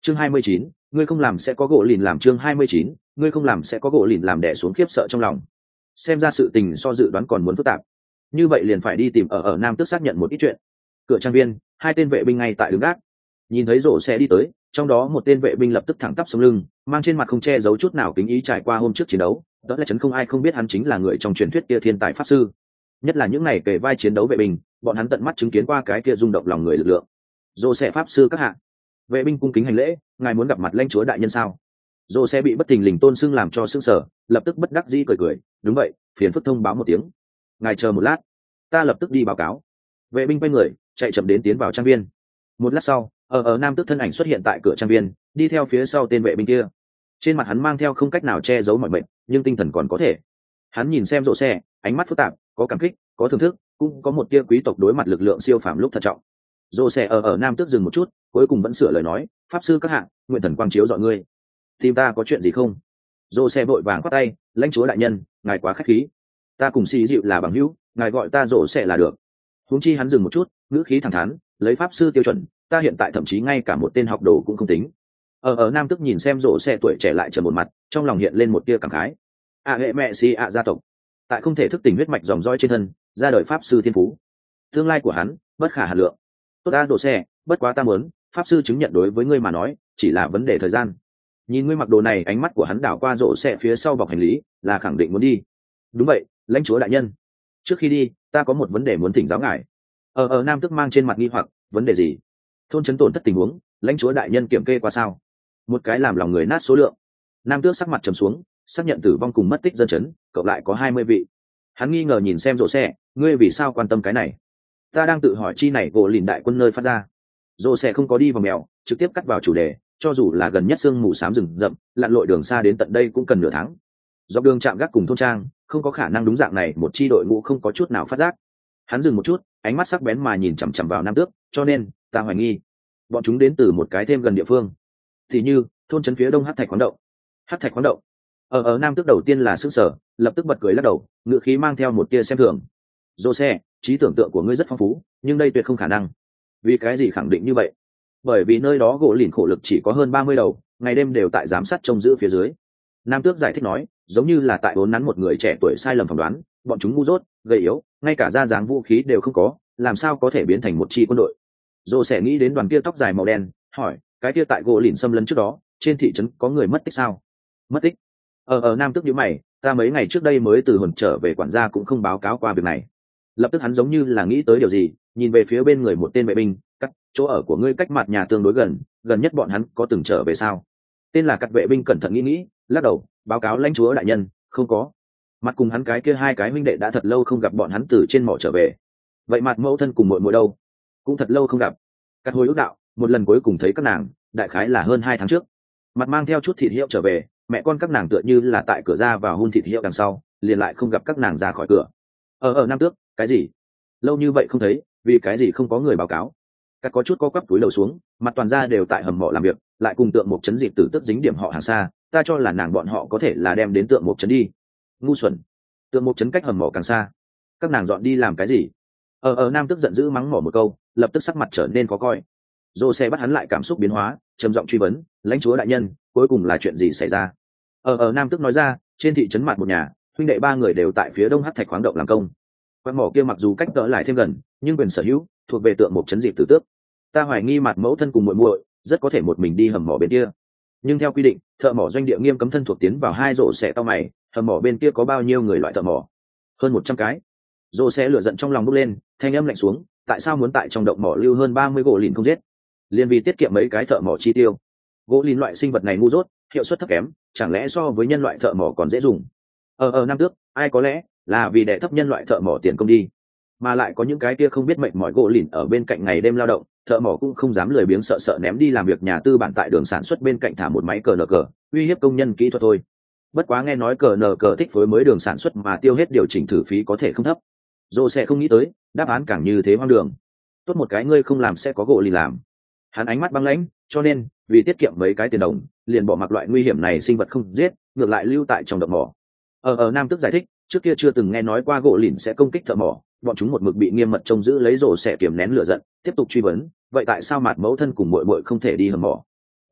chương 29, ngươi không làm sẽ có gỗ lìn làm. chương 29, ngươi không làm sẽ có gỗ lìn làm. Đè xuống khiếp sợ trong lòng, xem ra sự tình so dự đoán còn muốn phức tạp. Như vậy liền phải đi tìm ở Nam Tước xác nhận một ít chuyện. Cửa trang viên, hai tên vệ binh ngay tại đứng gác, nhìn thấy rổ xe đi tới, trong đó một tên vệ binh lập tức thẳng tắp sống lưng, mang trên mặt không che giấu chút nào kính ý trải qua hôm trước chiến đấu. Đó là chấn không ai không biết hắn chính là người trong truyền thuyết kia thiên tài pháp sư. Nhất là những ngày kể vai chiến đấu vệ binh, bọn hắn tận mắt chứng kiến qua cái kia rung động lòng người lực lượng. Rổ xe pháp sư các hạ. Vệ binh cung kính hành lễ, ngài muốn gặp mặt lãnh chúa đại nhân sao? Rổ xe bị bất thình lình tôn xưng làm cho sững sờ, lập tức bất đắc dĩ cười cười, đúng vậy, phiền phức thông báo một tiếng. Ngài chờ một lát, ta lập tức đi báo cáo. Vệ binh quay người chạy chậm đến tiến vào trang viên. Một lát sau, ở Nam Tước thân ảnh xuất hiện tại cửa trang viên, đi theo phía sau tên vệ binh kia. Trên mặt hắn mang theo không cách nào che giấu mọi mệnh, nhưng tinh thần còn có thể. Hắn nhìn xem rộ xe, ánh mắt phức tạp, có cảm kích, có thưởng thức, cũng có một tia quý tộc đối mặt lực lượng siêu phàm lúc thận trọng. Rộ xe ở Nam Tước dừng một chút, cuối cùng vẫn sửa lời nói, pháp sư các hạng, nguyện thần quang chiếu dọi ngươi. Tìm ta có chuyện gì không? Rộ xe vội vàng quát tay, lãnh chúa đại nhân, ngài quá khách khí. Ta cùng xì dịu là bằng hữu, ngài gọi ta rộ xe là được. Huống chi hắn dừng một chút, ngữ khí thẳng thắn, lấy pháp sư tiêu chuẩn, ta hiện tại thậm chí ngay cả một tên học đồ cũng không tính. Ở Nam Tước nhìn xem rộ xe tuổi trẻ lại trầm một mặt, trong lòng hiện lên một tia cảm khái. Hệ mẹ si gia tộc, tại không thể thức tỉnh huyết mạch dòng dõi trên thân, ra đời pháp sư thiên phú. Tương lai của hắn bất khả hà lượng. Tốt đã rộ xe, bất quá ta muốn, pháp sư chứng nhận đối với ngươi mà nói, chỉ là vấn đề thời gian. Nhìn ngươi mặc đồ này, ánh mắt của hắn đảo qua rộ xe phía sau bọc hành lý, là khẳng định muốn đi. Đúng vậy, lãnh chúa đại nhân. Trước khi đi, ta có một vấn đề muốn thỉnh giáo ngài. Ở Nam Tước mang trên mặt nghi hoặc, vấn đề gì? Thôn trấn tổn thất tình huống, lãnh chúa đại nhân kiểm kê qua sao? Một cái làm lòng người nát số lượng. Nam Tước sắc mặt trầm xuống, xác nhận tử vong cùng mất tích dân chấn, cộng lại có 20 vị. Hắn nghi ngờ nhìn xem rộ xe, ngươi vì sao quan tâm cái này? Ta đang tự hỏi chi này gỗ lìn đại quân nơi phát ra. Rộ xe không có đi vào mèo, trực tiếp cắt vào chủ đề, cho dù là gần nhất sương mù xám rừng rậm, lặn lội đường xa đến tận đây cũng cần nửa tháng. Dọc đường chạm gác cùng thôn trang, không có khả năng đúng dạng này một chi đội ngũ không có chút nào phát giác. Hắn dừng một chút, ánh mắt sắc bén mà nhìn chằm chằm vào Nam Tước, cho nên ta hoài nghi bọn chúng đến từ một cái thêm gần địa phương, thì như thôn trấn phía đông hắc thạch khoáng động. Hắc thạch khoáng động. Ở Nam Tước đầu tiên là sững sờ, lập tức bật cười lắc đầu, ngựa khí mang theo một tia xem thường. Jose, trí tưởng tượng của ngươi rất phong phú, nhưng đây tuyệt không khả năng. Vì cái gì khẳng định như vậy? Bởi vì nơi đó gỗ lìn khổ lực chỉ có hơn 30 đầu, ngày đêm đều tại giám sát trông giữ phía dưới. Nam Tước giải thích nói, giống như là tại vốn nắn một người trẻ tuổi sai lầm phỏng đoán, bọn chúng ngu dốt, gầy yếu, ngay cả da dáng vũ khí đều không có, làm sao có thể biến thành một chi quân đội? Dô sẽ nghĩ đến đoàn kia tóc dài màu đen, hỏi, cái kia tại gỗ lìn xâm lấn trước đó, trên thị trấn có người mất tích sao? Mất tích? Ở Nam Tước nhíu mày, ta mấy ngày trước đây mới từ hồn trở về, quản gia cũng không báo cáo qua việc này. Lập tức hắn giống như là nghĩ tới điều gì, nhìn về phía bên người một tên vệ binh, cắt, chỗ ở của ngươi cách mặt nhà tương đối gần, gần nhất bọn hắn có từng trở về sao? Tên là cắt vệ binh cẩn thận nghĩ, lắc đầu, báo cáo lãnh chúa đại nhân, không có. Mặt cùng hắn cái kia hai cái huynh đệ đã thật lâu không gặp bọn hắn từ trên mỏ trở về. Vậy mặt mẫu thân cùng muội muội đâu? Cũng thật lâu không gặp. Cắt hồi ước đạo, một lần cuối cùng thấy các nàng, đại khái là hơn 2 tháng trước. Mặt mang theo chút thịt hiệu trở về, mẹ con các nàng tựa như là tại cửa ra vào hun thịt hiệu đằng sau, liền lại không gặp các nàng ra khỏi cửa. Ở Nam Tước, cái gì? Lâu như vậy không thấy, vì cái gì không có người báo cáo? Cắt có chút co quắp túi lầu xuống, mặt toàn ra đều tại hầm mỏ làm việc, lại cùng tượng một chấn dịp tử tức dính điểm họ hàng xa, ta cho là nàng bọn họ có thể là đem đến tượng một chấn đi. Ngu xuẩn, tượng một chấn cách hầm mỏ càng xa, các nàng dọn đi làm cái gì? Ở Nam Tước giận dữ mắng mỏ một câu, lập tức sắc mặt trở nên khó coi. Dô xe bắt hắn lại cảm xúc biến hóa, trầm giọng truy vấn, lãnh chúa đại nhân, cuối cùng là chuyện gì xảy ra? Ở Nam Tước nói ra, trên thị trấn mặt một nhà, huynh đệ 3 người đều tại phía đông hắc thạch khoáng động làm công. Quán mỏ kia mặc dù cách đỡ lại thêm gần, nhưng quyền sở hữu thuộc về tượng một chấn dịp tử tước. Ta hoài nghi mặt mẫu thân cùng muội muội rất có thể một mình đi hầm mỏ bên kia. Nhưng theo quy định, thợ mỏ doanh địa nghiêm cấm thân thuộc tiến vào 2 rổ xẻ tao mày, hầm mỏ bên kia có bao nhiêu người loại thợ mỏ? Hơn 100 cái. Rổ xẻ lửa giận trong lòng bốc lên, thanh âm lạnh xuống, tại sao muốn tại trong động mỏ lưu hơn 30 gỗ lìn không giết? Liên vì tiết kiệm mấy cái thợ mỏ chi tiêu. Gỗ lìn loại sinh vật này ngu dốt, hiệu suất thấp kém, chẳng lẽ so với nhân loại thợ mỏ còn dễ dùng? Ở Nam Tước, ai có lẽ là vì đẻ thấp nhân loại thợ mỏ tiền công đi, mà lại có những cái kia không biết mệnh mỏi gỗ lìn ở bên cạnh ngày đêm lao động, thợ mỏ cũng không dám lười biếng sợ ném đi làm việc nhà tư bản tại đường sản xuất bên cạnh thả một máy cờ nờ cờ uy hiếp công nhân kỹ thuật thôi. Bất quá nghe nói cờ nờ cờ thích phối mới đường sản xuất mà tiêu hết điều chỉnh thử phí có thể không thấp. Dô sẽ không nghĩ tới đáp án càng như thế hoang đường. Tốt một cái ngươi không làm sẽ có gỗ lìn làm. Hắn ánh mắt băng lãnh, cho nên vì tiết kiệm mấy cái tiền đồng liền bỏ mặc loại nguy hiểm này sinh vật không giết, ngược lại lưu tại trong động mỏ. Ở Nam Tước giải thích, trước kia chưa từng nghe nói qua gỗ lìn sẽ công kích thợ mỏ, bọn chúng một mực bị nghiêm mật trông giữ lấy rổ sẽ kiềm nén lửa giận, tiếp tục truy vấn, vậy tại sao mặt mẫu thân cùng muội muội không thể đi hầm mỏ?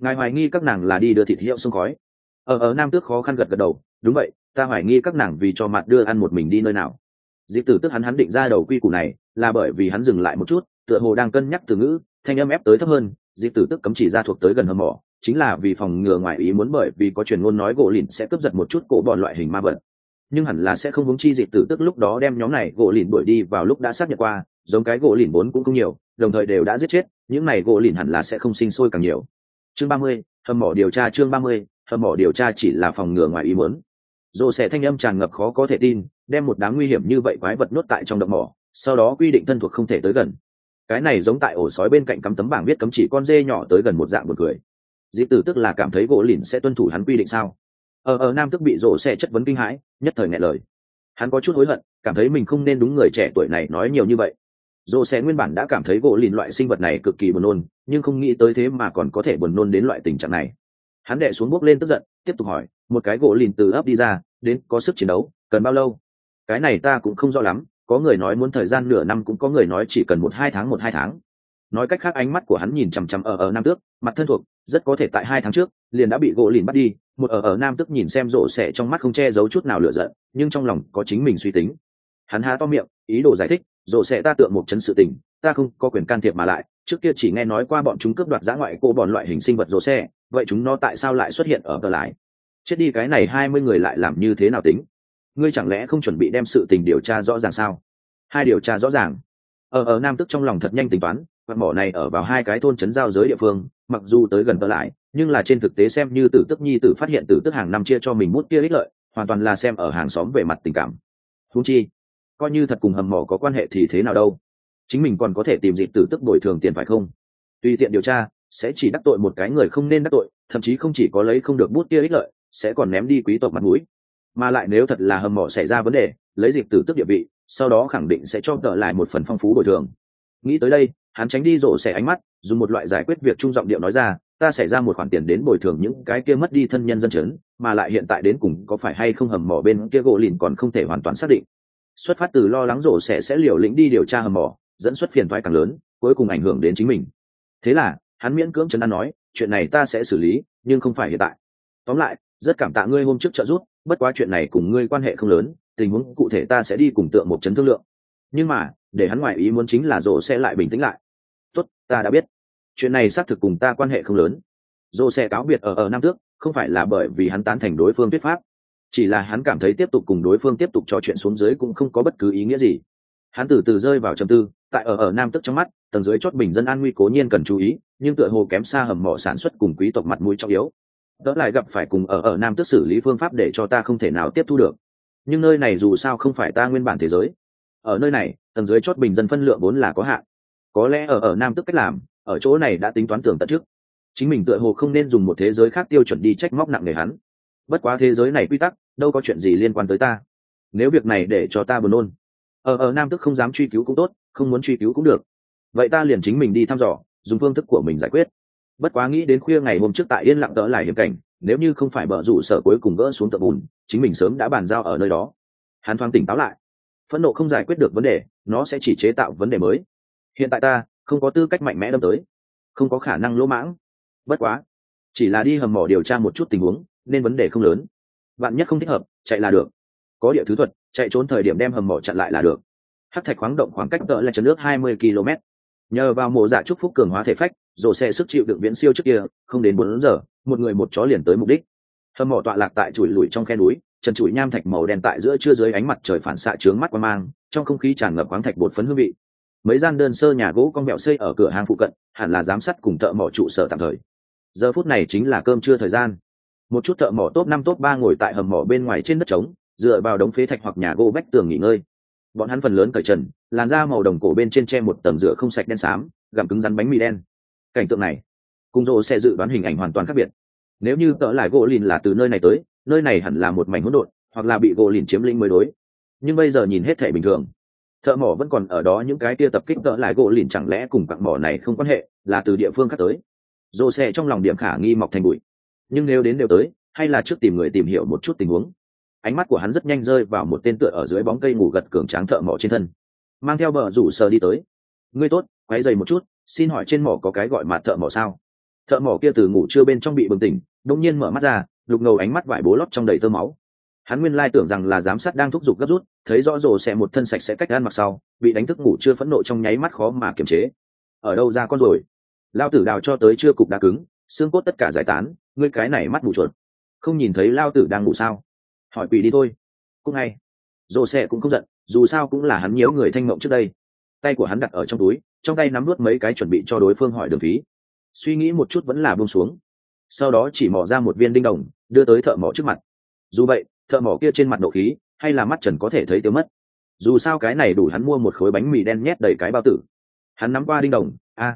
ngài hoài nghi các nàng là đi đưa thịt hiệu sông khói. Ở Nam Tước khó khăn gật gật đầu, đúng vậy, ta hoài nghi các nàng vì cho mặt đưa ăn một mình đi nơi nào. Diệp Tử Tức hắn định ra đầu quy củ này là bởi vì hắn dừng lại một chút, tựa hồ đang cân nhắc từ ngữ, thanh âm ép tới thấp hơn. Diệp Tử Tức cấm chỉ ra thuộc tới gần hầm mỏ, chính là vì phòng ngừa ngoại ý muốn, bởi vì có truyền ngôn nói gỗ lìn sẽ cướp giật một chút cổ bọn loại hình ma vật, nhưng hẳn là sẽ không hướng chi Diệp Tử Tức lúc đó đem nhóm này gỗ lìn đuổi đi vào lúc đã xác nhận qua, giống cái gỗ lìn vốn cũng không nhiều, đồng thời đều đã giết chết, những này gỗ lìn hẳn là sẽ không sinh sôi càng nhiều. Chương 30, hầm mỏ điều tra. Chương 30, hầm mỏ điều tra chỉ là phòng ngừa ngoài ý muốn. Rồ sẽ thanh âm tràn ngập khó có thể tin, đem một đám nguy hiểm như vậy quái vật nhốt tại trong động mỏ, sau đó quy định thân thuộc không thể tới gần. Cái này giống tại ổ sói bên cạnh cắm tấm bảng viết cấm chỉ con dê nhỏ tới gần một dạng buồn cười. Diệp Tử Tức là cảm thấy gỗ lìn sẽ tuân thủ hắn quy định sao? Nam Tức bị Rồ sẽ chất vấn kinh hãi, nhất thời nghẹn lời. Hắn có chút hối hận, cảm thấy mình không nên đúng người trẻ tuổi này nói nhiều như vậy. Rồ sẽ nguyên bản đã cảm thấy gỗ lìn loại sinh vật này cực kỳ buồn nôn, nhưng không nghĩ tới thế mà còn có thể buồn nôn đến loại tình trạng này. Hắn đè xuống bước lên tức giận, tiếp tục hỏi, một cái gỗ lìn từ ấp đi ra đến có sức chiến đấu cần bao lâu? Cái này ta cũng không rõ lắm, có người nói muốn thời gian nửa năm, cũng có người nói chỉ cần một hai tháng. Nói cách khác, ánh mắt của hắn nhìn chằm chằm ở Nam Tước, mặt thân thuộc, rất có thể tại 2 tháng trước liền đã bị gỗ lìn bắt đi. Một ở Nam Tước nhìn xem Rộ Sẽ trong mắt không che giấu chút nào lửa giận, nhưng trong lòng có chính mình suy tính. Hắn há to miệng ý đồ giải thích, Rộ Sẽ ta tượng một chấn sự tình, ta không có quyền can thiệp, mà lại trước kia chỉ nghe nói qua bọn chúng cướp đoạt dã ngoại cô bọn loại hình sinh vật Rộ Sẽ, vậy chúng nó tại sao lại xuất hiện ở lại? Chết đi cái này 20 người lại làm như thế nào tính? Ngươi chẳng lẽ không chuẩn bị đem sự tình điều tra rõ ràng sao? Hai điều tra rõ ràng. Ở Nam Tước trong lòng thật nhanh tính toán, vật mỏ này ở vào 2 cái thôn trấn giao giới địa phương, mặc dù tới gần lại, nhưng là trên thực tế xem như Tử Tức nhi tử phát hiện Tử Tức hàng năm chia cho mình mút kia ích lợi, hoàn toàn là xem ở hàng xóm về mặt tình cảm. Huống chi, coi như thật cùng hầm mỏ có quan hệ thì thế nào đâu? Chính mình còn có thể tìm dịp Tử Tức bồi thường tiền phải không? Tùy tiện điều tra, sẽ chỉ đắc tội một cái người không nên đắc tội, thậm chí không chỉ có lấy không được bút kia ích lợi, sẽ còn ném đi quý tộc mặt mũi. Mà lại nếu thật là hầm mỏ xảy ra vấn đề, lấy dịp Tử Tức địa vị, sau đó khẳng định sẽ cho đỡ lại một phần phong phú bồi thường. Nghĩ tới đây, hắn tránh đi Rộ Sẽ ánh mắt, dùng một loại giải quyết việc trung giọng điệu nói ra, ta xảy ra một khoản tiền đến bồi thường những cái kia mất đi thân nhân dân chấn, mà lại hiện tại đến cùng có phải hay không hầm mỏ bên kia gỗ lìn còn không thể hoàn toàn xác định. Xuất phát từ lo lắng Rộ sẽ liều lĩnh đi điều tra hầm mỏ, dẫn xuất phiền toái càng lớn, cuối cùng ảnh hưởng đến chính mình. Thế là hắn miễn cưỡng trấn an nói, chuyện này ta sẽ xử lý, nhưng không phải hiện tại. Tóm lại, rất cảm tạ ngươi hôm trước trợ giúp, bất quá chuyện này cùng ngươi quan hệ không lớn, tình huống cụ thể ta sẽ đi cùng tượng một chấn thương lượng. Nhưng mà để hắn ngoại ý muốn chính là Rộ sẽ lại bình tĩnh lại. Tốt, ta đã biết, chuyện này xác thực cùng ta quan hệ không lớn. Rộ sẽ cáo biệt ở Nam Tước, không phải là bởi vì hắn tán thành đối phương thuyết pháp, chỉ là hắn cảm thấy tiếp tục cùng đối phương tiếp tục trò chuyện xuống dưới cũng không có bất cứ ý nghĩa gì. Hắn từ từ rơi vào trầm tư, tại ở Nam Tước trong mắt, tầng dưới chót bình dân an nguy cố nhiên cần chú ý, nhưng tựa hồ kém xa hầm mỏ sản xuất cùng quý tộc mặt mũi trọng yếu. Đỡ lại gặp phải cùng ở Nam Tước xử lý phương pháp để cho ta không thể nào tiếp thu được. Nhưng nơi này dù sao không phải ta nguyên bản thế giới. Ở nơi này, tầng dưới chót bình dân phân lượng vốn là có hạn. Có lẽ ở Nam Tước cách làm, ở chỗ này đã tính toán tường tận trước. Chính mình tựa hồ không nên dùng một thế giới khác tiêu chuẩn đi trách móc nặng nề hắn. Bất quá thế giới này quy tắc, đâu có chuyện gì liên quan tới ta. Nếu việc này để cho ta buồn nôn, ở Nam Tước không dám truy cứu cũng tốt, không muốn truy cứu cũng được. Vậy ta liền chính mình đi thăm dò, dùng phương thức của mình giải quyết. Bất quá nghĩ đến khuya ngày hôm trước tại yên lặng đỡ lại hiểm cảnh, nếu như không phải bờ rủ sở cuối cùng gỡ xuống tượng bùn, chính mình sớm đã bàn giao ở nơi đó. Hắn thoáng tỉnh táo lại. Phẫn nộ không giải quyết được vấn đề, nó sẽ chỉ chế tạo vấn đề mới. Hiện tại ta không có tư cách mạnh mẽ đâm tới, không có khả năng lỗ mãng. Bất quá chỉ là đi hầm mỏ điều tra một chút tình huống, nên vấn đề không lớn. Bạn nhất không thích hợp, chạy là được. Có địa thứ thuật, chạy trốn thời điểm đem hầm mỏ chặn lại là được. Hắc thạch khoáng động khoảng cách tợ là chân nước 20 km. Nhờ vào mổ dạ chúc phúc cường hóa thể phách, Rộ sẽ sức chịu đựng viễn siêu trước kia, không đến 4 giờ, một người một chó liền tới mục đích. Hầm mỏ tọa lạc tại chùi lùi trong khe núi, trần trụi nham thạch màu đen tại giữa trưa dưới ánh mặt trời phản xạ chướng mắt quang mang, trong không khí tràn ngập khoáng thạch bột phấn hương vị. Mấy gian đơn sơ nhà gỗ cong vẹo xây ở cửa hàng phụ cận, hẳn là giám sát cùng thợ mỏ trụ sở tạm thời. Giờ phút này chính là cơm trưa thời gian. Một chút thợ mỏ top 5 top 3 ngồi tại hầm mỏ bên ngoài trên đất trống, dựa vào đống phế thạch hoặc nhà gỗ vách tường nghỉ ngơi. Bọn hắn phần lớn cởi trần, làn da màu đồng cổ bên trên che một tầng rửa không sạch đen xám, gặm cứng rắn bánh mì đen. Cảnh tượng này cùng Rộ sẽ dự đoán hình ảnh hoàn toàn khác biệt. Nếu như tợ lại gỗ lìn là từ nơi này tới, nơi này hẳn là một mảnh hỗn độn, hoặc là bị gỗ lìn chiếm lĩnh mới đối. Nhưng bây giờ nhìn hết thể bình thường, thợ mỏ vẫn còn ở đó, những cái kia tập kích tợ lại gỗ lìn chẳng lẽ cùng quặng mỏ này không quan hệ, là từ địa phương khác tới. Rộ sẽ trong lòng điểm khả nghi mọc thành bụi. Nhưng nếu đến đều tới, hay là trước tìm người tìm hiểu một chút tình huống. Ánh mắt của hắn rất nhanh rơi vào một tên tựa ở dưới bóng cây ngủ gật cường tráng thợ mỏ trên thân, mang theo bờ rủ sờ đi tới. Ngươi tốt, quấy giày một chút, xin hỏi trên mỏ có cái gọi mặt thợ mỏ sao? Thợ mỏ kia từ ngủ trưa bên trong bị bừng tỉnh, đột nhiên mở mắt ra, lục ngầu ánh mắt vải bố lót trong đầy tơ máu. Hắn nguyên lai tưởng rằng là giám sát đang thúc giục gấp rút, thấy rõ rồ sẽ một thân sạch sẽ cách ăn mặc sau, bị đánh thức ngủ chưa phẫn nộ trong nháy mắt khó mà kiềm chế. Ở đâu ra con rồi? Lao tử đào cho tới chưa cục đá cứng, xương cốt tất cả giải tán, ngươi cái này mắt mù chuột, không nhìn thấy lao tử đang ngủ sao? Hỏi quỷ đi thôi. Cũng ngay, rồ sẽ cũng không giận, dù sao cũng là hắn nhiễu người thanh mộng trước đây. Tay của hắn đặt ở trong túi, trong tay nắm nuốt mấy cái chuẩn bị cho đối phương hỏi đường phí. Suy nghĩ một chút vẫn là buông xuống, sau đó chỉ mò ra một viên đinh đồng, đưa tới thợ mỏ trước mặt. Dù vậy, thợ mỏ kia trên mặt nộ khí hay là mắt trần có thể thấy tiêu mất. Dù sao cái này đủ hắn mua một khối bánh mì đen nhét đầy cái bao tử. Hắn nắm qua đinh đồng,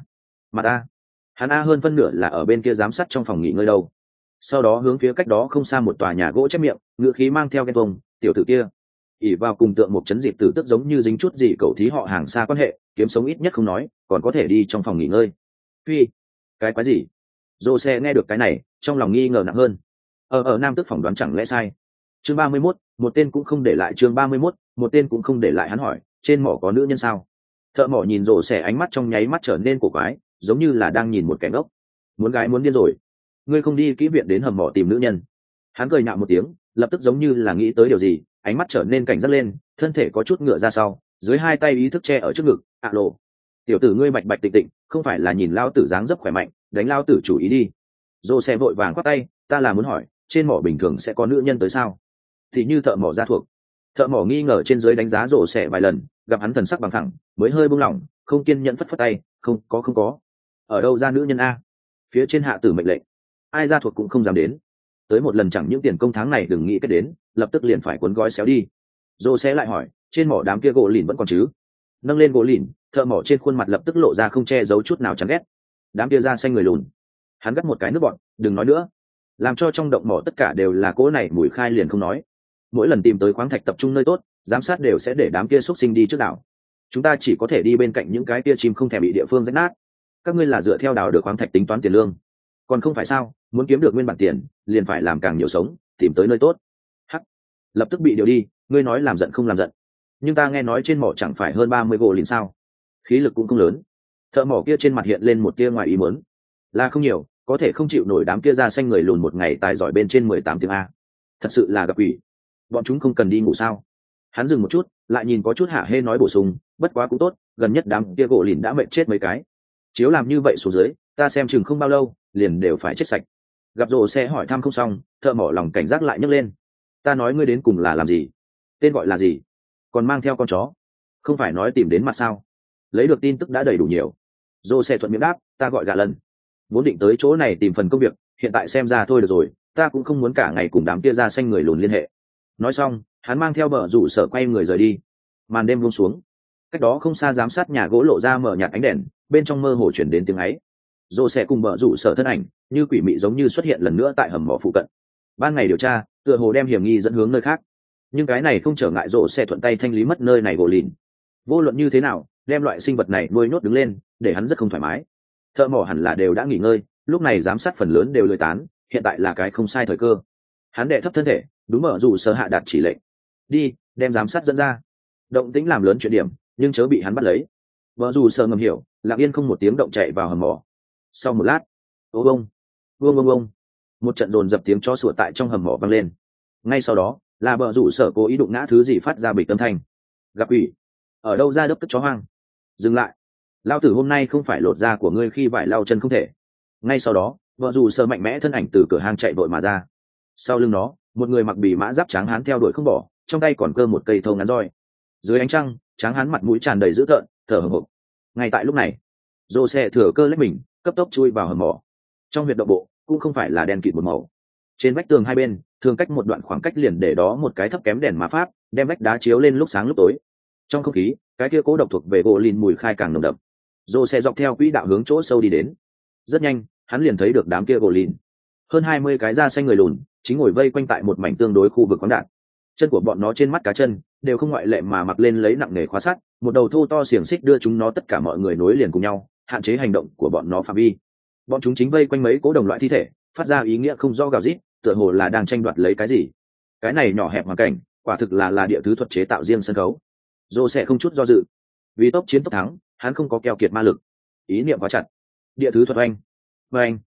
mặt hắn hơn phân nửa là ở bên kia giám sát trong phòng nghỉ ngơi đâu. Sau đó hướng phía cách đó không xa một tòa nhà gỗ chép miệng, ngựa khí mang theo ghen tuông, tiểu tử kia ỉ vào cùng tượng một chấn dịp tử tức giống như dính chút gì cậu thí họ hàng xa quan hệ, kiếm sống ít nhất không nói, còn có thể đi trong phòng nghỉ ngơi. Phi, cái quái gì? Dô xe nghe được cái này, trong lòng nghi ngờ nặng hơn. Ở nam tức phỏng đoán chẳng lẽ sai. Chương 31, một tên cũng không để lại. Chương 31, một tên cũng không để lại. Hắn hỏi, trên mỏ có nữ nhân sao? Thợ mỏ nhìn rộ xẻ, ánh mắt trong nháy mắt trở nên cổ quái, giống như là đang nhìn một kẻ ngốc. Muốn gái muốn điên rồi, ngươi không đi kỹ viện đến hầm mỏ tìm nữ nhân? Hắn cười nhạo một tiếng, lập tức giống như là nghĩ tới điều gì, ánh mắt trở nên cảnh giác lên, thân thể có chút ngựa ra sau, dưới hai tay ý thức che ở trước ngực. Lộ, tiểu tử ngươi bạch bạch tịnh tịnh, không phải là nhìn lao tử dáng dấp khỏe mạnh, đánh lao tử chủ ý đi. Rộ xẻ vội vàng khoát tay, ta là muốn hỏi, trên mỏ bình thường sẽ có nữ nhân tới sao? Thì như thợ mỏ gia thuộc. Thợ mỏ nghi ngờ trên dưới đánh giá rộ xẻ vài lần, gặp hắn thần sắc bằng thẳng, mới hơi buông lỏng, không kiên nhẫn phất phất tay, không có. Ở đâu ra nữ nhân a? Phía trên hạ tử mệnh lệnh, ai gia thuộc cũng không dám đến. Tới một lần chẳng những tiền công tháng này đừng nghĩ kết đến, lập tức liền phải cuốn gói xéo đi. Rộ xẻ lại hỏi, trên mỏ đám kia gỗ lìn vẫn còn chứ? Nâng lên gỗ lìn, thợ mỏ trên khuôn mặt lập tức lộ ra không che giấu chút nào chán ghét. Đám kia da xanh người lùn. Hắn gắt một cái nước bọn, đừng nói nữa, làm cho trong động mỏ tất cả đều là cỗ này mùi khai liền không nói. Mỗi lần tìm tới khoáng thạch tập trung nơi tốt, giám sát đều sẽ để đám kia xúc sinh đi trước đảo. Chúng ta chỉ có thể đi bên cạnh những cái kia chim không thể bị địa phương rách nát. Các ngươi là dựa theo đào được khoáng thạch tính toán tiền lương, còn không phải sao? Muốn kiếm được nguyên bản tiền, liền phải làm càng nhiều sống, tìm tới nơi tốt. Hắc, lập tức bị điều đi. Ngươi nói làm giận không làm giận, nhưng ta nghe nói trên mỏ chẳng phải hơn 30 gỗ liền sao? Khí lực cũng không lớn. Thợ mỏ kia trên mặt hiện lên một tia ngoài ý muốn, là không nhiều, có thể không chịu nổi đám kia da xanh người lùn một ngày tài giỏi bên trên 18 tiếng A. Thật sự là gặp quỷ. Bọn chúng không cần đi ngủ sao? Hắn dừng một chút, lại nhìn có chút hạ hê nói bổ sung, bất quá cũng tốt, gần nhất đám kia gỗ lìn đã mệt chết mấy cái. Chiếu làm như vậy xuống dưới, ta xem chừng không bao lâu, liền đều phải chết sạch. Gặp rồ xe hỏi thăm không xong, thợ mỏ lòng cảnh giác lại nhấc lên. Ta nói ngươi đến cùng là làm gì? Tên gọi là gì? Còn mang theo con chó? Không phải nói tìm đến mặt sao? Lấy được tin tức đã đầy đủ nhiều. Rồ xe thuận miệng đáp, ta gọi gà lần. Vốn định tới chỗ này tìm phần công việc, hiện tại xem ra thôi được rồi, ta cũng không muốn cả ngày cùng đám kia da xanh người lùn liên hệ. Nói xong, hắn mang theo bờ rủ sở quay người rời đi. Màn đêm buông xuống, cách đó không xa giám sát nhà gỗ lộ ra mở nhạt ánh đèn, bên trong mơ hồ chuyển đến tiếng ấy. Rồ sẽ cùng bờ rủ sở thân ảnh như quỷ mị giống như xuất hiện lần nữa tại hầm mỏ phụ cận. Ban ngày điều tra, tựa hồ đem hiểm nghi dẫn hướng nơi khác, nhưng cái này không trở ngại rồ sẽ thuận tay thanh lý mất nơi này gỗ lìn. Vô luận như thế nào, đem loại sinh vật này nuôi nhốt đứng lên, để hắn rất không thoải mái. Thợ mỏ hẳn là đều đã nghỉ ngơi, lúc này giám sát phần lớn đều lười tán, hiện tại là cái không sai thời cơ. Hắn đệ thấp thân thể, đúng mở dù sơ hạ đạt chỉ lệnh, đi đem giám sát dẫn ra. Động tĩnh làm lớn chuyện điểm, nhưng chớ bị hắn bắt lấy. Vợ dù sơ ngầm hiểu, lặng yên không một tiếng động chạy vào hầm mỏ. Sau một lát, ô bông vương vương vương, một trận dồn dập tiếng chó sủa tại trong hầm mỏ vang lên. Ngay sau đó là vợ rủ sở cố ý đụng ngã thứ gì phát ra bịch âm thanh. Gặp ủy, ở đâu ra đốc tức chó hoang? Dừng lại, lao tử hôm nay không phải lột da của ngươi khi vải lau chân không thể. Ngay sau đó vợ rủ sở mạnh mẽ thân ảnh từ cửa hang chạy vội mà ra. Sau lưng nó, một người mặc bì mã giáp tráng hán theo đuổi không bỏ, trong tay còn cơ một cây thâu ngắn roi. Dưới ánh trăng, tráng hán mặt mũi tràn đầy dữ tợn, thở hổn hển. Ngay tại lúc này, rô xe thừa cơ lách mình, cấp tốc chui vào hầm mỏ. Trong huyệt động bộ cũng không phải là đen kịt một màu, trên vách tường hai bên thường cách một đoạn khoảng cách liền để đó một cái thấp kém đèn ma pháp, đem vách đá chiếu lên lúc sáng lúc tối. Trong không khí, cái kia cố độc thuộc về gỗ lìn mùi khai càng nồng đậm. Rô xe dọc theo quỹ đạo hướng chỗ sâu đi đến. Rất nhanh, hắn liền thấy được đám kia gỗ lìn, hơn 20 cái da xanh người lùn chính ngồi vây quanh tại một mảnh tương đối khu vực khoáng đạn. Chân của bọn nó trên mắt cá chân đều không ngoại lệ mà mặc lên lấy nặng nề khóa sắt, một đầu thô to xiềng xích đưa chúng nó tất cả mọi người nối liền cùng nhau, hạn chế hành động của bọn nó phạm vi. Bọn chúng chính vây quanh mấy cố đồng loại thi thể, phát ra ý nghĩa không rõ gào rít, tựa hồ là đang tranh đoạt lấy cái gì. Cái này nhỏ hẹp hoàn cảnh, quả thực là địa thứ thuật chế tạo riêng sân khấu. Dô sẽ không chút do dự, vì tốc chiến tốc thắng, hắn không có keo kiệt ma lực, ý niệm quá chặt. Địa thứ thuật oanh, oanh,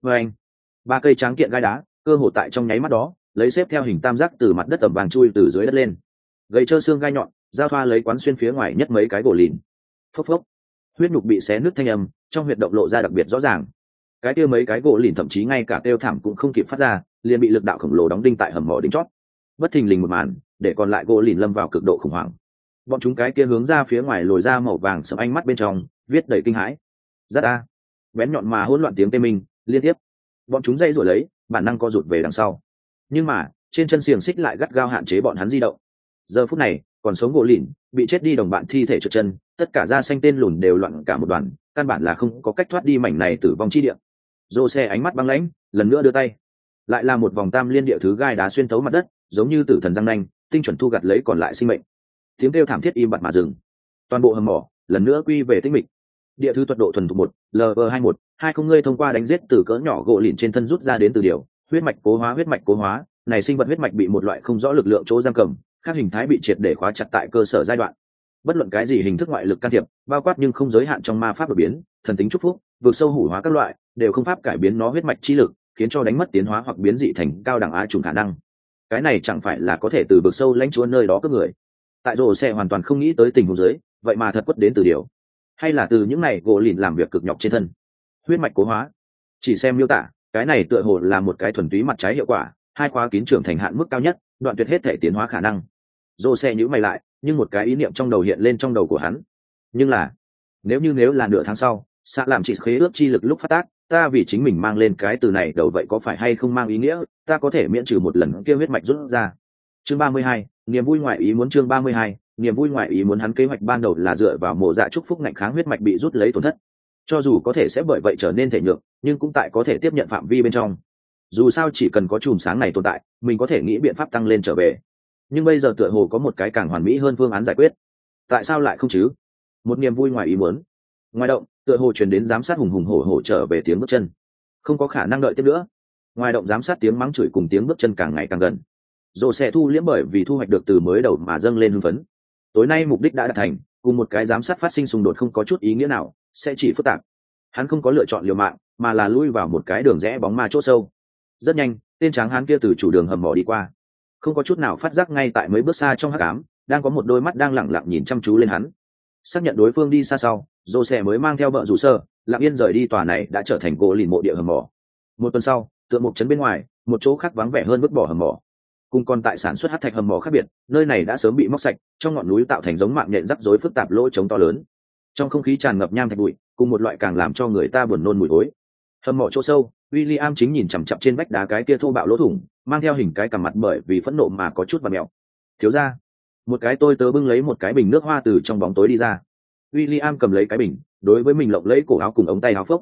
Và anh, ba cây tráng kiện gai đá cơ hồ tại trong nháy mắt đó lấy xếp theo hình tam giác từ mặt đất tầm vàng chui từ dưới đất lên, gầy trơ xương gai nhọn giao thoa lấy quán xuyên phía ngoài nhất mấy cái gỗ lìn. Phốc phốc, huyết nhục bị xé nứt thanh âm trong huyệt động lộ ra đặc biệt rõ ràng. Cái kia mấy cái gỗ lìn thậm chí ngay cả kêu thảm cũng không kịp phát ra, liền bị lực đạo khổng lồ đóng đinh tại hầm mỏ đỉnh chót. Bất thình lình một màn để còn lại gỗ lìn lâm vào cực độ khủng hoảng. Bọn chúng cái kia hướng ra phía ngoài lồi ra màu vàng sẫm ánh mắt bên trong viết đầy kinh hãi. Rất a, bén nhọn mà hỗn loạn tiếng tê minh liên tiếp. Bọn chúng dây rồi lấy bản năng co rụt về đằng sau, nhưng mà trên chân xiềng xích lại gắt gao hạn chế bọn hắn di động. Giờ phút này còn sống gỗ lìn bị chết đi đồng bạn thi thể trượt chân, tất cả da xanh tên lùn đều loạn cả một đoàn, căn bản là không có cách thoát đi mảnh này tử vong chi địa. Rô xe ánh mắt băng lãnh lần nữa đưa tay, lại là một vòng tam liên địa thứ gai đá xuyên thấu mặt đất, giống như tử thần răng nanh tinh chuẩn thu gặt lấy còn lại sinh mệnh. Tiếng kêu thảm thiết im bặt mà dừng, toàn bộ hầm mỏ lần nữa quy về tĩnh mịch. Địa thứ thuật độ thuần thục 1 lv 21 20 ngươi thông qua đánh giết từ cỡ nhỏ gỗ lìn trên thân rút ra đến từ điều huyết mạch cố hóa. Huyết mạch cố hóa này sinh vật huyết mạch bị một loại không rõ lực lượng chỗ giam cầm, các hình thái bị triệt để khóa chặt tại cơ sở giai đoạn. Bất luận cái gì hình thức ngoại lực can thiệp, bao quát nhưng không giới hạn trong ma pháp đột biến, thần tính chúc phúc, vượt sâu hủ hóa các loại, đều không pháp cải biến nó huyết mạch chi lực, khiến cho đánh mất tiến hóa hoặc biến dị thành cao đẳng á trùng khả năng. Cái này chẳng phải là có thể từ vực sâu lãnh chúa nơi đó cướp người. Tại rồ xe hoàn toàn không nghĩ tới tình huống dưới, vậy mà thật quất đến từ điều, hay là từ những này gỗ lìn làm việc cực nhọc trên thân. Huyết mạch cố hóa, chỉ xem miêu tả, cái này tựa hồ là một cái thuần túy mặt trái hiệu quả, hai khóa kín trưởng thành hạn mức cao nhất, đoạn tuyệt hết thể tiến hóa khả năng. Rồ xe nhíu mày lại, nhưng một cái ý niệm trong đầu hiện lên trong đầu của hắn. Nhưng là, nếu là nửa tháng sau, xạ làm chỉ khế ước chi lực lúc phát tác, ta vì chính mình mang lên cái từ này đầu, vậy có phải hay không mang ý nghĩa ta có thể miễn trừ một lần kia huyết mạch rút ra. Chương 32, niềm vui ngoại ý muốn. Chương 32, niềm vui ngoại ý muốn. Hắn kế hoạch ban đầu là dựa vào mộ dạ chúc phúc ngạnh kháng huyết mạch bị rút lấy tổn thất, cho dù có thể sẽ bởi vậy trở nên thể nhược, nhưng cũng tại có thể tiếp nhận phạm vi bên trong. Dù sao chỉ cần có chùm sáng này tồn tại, mình có thể nghĩ biện pháp tăng lên trở về. Nhưng bây giờ tựa hồ có một cái càng hoàn mỹ hơn phương án giải quyết. Tại sao lại không chứ? Một niềm vui ngoài ý muốn. Ngoài động tựa hồ truyền đến giám sát hùng hùng hổ hổ trở về tiếng bước chân. Không có khả năng đợi tiếp nữa. Ngoài động giám sát tiếng mắng chửi cùng tiếng bước chân càng ngày càng gần. Rồ sẽ thu liễm bởi vì thu hoạch được từ mới đầu mà dâng lên hưng phấn. Tối nay mục đích đã đạt thành, cùng một cái giám sát phát sinh xung đột không có chút ý nghĩa nào, sẽ chỉ phức tạp. Hắn không có lựa chọn liều mạng, mà là lui vào một cái đường rẽ bóng ma chỗ sâu. Rất nhanh, tên tráng hán kia từ chủ đường hầm mỏ đi qua, không có chút nào phát giác ngay tại mấy bước xa trong hắc ám, đang có một đôi mắt đang lẳng lặng nhìn chăm chú lên hắn. Xác nhận đối phương đi xa sau, Rô mới mang theo vợ rủ sơ lặng yên rời đi. Tòa này đã trở thành gỗ lìn mộ địa hầm mỏ. Một tuần sau, tượng mục trấn bên ngoài, một chỗ khác vắng vẻ hơn vứt bỏ hầm mỏ. Cùng còn tại sản xuất hắc thạch hầm mỏ khác biệt, nơi này đã sớm bị móc sạch, trong ngọn núi tạo thành giống mạng nhện rắc rối phức tạp lỗ trống to lớn. Trong không khí tràn ngập nham thạch bụi, cùng một loại càng làm cho người ta buồn nôn mùi thối. Hầm mỏ chỗ sâu, William chính nhìn chằm chằm trên vách đá cái kia thô bạo lỗ thủng, mang theo hình cái cằm mặt bởi vì phẫn nộ mà có chút vặn mèo. Thiếu gia, một cái tôi tớ bưng lấy một cái bình nước hoa từ trong bóng tối đi ra. William cầm lấy cái bình, đối với mình lộng lấy cổ áo cùng ống tay áo phốc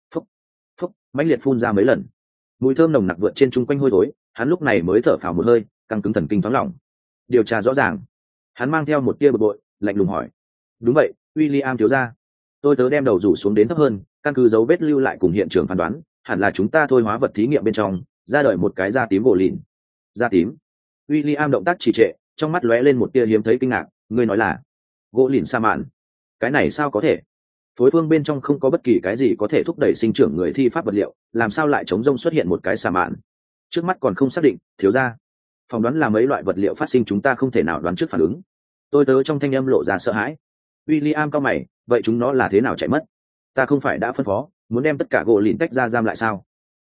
phốc mãnh liệt phun ra mấy lần, mùi thơm nồng nặc vượt trên chung quanh hôi thối. Hắn lúc này mới thở phào một hơi, căng cứng thần kinh thoáng lỏng. Điều tra rõ ràng. Hắn mang theo một tia bực bội, lạnh lùng hỏi. Đúng vậy, William thiếu gia. Tôi tớ đem đầu rủ xuống đến thấp hơn, căn cứ dấu vết lưu lại cùng hiện trường phán đoán, hẳn là chúng ta thôi hóa vật thí nghiệm bên trong ra đời một cái da tím gỗ lìn. Da tím? William động tác trì trệ, trong mắt lóe lên một tia hiếm thấy kinh ngạc. Ngươi nói là gỗ lìn sa mạn? Cái này sao có thể? Phối phương bên trong không có bất kỳ cái gì có thể thúc đẩy sinh trưởng người thi pháp vật liệu, làm sao lại chống rông xuất hiện một cái sa mạn? Trước mắt còn không xác định, thiếu gia. Phỏng đoán là mấy loại vật liệu phát sinh chúng ta không thể nào đoán trước phản ứng. Tôi tớ trong thanh âm lộ ra sợ hãi. William cau mày, vậy chúng nó là thế nào chạy mất? Ta không phải đã phân phó muốn đem tất cả gỗ lìn tách ra giam lại sao?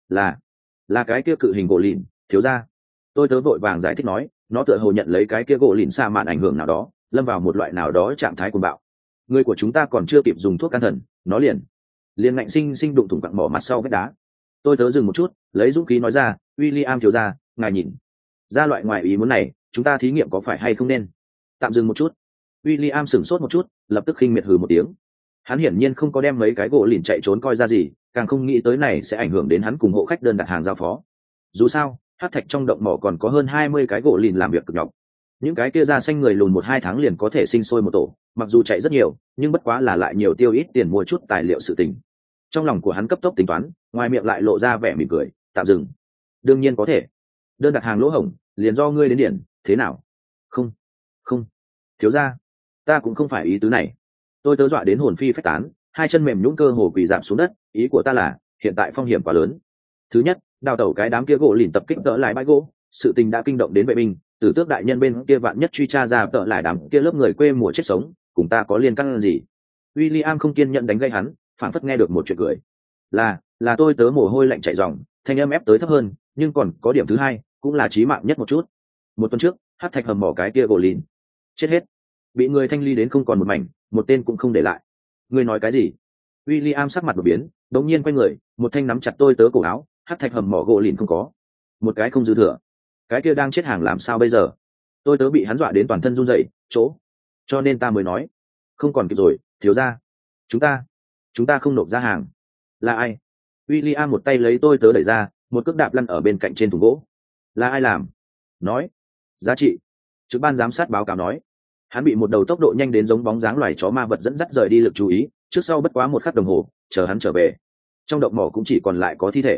Là cái kia cự hình gỗ lìn, thiếu gia. Tôi tớ vội vàng giải thích nói, nó tựa hồ nhận lấy cái kia gỗ lìn sa mạn ảnh hưởng nào đó, lâm vào một loại nào đó trạng thái cuồng bạo. Người của chúng ta còn chưa kịp dùng thuốc can thần, nó liền ngạnh sinh đụng thủng quặng mỏ mặt sau vách đá. Tôi tớ dừng một chút, lấy dũng khí nói ra, William thiếu gia, ngài nhìn ra loại ngoài ý muốn này, chúng ta thí nghiệm có phải hay không nên tạm dừng một chút. William sửng sốt một chút, lập tức khinh miệt hừ một tiếng. Hắn hiển nhiên không có đem mấy cái gỗ lìn chạy trốn coi ra gì, càng không nghĩ tới này sẽ ảnh hưởng đến hắn cùng hộ khách đơn đặt hàng giao phó. Dù sao, hắc thạch trong động mỏ còn có hơn 20 cái gỗ lìn làm việc cực nhọc. Những cái kia da xanh người lùn 1-2 tháng liền có thể sinh sôi một tổ, mặc dù chạy rất nhiều, nhưng bất quá là lại nhiều tiêu ít tiền mua chút tài liệu sự tình. Trong lòng của hắn cấp tốc tính toán, ngoài miệng lại lộ ra vẻ mỉm cười, tạm dừng. Đương nhiên có thể. Đơn đặt hàng lỗ hổng, liền do ngươi đến điển, thế nào? Không, thiếu gia, ta cũng không phải ý tứ này. Tôi tớ dọa đến hồn phi phách tán, hai chân mềm nhũn cơ hồ quỳ rạp xuống đất. Ý của ta là, hiện tại phong hiểm quá lớn. Thứ nhất, đào tẩu cái đám kia gỗ lìn tập kích tợ lại bãi gỗ, sự tình đã kinh động đến vệ binh, Tử Tước đại nhân bên kia vạn nhất truy tra ra tợ lại đám kia lớp người quê mùa chết sống, cùng ta có liên căn gì? William không kiên nhẫn đánh gây hắn, phản phất nghe được một chuyện cười. Là tôi tớ mồ hôi lạnh chảy ròng, thanh âm ép tới thấp hơn, nhưng còn có điểm thứ hai, cũng là chí mạng nhất một chút. Một tuần trước, hắc thạch hầm mỏ cái kia gỗ lìn chết hết, bị người thanh ly đến không còn một mảnh, một tên cũng không để lại. Ngươi nói cái gì? William sắc mặt đột biến, đột nhiên quay người, một thanh nắm chặt tôi tớ cổ áo, hắc thạch hầm mỏ gỗ lìn không có, một cái không dư thừa. Cái kia đang chết hàng làm sao bây giờ? Tôi tớ bị hắn dọa đến toàn thân run rẩy, chỗ. Cho nên ta mới nói, không còn kịp rồi, thiếu gia. Chúng ta không nộp ra hàng. Là ai? William một tay lấy tôi tớ đẩy ra, một cước đạp lăn ở bên cạnh trên thùng gỗ. Là ai làm? Nói. Giá trị. Trực ban giám sát báo cáo nói, hắn bị một đầu tốc độ nhanh đến giống bóng dáng loài chó ma vật dẫn dắt rời đi lực chú ý, trước sau bất quá một khắc đồng hồ, chờ hắn trở về. Trong động mỏ cũng chỉ còn lại có thi thể.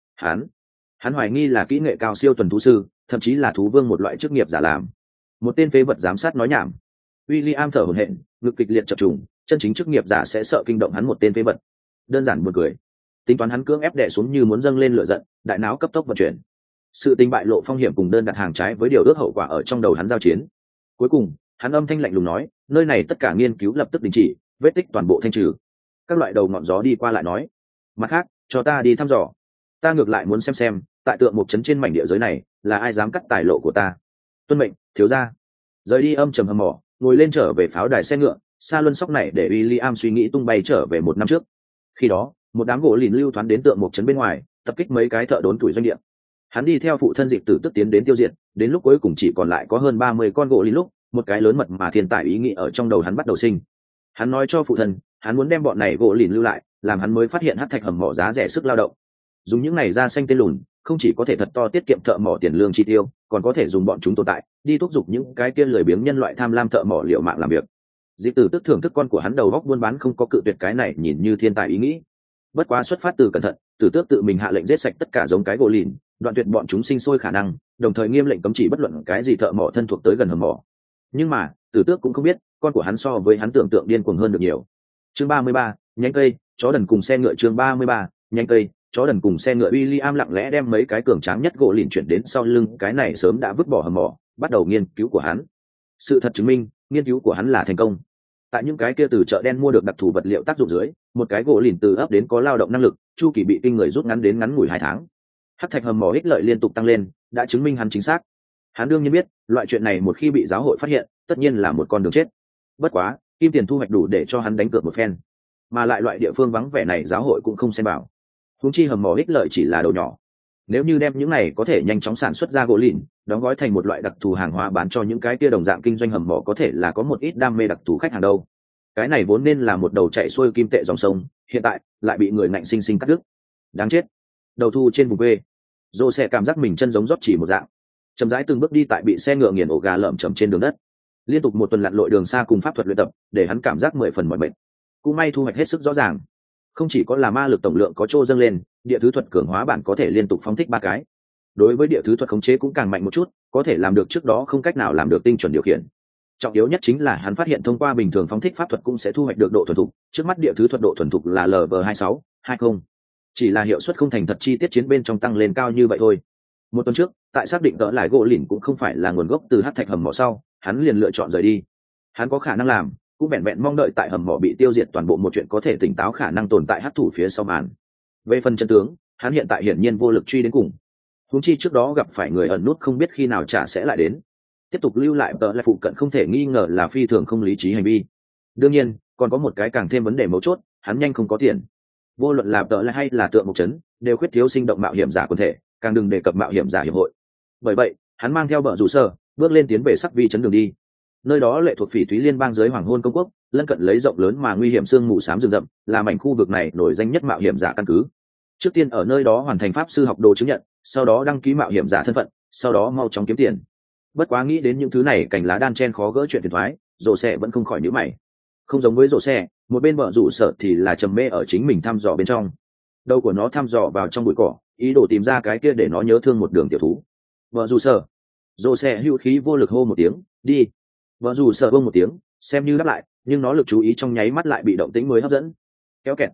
Hắn hoài nghi là kỹ nghệ cao siêu tuần thú sư, thậm chí là thú vương một loại chức nghiệp giả làm. Một tên phế vật giám sát nói nhảm. William thở hổn hển, ngực kịch liệt chập trùng, chân chính chức nghiệp giả sẽ sợ kinh động hắn một tên phế vật. Đơn giản buồn cười. Tính toán hắn cưỡng ép đè xuống như muốn dâng lên lửa giận, đại não cấp tốc vận chuyển. Sự tình bại lộ phong hiểm cùng đơn đặt hàng trái với điều ước hậu quả ở trong đầu hắn giao chiến. Cuối cùng, hắn âm thanh lạnh lùng nói, nơi này tất cả nghiên cứu lập tức đình chỉ, vết tích toàn bộ thanh trừ. Các loại đầu ngọn gió đi qua lại nói, mặt khác, cho ta đi thăm dò. Ta ngược lại muốn xem, tại tượng một trấn trên mảnh địa giới này, là ai dám cắt tài lộ của ta. Tuân mệnh, thiếu gia. Rời đi âm trầm hầm mỏ, ngồi lên trở về pháo đài xe ngựa, xa luân sóc này để William suy nghĩ tung bay trở về một năm trước. Khi đó, một đám gỗ lìn lưu thoán đến tượng một trấn bên ngoài, tập kích mấy cái thợ đốn tuổi doanh địa. Hắn đi theo phụ thân Dịp Tử Tức tiến đến tiêu diệt, đến lúc cuối cùng chỉ còn lại có hơn 30 con gỗ lìn lúc, một cái lớn mật mà thiên tài ý nghĩ ở trong đầu hắn bắt đầu sinh. Hắn nói cho phụ thân, hắn muốn đem bọn này gỗ lìn lưu lại, làm hắn mới phát hiện hắc thạch hầm mỏ giá rẻ sức lao động. Dùng những này ra xanh tên lùn, không chỉ có thể thật to tiết kiệm thợ mỏ tiền lương chi tiêu, còn có thể dùng bọn chúng tồn tại, đi thúc giục những cái kia lười biếng nhân loại tham lam thợ mỏ liệu mạng làm việc. Dịp Tử Tức thưởng thức con của hắn đầu góc buôn bán không có cự tuyệt cái này nhìn như thiên tài ý nghĩ. Bất quá xuất phát từ cẩn thận, Tử Tước tự mình hạ lệnh giết sạch tất cả giống cái gỗ lìn, đoạn tuyệt bọn chúng sinh sôi khả năng, đồng thời nghiêm lệnh cấm chỉ bất luận cái gì thợ mỏ thân thuộc tới gần hầm mỏ. Nhưng mà, Tử Tước cũng không biết, con của hắn so với hắn tưởng tượng điên cuồng hơn được nhiều. Chương 33, nhánh cây, chó đần cùng xe ngựa. Chương 33, nhánh cây, chó đần cùng xe ngựa. William lặng lẽ đem mấy cái cường tráng nhất gỗ lìn chuyển đến sau lưng cái này sớm đã vứt bỏ hầm mỏ, bắt đầu nghiên cứu của hắn. Sự thật chứng minh, nghiên cứu của hắn là thành công. Tại những cái kia từ chợ đen mua được đặc thù vật liệu tác dụng dưới, một cái gỗ lìn từ ấp đến có lao động năng lực, chu kỳ bị kinh người rút ngắn đến ngắn ngủi 2 tháng. Hắc thạch hầm mỏ ích lợi liên tục tăng lên, đã chứng minh hắn chính xác. Hắn đương nhiên biết, loại chuyện này một khi bị giáo hội phát hiện, tất nhiên là một con đường chết. Bất quá, kim tiền thu hoạch đủ để cho hắn đánh cược một phen, mà lại loại địa phương vắng vẻ này giáo hội cũng không xem vào. Huống chi hầm mỏ ích lợi chỉ là đầu nhỏ. Nếu như đem những này có thể nhanh chóng sản xuất ra gỗ lìn, đóng gói thành một loại đặc thù hàng hóa bán cho những cái kia đồng dạng kinh doanh hầm mỏ, có thể là có một ít đam mê đặc thù khách hàng đâu. Cái này vốn nên là một đầu chạy xuôi kim tệ dòng sông, hiện tại lại bị người ngạnh sinh sinh cắt đứt. Đáng chết. Đầu thu trên vùng quê, Dô sẽ cảm giác mình chân giống rót chỉ một dạng, chậm rãi từng bước đi tại bị xe ngựa nghiền ổ gà lởm chởm trên đường đất. Liên tục một tuần lặn lội đường xa cùng pháp thuật luyện tập, để hắn cảm giác 10 phần mỏi mệt. Cũng may thu hoạch hết sức rõ ràng. Không chỉ có là ma lực tổng lượng có trô dâng lên, địa thứ thuật cường hóa bản có thể liên tục phóng thích 3 cái. Đối với địa thứ thuật khống chế cũng càng mạnh một chút, có thể làm được trước đó không cách nào làm được tinh chuẩn điều khiển. Trọng yếu nhất chính là hắn phát hiện thông qua bình thường phóng thích pháp thuật cũng sẽ thu hoạch được độ thuần thục, trước mắt địa thứ thuật độ thuần thục là LV26, 20. Chỉ là hiệu suất không thành thật chi tiết chiến bên trong tăng lên cao như vậy thôi. Một tuần trước, tại xác định đỡ lại gỗ lìn cũng không phải là nguồn gốc từ hắc thạch hầm mỏ sau, hắn liền lựa chọn rời đi. Hắn có khả năng làm, cũng vẹn vẹn mong đợi tại hầm mỏ bị tiêu diệt toàn bộ một chuyện có thể tỉnh táo khả năng tồn tại hắc thủ phía sau màn. Về phần chân tướng, hắn hiện tại hiển nhiên vô lực truy đến cùng. Huống chi trước đó gặp phải người ẩn nút không biết khi nào trả sẽ lại đến. Tiếp tục lưu lại tờ lại phụ cận không thể nghi ngờ là phi thường không lý trí hành vi. Đương nhiên, còn có một cái càng thêm vấn đề mấu chốt, hắn nhanh không có tiền. Vô luận là tờ lại hay là tượng một chấn, đều khuyết thiếu sinh động mạo hiểm giả quần thể, càng đừng đề cập mạo hiểm giả hiệp hội. Bởi vậy, hắn mang theo bờ rủ sở, bước lên tiến về sắc vi chấn đường đi. Nơi đó lệ thuộc phỉ thúy liên bang dưới hoàng hôn công quốc, lân cận lấy rộng lớn mà nguy hiểm sương mù xám rừng rậm, là mảnh khu vực này nổi danh nhất mạo hiểm giả căn cứ. Trước tiên ở nơi đó hoàn thành pháp sư học đồ chứng nhận, sau đó đăng ký mạo hiểm giả thân phận, sau đó mau chóng kiếm tiền. Bất quá nghĩ đến những thứ này cảnh lá đan chen khó gỡ chuyện phiền thoái, rổ xe vẫn không khỏi nhíu mày. Không giống với rổ xe, một bên bờ rủ sở thì là trầm mê ở chính mình thăm dò bên trong. Đầu của nó thăm dò vào trong bụi cỏ, ý đồ tìm ra cái kia để nó nhớ thương một đường tiểu thú. Bờ rủ sở, rổ xe hữu khí vô lực hô một tiếng, đi. Bờ rủ sở bông một tiếng, xem như đáp lại, nhưng nó lực chú ý trong nháy mắt lại bị động tĩnh mới hấp dẫn. Kéo kẹt.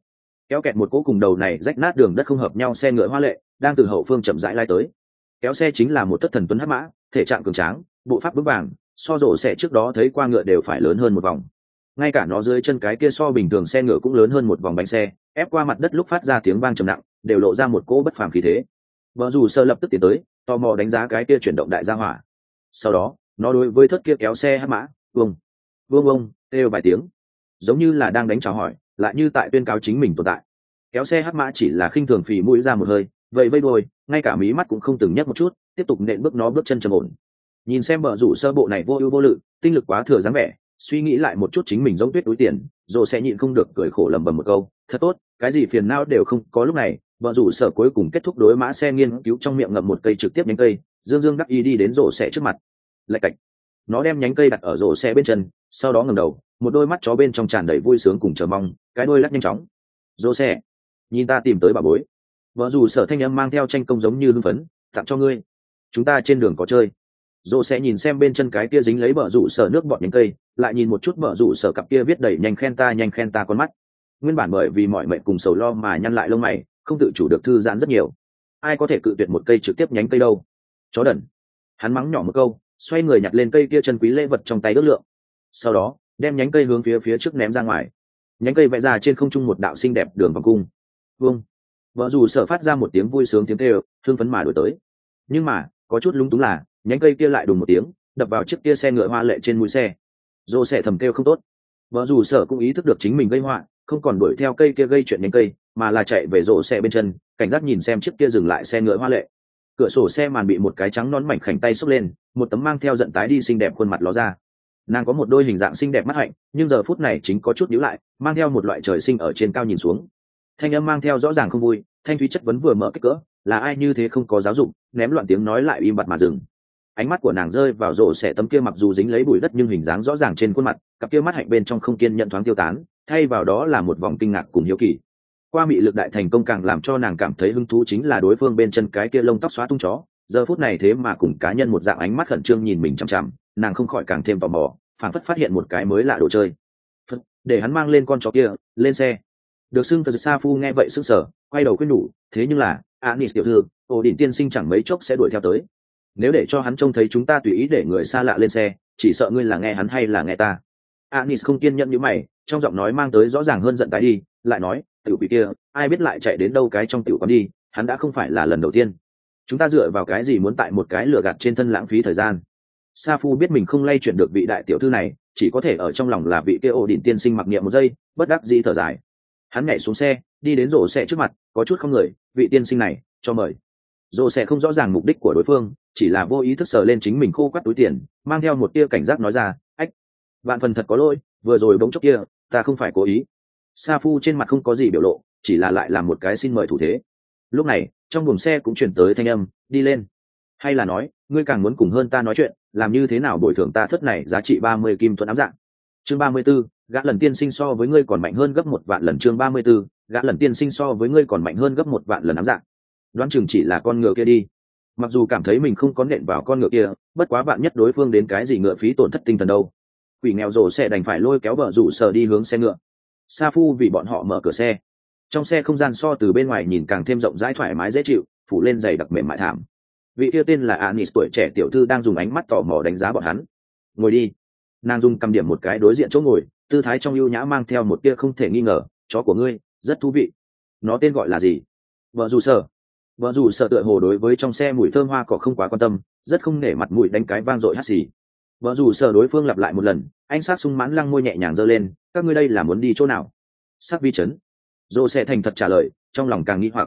kéo kẹt một cỗ cùng đầu này rách nát đường đất không hợp nhau xe ngựa hoa lệ đang từ hậu phương chậm rãi lai tới. Kéo xe chính là một thất thần tuấn hắc mã, thể trạng cường tráng, bộ pháp vững vàng, so rổ xe trước đó thấy qua ngựa đều phải lớn hơn một vòng. Ngay cả nó dưới chân cái kia so bình thường xe ngựa cũng lớn hơn một vòng bánh xe, ép qua mặt đất lúc phát ra tiếng vang trầm nặng, đều lộ ra một cỗ bất phàm khí thế. Vợ dù sơ lập tức tiến tới, tò mò đánh giá cái kia chuyển động đại gia hỏa. Sau đó, nó đối với thất kia kéo xe hắc mã, vương kêu vài tiếng, giống như là đang đánh chào hỏi, lại như tại tuyên cáo chính mình tồn tại. Kéo xe hắc mã chỉ là khinh thường phì mũi ra một hơi, vậy vây đuôi, ngay cả mí mắt cũng không từng nhấc một chút, tiếp tục nện bước nó bước chân trầm ổn. Nhìn xem bờ rủ sơ bộ này vô ưu vô lự, tinh lực quá thừa dáng vẻ, suy nghĩ lại một chút chính mình giống tuyết túi tiền, rồi sẽ nhịn không được cười khổ lẩm bẩm một câu, thật tốt, cái gì phiền não đều không có. Lúc này, bờ rủ sở cuối cùng kết thúc đối mã xe nghiên cứu trong miệng ngậm một cây trực tiếp nhánh cây, dương dương đắc ý đi đến rổ xe trước mặt. Lạch cạch, nó đem nhánh cây đặt ở rổ xe bên chân, sau đó ngẩng đầu, một đôi mắt chó bên trong tràn đầy vui sướng cùng chờ mong, cái đuôi lắc nhanh chóng. Rổ xe, nhìn ta tìm tới bà bối. Vợ dù sở thanh âm mang theo tranh công giống như hưng phấn, tặng cho ngươi, chúng ta trên đường có chơi. Dô sẽ nhìn xem bên chân cái kia dính lấy bờ rủ sở nước bọt nhánh cây, lại nhìn một chút bờ rủ sở cặp kia viết đầy nhanh khen ta con mắt. Nguyên bản bởi vì mọi mệnh cùng sầu lo mà nhăn lại lông mày, không tự chủ được thư giãn rất nhiều. Ai có thể cự tuyệt một cây trực tiếp nhánh cây đâu? Chó đần. Hắn mắng nhỏ một câu, xoay người nhặt lên cây kia chân quý lễ vật trong tay ước lượng. Sau đó, đem nhánh cây hướng phía trước ném ra ngoài. Nhánh cây vẽ ra trên không trung một đạo xinh đẹp đường vòng cung. Vương. Vợ dù sở phát ra một tiếng vui sướng tiếng kêu, hưng phấn mà đổi tới. Nhưng mà, có chút lúng túng là, nhánh cây kia lại đùng một tiếng, đập vào chiếc kia xe ngựa hoa lệ trên mũi xe. Dô sẽ thầm kêu không tốt. Vợ dù sở cũng ý thức được chính mình gây họa, không còn đuổi theo cây kia gây chuyện nhánh cây, mà là chạy về rổ xe bên chân, cảnh giác nhìn xem chiếc kia dừng lại xe ngựa hoa lệ. Cửa sổ xe màn bị một cái trắng nón mảnh khảnh tay xốc lên, một tấm mang theo giận tái đi xinh đẹp khuôn mặt ló ra. Nàng có một đôi hình dạng xinh đẹp mắt hạnh, nhưng giờ phút này chính có chút nhíu lại, mang theo một loại trời sinh ở trên cao nhìn xuống. Thanh âm mang theo rõ ràng không vui, thanh thúy chất vấn vừa mở kích cỡ, là ai như thế không có giáo dục, ném loạn tiếng nói lại im bặt mà dừng. Ánh mắt của nàng rơi vào rổ xẻ tấm kia mặc dù dính lấy bụi đất nhưng hình dáng rõ ràng trên khuôn mặt, cặp kia mắt hạnh bên trong không kiên nhận thoáng tiêu tán, thay vào đó là một vòng kinh ngạc cùng hiếu kỳ. Qua mị lực đại thành công càng làm cho nàng cảm thấy hứng thú chính là đối phương bên chân cái kia lông tóc xóa tung chó, giờ phút này thế mà cùng cá nhân một dạng ánh mắt khẩn trương nhìn mình chằm chằm, nàng không khỏi càng thêm tò mò, phảng phất phát hiện một cái mới lạ đồ chơi. Để hắn mang lên con chó kia, lên xe. Được xưng Phật Sa Phu nghe vậy sững sờ, quay đầu khuyên nhủ, thế nhưng là, Anis tiểu thư, ổ đỉnh tiên sinh chẳng mấy chốc sẽ đuổi theo tới. Nếu để cho hắn trông thấy chúng ta tùy ý để người xa lạ lên xe, chỉ sợ ngươi là nghe hắn hay là nghe ta. Anis không kiên nhẫn như mày, trong giọng nói mang tới rõ ràng hơn giận tái đi, lại nói, tiểu quỷ kia, ai biết lại chạy đến đâu cái trong tiểu quán đi, hắn đã không phải là lần đầu tiên. Chúng ta dựa vào cái gì muốn tại một cái lừa gạt trên thân lãng phí thời gian. Sa Phu biết mình không lay chuyển được vị đại tiểu thư này, chỉ có thể ở trong lòng là vị kia ổ đỉnh tiên sinh mặc niệm một giây, bất đắc dĩ thở dài. Hắn nhảy xuống xe, đi đến rổ xe trước mặt, có chút không người, vị tiên sinh này, cho mời. Rổ xe không rõ ràng mục đích của đối phương, chỉ là vô ý thức sờ lên chính mình khô quắt túi tiền, mang theo một tia cảnh giác nói ra, ách, vạn phần thật có lỗi, vừa rồi bỗng chốc kia, ta không phải cố ý. Sa Phu trên mặt không có gì biểu lộ, chỉ là lại làm một cái xin mời thủ thế. Lúc này, trong buồng xe cũng chuyển tới thanh âm, đi lên. Hay là nói, ngươi càng muốn cùng hơn ta nói chuyện, làm như thế nào bồi thường ta thất này giá trị 30 kim thuẫn ám dạng. Chương 34, gã lần tiên sinh so với ngươi còn mạnh hơn gấp 1 vạn lần. Chương 34, gã lần tiên sinh so với ngươi còn mạnh hơn gấp 1 vạn lần ám dạng. Đoán chừng chỉ là con ngựa kia đi. Mặc dù cảm thấy mình không có nện vào con ngựa kia, bất quá bạn nhất đối phương đến cái gì ngựa phí tổn thất tinh thần đâu. Quỷ nghèo rồ sẽ đành phải lôi kéo vợ rủ sở đi hướng xe ngựa. Sa Phu vì bọn họ mở cửa xe. Trong xe không gian so từ bên ngoài nhìn càng thêm rộng rãi thoải mái dễ chịu, phủ lên dày đặc mềm mại thảm. Vị kia tên là Anis tuổi trẻ tiểu thư đang dùng ánh mắt tò mò đánh giá bọn hắn. Ngồi đi. Nàng dùng cầm điểm một cái đối diện chỗ ngồi, tư thái trong ưu nhã mang theo một tia không thể nghi ngờ, chó của ngươi rất thú vị. Nó tên gọi là gì? Vợ dù sở tựa hồ đối với trong xe mùi thơm hoa cỏ không quá quan tâm, rất không nể mặt mũi đánh cái vang dội hắt xì. Vợ dù sở đối phương lặp lại một lần, anh sát sung mãn lăng môi nhẹ nhàng giơ lên, các ngươi đây là muốn đi chỗ nào? Sắc vi chấn. Dô sẽ thành thật trả lời, trong lòng càng nghi hoặc.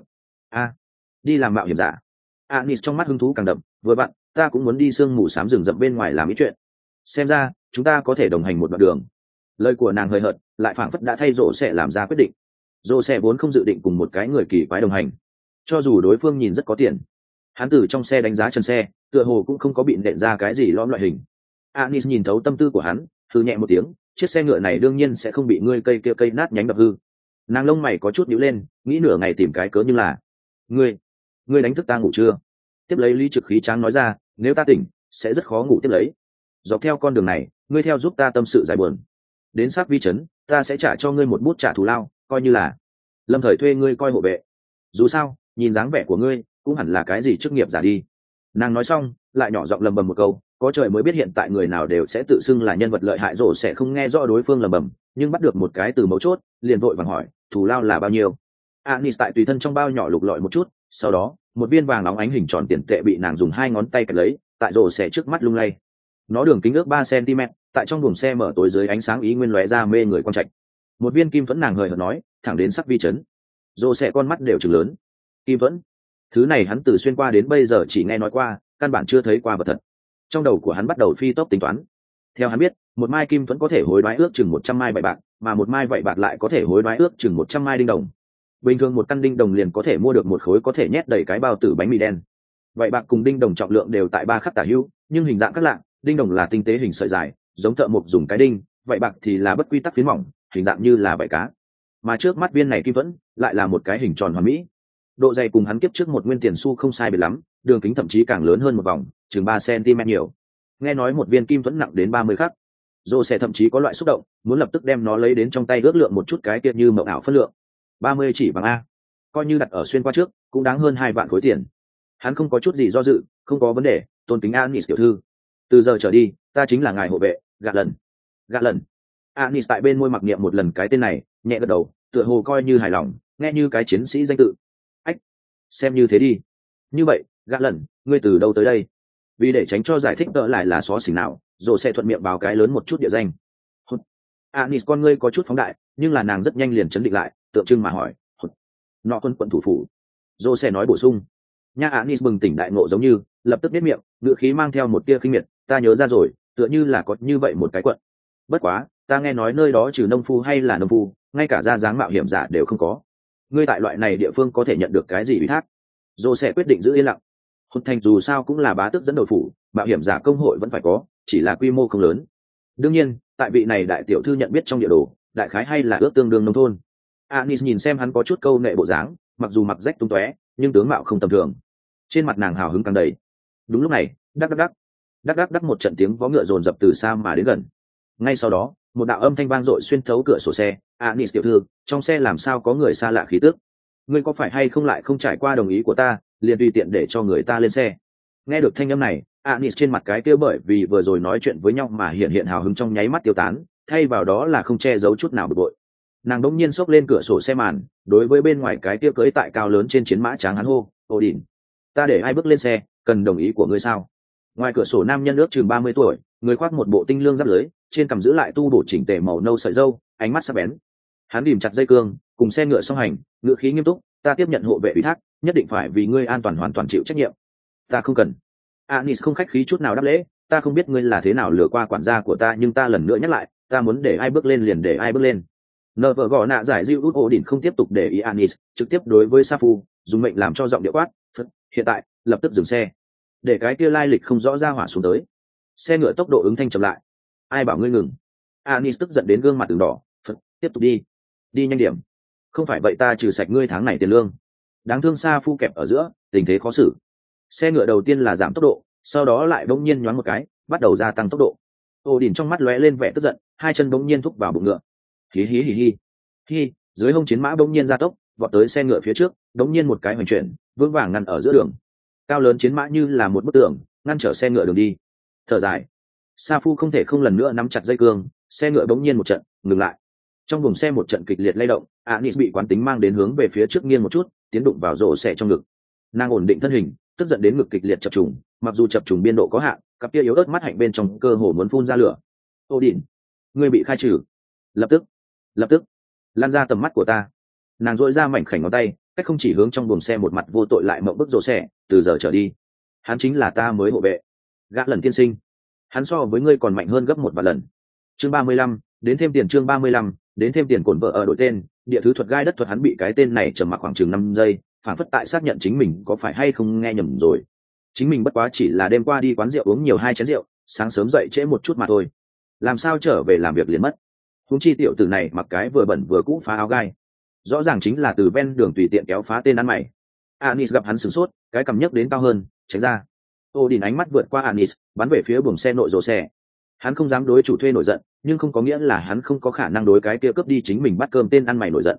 Đi làm mạo hiểm giả. Anis trong mắt hứng thú càng đậm, vừa vặn, ta cũng muốn đi sương mù xám rừng rậm bên ngoài làm ý chuyện. Xem ra, chúng ta có thể đồng hành một đoạn đường. Lời của nàng hơi hợt, lại phảng phất đã thay Dô sẽ làm ra quyết định. Dô sẽ vốn không dự định cùng một cái người kỳ quái đồng hành. Cho dù đối phương nhìn rất có tiền, hắn từ trong xe đánh giá chân xe, tựa hồ cũng không có bị nện ra cái gì lõm loại hình. Anis nhìn thấu tâm tư của hắn, hừ nhẹ một tiếng, chiếc xe ngựa này đương nhiên sẽ không bị ngươi cây nát nhánh đập hư. Nàng lông mày có chút nhíu lên, nghĩ nửa ngày tìm cái cớ, nhưng là ngươi đánh thức ta ngủ chưa? Tiếp lấy Lý Trực khí tráng nói ra, nếu ta tỉnh sẽ rất khó ngủ tiếp lấy. Dọc theo con đường này, ngươi theo giúp ta tâm sự dài buồn, đến sát vi chấn, ta sẽ trả cho ngươi một bút trả thù lao, coi như là lâm thời thuê ngươi coi hộ vệ. Dù sao nhìn dáng vẻ của ngươi cũng hẳn là cái gì chức nghiệp giả đi. Nàng nói xong lại nhỏ giọng lầm bầm một câu, có trời mới biết hiện tại người nào đều sẽ tự xưng là nhân vật lợi hại, rổ sẽ không nghe rõ đối phương lầm bầm, nhưng bắt được một cái từ mấu chốt liền vội vàng hỏi thù lao là bao nhiêu. Anis tại tùy thân trong bao nhỏ lục lọi một chút, sau đó một viên vàng óng ánh hình tròn tiền tệ bị nàng dùng 2 ngón tay kẹp lấy, tại rổ sẽ trước mắt lung lay. Nó đường kính ước 3 cm, tại trong buồng xe mở tối dưới ánh sáng ý nguyên lóe ra mê người quan trạch. Một viên kim vẫn, nàng hời hợt nói, thẳng đến sắc vi chấn. Rổ sẽ con mắt đều trừng lớn. Kim vẫn, thứ này hắn từ xuyên qua đến bây giờ chỉ nghe nói qua, căn bản chưa thấy qua vật thật. Trong đầu của hắn bắt đầu phi tốc tính toán. Theo hắn biết, một mai kim vẫn có thể hối đoái ước chừng 100 mai vậy bạc, mà một mai vậy bạc lại có thể hối đoái ước chừng 100 mai đinh đồng. Bình thường một căn đinh đồng liền có thể mua được một khối có thể nhét đầy cái bao tử bánh mì đen. Vậy bạc cùng đinh đồng trọng lượng đều tại 3 khắc tả hữu, nhưng hình dạng khác lạ, đinh đồng là tinh tế hình sợi dài, giống thợ mộc dùng cái đinh, vậy bạc thì là bất quy tắc phiến mỏng, hình dạng như là vảy cá. Mà trước mắt viên này kim vẫn lại là một cái hình tròn hoàn mỹ. Độ dày cùng hắn kiếp trước một nguyên tiền xu không sai biệt lắm, đường kính thậm chí càng lớn hơn một vòng, chừng 3 cm nhiều. Nghe nói một viên kim vẫn nặng đến 30 khắc. Dô sẽ thậm chí có loại xúc động, muốn lập tức đem nó lấy đến trong tay ước lượng một chút cái kia như mộng ảo phân lượng. 30 chỉ bằng a, coi như đặt ở xuyên qua trước cũng đáng hơn 2 vạn khối tiền. Hắn không có chút gì do dự, không có vấn đề, tôn kính Anis tiểu thư. Từ giờ trở đi, ta chính là ngài hộ vệ, gạ lần. Gạ lần. Anis tại bên môi mặc niệm một lần cái tên này, nhẹ gật đầu, tựa hồ coi như hài lòng, nghe như cái chiến sĩ danh tự. Ách, xem như thế đi. Như vậy, gạ lần, ngươi từ đâu tới đây? Vì để tránh cho giải thích đỡ lại là xó xỉnh nào, rồi sẽ thuận miệng báo cái lớn một chút địa danh. Anis con ngươi có chút phóng đại, nhưng là nàng rất nhanh liền chấn định lại, tượng trưng mà hỏi, nọ quân quận thủ phủ. Rồi sẽ nói bổ sung. Nha, Anis bừng tỉnh đại ngộ giống như lập tức biết miệng, ngữ khí mang theo một tia khinh miệt, ta nhớ ra rồi, tựa như là có như vậy một cái quận. Bất quá, ta nghe nói nơi đó trừ nông phu hay là nông phu, ngay cả ra dáng mạo hiểm giả đều không có. Ngươi tại loại này địa phương có thể nhận được cái gì ủy thác? Rồi sẽ quyết định giữ yên lặng. Hồn thành dù sao cũng là bá tước dẫn đầu phủ, mạo hiểm giả công hội vẫn phải có, chỉ là quy mô không lớn. Đương nhiên, tại vị này đại tiểu thư nhận biết trong địa đồ, đại khái hay là ước tương đương nông thôn. Anis nhìn xem hắn có chút câu nệ bộ dáng, mặc dù mặc rách tung tóe, nhưng tướng mạo không tầm thường. Trên mặt nàng hào hứng càng đầy. Đúng lúc này, đắc một trận tiếng vó ngựa dồn dập từ xa mà đến gần. Ngay sau đó, một đạo âm thanh vang dội xuyên thấu cửa sổ xe. Anis tiểu thư, trong xe làm sao có người xa lạ khí tức? Ngươi có phải hay không lại không trải qua đồng ý của ta, liền tùy tiện để cho người ta lên xe? Nghe được thanh âm này, Anis trên mặt cái kia bởi vì vừa rồi nói chuyện với nhau mà hiện hào hứng trong nháy mắt tiêu tán, thay vào đó là không che giấu chút nào bực bội. Nàng đống nhiên xốc lên cửa sổ xe màn, đối với bên ngoài cái kia cưỡi tại cao lớn trên chiến mã trắng hắn hô, Odin, ta để ai bước lên xe, cần đồng ý của ngươi sao? Ngoài cửa sổ nam nhân ước chừng 30 tuổi, người khoác một bộ tinh lương giáp lưới, trên cằm giữ lại tu bổ chỉnh tề màu nâu sợi râu, ánh mắt sắc bén. Hắn ghìm chặt dây cương, cùng xe ngựa song hành, ngựa khí nghiêm túc, ta tiếp nhận hộ vệ ủy thác, nhất định phải vì ngươi an toàn hoàn toàn chịu trách nhiệm. Ta không cần. Anis không khách khí chút nào đáp lễ, ta không biết ngươi là thế nào lừa qua quản gia của ta, nhưng ta lần nữa nhắc lại, ta muốn để ai bước lên liền để ai bước lên. Nợ vợ gõ nạ giải diêu út ổ đỉnh không tiếp tục để ý Anis, trực tiếp đối với Safu dùng mệnh làm cho giọng điệu quát, hiện tại lập tức dừng xe, để cái kia lai lịch không rõ ra hỏa xuống tới. Xe ngựa tốc độ ứng thanh chậm lại. Ai bảo ngươi ngừng? Anis tức giận đến gương mặt từng đỏ, tiếp tục đi, đi nhanh điểm, không phải vậy ta trừ sạch ngươi tháng này tiền lương. Đáng thương Safu kẹp ở giữa, tình thế khó xử. Xe ngựa đầu tiên là giảm tốc độ, sau đó lại bỗng nhiên nhoáng một cái, bắt đầu gia tăng tốc độ. Ô đỉnh trong mắt lóe lên vẻ tức giận, hai chân bỗng nhiên thúc vào bụng ngựa. Hí hí hí hí. Hi, dưới hông chiến mã bỗng nhiên gia tốc, vọt tới xe ngựa phía trước, bỗng nhiên một cái hoành chuyển, vững vàng ngăn ở giữa đường. Cao lớn chiến mã như là một bức tường, ngăn trở xe ngựa đường đi. Thở dài, Safu không thể không lần nữa nắm chặt dây cương, xe ngựa bỗng nhiên một trận ngừng lại. Trong buồng xe một trận kịch liệt lay động, Anis bị quán tính mang đến hướng về phía trước nghiêng một chút, tiến đụng vào rổ xe trong ngực. Nàng ổn định thân hình, tức giận đến ngực kịch liệt chập trùng, mặc dù chập trùng biên độ có hạn, cặp kia yếu ớt mắt hạnh bên trong cơ hồ muốn phun ra lửa. Odin, ngươi bị khai trừ. Lập tức lan ra tầm mắt của ta. Nàng dội ra mảnh khảnh ngón tay, cách không chỉ hướng trong buồng xe một mặt vô tội lại mộng bức rổ xe, từ giờ trở đi hắn chính là ta mới hộ vệ. Gã lần tiên sinh, hắn so với ngươi còn mạnh hơn gấp 1 vạn lần. Chương 35, đến thêm tiền. Chương 35, đến thêm tiền. Cổn vợ ở đổi tên, địa thứ thuật gai đất thuật, hắn bị cái tên này trầm mặc khoảng chừng 5 giây, phản phất tại xác nhận chính mình có phải hay không nghe nhầm rồi. Chính mình bất quá chỉ là đêm qua đi quán rượu uống nhiều 2 chén rượu, sáng sớm dậy trễ một chút mà thôi. Làm sao trở về làm việc liền mất? Huống chi tiểu tử này mặc cái vừa bẩn vừa cũ phá áo gai, rõ ràng chính là từ ven đường tùy tiện kéo phá tên ăn mày. Anis gặp hắn sửng sốt, cái cầm nhấc đến cao hơn, tránh ra. Odin ánh mắt vượt qua Anis, bắn về phía buồng xe nội rổ xe. Hắn không dám đối chủ thuê nổi giận, nhưng không có nghĩa là hắn không có khả năng đối cái kia cướp đi chính mình bắt cơm tên ăn mày nổi giận.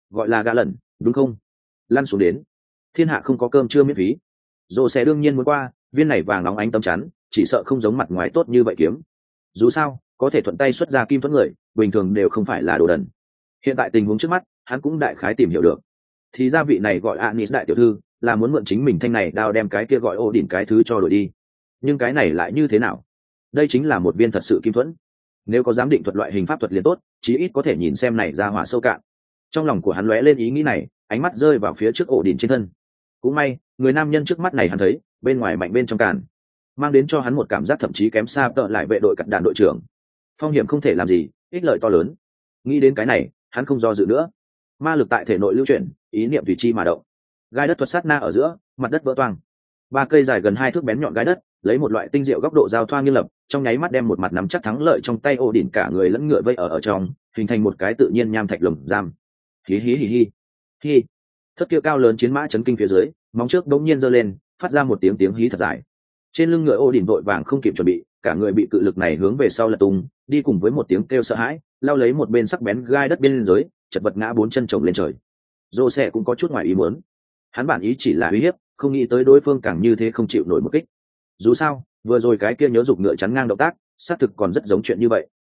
gọi là gã lần đúng không? Lăn xuống đến, thiên hạ không có cơm trưa miễn phí. Dô sẽ đương nhiên muốn qua, viên này vàng nóng ánh tấm chắn chỉ sợ không giống mặt ngoài tốt như vậy kiếm. Dù sao có thể thuận tay xuất ra kim thuẫn người bình thường đều không phải là đồ đần. Hiện tại tình huống trước mắt hắn cũng đại khái tìm hiểu được, thì gia vị này gọi Anis đại tiểu thư là muốn mượn chính mình thanh này đao đem cái kia gọi ô đỉnh cái thứ cho đổi đi. Nhưng cái này lại như thế nào? Đây chính là một viên thật sự kim thuẫn. Nếu có giám định thuật loại hình pháp thuật liền tốt, chí ít có thể nhìn xem này ra hỏa sâu cạn. Trong lòng của hắn lóe lên ý nghĩ này, ánh mắt rơi vào phía trước ổ đỉnh trên thân. Cũng may người nam nhân trước mắt này hắn thấy bên ngoài mạnh bên trong càn, mang đến cho hắn một cảm giác thậm chí kém xa tợ lại vệ đội cận đạn đội trưởng. Phong hiểm không thể làm gì, ích lợi to lớn. Nghĩ đến cái này hắn không do dự nữa, ma lực tại thể nội lưu chuyển, ý niệm tùy chi mà động. Gai đất thuật sát na ở giữa, mặt đất vỡ toang. Ba cây dài gần 2 thước bén nhọn gai đất lấy một loại tinh diệu góc độ giao thoa nghiêng lập, trong nháy mắt đem một mặt nắm chắc thắng lợi trong tay ổ đỉnh cả người lẫn ngựa vây ở trong, hình thành một cái tự nhiên nham thạch lồng giam. Hí hí hí hí hí. Thất kia cao lớn chiến mã chấn kinh phía dưới, móng trước đống nhiên giơ lên, phát ra một tiếng hí thật dài. Trên lưng ngựa ổ đỉnh vội vàng không kịp chuẩn bị, cả người bị cự lực này hướng về sau lật tung, đi cùng với một tiếng kêu sợ hãi, lao lấy một bên sắc bén gai đất bên dưới, chật vật ngã 4 chân chồng lên trời. Dô sẽ cũng có chút ngoài ý muốn, hắn bản ý chỉ là uy hiếp, không nghĩ tới đối phương càng như thế không chịu nổi một kích. Dù sao vừa rồi cái kia nhớ dục ngựa chắn ngang động tác xác thực còn rất giống chuyện như vậy.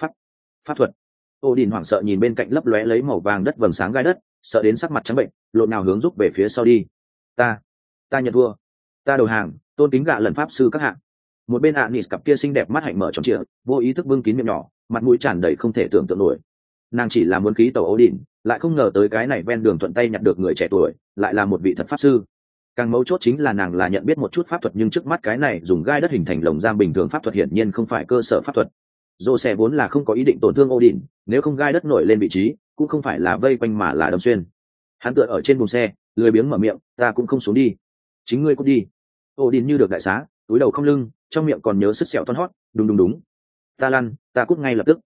Pháp thuật. Ô đình hoảng sợ nhìn bên cạnh lấp lóe lấy màu vàng đất vầng sáng gai đất, sợ đến sắc mặt trắng bệnh, lộn nào hướng rút về phía sau đi. Ta nhận thua, ta đầu hàng, tôn kính gạ lần pháp sư các hạng. Một bên Anis cặp kia xinh đẹp mắt hạnh mở tròn trịa, vô ý thức bưng kín miệng nhỏ, mặt mũi tràn đầy không thể tưởng tượng nổi. Nàng chỉ là muốn khí tàu Ô đình, lại không ngờ tới cái này ven đường thuận tay nhặt được người trẻ tuổi lại là một vị thật pháp sư. Càng mấu chốt chính là nàng là nhận biết một chút pháp thuật, nhưng trước mắt cái này dùng gai đất hình thành lồng giam bình thường pháp thuật hiển nhiên không phải cơ sở pháp thuật. Dô xe vốn là không có ý định tổn thương Odin, nếu không gai đất nổi lên vị trí cũng không phải là vây quanh mà là đâm xuyên. Hắn tựa ở trên buồng xe lười biếng mở miệng, ta cũng không xuống đi, chính ngươi cút đi. Odin như được đại xá, túi đầu không lưng, trong miệng còn nhớ sứt sẹo toan hót, đúng, ta lăn, ta cút ngay lập tức.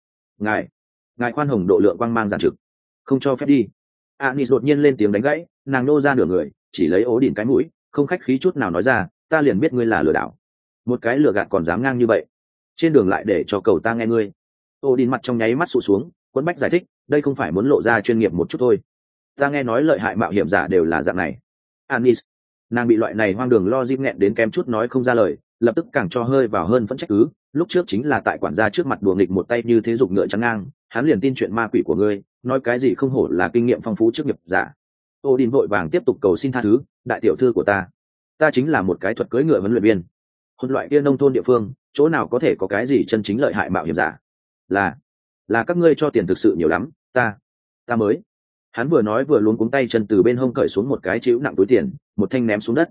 Ngài khoan hồng độ lượng quang mang giản trực, không cho phép đi. Anis đột nhiên lên tiếng đánh gãy, nàng nô ra nửa người, chỉ lấy ố đỉnh cái mũi, không khách khí chút nào nói ra, ta liền biết ngươi là lừa đảo, một cái lừa gạt còn dám ngang như vậy, trên đường lại để cho cầu ta nghe ngươi. Ố đỉnh mặt trong nháy mắt sụt xuống, quấn bách giải thích, đây không phải muốn lộ ra chuyên nghiệp một chút thôi, ta nghe nói lợi hại mạo hiểm giả đều là dạng này. Anis, nàng bị loại này hoang đường logic nghẹn đến kém chút nói không ra lời, lập tức càng cho hơi vào hơn vẫn trách cứ, lúc trước chính là tại quản gia trước mặt đùa nghịch một tay như thế dục ngựa chắn ngang, hắn liền tin chuyện ma quỷ của ngươi, nói cái gì không hổ là kinh nghiệm phong phú trước nghiệp giả. Odin vội vàng tiếp tục cầu xin tha thứ, đại tiểu thư của ta chính là một cái thuật cưỡi ngựa huấn luyện viên, hôn loại kia nông thôn địa phương chỗ nào có thể có cái gì chân chính lợi hại mạo hiểm giả, là các ngươi cho tiền thực sự nhiều lắm, ta mới. Hắn vừa nói vừa luống cuống tay chân từ bên hông cởi xuống một cái chịu nặng túi tiền, một thanh ném xuống đất.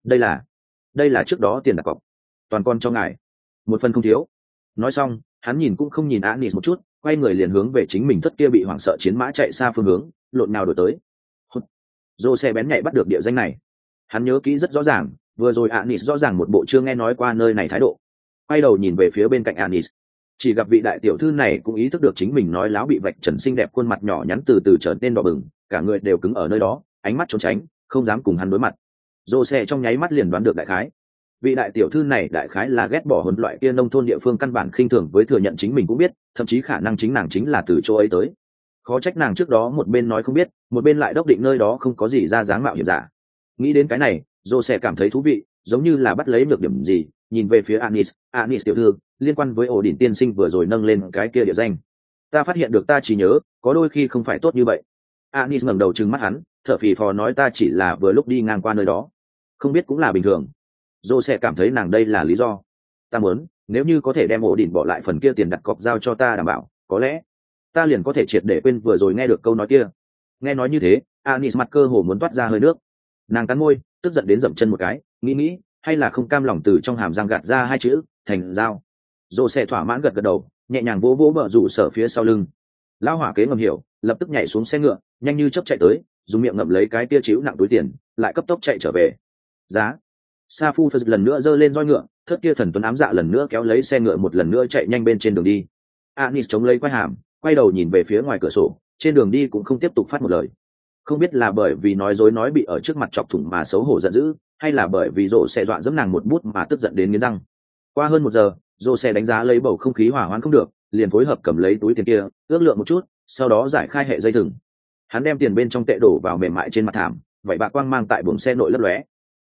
Đây là trước đó tiền đặt cọc, toàn con cho ngài, một phần không thiếu. Nói xong hắn nhìn cũng không nhìn Anis một chút, quay người liền hướng về chính mình thất kia bị hoảng sợ chiến mã chạy xa phương hướng lộn nào đổi tới. Dô xe bén nhạy bắt được địa danh này, hắn nhớ kỹ rất rõ ràng, vừa rồi Anis rõ ràng một bộ chưa nghe nói qua nơi này thái độ. Quay đầu nhìn về phía bên cạnh Anis, chỉ gặp vị đại tiểu thư này cũng ý thức được chính mình nói láo bị vạch trần, xinh đẹp khuôn mặt nhỏ nhắn từ từ trở nên đỏ bừng, cả người đều cứng ở nơi đó, ánh mắt trốn tránh, không dám cùng hắn đối mặt. Dô xe trong nháy mắt liền đoán được đại khái, vị đại tiểu thư này đại khái là ghét bỏ hồn loại kia nông thôn địa phương căn bản khinh thường với thừa nhận chính mình cũng biết, thậm chí khả năng chính nàng chính là từ chỗ ấy tới. Khó trách nàng trước đó một bên nói không biết, một bên lại đốc định nơi đó không có gì ra dáng mạo hiểm giả. Nghĩ đến cái này, Dô sẽ cảm thấy thú vị, giống như là bắt lấy được điểm gì, nhìn về phía Anis tiểu thư, liên quan với ổ đỉnh tiên sinh vừa rồi nâng lên cái kia địa danh, ta phát hiện được ta chỉ nhớ có đôi khi không phải tốt như vậy. Anis ngẩng đầu trừng mắt hắn, thở phì phò nói, ta chỉ là vừa lúc đi ngang qua nơi đó, không biết cũng là bình thường. Dô sẽ cảm thấy nàng đây là lý do. Ta muốn, nếu như có thể đem ổ đỉnh bỏ lại phần kia tiền đặt cọc giao cho ta đảm bảo, có lẽ ta liền có thể triệt để quên vừa rồi nghe được câu nói kia. Nghe nói như thế, Anis mặt cơ hồ muốn toát ra hơi nước, nàng cắn môi, tức giận đến dậm chân một cái, nghĩ hay là không cam lòng từ trong hàm răng gạt ra hai chữ thành giao. Dô sẽ thỏa mãn gật đầu, nhẹ nhàng vỗ vỗ bờ rủ sở phía sau lưng. Lão hỏa kế ngầm hiểu, lập tức nhảy xuống xe ngựa, nhanh như chớp chạy tới, dùng miệng ngậm lấy cái tia chịu nặng túi tiền, lại cấp tốc chạy trở về. Giá. Sa Phu Phật lần nữa giơ lên roi ngựa, thất kia thần tuấn ám dạ lần nữa kéo lấy xe ngựa một lần nữa chạy nhanh bên trên đường đi. Anis chống lấy quai hàm, quay đầu nhìn về phía ngoài cửa sổ, trên đường đi cũng không tiếp tục phát một lời. Không biết là bởi vì nói dối nói bị ở trước mặt chọc thủng mà xấu hổ giận dữ, hay là bởi vì rổ xe dọa dẫm nàng một bút mà tức giận đến nghiến răng. Qua hơn 1 giờ, rổ xe đánh giá lấy bầu không khí hỏa hoãn không được, liền phối hợp cầm lấy túi tiền kia, ước lượng một chút, sau đó giải khai hệ dây thừng. Hắn đem tiền bên trong tệ đổ vào mềm mại trên mặt thảm, vậy bạc quang mang tại buồng xe nội lấp lóe.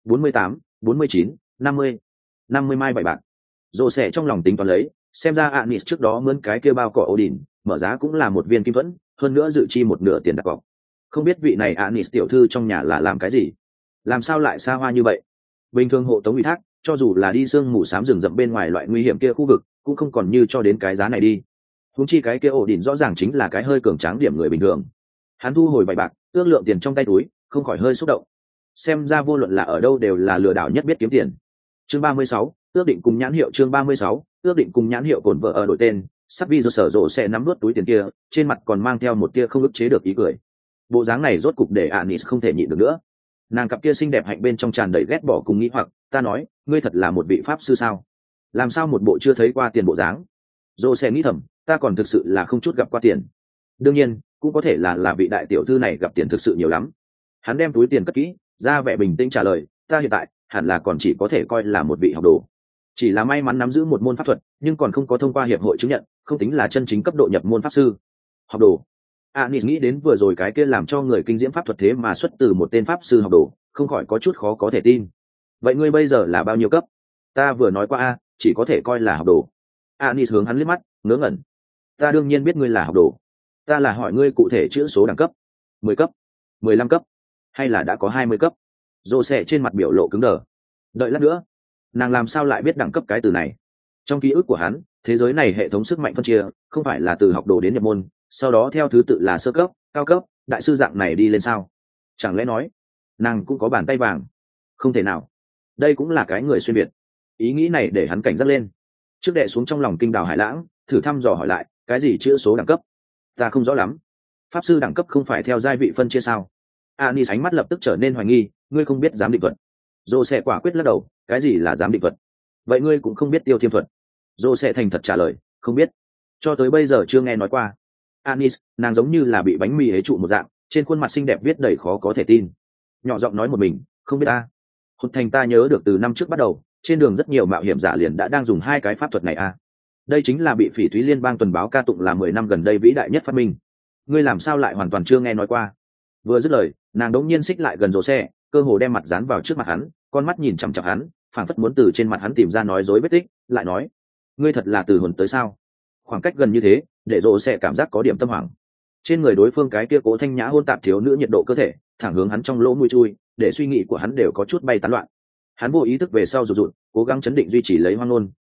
48, 49, 50, 50 mai bảy bạc. Rồ Sẻ trong lòng tính toán lấy, xem ra Anis trước đó mướn cái kia bao cỏ Odin, mở giá cũng là một viên kim thuẫn, hơn nữa dự chi một nửa tiền đặt cọc. Không biết vị này Anis tiểu thư trong nhà là làm cái gì, làm sao lại xa hoa như vậy? Bình thường hộ tống ủy thác, cho dù là đi sương mù xám rừng rậm bên ngoài loại nguy hiểm kia khu vực, cũng không còn như cho đến cái giá này đi. Huống chi cái kia Odin rõ ràng chính là cái hơi cường tráng điểm người bình thường. Hắn thu hồi bảy bạc, ước lượng tiền trong tay túi, không khỏi hơi xúc động. Xem ra vô luận là ở đâu đều là lừa đảo nhất biết kiếm tiền. Chương 36, ước định cùng nhãn hiệu. Chương 36, ước định cùng nhãn hiệu. Cồn vợ ở đổi tên, sắp vi do sở rộ sẽ nắm nuốt túi tiền kia, trên mặt còn mang theo một tia không ức chế được ý cười. Bộ dáng này rốt cục để Anis không thể nhịn được nữa. Nàng cặp kia xinh đẹp hạnh bên trong tràn đầy ghét bỏ cùng nghĩ hoặc, ta nói, ngươi thật là một vị pháp sư sao? Làm sao một bộ chưa thấy qua tiền bộ dáng? Rộ sẽ nghĩ thầm, ta còn thực sự là không chút gặp qua tiền. Đương nhiên, cũng có thể là vị đại tiểu thư này gặp tiền thực sự nhiều lắm. Hắn đem túi tiền cất kỹ, ra vẻ bình tĩnh trả lời, ta hiện tại hẳn là còn chỉ có thể coi là một vị học đồ, chỉ là may mắn nắm giữ một môn pháp thuật, nhưng còn không có thông qua hiệp hội chứng nhận, không tính là chân chính cấp độ nhập môn pháp sư. Học đồ? Anis nghĩ đến vừa rồi cái kia làm cho người kinh diễm pháp thuật thế mà xuất từ một tên pháp sư học đồ, không khỏi có chút khó có thể tin. Vậy ngươi bây giờ là bao nhiêu cấp? Ta vừa nói qua chỉ có thể coi là học đồ. Anis hướng hắn liếc mắt, ngớ ngẩn. Ta đương nhiên biết ngươi là học đồ. Ta là hỏi ngươi cụ thể chữ số đẳng cấp. 10 cấp, 15 cấp, hay là đã có 20 cấp? Rồ Sẻ trên mặt biểu lộ cứng đờ. Đợi lát nữa, nàng làm sao lại biết đẳng cấp cái từ này? Trong ký ức của hắn, thế giới này hệ thống sức mạnh phân chia không phải là từ học đồ đến nhập môn, sau đó theo thứ tự là sơ cấp, cao cấp, đại sư dạng này đi lên sao? Chẳng lẽ nói nàng cũng có bàn tay vàng? Không thể nào, đây cũng là cái người xuyên biệt. Ý nghĩ này để hắn cảnh giác lên, trước đệ xuống trong lòng kinh đào hải lãng, thử thăm dò hỏi lại, cái gì chữ số đẳng cấp? Ta không rõ lắm. Pháp sư đẳng cấp không phải theo giai vị phân chia sao? Anis ánh mắt lập tức trở nên hoài nghi, ngươi không biết giám định thuật? Rồ Sẻ quả quyết lắc đầu, cái gì là giám định thuật? Vậy ngươi cũng không biết tiêu thiêm thuật? Rồ Sẻ thành thật trả lời, không biết, cho tới bây giờ chưa nghe nói qua. Anis, nàng giống như là bị bánh mì hế trụ một dạng, trên khuôn mặt xinh đẹp viết đầy khó có thể tin, nhỏ giọng nói một mình, không biết ta. Hột thành ta nhớ được từ năm trước bắt đầu, trên đường rất nhiều mạo hiểm giả liền đã đang dùng hai cái pháp thuật này đây chính là bị Phỉ Thúy Liên bang tuần báo ca tụng là 10 năm gần đây vĩ đại nhất phát minh. Ngươi làm sao lại hoàn toàn chưa nghe nói qua? Vừa dứt lời, nàng đống nhiên xích lại gần Rồ Sẻ, cơ hồ đem mặt dán vào trước mặt hắn, con mắt nhìn chằm chằm hắn, phảng phất muốn từ trên mặt hắn tìm ra nói dối vết tích, lại nói, ngươi thật là từ hồn tới sao? Khoảng cách gần như thế, để Rồ Sẻ cảm giác có điểm tâm hoảng. Trên người đối phương cái kia cố thanh nhã hôn tạp thiếu nữ nhiệt độ cơ thể, thẳng hướng hắn trong lỗ mũi chui, để suy nghĩ của hắn đều có chút bay tán loạn. Hắn vô ý thức về sau rụt rụt, cố gắng chấn định duy trì lấy hoang ngôn,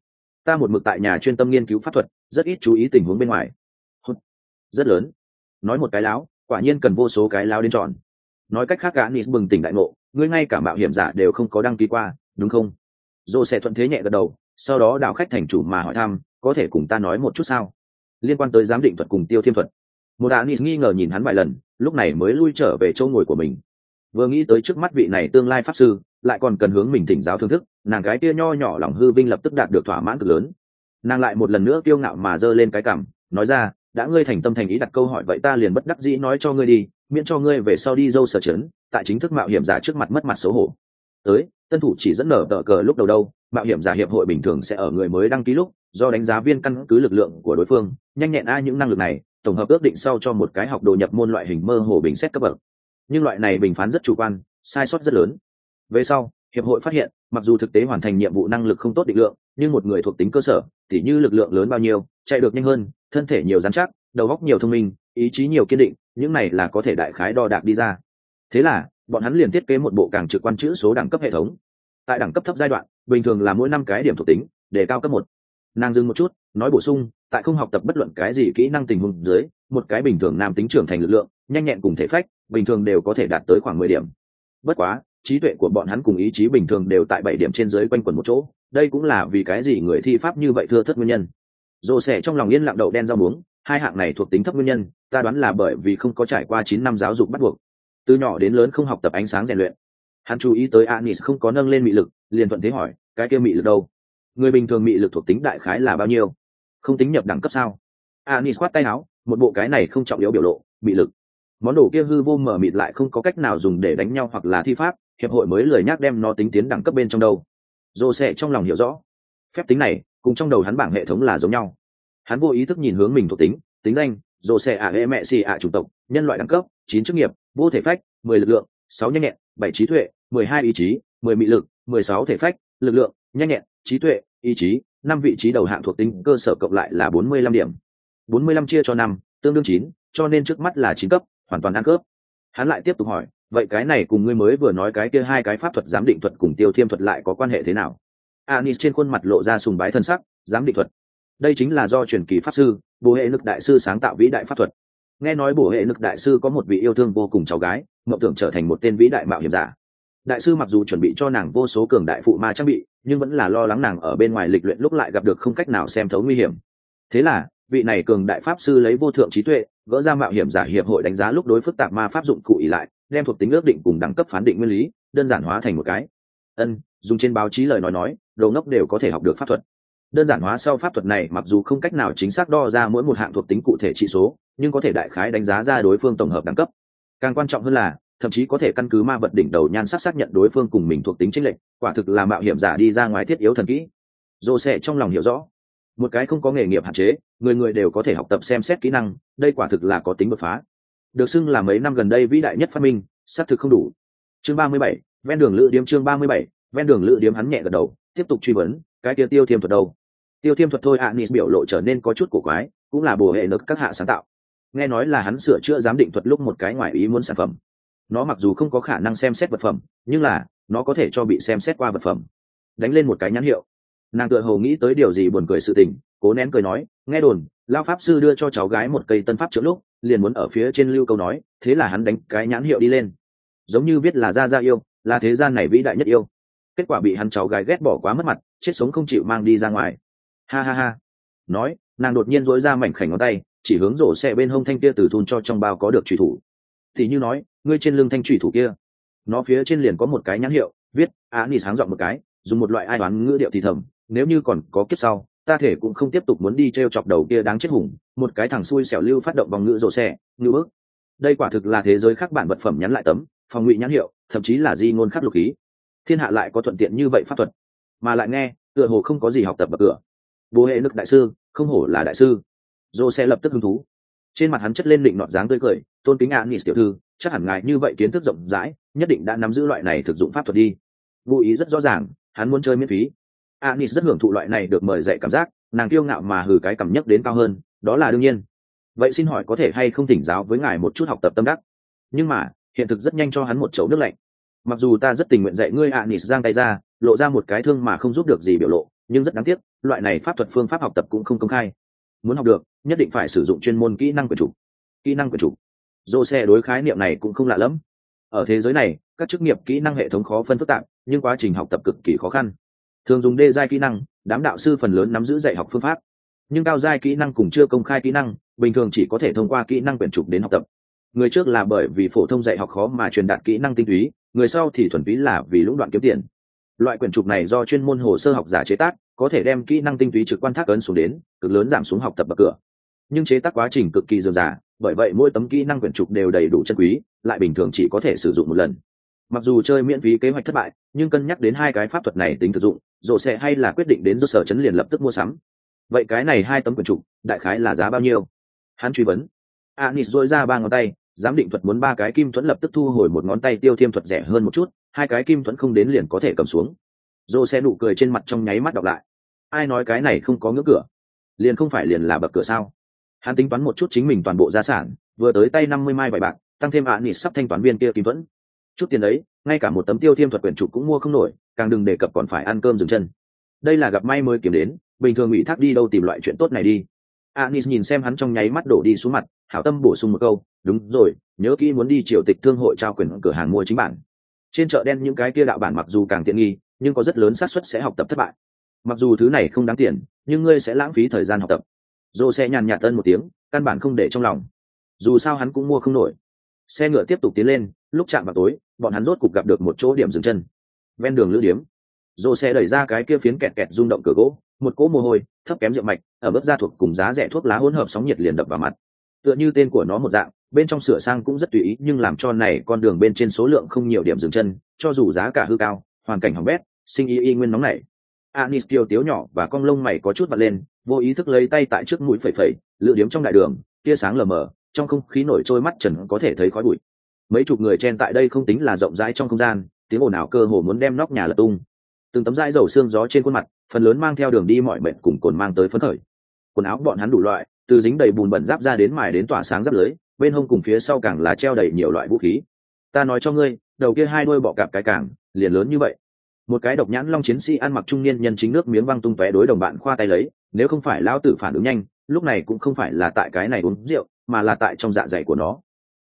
ta một mực tại nhà chuyên tâm nghiên cứu pháp thuật, rất ít chú ý tình huống bên ngoài. Rất lớn. Nói một cái láo, quả nhiên cần vô số cái láo đến tròn. Nói cách khác, Anis bừng tỉnh đại ngộ, ngươi ngay cả mạo hiểm giả đều không có đăng ký qua, đúng không? Dô sẽ thuận thế nhẹ gật đầu, sau đó đảo khách thành chủ mà hỏi thăm, có thể cùng ta nói một chút sao? Liên quan tới giám định thuật cùng tiêu thiêm thuật. Một Anis nghi ngờ nhìn hắn vài lần, lúc này mới lui trở về chỗ ngồi của mình. Vừa nghĩ tới trước mắt vị này tương lai pháp sư, lại còn cần hướng mình thỉnh giáo thưởng thức, nàng gái kia nho nhỏ lòng hư vinh lập tức đạt được thỏa mãn cực lớn. Nàng lại một lần nữa kiêu ngạo mà giơ lên cái cằm, nói ra, đã ngươi thành tâm thành ý đặt câu hỏi, vậy ta liền bất đắc dĩ nói cho ngươi đi, miễn cho ngươi về sau đi dâu sở chấn, tại chính thức mạo hiểm giả trước mặt mất mặt xấu hổ. Tới, tân thủ chỉ dẫn nở tờ cờ lúc đầu đâu, mạo hiểm giả hiệp hội bình thường sẽ ở người mới đăng ký lúc, do đánh giá viên căn cứ lực lượng của đối phương, nhanh nhẹn những năng lực này, tổng hợp ước định sau cho một cái học đồ nhập môn loại hình mơ hồ bình xét cấp bậc. Nhưng loại này bình phán rất chủ quan, sai sót rất lớn. Về sau, hiệp hội phát hiện, mặc dù thực tế hoàn thành nhiệm vụ năng lực không tốt định lượng, nhưng một người thuộc tính cơ sở, tỉ như lực lượng lớn bao nhiêu, chạy được nhanh hơn, thân thể nhiều rắn chắc, đầu óc nhiều thông minh, ý chí nhiều kiên định, những này là có thể đại khái đo đạc đi ra. Thế là, bọn hắn liền thiết kế một bộ càng trực quan chữ số đẳng cấp hệ thống. Tại đẳng cấp thấp giai đoạn, bình thường là mỗi 5 cái điểm thuộc tính, để cao cấp 1. Nàng dừng một chút, nói bổ sung, tại không học tập bất luận cái gì kỹ năng tình huống dưới, một cái bình thường nam tính trưởng thành lực lượng, nhanh nhẹn cùng thể phách, bình thường đều có thể đạt tới khoảng 10 điểm. Bất quá, trí tuệ của bọn hắn cùng ý chí bình thường đều tại 7 điểm trên dưới quanh quẩn một chỗ, đây cũng là vì cái gì người thi pháp như vậy thưa thớt nguyên nhân. Rồ Sẻ trong lòng yên lặng đậu đen rau muống, hai hạng này thuộc tính thấp nguyên nhân, ta đoán là bởi vì không có trải qua 9 năm giáo dục bắt buộc, từ nhỏ đến lớn không học tập ánh sáng rèn luyện. Hắn chú ý tới Anis không có nâng lên mị lực, liền thuận thế hỏi, cái kia mị lực đâu? Người bình thường mị lực thuộc tính đại khái là bao nhiêu? Không tính nhập đẳng cấp sao? Anis khoát tay áo, một bộ cái này không trọng yếu biểu lộ, mị lực. Món đồ kia hư vô mờ mịt lại không có cách nào dùng để đánh nhau hoặc là thi pháp, hiệp hội mới lười nhắc đem nó tính tiến đẳng cấp bên trong đâu. Rồ Sẻ trong lòng hiểu rõ, phép tính này cùng trong đầu hắn bảng hệ thống là giống nhau. Hắn vô ý thức nhìn hướng mình thuộc tính, tính danh, rồ xe ạ hệ mẹ xì ạ chủng tộc, nhân loại đẳng cấp 9 chức nghiệp, vô thể phách 10 lực lượng, 6 nhanh nhẹn, 7 trí tuệ, 12 ý chí, 10 mị lực, 16 thể phách, lực lượng, nhanh nhẹn, trí tuệ, ý chí, 5 vị trí đầu hạng thuộc tính cơ sở cộng lại là 45 điểm. 45 chia cho 5, tương đương 9, cho nên trước mắt là 9 cấp, hoàn toàn ăn cướp. Hắn lại tiếp tục hỏi, vậy cái này cùng ngươi mới vừa nói cái kia hai cái pháp thuật giám định thuật cùng tiêu thiêm thuật lại có quan hệ thế nào? Anis trên khuôn mặt lộ ra sùng bái thân sắc. Giám định thuật, đây chính là do truyền kỳ pháp sư bổ hệ lực đại sư sáng tạo vĩ đại pháp thuật. Nghe nói bổ hệ lực đại sư có một vị yêu thương vô cùng cháu gái, mộng tưởng trở thành một tên vĩ đại mạo hiểm giả. Đại sư mặc dù chuẩn bị cho nàng vô số cường đại phụ ma trang bị, nhưng vẫn là lo lắng nàng ở bên ngoài lịch luyện lúc lại gặp được không cách nào xem thấu nguy hiểm. Thế là vị này cường đại pháp sư lấy vô thượng trí tuệ gỡ ra mạo hiểm giả hiệp hội đánh giá lúc đối phức tạp ma pháp dụng cụ ỉ lại, đem thuộc tính ước định cùng đẳng cấp phán định nguyên lý đơn giản hóa thành một cái dùng trên báo chí lời nói đồ ngốc đều có thể học được pháp thuật. Đơn giản hóa sau pháp thuật này mặc dù không cách nào chính xác đo ra mỗi một hạng thuộc tính cụ thể trị số, nhưng có thể đại khái đánh giá ra đối phương tổng hợp đẳng cấp. Càng quan trọng hơn là thậm chí có thể căn cứ ma vật đỉnh đầu nhan sắc xác nhận đối phương cùng mình thuộc tính chênh lệch, quả thực là mạo hiểm giả đi ra ngoài thiết yếu thần kỹ. Dô sẽ trong lòng hiểu rõ, một cái không có nghề nghiệp hạn chế, người người đều có thể học tập xem xét kỹ năng, đây quả thực là có tính đột phá. Được xưng là mấy năm gần đây vĩ đại nhất phát minh, xác thực không đủ. Chương 37, ven đường lữ điếm. Chương 37, ven đường lữ điếm. Hắn nhẹ gật đầu, tiếp tục truy vấn, cái kia tiêu thiêm thuật đâu? Tiêu thiêm thuật thôi. Anis biểu lộ trở nên có chút cổ quái, cũng là bổ hệ lực các hạ sáng tạo. Nghe nói là hắn sửa chữa giám định thuật lúc một cái ngoài ý muốn sản phẩm. Nó mặc dù không có khả năng xem xét vật phẩm, nhưng là nó có thể cho bị xem xét qua vật phẩm. Đánh lên một cái nhãn hiệu. Nàng tựa hồ nghĩ tới điều gì buồn cười sự tình, cố nén cười nói, nghe đồn lao pháp sư đưa cho cháu gái một cây tân pháp chữa lúc liền muốn ở phía trên lưu câu nói, thế là hắn đánh cái nhãn hiệu đi lên, giống như viết là ra yêu, là thế gian này vĩ đại nhất yêu. Kết quả bị hắn cháu gái ghét bỏ quá mất mặt, chết sống không chịu mang đi ra ngoài. Ha ha ha. Nói, nàng đột nhiên dối ra mảnh khảnh ngón tay chỉ hướng rổ xe bên hông thanh kia từ thun cho trong bao có được trùy thủ. Thì như nói, ngươi trên lưng thanh trùy thủ kia, nó phía trên liền có một cái nhãn hiệu, viết Anis sáng giọng một cái, dùng một loại ai đoán ngữ điệu thì thầm, nếu như còn có kiếp sau, ta thể cũng không tiếp tục muốn đi treo chọc đầu kia đáng chết hùng, một cái thằng xui xẻo lưu phát động vòng ngữ rổ xe, ngữ bức. Đây quả thực là thế giới khác bản vật phẩm nhắn lại tấm, phòng ngụy nhãn hiệu, thậm chí là di ngôn khắc lục khí. Thiên hạ lại có thuận tiện như vậy pháp thuật, mà lại nghe tựa hồ không có gì học tập bậc cửa. Bố hệ nước đại sư, không hổ là đại sư. Rổ xe lập tức hứng thú, trên mặt hắn chất lên định nọt dáng tươi cười, tôn kính Anis tiểu thư, chắc hẳn ngài như vậy kiến thức rộng rãi, nhất định đã nắm giữ loại này thực dụng pháp thuật đi. Vô ý rất rõ ràng, hắn muốn chơi miễn phí. Anis rất hưởng thụ loại này được mời dạy cảm giác, nàng kiêu ngạo mà hừ cái cảm nhấc đến cao hơn, đó là đương nhiên. Vậy xin hỏi có thể hay không thỉnh giáo với ngài một chút học tập tâm đắc? Nhưng mà hiện thực rất nhanh cho hắn một chậu nước lạnh. Mặc dù ta rất tình nguyện dạy ngươi, Anis giang tay ra, lộ ra một cái thương mà không giúp được gì biểu lộ, nhưng rất đáng tiếc, loại này pháp thuật phương pháp học tập cũng không công khai. Muốn học được, nhất định phải sử dụng chuyên môn kỹ năng quyền chủ. Kỹ năng quyền chủ. Jose đối khái niệm này cũng không lạ lắm. Ở thế giới này, các chức nghiệp kỹ năng hệ thống khó phân phức tạp, nhưng quá trình học tập cực kỳ khó khăn. Thường dùng đê giai kỹ năng, đám đạo sư phần lớn nắm giữ dạy học phương pháp, nhưng cao giai kỹ năng cùng chưa công khai kỹ năng, bình thường chỉ có thể thông qua kỹ năng quyển trục đến học tập. Người trước là bởi vì phổ thông dạy học khó mà truyền đạt kỹ năng tinh túy, người sau thì thuần túy là vì lũng đoạn kiếm tiền. Loại quyển trục này do chuyên môn hồ sơ học giả chế tác, có thể đem kỹ năng tinh túy trực quan thác ấn xuống đến, cực lớn giảm xuống học tập bậc cửa. Nhưng chế tác quá trình cực kỳ dườm già, bởi vậy mỗi tấm kỹ năng quyển trục đều đầy đủ chân quý, lại bình thường chỉ có thể sử dụng một lần. Mặc dù chơi miễn phí kế hoạch thất bại, nhưng cân nhắc đến hai cái pháp thuật này tính thực dụng, rổ sẽ hay là quyết định đến do sở chấn liền lập tức mua sắm. Vậy cái này hai tấm quyển trục đại khái là giá bao nhiêu? Hắn truy vấn. Anis dội ra 3 ngón tay, giám định thuật muốn 3 cái kim thuẫn lập tức thu hồi một ngón tay, tiêu thiêm thuật rẻ hơn một chút, 2 cái kim thuẫn không đến liền có thể cầm xuống. Rổ sẽ nụ cười trên mặt trong nháy mắt đọc lại. Ai nói cái này không có ngưỡng cửa? Liền không phải liền là bậc cửa sao? Hắn tính toán một chút chính mình toàn bộ gia sản, vừa tới tay 50 mai vải bạc, tăng thêm Anis sắp thanh toán viên kia kim thuẫn. Chút tiền đấy, ngay cả một tấm tiêu thiêm thuật quyển trục cũng mua không nổi, càng đừng đề cập còn phải ăn cơm dừng chân. Đây là gặp may mới kiếm đến, bình thường ủy thác đi đâu tìm loại chuyện tốt này đi. Anis nhìn xem hắn trong nháy mắt đổ đi xuống mặt, hảo tâm bổ sung một câu, đúng rồi, nhớ kỹ muốn đi triều tịch thương hội trao quyền cửa hàng mua chính bản. Trên chợ đen những cái kia đạo bản mặc dù càng tiện nghi, nhưng có rất lớn xác suất sẽ học tập thất bại. Mặc dù thứ này không đáng tiền, nhưng ngươi sẽ lãng phí thời gian học tập. Dô sẽ nhàn nhạt tân một tiếng, căn bản không để trong lòng. Dù sao hắn cũng mua không nổi. Xe ngựa tiếp tục tiến lên, lúc chạm vào tối, bọn hắn rốt cục gặp được một chỗ điểm dừng chân. Ven đường lữ điếm. Dô xe đẩy ra cái kia phiến kẹt kẹt rung động cửa gỗ, một cỗ mồ hôi thấp kém rượu mạch ở bước ra thuộc cùng giá rẻ thuốc lá hỗn hợp sóng nhiệt liền đập vào mặt. Tựa như tên của nó một dạng, bên trong sửa sang cũng rất tùy ý, nhưng làm cho này con đường bên trên số lượng không nhiều điểm dừng chân, cho dù giá cả hư cao, hoàn cảnh hỏng bét, sinh y nguyên nóng nảy. Anis kiều tiếu nhỏ và cong lông mày có chút bật lên, vô ý thức lấy tay tại trước mũi phẩy phẩy, lữ điếm trong đại đường, tia sáng lờ mờ, trong không khí nổi trôi mắt trần có thể thấy khói bụi. Mấy chục người chen tại đây không tính là rộng rãi trong không gian, tiếng ồn ào cơ hồ muốn đem nóc nhà lật tung. Từng tấm dãi dầu xương gió trên khuôn mặt, phần lớn mang theo đường đi mọi mệnh cùng cồn mang tới phấn khởi. Quần áo bọn hắn đủ loại, từ dính đầy bùn bẩn giáp ra đến mài đến tỏa sáng giáp lưới, bên hông cùng phía sau càng là treo đầy nhiều loại vũ khí. Ta nói cho ngươi, đầu kia hai đuôi bọ cạp cái càng liền lớn như vậy. Một cái độc nhãn long chiến sĩ ăn mặc trung niên nhân chính nước miếng văng tung tóe đối đồng bạn khoa tay lấy, nếu không phải lão tử phản ứng nhanh, lúc này cũng không phải là tại cái này uống rượu, mà là tại trong dạ dày của nó.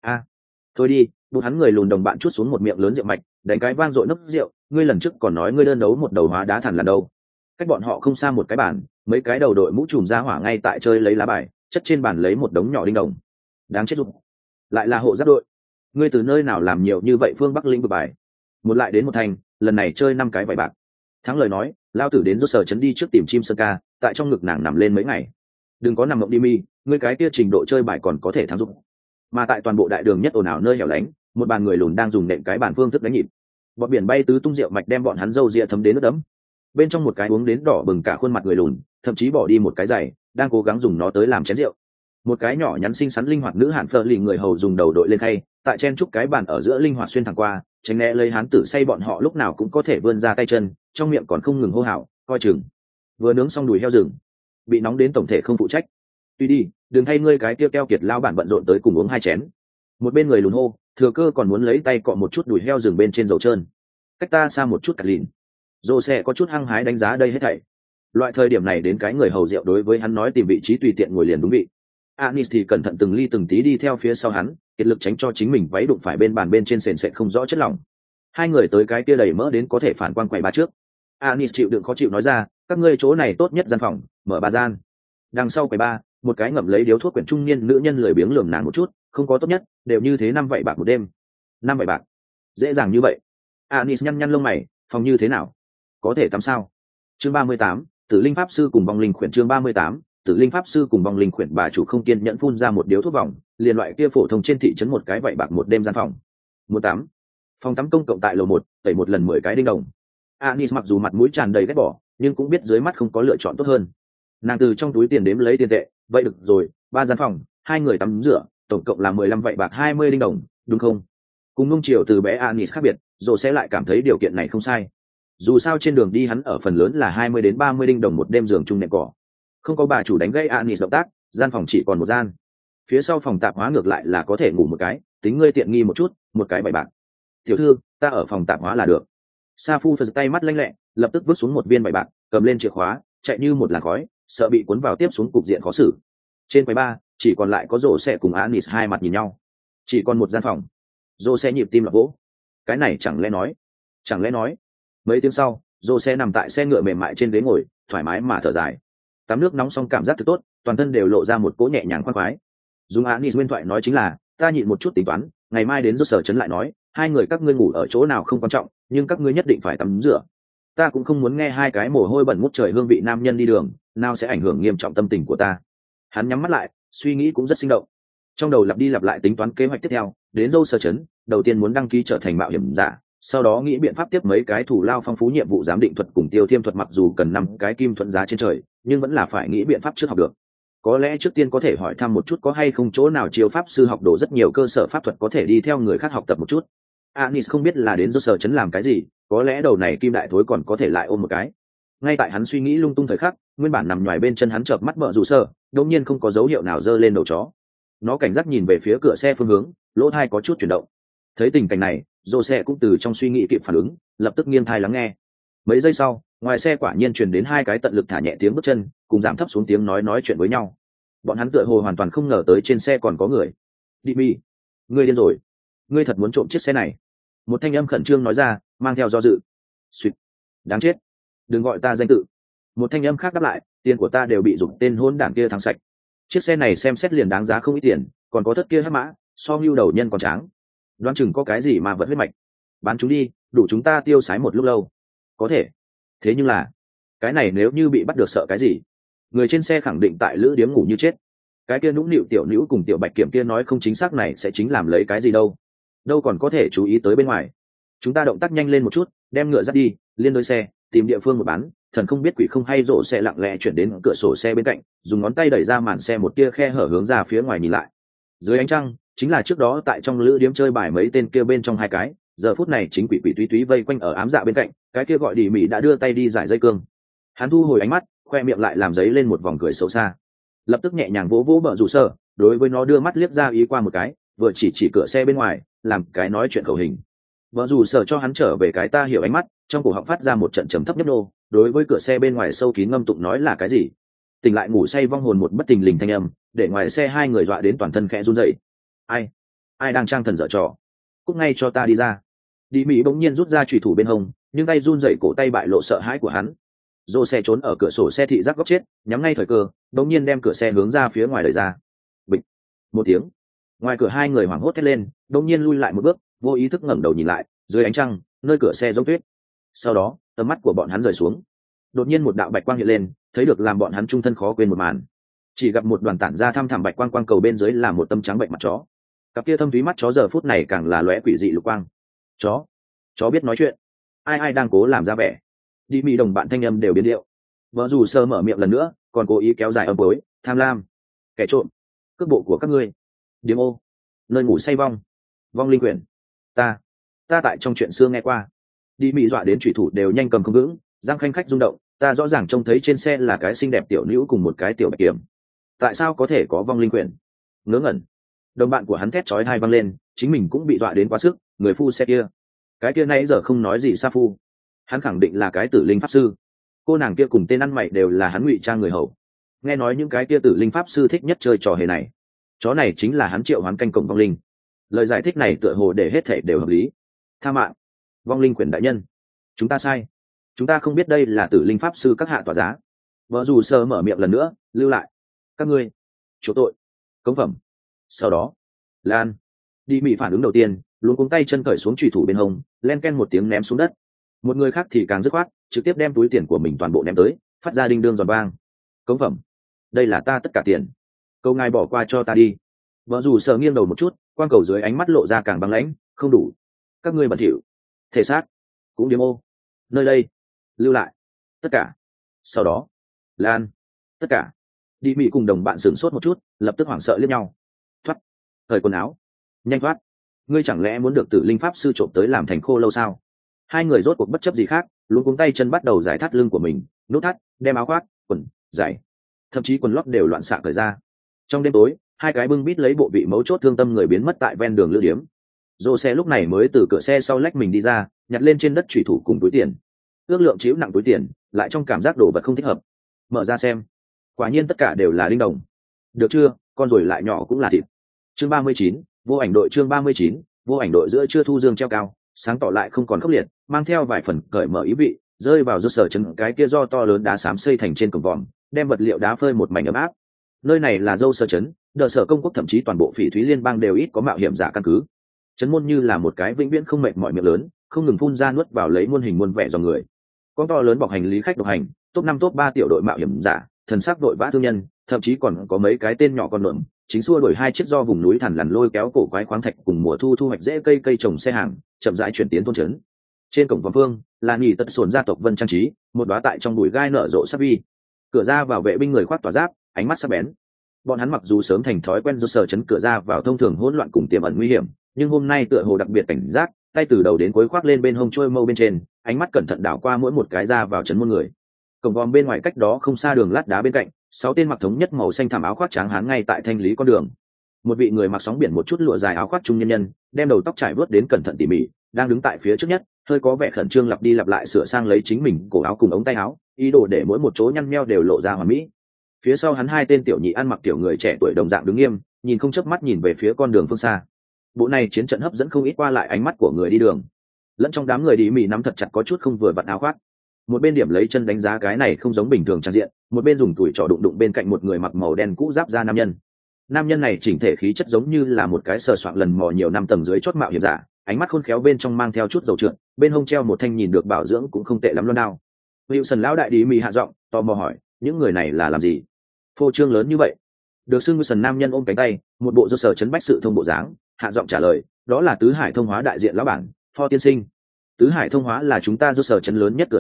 Thôi đi, bụng hắn người lùn đồng bạn chút xuống một miệng lớn rượu mạch, đánh cái vang dội nấc rượu, ngươi lần trước còn nói ngươi đơn đấu một đầu hóa đá thằn là đâu? Cách bọn họ không xa một cái bàn, mấy cái đầu đội mũ trùm ra hỏa ngay tại chơi lấy lá bài, chất trên bàn lấy một đống nhỏ đinh đồng. Đáng chết rụng. Lại là hộ giáp đội. Ngươi từ nơi nào làm nhiều như vậy phương Bắc lĩnh vực bài? Một lại đến một thành, lần này chơi 5 cái vải bạc. Thắng lời nói, lao tử đến rốt sở chấn đi trước tìm chim sơn ca, tại trong ngực nàng nằm lên mấy ngày. Đừng có nằm mộng đi mi, ngươi cái kia trình độ chơi bài còn có thể thắng dụng. Mà tại toàn bộ đại đường nhất ồn ào nơi hẻo lánh, một bàn người lùn đang dùng nệm cái bàn phương thức đánh nhịp. Bọt biển bay tứ tung rượu mạch đem bọn hắn râu ria thấm đến nước đẫm. Bên trong một cái uống đến đỏ bừng cả khuôn mặt người lùn, thậm chí bỏ đi một cái giày, đang cố gắng dùng nó tới làm chén rượu. Một cái nhỏ nhắn xinh xắn linh hoạt nữ hạn phơ lì người hầu dùng đầu đội lên khay, tại chen chúc cái bàn ở giữa linh hoạt xuyên thẳng qua, tránh né lấy hán tử say bọn họ lúc nào cũng có thể vươn ra tay chân, trong miệng còn không ngừng hô hào, coi chừng. Vừa nướng xong đùi heo rừng, bị nóng đến tổng thể không phụ trách. Tuy đi, đừng thay ngươi cái kia keo kiệt lao bản bận rộn tới cùng uống 2 chén. Một bên người lùn hô, thừa cơ còn muốn lấy tay cọ một chút đùi heo rừng bên trên dầu trơn. Cách ta xa một chút cặt lìn. Dô sẽ có chút hăng hái đánh giá đây hết thảy. Loại thời điểm này đến cái người hầu rượu đối với hắn nói tìm vị trí tùy tiện ngồi liền đúng vị. Anis thì cẩn thận từng ly từng tí đi theo phía sau hắn, kiệt lực tránh cho chính mình váy đụng phải bên bàn bên trên sền sệt không rõ chất lỏng. Hai người tới cái kia đầy mỡ đến có thể phản quang quầy ba trước. Anis chịu đựng khó chịu nói ra, các ngươi chỗ này tốt nhất gian phòng, mở ba gian. Đằng sau quầy ba, một cái ngậm lấy điếu thuốc quyển trung niên nữ nhân lười biếng lườm nàng một chút, không có tốt nhất, đều như thế 5 vậy bạc một đêm. 5 vậy bạc, dễ dàng như vậy. Anis nhăn nhăn lông mày, phòng như thế nào? Có thể tắm sao? Chương 38, Tử Linh Pháp Sư cùng Vong Linh Khuyển. Chương 38, Tử Linh Pháp Sư cùng Vong Linh Khuyển. Bà chủ không kiên nhẫn phun ra một điếu thuốc vòng, liền loại kia phổ thông trên thị trấn một cái vậy bạc một đêm gian phòng. Muốn tắm? Phòng tắm công cộng tại lầu 1, tẩy một lần 10 cái đinh đồng. Anis mặc dù mặt mũi tràn đầy ghét bỏ, nhưng cũng biết dưới mắt không có lựa chọn tốt hơn. Nàng từ trong túi tiền đếm lấy tiền tệ, vậy được rồi, 3 gian phòng, 2 người tắm rửa, tổng cộng là 15 vậy bạc 20 đinh đồng, đúng không? Cùng nung chiều từ bé Anis khác biệt, rồi sẽ lại cảm thấy điều kiện này không sai. Dù sao trên đường đi hắn ở phần lớn là 20 đến 30 đinh đồng một đêm giường chung nệm cỏ. Không có bà chủ đánh gây Anis động tác, gian phòng chỉ còn một gian. Phía sau phòng tạp hóa ngược lại là có thể ngủ một cái, tính ngươi tiện nghi một chút, một cái 7 bạc. Tiểu thư, ta ở phòng tạp hóa là được. Sa Phu phật tay mắt lanh lẹ, lập tức vứt xuống một viên 7 bạc, cầm lên chìa khóa, chạy như một làn khói, sợ bị cuốn vào tiếp xuống cục diện khó xử. Trên quầy ba, chỉ còn lại có rổ xe cùng Anis hai mặt nhìn nhau. Chỉ còn một gian phòng. Rổ xe nhịp tim lập vỗ. Cái này chẳng lẽ nói. Mấy tiếng sau, rổ xe nằm tại xe ngựa mềm mại trên ghế ngồi, thoải mái mà thở dài. Tắm nước nóng xong cảm giác thật tốt, toàn thân đều lộ ra một cỗ nhẹ nhàng khoan khoái. Dùng Anis nguyên thoại nói chính là, ta nhịn một chút tính toán, ngày mai đến rốt sở trấn lại nói, 2 người các ngươi ngủ ở chỗ nào không quan trọng, nhưng các ngươi nhất định phải tắm rửa. Ta cũng không muốn nghe 2 cái mồ hôi bẩn ngút trời hương vị nam nhân đi đường, nào sẽ ảnh hưởng nghiêm trọng tâm tình của ta. Hắn nhắm mắt lại, suy nghĩ cũng rất sinh động. Trong đầu lặp đi lặp lại tính toán kế hoạch tiếp theo, đến rốt sở trấn, đầu tiên muốn đăng ký trở thành mạo hiểm giả, sau đó nghĩ biện pháp tiếp mấy cái thủ lao phong phú nhiệm vụ giám định thuật cùng tiêu thiêm thuật, mặc dù cần 5 cái kim thuận giá trên trời, nhưng vẫn là phải nghĩ biện pháp trước học được. Có lẽ trước tiên có thể hỏi thăm một chút có hay không chỗ nào chiếu pháp sư học đồ rất nhiều cơ sở pháp thuật có thể đi theo người khác học tập một chút. Anis không biết là đến rốt sở trấn làm cái gì, có lẽ đầu này kim đại thối còn có thể lại ôm một cái. Ngay tại hắn suy nghĩ lung tung thời khắc, nguyên bản nằm nhòi bên chân hắn chợp mắt bợ rủ sơ, đột nhiên không có dấu hiệu nào giơ lên đầu chó. Nó cảnh giác nhìn về phía cửa xe phương hướng, lỗ tai có chút chuyển động. Thấy tình cảnh này, rồ xe cũng từ trong suy nghĩ kịp phản ứng, lập tức nghiêng tai lắng nghe. Mấy giây sau, ngoài xe quả nhiên truyền đến 2 cái tận lực thả nhẹ tiếng bước chân, cùng giảm thấp xuống tiếng nói chuyện với nhau. Bọn hắn tựa hồ hoàn toàn không ngờ tới trên xe còn có người. Đi mi, ngươi điên rồi, ngươi thật muốn trộm chiếc xe này? Một thanh âm khẩn trương nói ra, mang theo do dự. Xuyệt, đáng chết, đừng gọi ta danh tự. Một thanh âm khác đáp lại, tiền của ta đều bị dùng tên hỗn đản kia thắng sạch. Chiếc xe này xem xét liền đáng giá không ít tiền, còn có thất kia hắc mã, so hưu đầu nhân còn tráng. Đoán chừng có cái gì mà vẫn huyết mạch. Bán chúng đi, đủ chúng ta tiêu xái một lúc lâu. Có thể. Thế nhưng là, cái này nếu như bị bắt được sợ cái gì? Người trên xe khẳng định tại lữ điếm ngủ như chết. Cái kia nũng nịu tiểu nữ cùng tiểu bạch kiểm kia nói không chính xác này sẽ chính làm lấy cái gì đâu. Đâu còn có thể chú ý tới bên ngoài. Chúng ta động tác nhanh lên một chút, đem ngựa dắt đi, liên đôi xe, tìm địa phương một bán, thần không biết quỷ không hay rộ xe lặng lẽ chuyển đến cửa sổ xe bên cạnh, dùng ngón tay đẩy ra màn xe một tia khe hở hướng ra phía ngoài nhìn lại. Dưới ánh trăng, chính là trước đó tại trong lữ điếm chơi bài mấy tên kia bên trong hai cái, giờ phút này chính quỷ quỷ túy túy vây quanh ở ám dạ bên cạnh, cái kia gọi đi mỹ đã đưa tay đi giải dây cương. Hắn thu hồi ánh mắt, khoe miệng lại làm giấy lên một vòng cười xấu xa, lập tức nhẹ nhàng vỗ vỗ bờ rủ sở, đối với nó đưa mắt liếc ra ý qua một cái, vừa chỉ cửa xe bên ngoài, làm cái nói chuyện khẩu hình. Vợ dù sở cho hắn trở về cái ta hiểu ánh mắt, trong cổ họng phát ra một trận trầm thấp nhấp nô, đối với cửa xe bên ngoài sâu kín ngâm tụng nói là cái gì. Tỉnh lại ngủ say vong hồn một bất tình lình thanh âm, để ngoài xe hai người dọa đến toàn thân khẽ run rẩy. Ai đang trang thần dở trò? Cút ngay cho ta đi ra. Đi Mỹ bỗng nhiên rút ra chùy thủ bên hông, nhưng tay run rẩy cổ tay bại lộ sợ hãi của hắn. Dô xe trốn ở cửa sổ xe thị giác góc chết, nhắm ngay thời cơ, bỗng nhiên đem cửa xe hướng ra phía ngoài đẩy ra. Bịch một tiếng, ngoài cửa hai người hoảng hốt thét lên, bỗng nhiên lui lại một bước, vô ý thức ngẩng đầu nhìn lại, dưới ánh trăng, nơi cửa xe giống tuyết. Sau đó, tầm mắt của bọn hắn rời xuống. Đột nhiên một đạo bạch quang hiện lên, thấy được làm bọn hắn trung thân khó quên một màn. Chỉ gặp một đoàn tản ra thăm thẳm bạch quang quang cầu bên dưới là một tâm trắng bệnh mặt chó. Cặp kia thâm thúy mắt chó giờ phút này càng là lóe quỷ dị lục quang. Chó biết nói chuyện. Ai đang cố làm ra vẻ. Đi Mỹ đồng bạn thanh âm đều biến điệu. Vợ dù sơ mở miệng lần nữa, còn cố ý kéo dài âm cuối, tham lam, kẻ trộm, cước bộ của các ngươi, điếm ô, nơi ngủ say vong linh quyển. Ta tại trong chuyện xưa nghe qua. Đi Mỹ dọa đến thủy thủ đều nhanh cầm không vững, răng khanh khách rung động. Ta rõ ràng trông thấy trên xe là cái xinh đẹp tiểu nữ cùng một cái tiểu bạch kiểm. Tại sao có thể có vong linh quyển? Ngớ ngẩn. Đồng bạn của hắn thét chói tai vang lên, chính mình cũng bị dọa đến quá sức. Người phu xe kia, cái kia nãy giờ không nói gì sa phu, hắn khẳng định là cái tử linh pháp sư. Cô nàng kia cùng tên ăn mày đều là hắn ngụy trang người hầu. Nghe nói những cái kia tử linh pháp sư thích nhất chơi trò hề này. Chó này chính là hắn triệu hoán canh cổng vong linh. Lời giải thích này tựa hồ để hết thảy đều hợp lý. Tha mạng, vong linh quyển đại nhân, chúng ta sai, chúng ta không biết đây là tử linh pháp sư các hạ tỏa giá. Vợ dù sơ mở miệng lần nữa, lưu lại các ngươi chỗ tội cống phẩm. Sau đó lan đi Mỹ phản ứng đầu tiên, luôn cuống tay chân cởi xuống chùy thủ bên hông, len ken một tiếng ném xuống đất. Một người khác thì càng dứt khoát, trực tiếp đem túi tiền của mình toàn bộ ném tới, phát ra đinh đương giòn vang. Cống phẩm, đây là ta tất cả tiền, câu ngài bỏ qua cho ta đi. Vợ dù sợ nghiêng đầu một chút, quang cầu dưới ánh mắt lộ ra càng băng lãnh. Không đủ, các ngươi bẩn thỉu, thể xác cũng điếm ô, nơi đây lưu lại tất cả. Sau đó lan tất cả. Đi Mỹ cùng đồng bạn sửng sốt một chút, lập tức hoảng sợ liếc nhau. Thoát, thời quần áo, nhanh thoát. Ngươi chẳng lẽ muốn được tử linh pháp sư trộm tới làm thành khô lâu sao? Hai người rốt cuộc bất chấp gì khác, luống cuống tay chân bắt đầu giải thắt lưng của mình, nút thắt, đem áo khoác, quần, giày, thậm chí quần lót đều loạn xạ cởi ra. Trong đêm tối, hai cái bưng bít lấy bộ vị mấu chốt thương tâm người biến mất tại ven đường lữ điếm. Dô xe lúc này mới từ cửa xe sau lách mình đi ra, nhặt lên trên đất chủy thủ cùng túi tiền. Ước lượng chịu nặng túi tiền, lại trong cảm giác đồ vật không thích hợp. Mở ra xem, quả nhiên tất cả đều là đinh đồng. Được chưa, con rồi lại nhỏ cũng là thịt. Chương 39, vô ảnh đội. Chương 39, vô ảnh đội. Giữa trưa thu dương treo cao, sáng tỏ lại không còn khốc liệt, mang theo vài phần cởi mở ý vị, rơi vào do sở chân cái kia do to lớn đá xám xây thành trên cổng vòm, đem vật liệu đá phơi một mảnh ấm áp. Nơi này là dâu sở trấn, đờ sở công quốc thậm chí toàn bộ phỉ thúy liên bang đều ít có mạo hiểm giả căn cứ. Trấn môn như là một cái vĩnh viễn không mệt mỏi miệng lớn, không ngừng phun ra nuốt vào lấy muôn hình muôn vẻ dòng người. Con to lớn bọc hành lý khách độc hành, top 5 top 3 tiểu đội mạo hiểm giả, thần sắc đội vã thương nhân, thậm chí còn có mấy cái tên nhỏ con lợn, chính xua đuổi hai chiếc do vùng núi thằn lằn lôi kéo cổ quái khoáng thạch cùng mùa thu thu hoạch dễ cây trồng xe hàng, chậm rãi chuyển tiến thôn trấn. Trên cổng vòng phương là nhị tật sồn gia tộc Vân trang trí, một đóa tại trong bụi gai nở rộ sắc vi. Cửa ra vào vệ binh người khoác tỏa giáp, ánh mắt sắc bén. Bọn hắn mặc dù sớm thành thói quen do sở chấn cửa ra vào thông thường hỗn loạn cùng tiềm ẩn nguy hiểm, nhưng hôm nay tựa hồ đặc biệt cảnh giác, tay từ đầu đến cuối khoác lên bên hông trôi mâu bên trên, ánh mắt cẩn thận đảo qua mỗi một cái ra vào trấn môn người. Cổng vòm bên ngoài cách đó không xa đường lát đá bên cạnh, 6 tên mặc thống nhất màu xanh thảm áo khoác trắng hán ngay tại thanh lý con đường. Một vị người mặc sóng biển một chút lụa dài áo khoác trung nhân nhân, đem đầu tóc trải vớt đến cẩn thận tỉ mỉ, đang đứng tại phía trước nhất, hơi có vẻ khẩn trương lặp đi lặp lại sửa sang lấy chính mình cổ áo cùng ống tay áo, ý đồ để mỗi một chỗ nhăn nheo đều lộ ra hoàn mỹ. Phía sau hắn hai tên tiểu nhị ăn mặc tiểu người trẻ tuổi đồng dạng đứng nghiêm, nhìn không chớp mắt nhìn về phía con đường phương xa. Bộ này chiến trận hấp dẫn không ít qua lại ánh mắt của người đi đường. Lẫn trong đám người đi mì nắm thật chặt có chút không vừa vặn áo khoác. Một bên điểm lấy chân đánh giá cái này không giống bình thường trang diện, một bên dùng tuổi trỏ đụng đụng bên cạnh một người mặc màu đen cũ giáp da nam nhân. Nam nhân này chỉnh thể khí chất giống như là một cái sờ soạng lần mò nhiều năm tầng dưới chót mạo hiểm giả, ánh mắt khôn khéo bên trong mang theo chút dầu trượt, bên hông treo một thanh nhìn được bảo dưỡng cũng không tệ lắm loan đao. Wilson lão đại đi mì hạ giọng, tò mò hỏi, những người này là làm gì? Phô trương lớn như vậy. Được xưng Wilson nam nhân ôm cánh tay, một bộ do sở chấn bách sự thông bộ dáng, hạ giọng trả lời, đó là Tứ Hải Thông Hóa đại diện lão bản, Pho tiên sinh. Tứ Hải Thông Hóa là chúng ta do sở chấn lớn nhất cửa hàng,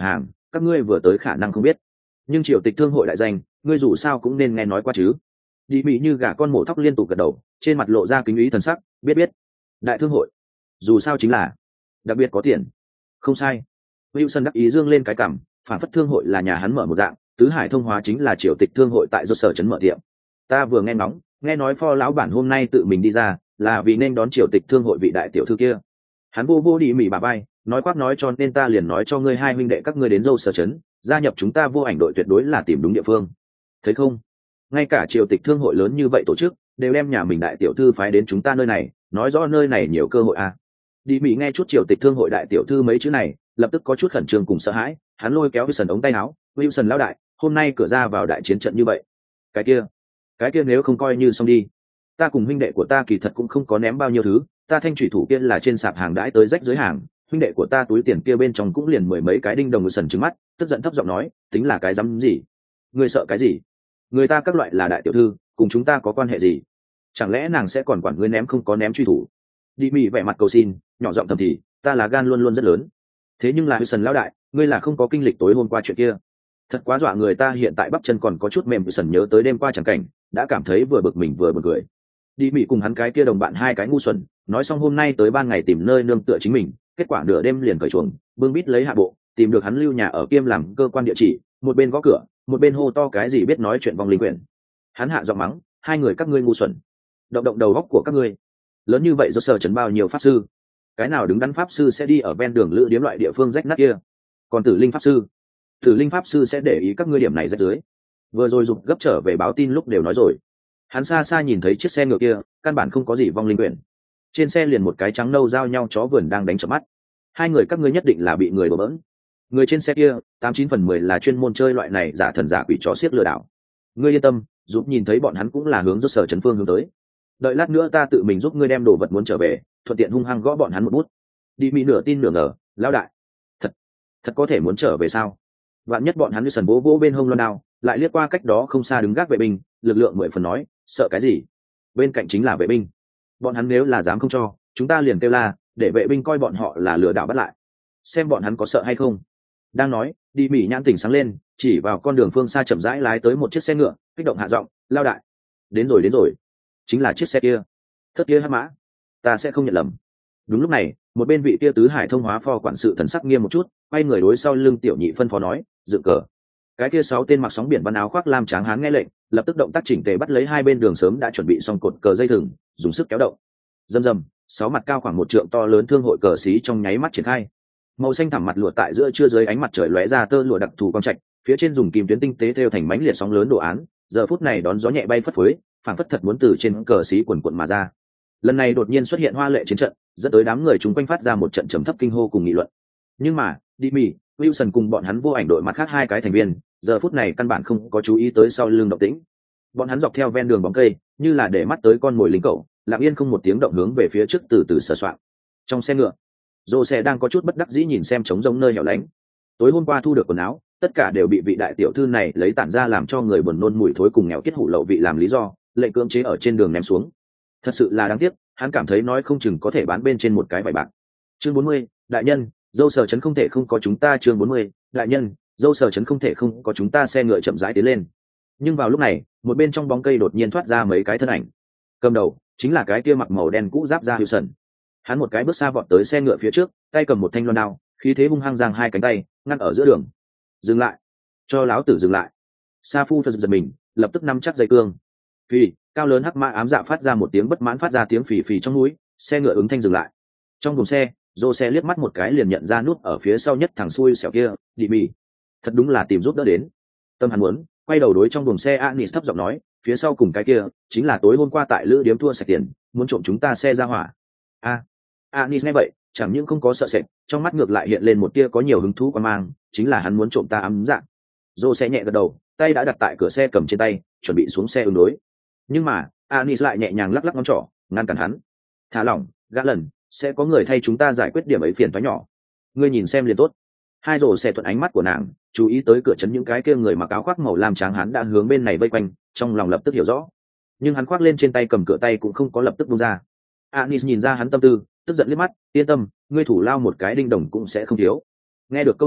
các ngươi vừa tới khả năng không biết, nhưng triều tịch thương hội đại danh ngươi dù sao cũng nên nghe nói qua chứ. Đi Mỹ như gà con mổ thóc liên tục gật đầu, trên mặt lộ ra kính ý thần sắc, biết. Đại thương hội dù sao chính là đặc biệt có tiền. Không sai. Wilson đắc ý dương lên cái cằm, phản phất thương hội là nhà hắn mở một dạng, tứ hải thông hóa chính là triều tịch thương hội tại do sở trấn mở tiệm. Ta vừa nghe ngóng, nghe nói Pho lão bản hôm nay tự mình đi ra, là vì nên đón triều tịch thương hội vị đại tiểu thư kia. Hắn vô đi Mỹ bà bay, nói quát nói cho nên ta liền nói cho ngươi hai huynh đệ các ngươi đến dâu sở trấn, gia nhập chúng ta vô ảnh đội tuyệt đối là tìm đúng địa phương. Thấy không? Ngay cả triều tịch thương hội lớn như vậy tổ chức đều đem nhà mình đại tiểu thư phái đến chúng ta nơi này, nói rõ nơi này nhiều cơ hội à. Đi Mỹ nghe chút triều tịch thương hội đại tiểu thư mấy chữ này, lập tức có chút khẩn trương cùng sợ hãi, hắn lôi kéo Wilson ống tay áo, Wilson lão đại, hôm nay cửa ra vào đại chiến trận như vậy, cái kia nếu không coi như xong đi. Ta cùng huynh đệ của ta kỳ thật cũng không có ném bao nhiêu thứ, ta thanh thủy thủ kia là trên sạp hàng đãi tới rách dưới hàng, huynh đệ của ta túi tiền kia bên trong cũng liền mười mấy cái đinh đồng. Wilson trừng mắt, tức giận thấp giọng nói, tính là cái dám gì? Ngươi sợ cái gì? Người ta các loại là đại tiểu thư, cùng chúng ta có quan hệ gì? Chẳng lẽ nàng sẽ còn quản ngươi ném không có ném truy thủ? Đi Mỹ vẻ mặt cầu xin, nhỏ giọng thầm thì, ta là gan luôn luôn rất lớn. Thế nhưng là Wilson lão đại, ngươi là không có kinh lịch tối hôm qua chuyện kia. Thật quá dọa người, ta hiện tại bắp chân còn có chút mềm. Wilson nhớ tới đêm qua chẳng cảnh, đã cảm thấy vừa bực mình vừa buồn cười. Đi Mỹ cùng hắn cái kia đồng bạn hai cái ngu xuẩn, nói xong hôm nay tới ban ngày tìm nơi nương tựa chính mình, kết quả nửa đêm liền cởi chuồng, bưng bít lấy hạ bộ, tìm được hắn lưu nhà ở kiêm làm cơ quan địa chỉ, một bên gõ cửa, một bên hô to cái gì biết nói chuyện vòng linh quyển. Hắn hạ giọng mắng, hai người các ngươi ngu xuẩn, động đầu góc của các ngươi lớn như vậy do sở trấn bao nhiêu pháp sư, cái nào đứng đắn pháp sư sẽ đi ở ven đường lữ điếm loại địa phương rách nát kia? Còn tử linh pháp sư sẽ để ý các ngươi điểm này rách dưới? Vừa rồi giục gấp trở về báo tin lúc đều nói rồi. Hắn xa xa nhìn thấy chiếc xe ngựa kia, căn bản không có gì vong linh quyển, trên xe liền một cái trắng nâu giao nhau chó vườn đang đánh chợp mắt. Hai người các ngươi nhất định là bị người đổ bỡn. Người trên xe kia 89/10 là chuyên môn chơi loại này giả thần giả quỷ chó xiếc lừa đảo. Ngươi yên tâm, giúp nhìn thấy bọn hắn cũng là hướng do sở trấn phương hướng tới. Đợi lát nữa ta tự mình giúp ngươi đem đồ vật muốn trở về, thuận tiện hung hăng gõ bọn hắn một bút. Đi Mỹ nửa tin nửa ngờ, lão đại, thật có thể muốn trở về sao? Vạn nhất bọn hắn như sần bố vỗ bên hông loan đao, lại liếc qua cách đó không xa đứng gác vệ binh, lực lượng 10 phần nói, sợ cái gì? Bên cạnh chính là vệ binh, bọn hắn nếu là dám không cho, chúng ta liền kêu la, để vệ binh coi bọn họ là lừa đảo bắt lại, xem bọn hắn có sợ hay không. Đang nói, Đi Mỹ nhãn tỉnh sáng lên, chỉ vào con đường phương xa chậm rãi lái tới một chiếc xe ngựa, kích động hạ giọng, lao đại, đến rồi, chính là chiếc xe kia, thất kia hắc mã, ta sẽ không nhận lầm. Đúng lúc này, một bên vị kia tứ hải thông hóa phó quản sự thần sắc nghiêm một chút, quay người đối sau lưng tiểu nhị phân phó nói, dựng cờ. Cái kia 6 tên mặc sóng biển văn áo khoác lam tráng hán nghe lệnh, lập tức động tác chỉnh tề bắt lấy hai bên đường sớm đã chuẩn bị xong cột cờ dây thừng, dùng sức kéo động. Rầm, 6 mặt cao khoảng 1 trượng to lớn thương hội cờ xí trong nháy mắt triển khai. Màu xanh thẳm mặt lụa tại giữa trưa dưới ánh mặt trời lóe ra tơ lụa đặc thù quang trạch, phía trên dùng kim tuyến tinh tế thêu thành mánh liệt sóng lớn đồ án, giờ phút này đón gió nhẹ bay phất phới, phảng phất thật muốn từ trên cờ xí quần quần mà ra. Lần này đột nhiên xuất hiện hoa lệ chiến trận, dẫn tới đám người chúng quanh phát ra một trận trầm thấp kinh hô cùng nghị luận. Nhưng mà, Đi Mỹ, Wilson cùng bọn hắn vô ảnh đội mặt khác hai cái thành viên, giờ phút này căn bản không có chú ý tới sau lưng động tĩnh. Bọn hắn dọc theo ven đường bóng cây, như là để mắt tới con mồi lính cẩu, lặng yên không một tiếng động hướng về phía trước từ từ sờ soạng. Trong xe ngựa, Jose đang có chút bất đắc dĩ nhìn xem trống rỗng nơi hẻo lánh. Tối hôm qua thu được quần áo, tất cả đều bị vị đại tiểu thư này lấy tản ra làm cho người buồn nôn mùi thối cùng nghèo kết hủ lậu vị làm lý do, lệnh cưỡng chế ở trên đường ném xuống. Thật sự là đáng tiếc, hắn cảm thấy nói không chừng có thể bán bên trên một cái vải bạc. Chương 40, đại nhân, dâu sở trấn không thể không có chúng ta. Chương 40, đại nhân, dâu sở trấn không thể không có chúng ta. Xe ngựa chậm rãi tiến lên. Nhưng vào lúc này, một bên trong bóng cây đột nhiên thoát ra mấy cái thân ảnh. Cầm đầu chính là cái kia mặc màu đen cũ giáp da Wilson. Hắn một cái bước xa vọt tới xe ngựa phía trước, tay cầm một thanh loan đao, khí thế hung hăng giang hai cánh tay, ngăn ở giữa đường. Dừng lại, cho láo tử dừng lại. Sa Phu giật mình, lập tức nắm chắc dây cương. Phì, cao lớn hắc mã ám dạ phát ra một tiếng bất mãn, phát ra tiếng phì phì trong núi, xe ngựa ứng thanh dừng lại. Trong buồng xe, Dô xe liếc mắt một cái liền nhận ra nút ở phía sau nhất thằng xui xẻo kia, Đi Mỹ. Thật đúng là tìm giúp đỡ đến. Tâm hắn muốn, quay đầu đối trong buồng xe Anis thấp giọng nói, phía sau cùng cái kia, chính là tối hôm qua tại lữ điếm thua sạch tiền, muốn trộm chúng ta xe ra hỏa. Anis nghe vậy, chẳng những không có sợ sệt, trong mắt ngược lại hiện lên một tia có nhiều hứng thú quan mang, chính là hắn muốn trộm ta ám dạng. Dô xe nhẹ gật đầu, tay đã đặt tại cửa xe cầm trên tay, chuẩn bị xuống xe ứng đối. Nhưng mà, Anis lại nhẹ nhàng lắc lắc ngón trỏ, ngăn cản hắn. Thả lỏng, gã lần, sẽ có người thay chúng ta giải quyết điểm ấy phiền toái nhỏ. Ngươi nhìn xem liền tốt. Hai rồ xe thuận ánh mắt của nàng, chú ý tới cửa trấn những cái kia người mặc áo khoác màu lam trắng hắn đã hướng bên này vây quanh, trong lòng lập tức hiểu rõ. Nhưng hắn khoác lên trên tay cầm cửa tay cũng không có lập tức buông ra. Anis nhìn ra hắn tâm tư, tức giận liếc mắt, yên tâm, ngươi thủ lao một cái đinh đồng cũng sẽ không thiếu. Nghe được câu này,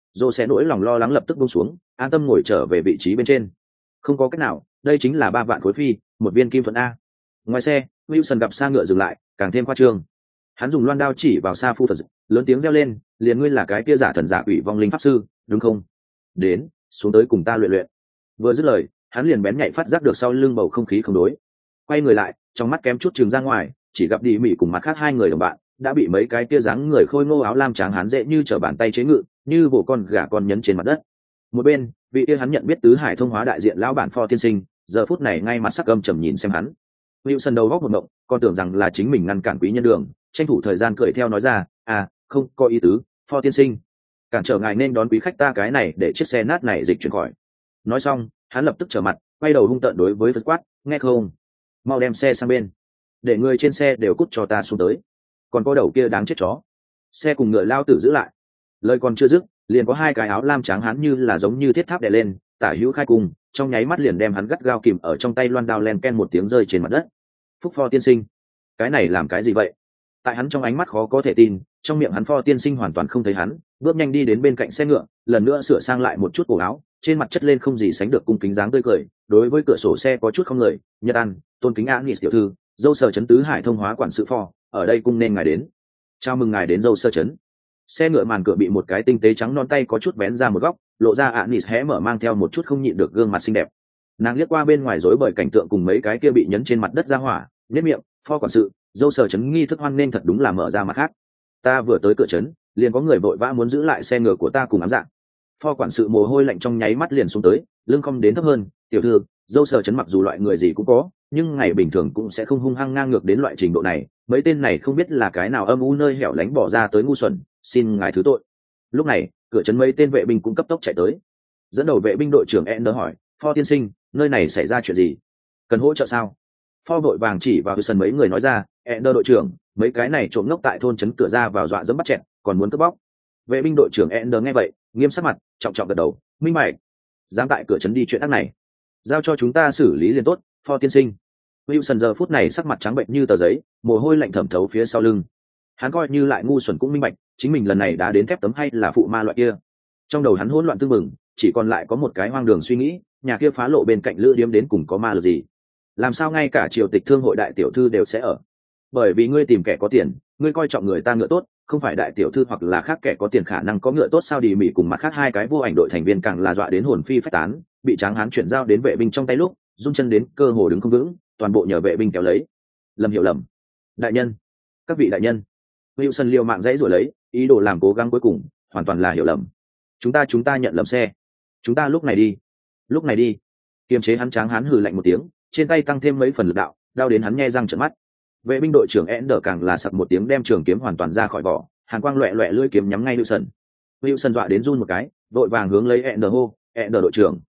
dô sẽ nỗi lòng lo lắng lập tức buông xuống, an tâm ngồi trở về vị trí bên trên. Không có cách nào, đây chính là 3 vạn khối phi, một viên kim thuẫn a. Ngoài xe, Wilson gặp xa ngựa dừng lại, càng thêm khoa trương. Hắn dùng loan đao chỉ vào Sa Phu Phật, lớn tiếng reo lên, liền ngươi là cái kia giả thần giả quỷ vong linh pháp sư, đúng không? Đến, xuống tới cùng ta luyện luyện. Vừa dứt lời, hắn liền bén nhạy phát giác được sau lưng bầu không khí không đối. Quay người lại, trong mắt kém chút trừng ra ngoài, chỉ gặp đi Mỹ cùng mặt khác 2 người đồng bạn, đã bị mấy cái kia dáng người khôi ngô áo lam tráng hán dễ như trở bàn tay chế ngự, như vụ con gà con nhấn trên mặt đất. Một bên, vị kia hắn nhận biết tứ hải thông hóa đại diện lão bản Pho tiên sinh, giờ phút này ngay mặt sắc âm trầm nhìn xem hắn. Wilson đầu góc một ngộng, còn tưởng rằng là chính mình ngăn cản quý nhân đường, tranh thủ thời gian cười theo nói ra, không có ý tứ, Pho tiên sinh, cản trở ngài nên đón quý khách ta cái này để chiếc xe nát này dịch chuyển khỏi. Nói xong, hắn lập tức trở mặt, quay đầu hung tợn đối với Phật quát, nghe không, mau đem xe sang bên, để người trên xe đều cút cho ta xuống tới, còn có đầu kia đáng chết chó, xe cùng ngựa lao tử giữ lại. Lời còn chưa dứt, liền có 2 cái áo lam trắng hắn như là giống như thiết tháp đè lên, tả hữu khai cùng, trong nháy mắt liền đem hắn gắt gao kìm ở trong tay, loan đao len ken một tiếng rơi trên mặt đất. Phúc Pho tiên sinh, cái này làm cái gì vậy? Tại hắn trong ánh mắt khó có thể tin, trong miệng hắn Pho tiên sinh hoàn toàn không thấy hắn, bước nhanh đi đến bên cạnh xe ngựa, lần nữa sửa sang lại một chút cổ áo, trên mặt chất lên không gì sánh được cung kính dáng tươi cười, đối với cửa sổ xe có chút không người, Nhật An, tôn kính Agnes tiểu thư, dâu sở trấn tứ hải thông hóa quản sự Pho, ở đây cung nên ngài đến. Chào mừng ngài đến dâu sơ trấn. Xe ngựa màn cửa bị một cái tinh tế trắng non tay có chút bén ra một góc, lộ ra Agnes hé mở mang theo một chút không nhịn được gương mặt xinh đẹp. Nàng liếc qua bên ngoài rối bời cảnh tượng cùng mấy cái kia bị nhấn trên mặt đất ra hỏa, nhếch miệng, Pho quản sự, dâu sở trấn nghi thức hoan nên thật đúng là mở ra mặt khác. Ta vừa tới cửa trấn, liền có người vội vã muốn giữ lại xe ngựa của ta cùng ám dạng. Pho quản sự mồ hôi lạnh trong nháy mắt liền xuống tới, lưng không đến thấp hơn, tiểu thư, dâu sở trấn mặc dù loại người gì cũng có, nhưng ngày bình thường cũng sẽ không hung hăng ngang ngược đến loại trình độ này, mấy tên này không biết là cái nào âm u nơi hẻo lánh bỏ ra tới ngu xuẩn, xin ngài thứ tội. Lúc này, cửa trấn mấy tên vệ binh cũng cấp tốc chạy tới. Dẫn đầu vệ binh đội trưởng Ender hỏi, Pho tiên sinh, nơi này xảy ra chuyện gì? Cần hỗ trợ sao? Pho vội vàng chỉ vào sân mấy người nói ra, Ender đội trưởng, mấy cái này trộm ngốc tại thôn trấn cửa ra vào dọa dẫm bắt chẹn, còn muốn cướp bóc. Vệ binh đội trưởng Ender nghe vậy, nghiêm sắc mặt, trọng trọng gật đầu, minh bạch, dám tại cửa trấn đi chuyện ác này, giao cho chúng ta xử lý liền tốt, Pho tiên sinh. Wilson giờ phút này sắc mặt trắng bệnh như tờ giấy, mồ hôi lạnh thẩm thấu phía sau lưng. Hắn coi như lại ngu xuẩn cũng minh bạch, chính mình lần này đã đến thép tấm hay là phụ ma loại kia. Trong đầu hắn hỗn loạn tương mừng, chỉ còn lại có một cái hoang đường suy nghĩ, nhà kia phá lộ bên cạnh lữ điếm đến cùng có ma lực gì? Làm sao ngay cả triều tịch thương hội đại tiểu thư đều sẽ ở? Bởi vì ngươi tìm kẻ có tiền, ngươi coi trọng người ta ngựa tốt, không phải đại tiểu thư hoặc là khác kẻ có tiền khả năng có ngựa tốt sao? Đi Mỹ cùng mặt khác 2 cái vô ảnh đội thành viên càng là dọa đến hồn phi phách tán, bị tráng hán chuyển giao đến vệ binh trong tay lúc, run chân đến cơ hồ đứng không vững, toàn bộ nhờ vệ binh kéo lấy. Lầm hiểu lầm, đại nhân, các vị đại nhân. Wilson liều mạng dãy rồi lấy, ý đồ làm cố gắng cuối cùng, hoàn toàn là hiểu lầm. Chúng ta nhận lầm xe. Chúng ta lúc này đi. Kiềm chế hắn tráng hán hừ lạnh một tiếng, trên tay tăng thêm mấy phần lực đạo, đau đến hắn nhe răng trợn mắt. Vệ binh đội trưởng Ender càng là sặc một tiếng đem trường kiếm hoàn toàn ra khỏi vỏ, hàn quang loẹt loẹt lưỡi kiếm nhắm ngay Wilson. Wilson dọa đến run một cái, vội vàng hướng lấy Ender hô, Ender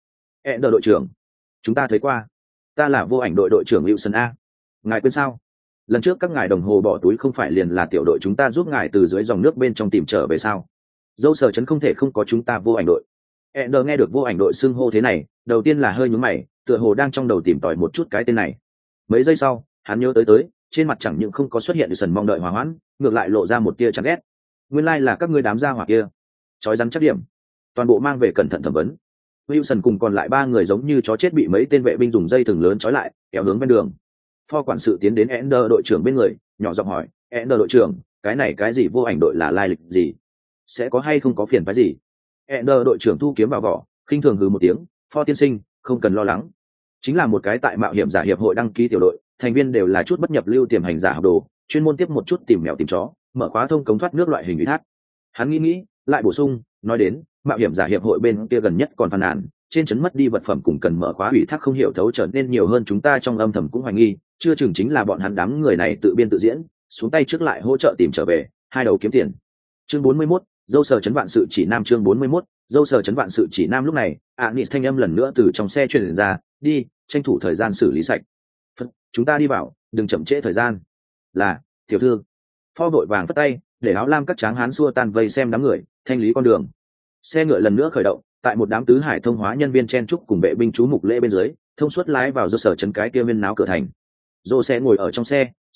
đội trưởng, chúng ta thấy qua, ta là vô ảnh đội đội trưởng Wilson a. Ngài quên sao? Lần trước các ngài đồng hồ bỏ túi không phải liền là tiểu đội chúng ta giúp ngài từ dưới dòng nước bên trong tìm trở về sao? Dâu sở trấn không thể không có chúng ta vô ảnh đội. Ender nghe được vô ảnh đội xưng hô thế này, đầu tiên là hơi nhướng mày, tựa hồ đang trong đầu tìm tòi một chút cái tên này. Mấy giây sau, hắn nhớ tới, trên mặt chẳng những không có xuất hiện Wilson mong đợi hòa hoãn, ngược lại lộ ra một tia chán ghét. Nguyên lai là các ngươi đám gia hỏa kia, chói rắn chắc điểm, toàn bộ mang về cẩn thận thẩm vấn. Wilson cùng còn lại 3 người giống như chó chết bị mấy tên vệ binh dùng dây thừng lớn trói lại, kéo hướng ven đường. Pho quản sự tiến đến Ender đội trưởng bên người, nhỏ giọng hỏi, Ender đội trưởng, cái này cái gì vô ảnh đội là lai lịch gì? Sẽ có hay không có phiền phức gì? Ender đội trưởng thu kiếm vào vỏ, khinh thường hừ một tiếng, Pho tiên sinh, không cần lo lắng. Chính là một cái tại mạo hiểm giả hiệp hội đăng ký tiểu đội, thành viên đều là chút bất nhập lưu tiềm hành giả học đồ, chuyên môn tiếp một chút tìm mèo tìm chó, mở khóa thông cống thoát nước loại hình ủy thác. Hắn nghĩ, lại bổ sung, nói đến, mạo hiểm giả hiệp hội bên kia gần nhất còn phàn nàn, trên trấn mất đi vật phẩm cùng cần mở khóa ủy thác không hiểu thấu trở nên nhiều hơn chúng ta trong âm thầm cũng hoài nghi, chưa chừng chính là bọn hắn đám người này tự biên tự diễn, xuống tay trước lại hỗ trợ tìm trở về, 2 đầu kiếm tiền. Chương 41, dâu sở trấn vạn sự chỉ nam. Chương 41, dâu sở trấn vạn sự chỉ nam. Lúc này, Agnes thanh âm lần nữa từ trong xe truyền ra, đi, tranh thủ thời gian xử lý sạch. Chúng ta đi vào, đừng chậm trễ thời gian. Là, tiểu thư. Pho vội vàng phất tay, để áo lam các tráng hán xua tan vây xem đám người, thanh lý con đường. Xe ngựa lần nữa khởi động, tại một đám tứ hải thông hóa nhân viên chen trúc cùng vệ binh chú mục lễ bên dưới, thông suốt lái vào do sở trấn cái kia viên náo cửa thành. Dô sẽ ngồi ở trong xe,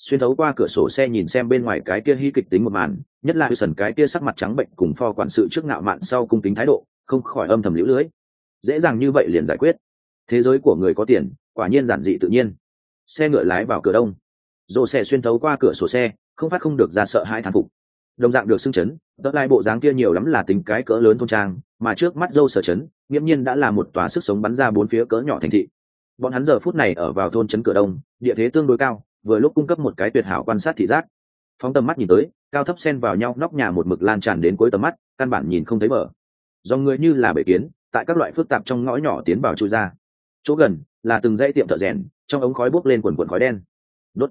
xuyên thấu qua cửa sổ xe nhìn xem bên ngoài cái kia hy kịch tính một màn, nhất là sần cái kia sắc mặt trắng bệnh cùng pho quản sự trước ngạo mạn sau cung kính thái độ, không khỏi âm thầm liễu lưới. Dễ dàng như vậy liền giải quyết. Thế giới của người có tiền quả nhiên giản dị tự nhiên. Xe ngựa lái vào cửa đông, rồ xe xuyên thấu qua cửa sổ xe, không phát không được ra sợ hãi thán phục. Đồng dạng được xưng chấn, đỡ lại bộ dáng kia nhiều lắm là tính cái cỡ lớn thôn trang, mà trước mắt dâu sở chấn nghiễm nhiên đã là một tòa sức sống bắn ra bốn phía cỡ nhỏ thành thị. Bọn hắn giờ phút này ở vào thôn trấn cửa đông, địa thế tương đối cao, vừa lúc cung cấp một cái tuyệt hảo quan sát thị giác. Phóng tầm mắt nhìn tới, cao thấp xen vào nhau, nóc nhà một mực lan tràn đến cuối tầm mắt, căn bản nhìn không thấy bờ. Do người như là bể kiến, tại các loại phức tạp trong ngõ nhỏ tiến vào chui ra. Chỗ gần là từng dãy tiệm thợ rèn, trong ống khói bốc lên quần quần khói đen. Đốt,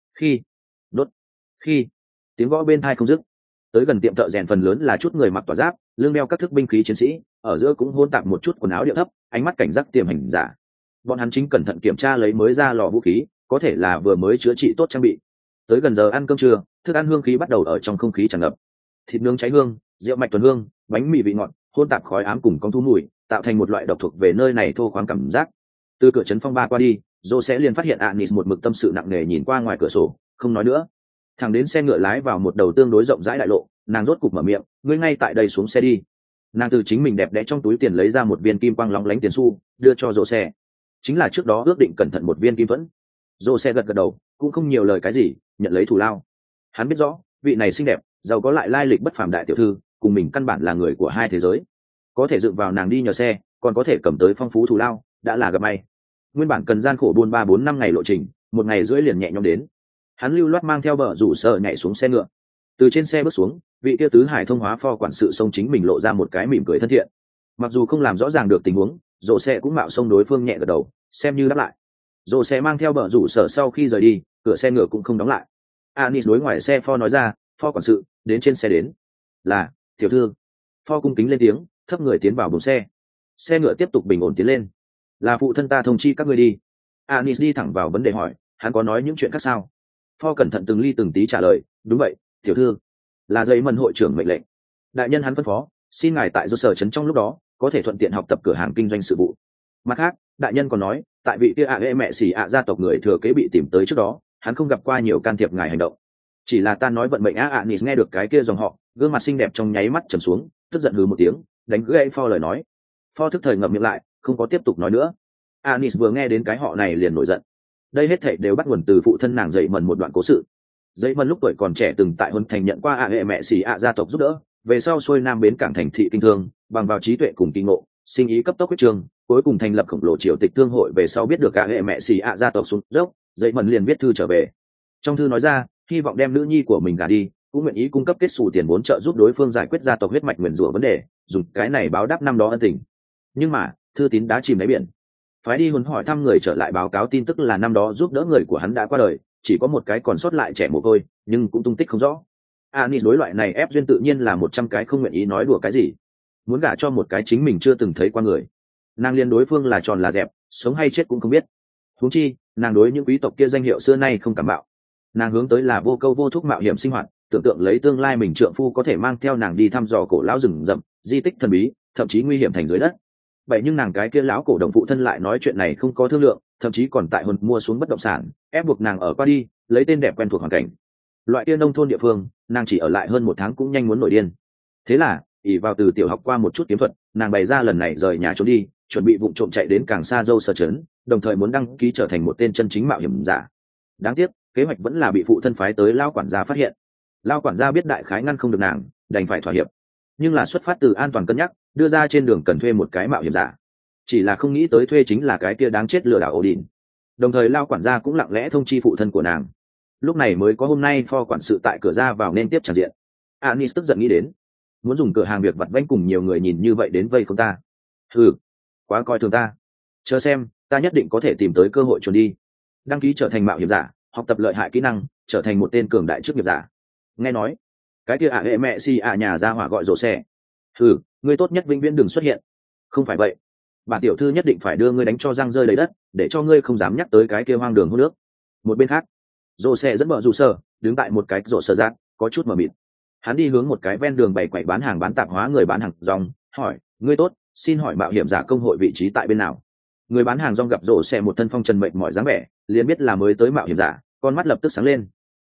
đốt, khi tiếng gõ bên tai không dứt. Tới gần tiệm thợ rèn phần lớn là chút người mặc tỏa giáp, lưng đeo các thức binh khí chiến sĩ, ở giữa cũng hôn tạp một chút quần áo điệu thấp, ánh mắt cảnh giác tiềm hành giả. Bọn hắn chính cẩn thận kiểm tra lấy mới ra lò vũ khí, có thể là vừa mới chữa trị tốt trang bị. Tới gần giờ ăn cơm trưa, thức ăn hương khí bắt đầu ở trong không khí tràn ngập. Thịt nướng cháy hương, rượu mạch thuần hương, bánh mì vị ngọt, hôn tạp khói ám cùng con thú mùi, tạo thành một loại độc thuộc về nơi này thô khoáng cảm giác. Từ cửa trấn phong ba qua đi, Dô sẽ liền phát hiện Anis một mực tâm sự nặng nề nhìn qua ngoài cửa sổ, không nói nữa. Thằng đến xe ngựa lái vào một đầu tương đối rộng rãi đại lộ, nàng rốt cục mở miệng, ngươi ngay tại đây xuống xe đi. Nàng từ chính mình đẹp đẽ trong túi tiền lấy ra một viên kim quang lóng lánh tiền xu, đưa cho Dô xe. Chính là trước đó ước định cẩn thận một viên kim thuẫn. Dô xe gật gật đầu, cũng không nhiều lời cái gì, nhận lấy thù lao. Hắn biết rõ vị này xinh đẹp, giàu có lại lai lịch bất phàm đại tiểu thư, cùng mình căn bản là người của hai thế giới. Có thể dựng vào nàng đi nhờ xe, còn có thể cầm tới phong phú thù lao, đã là gặp may. Nguyên bản cần gian khổ buôn 3-4-5 ngày lộ trình, một ngày rưỡi liền nhẹ nhõm đến. Hắn lưu loát mang theo bờ rủ sợ nhảy xuống xe ngựa. Từ trên xe bước xuống, vị kia tứ hải thông hóa pho quản sự xông chính mình lộ ra một cái mỉm cười thân thiện. Mặc dù không làm rõ ràng được tình huống, rồ xe cũng mạo xông đối phương nhẹ gật đầu, xem như đáp lại. Rồ xe mang theo bờ rủ sợ sau khi rời đi, cửa xe ngựa cũng không đóng lại. Anis đối ngoài xe pho nói ra, pho quản sự đến trên xe đến. Là tiểu thư. Pho cung kính lên tiếng, thấp người tiến vào buồng xe. Xe ngựa tiếp tục bình ổn tiến lên. Là phụ thân ta thông chi các ngươi đi. Anis đi thẳng vào vấn đề hỏi, hắn có nói những chuyện khác sao? Pho cẩn thận từng ly từng tí trả lời, đúng vậy tiểu thư, là giấy mần hội trưởng mệnh lệnh. Đại nhân hắn phân phó, xin ngài tại do sở trấn trong lúc đó có thể thuận tiện học tập cửa hàng kinh doanh sự vụ. Mặt khác, đại nhân còn nói, tại vị kia mẹ xỉ gia tộc người thừa kế bị tìm tới trước đó, hắn không gặp qua nhiều can thiệp ngài hành động. Chỉ là ta nói vận mệnh Anis nghe được cái kia dòng họ, gương mặt xinh đẹp trong nháy mắt trầm xuống, tức giận hừ một tiếng, đánh gãy Pho lời nói. Pho thức thời ngậm miệng lại, không có tiếp tục nói nữa. Anis vừa nghe đến cái họ này liền nổi giận. Đây hết thảy đều bắt nguồn từ phụ thân nàng dậy mần một đoạn cố sự. Dậy mần lúc tuổi còn trẻ từng tại huân thành nhận qua mẹ xỉ gia tộc giúp đỡ, về sau xuôi nam bến cảng thành thị kinh thương, bằng vào trí tuệ cùng kinh ngộ, sinh ý cấp tốc quyết trường, cuối cùng thành lập khổng lồ triều tịch thương hội. Về sau biết được mẹ xỉ gia tộc xuống dốc, dậy mần liền viết thư trở về. Trong thư nói ra, hy vọng đem nữ nhi của mình gả đi, cũng nguyện ý cung cấp kết xù tiền vốn trợ giúp đối phương giải quyết gia tộc huyết mạch nguyền rủa vấn đề, dùng cái này báo đáp năm đó ân tình. Nhưng mà thư tín đã chìm đáy biển. Phái đi huấn hỏi thăm người trở lại báo cáo tin tức là năm đó giúp đỡ người của hắn đã qua đời, chỉ có một cái còn sót lại trẻ mồ côi, nhưng cũng tung tích không rõ. Anis đối loại này ép duyên tự nhiên là 100 cái không nguyện ý nói đùa cái gì. Muốn gả cho một cái chính mình chưa từng thấy qua người, nàng liên đối phương là tròn là dẹp, sống hay chết cũng không biết. Huống chi nàng đối những quý tộc kia danh hiệu xưa nay không cảm bạo, nàng hướng tới là vô câu vô thúc mạo hiểm sinh hoạt, tưởng tượng lấy tương lai mình trượng phu có thể mang theo nàng đi thăm dò cổ lão rừng rậm, di tích thần bí, thậm chí nguy hiểm thành dưới đất. Vậy nhưng nàng cái kia lão cổ đồng phụ thân lại nói chuyện này không có thương lượng, thậm chí còn tại hồn mua xuống bất động sản, ép buộc nàng ở qua đi, lấy tên đẹp quen thuộc hoàn cảnh. Loại kia nông thôn địa phương, nàng chỉ ở lại hơn 1 tháng cũng nhanh muốn nổi điên. Thế là ỷ vào từ tiểu học qua một chút kiếm thuật, nàng bày ra lần này rời nhà trốn đi, chuẩn bị vụng trộm chạy đến càng xa dâu sở trấn, đồng thời muốn đăng ký trở thành một tên chân chính mạo hiểm giả. Đáng tiếc kế hoạch vẫn là bị phụ thân phái tới lao quản gia phát hiện. Lao quản gia biết đại khái ngăn không được nàng, đành phải thỏa hiệp, nhưng là xuất phát từ an toàn cân nhắc, đưa ra trên đường cần thuê một cái mạo hiểm giả. Chỉ là không nghĩ tới thuê chính là cái kia đáng chết lừa đảo Odin. Đồng thời lao quản gia cũng lặng lẽ thông chi phụ thân của nàng. Lúc này mới có hôm nay pho quản sự tại cửa ra vào nên tiếp tràn diện. Anis tức giận nghĩ đến, muốn dùng cửa hàng việc vặt vãnh cùng nhiều người nhìn như vậy đến vây không ta. Quá coi thường ta. Chờ xem, ta nhất định có thể tìm tới cơ hội trốn đi. Đăng ký trở thành mạo hiểm giả, học tập lợi hại kỹ năng, trở thành một tên cường đại chức nghiệp giả. Nghe nói cái kia mẹ si nhà ra hỏa gọi rổ xe. Ngươi tốt nhất vĩnh viễn đừng xuất hiện. Không phải vậy, bản tiểu thư nhất định phải đưa ngươi đánh cho răng rơi lấy đất, để cho ngươi không dám nhắc tới cái kia hoang đường hút nước. Một bên khác, rổ xe dẫn bờ rủ sở đứng tại một cái rổ sở rác, có chút mờ mịt. Hắn đi hướng một cái ven đường bày quầy bán hàng bán tạp hóa người bán hàng rong, hỏi, ngươi tốt, xin hỏi mạo hiểm giả công hội vị trí tại bên nào? Người bán hàng rong gặp rổ xe một thân phong trần mệnh mỏi dáng vẻ, liền biết là mới tới mạo hiểm giả, con mắt lập tức sáng lên.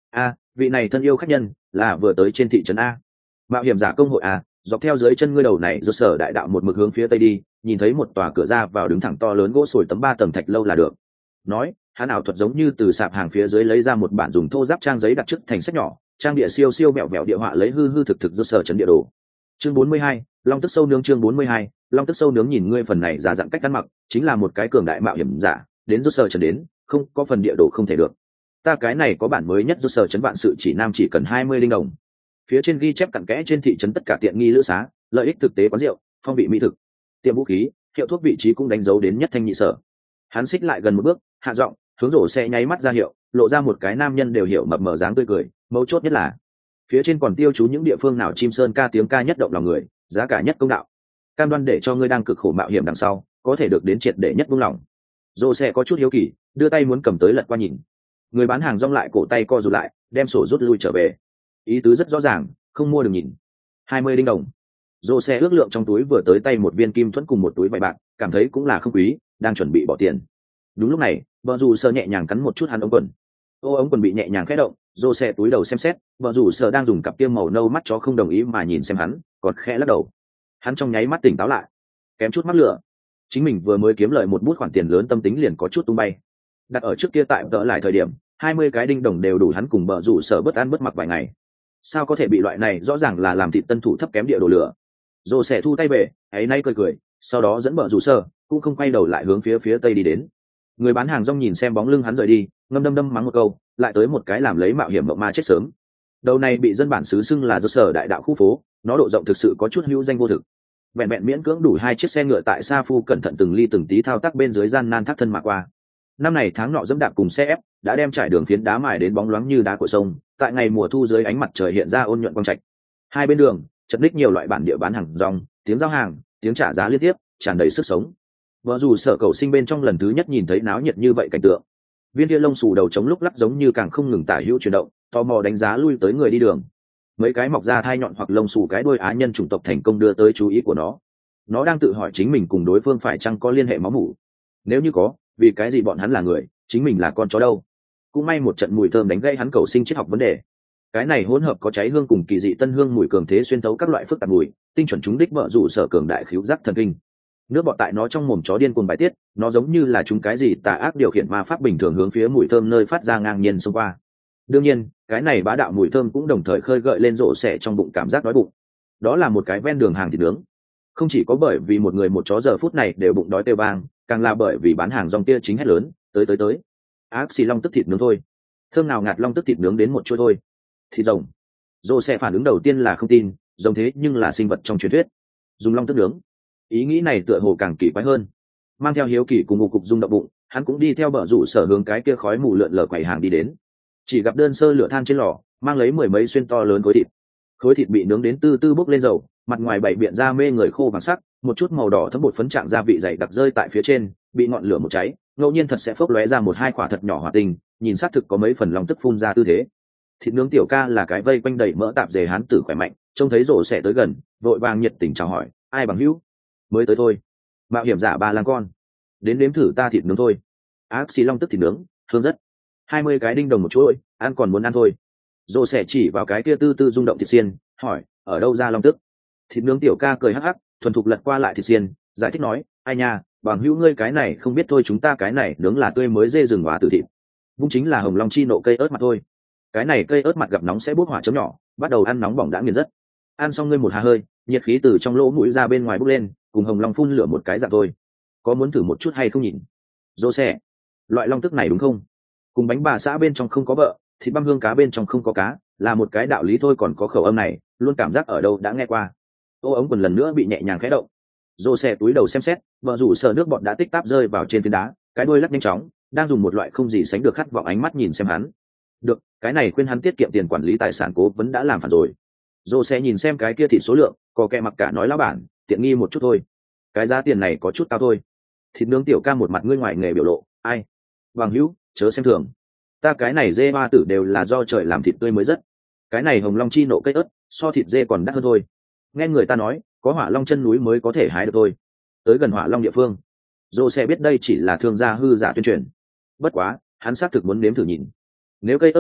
Vị này thân yêu khách nhân là vừa tới trên thị trấn a. Mạo hiểm giả công hội a, dọc theo dưới chân ngươi đầu này do sở đại đạo một mực hướng phía tây đi, nhìn thấy một tòa cửa ra vào đứng thẳng to lớn gỗ sồi tấm 3 tầng thạch lâu là được. Nói, hắn ảo thuật giống như từ sạp hàng phía dưới lấy ra một bản dùng thô giáp trang giấy đặt trước thành sách nhỏ, trang địa siêu siêu mẹo mẹo địa họa lấy hư hư thực thực do sở trấn địa đồ. Chương 42, Long tức sâu nướng. Chương 42, Long tức sâu nướng. Nhìn ngươi phần này giả dạng cách ăn mặc, chính là một cái cường đại mạo hiểm giả, đến do sở trấn đến, không có phần địa đồ không thể được. Ta cái này có bản mới nhất do sở trấn vạn sự chỉ nam chỉ cần 20 linh đồng. Phía trên ghi chép cặn kẽ trên thị trấn tất cả tiện nghi lữ xá, lợi ích thực tế quán rượu, phong vị mỹ thực, tiệm vũ khí, hiệu thuốc vị trí cũng đánh dấu đến nhất thanh nhị sở. Hắn xích lại gần một bước, hạ giọng, hướng rổ xe nháy mắt ra hiệu, lộ ra một cái nam nhân đều hiểu mập mờ dáng tươi cười. Mấu chốt nhất là phía trên còn tiêu chú những địa phương nào chim sơn ca tiếng ca nhất động lòng người, giá cả nhất công đạo, cam đoan để cho ngươi đang cực khổ mạo hiểm đằng sau có thể được đến triệt để nhất buông lòng. Rổ xe có chút hiếu kỳ, đưa tay muốn cầm tới lật qua nhìn. Người bán hàng rong lại cổ tay co rụt lại, đem sổ rút lui trở về. Ý tứ rất rõ ràng, không mua đừng nhìn. 20 đinh đồng. Rổ xe ước lượng trong túi vừa tới tay một viên kim thuẫn cùng một túi vải bạc, cảm thấy cũng là không quý, đang chuẩn bị bỏ tiền. Đúng lúc này, vợ dù sờ nhẹ nhàng cắn một chút hắn ống quần. Ống quần bị nhẹ nhàng khẽ động, rổ xe túi đầu xem xét, vợ dù sờ đang dùng cặp kia màu nâu mắt chó không đồng ý mà nhìn xem hắn, còn khẽ lắc đầu. Hắn trong nháy mắt tỉnh táo lại, kém chút mắc lửa. Chính mình vừa mới kiếm lợi một bút khoản tiền lớn, tâm tính liền có chút tung bay. Đặt ở trước kia tại đỡ lại thời điểm 20 cái đinh đồng đều đủ hắn cùng bờ rủ sở bất ăn bất mặc vài ngày. Sao có thể bị loại này rõ ràng là làm thịt tân thủ thấp kém địa đồ lửa. Rồi sẽ thu tay về, ấy nay cười cười, sau đó dẫn bờ rủ sở cũng không quay đầu lại hướng phía tây đi đến. Người bán hàng rong nhìn xem bóng lưng hắn rời đi, ngâm đâm mắng một câu, lại tới một cái làm lấy mạo hiểm mộng ma chết sớm. Đầu này bị dân bản xứ xưng là do sở đại đạo khu phố, nó độ rộng thực sự có chút hữu danh vô thực. Vẹn miễn cưỡng đủ 2 chiếc xe ngựa tại Sa Phu cẩn thận từng ly từng tí thao tác bên dưới gian nan thác thân mà qua. Năm này tháng nọ dẫm đạp cùng xe ép đã đem trải đường phiến đá mài đến bóng loáng như đá của sông, tại ngày mùa thu dưới ánh mặt trời hiện ra ôn nhuận quang trạch. Hai bên đường chật ních nhiều loại bản địa bán hàng rong, tiếng giao hàng, tiếng trả giá liên tiếp, tràn đầy sức sống. Vợ dù sở cầu sinh bên trong lần thứ nhất nhìn thấy náo nhiệt như vậy cảnh tượng. Viên kia lông xù đầu trống lúc lắc giống như càng không ngừng tả hữu chuyển động, tò mò đánh giá lui tới người đi đường. Mấy cái mọc ra thai nhọn hoặc lông xù cái đuôi á nhân chủng tộc thành công đưa tới chú ý của nó. Nó đang tự hỏi chính mình cùng đối phương phải chăng có liên hệ máu mủ. Nếu như có, vì cái gì bọn hắn là người, chính mình là con chó đâu? Cũng may một trận mùi thơm đánh gây hắn cầu sinh triết học vấn đề. Cái này hỗn hợp có cháy hương cùng kỳ dị tân hương mùi cường thế xuyên thấu các loại phức tạp mùi, tinh chuẩn chúng đích vợ rủ sở cường đại khứu giác thần kinh. Nước bọt tại nó trong mồm chó điên cuồng bài tiết, nó giống như là chúng cái gì tà ác điều khiển ma pháp bình thường hướng phía mùi thơm nơi phát ra ngang nhiên xông qua. Đương nhiên, cái này bá đạo mùi thơm cũng đồng thời khơi gợi lên rộ xẻ trong bụng cảm giác đói bụng. Đó là một cái ven đường hàng thịt nướng. Không chỉ có bởi vì một người một chó giờ phút này đều bụng đói têu bang, càng là bởi vì bán hàng rong kia chính hét lớn, tới ác xì long tức thịt nướng thôi, thơm nào ngạt long tức thịt nướng đến một chuỗi thôi. Thịt rồng. Rô sẽ phản ứng đầu tiên là không tin, rồng thế nhưng là sinh vật trong truyền thuyết, dùng long tức nướng, ý nghĩ này tựa hồ càng kỳ quái hơn. Mang theo hiếu kỳ cùng một cục rung động bụng, hắn cũng đi theo bờ rủ sở hướng cái kia khói mù lượn lờ quầy hàng đi đến. Chỉ gặp đơn sơ lửa than trên lò, mang lấy 10 mấy xuyên to lớn khối thịt bị nướng đến từ bốc lên dầu, mặt ngoài bảy biện ra mê người khô vàng sắc, một chút màu đỏ thấm bột phấn trạng gia vị dày đặc rơi tại phía trên, bị ngọn lửa một cháy, ngẫu nhiên thật sẽ phốc lóe ra một hai quả thật nhỏ hỏa tinh, nhìn xác thực có mấy phần lòng tức phun ra tư thế. Thịt nướng tiểu ca là cái vây quanh đầy mỡ tạp dề hán tử khỏe mạnh, trông thấy rổ sẽ tới gần, vội vàng nhiệt tình chào hỏi, ai bằng hữu? Mới tới thôi. Mạo hiểm giả ba lang con, đến nếm thử ta thịt nướng thôi. Ác xì long tức thịt nướng, hương rất. 20 cái đinh đồng một chuỗi, ăn còn muốn ăn thôi. Rổ sẽ chỉ vào cái kia tư rung động thịt xiên, hỏi, ở đâu ra long tức? Thịt nướng tiểu ca cười hắc hắc, thuần thục lật qua lại thịt xiên, giải thích nói, ai nha, bằng hữu ngươi cái này không biết thôi, chúng ta cái này nướng là tươi mới dê rừng hóa từ thịt, vung chính là hồng long chi nộ cây ớt mặt thôi. Cái này cây ớt mặt gặp nóng sẽ bốc hỏa chấm nhỏ, bắt đầu ăn nóng bỏng đã nghiền rất. Ăn xong ngươi một hà hơi, nhiệt khí từ trong lỗ mũi ra bên ngoài bốc lên, cùng hồng long phun lửa một cái dạng thôi. Có muốn thử một chút hay không nhìn? Dô xe, loại long tức này đúng không? Cùng bánh bà xã bên trong không có vợ, thịt băm hương cá bên trong không có cá, là một cái đạo lý thôi, còn có khẩu âm này, luôn cảm giác ở đâu đã nghe qua. Ống quần lần nữa bị nhẹ nhàng khẽ động. Dô xe túi đầu xem xét, vợ rủ sờ nước bọt đã tích táp rơi vào trên phiến đá, cái đuôi lắc nhanh chóng, đang dùng một loại không gì sánh được khát vọng ánh mắt nhìn xem hắn. Được, cái này khuyên hắn tiết kiệm tiền quản lý tài sản cố vấn đã làm phản rồi. Dô xe nhìn xem cái kia thịt số lượng, có kẻ mặc cả nói lão bản, tiện nghi một chút thôi. Cái giá tiền này có chút cao thôi. Thịt nướng tiểu ca một mặt ngươi ngoài nghề biểu lộ, ai? Bằng hữu, chớ xem thường. Ta cái này dê ba tử đều là do trời làm thịt tươi mới rất. Cái này hồng long chi nộ cây ớt, so thịt dê còn đắt hơn thôi. Nghe người ta nói, có hỏa long chân núi mới có thể hái được thôi. Tới gần hỏa long địa phương, Dô sẽ biết đây chỉ là thương gia hư giả tuyên truyền. Bất quá, hắn xác thực muốn nếm thử nhìn. Nếu cây ớt hơi đắt,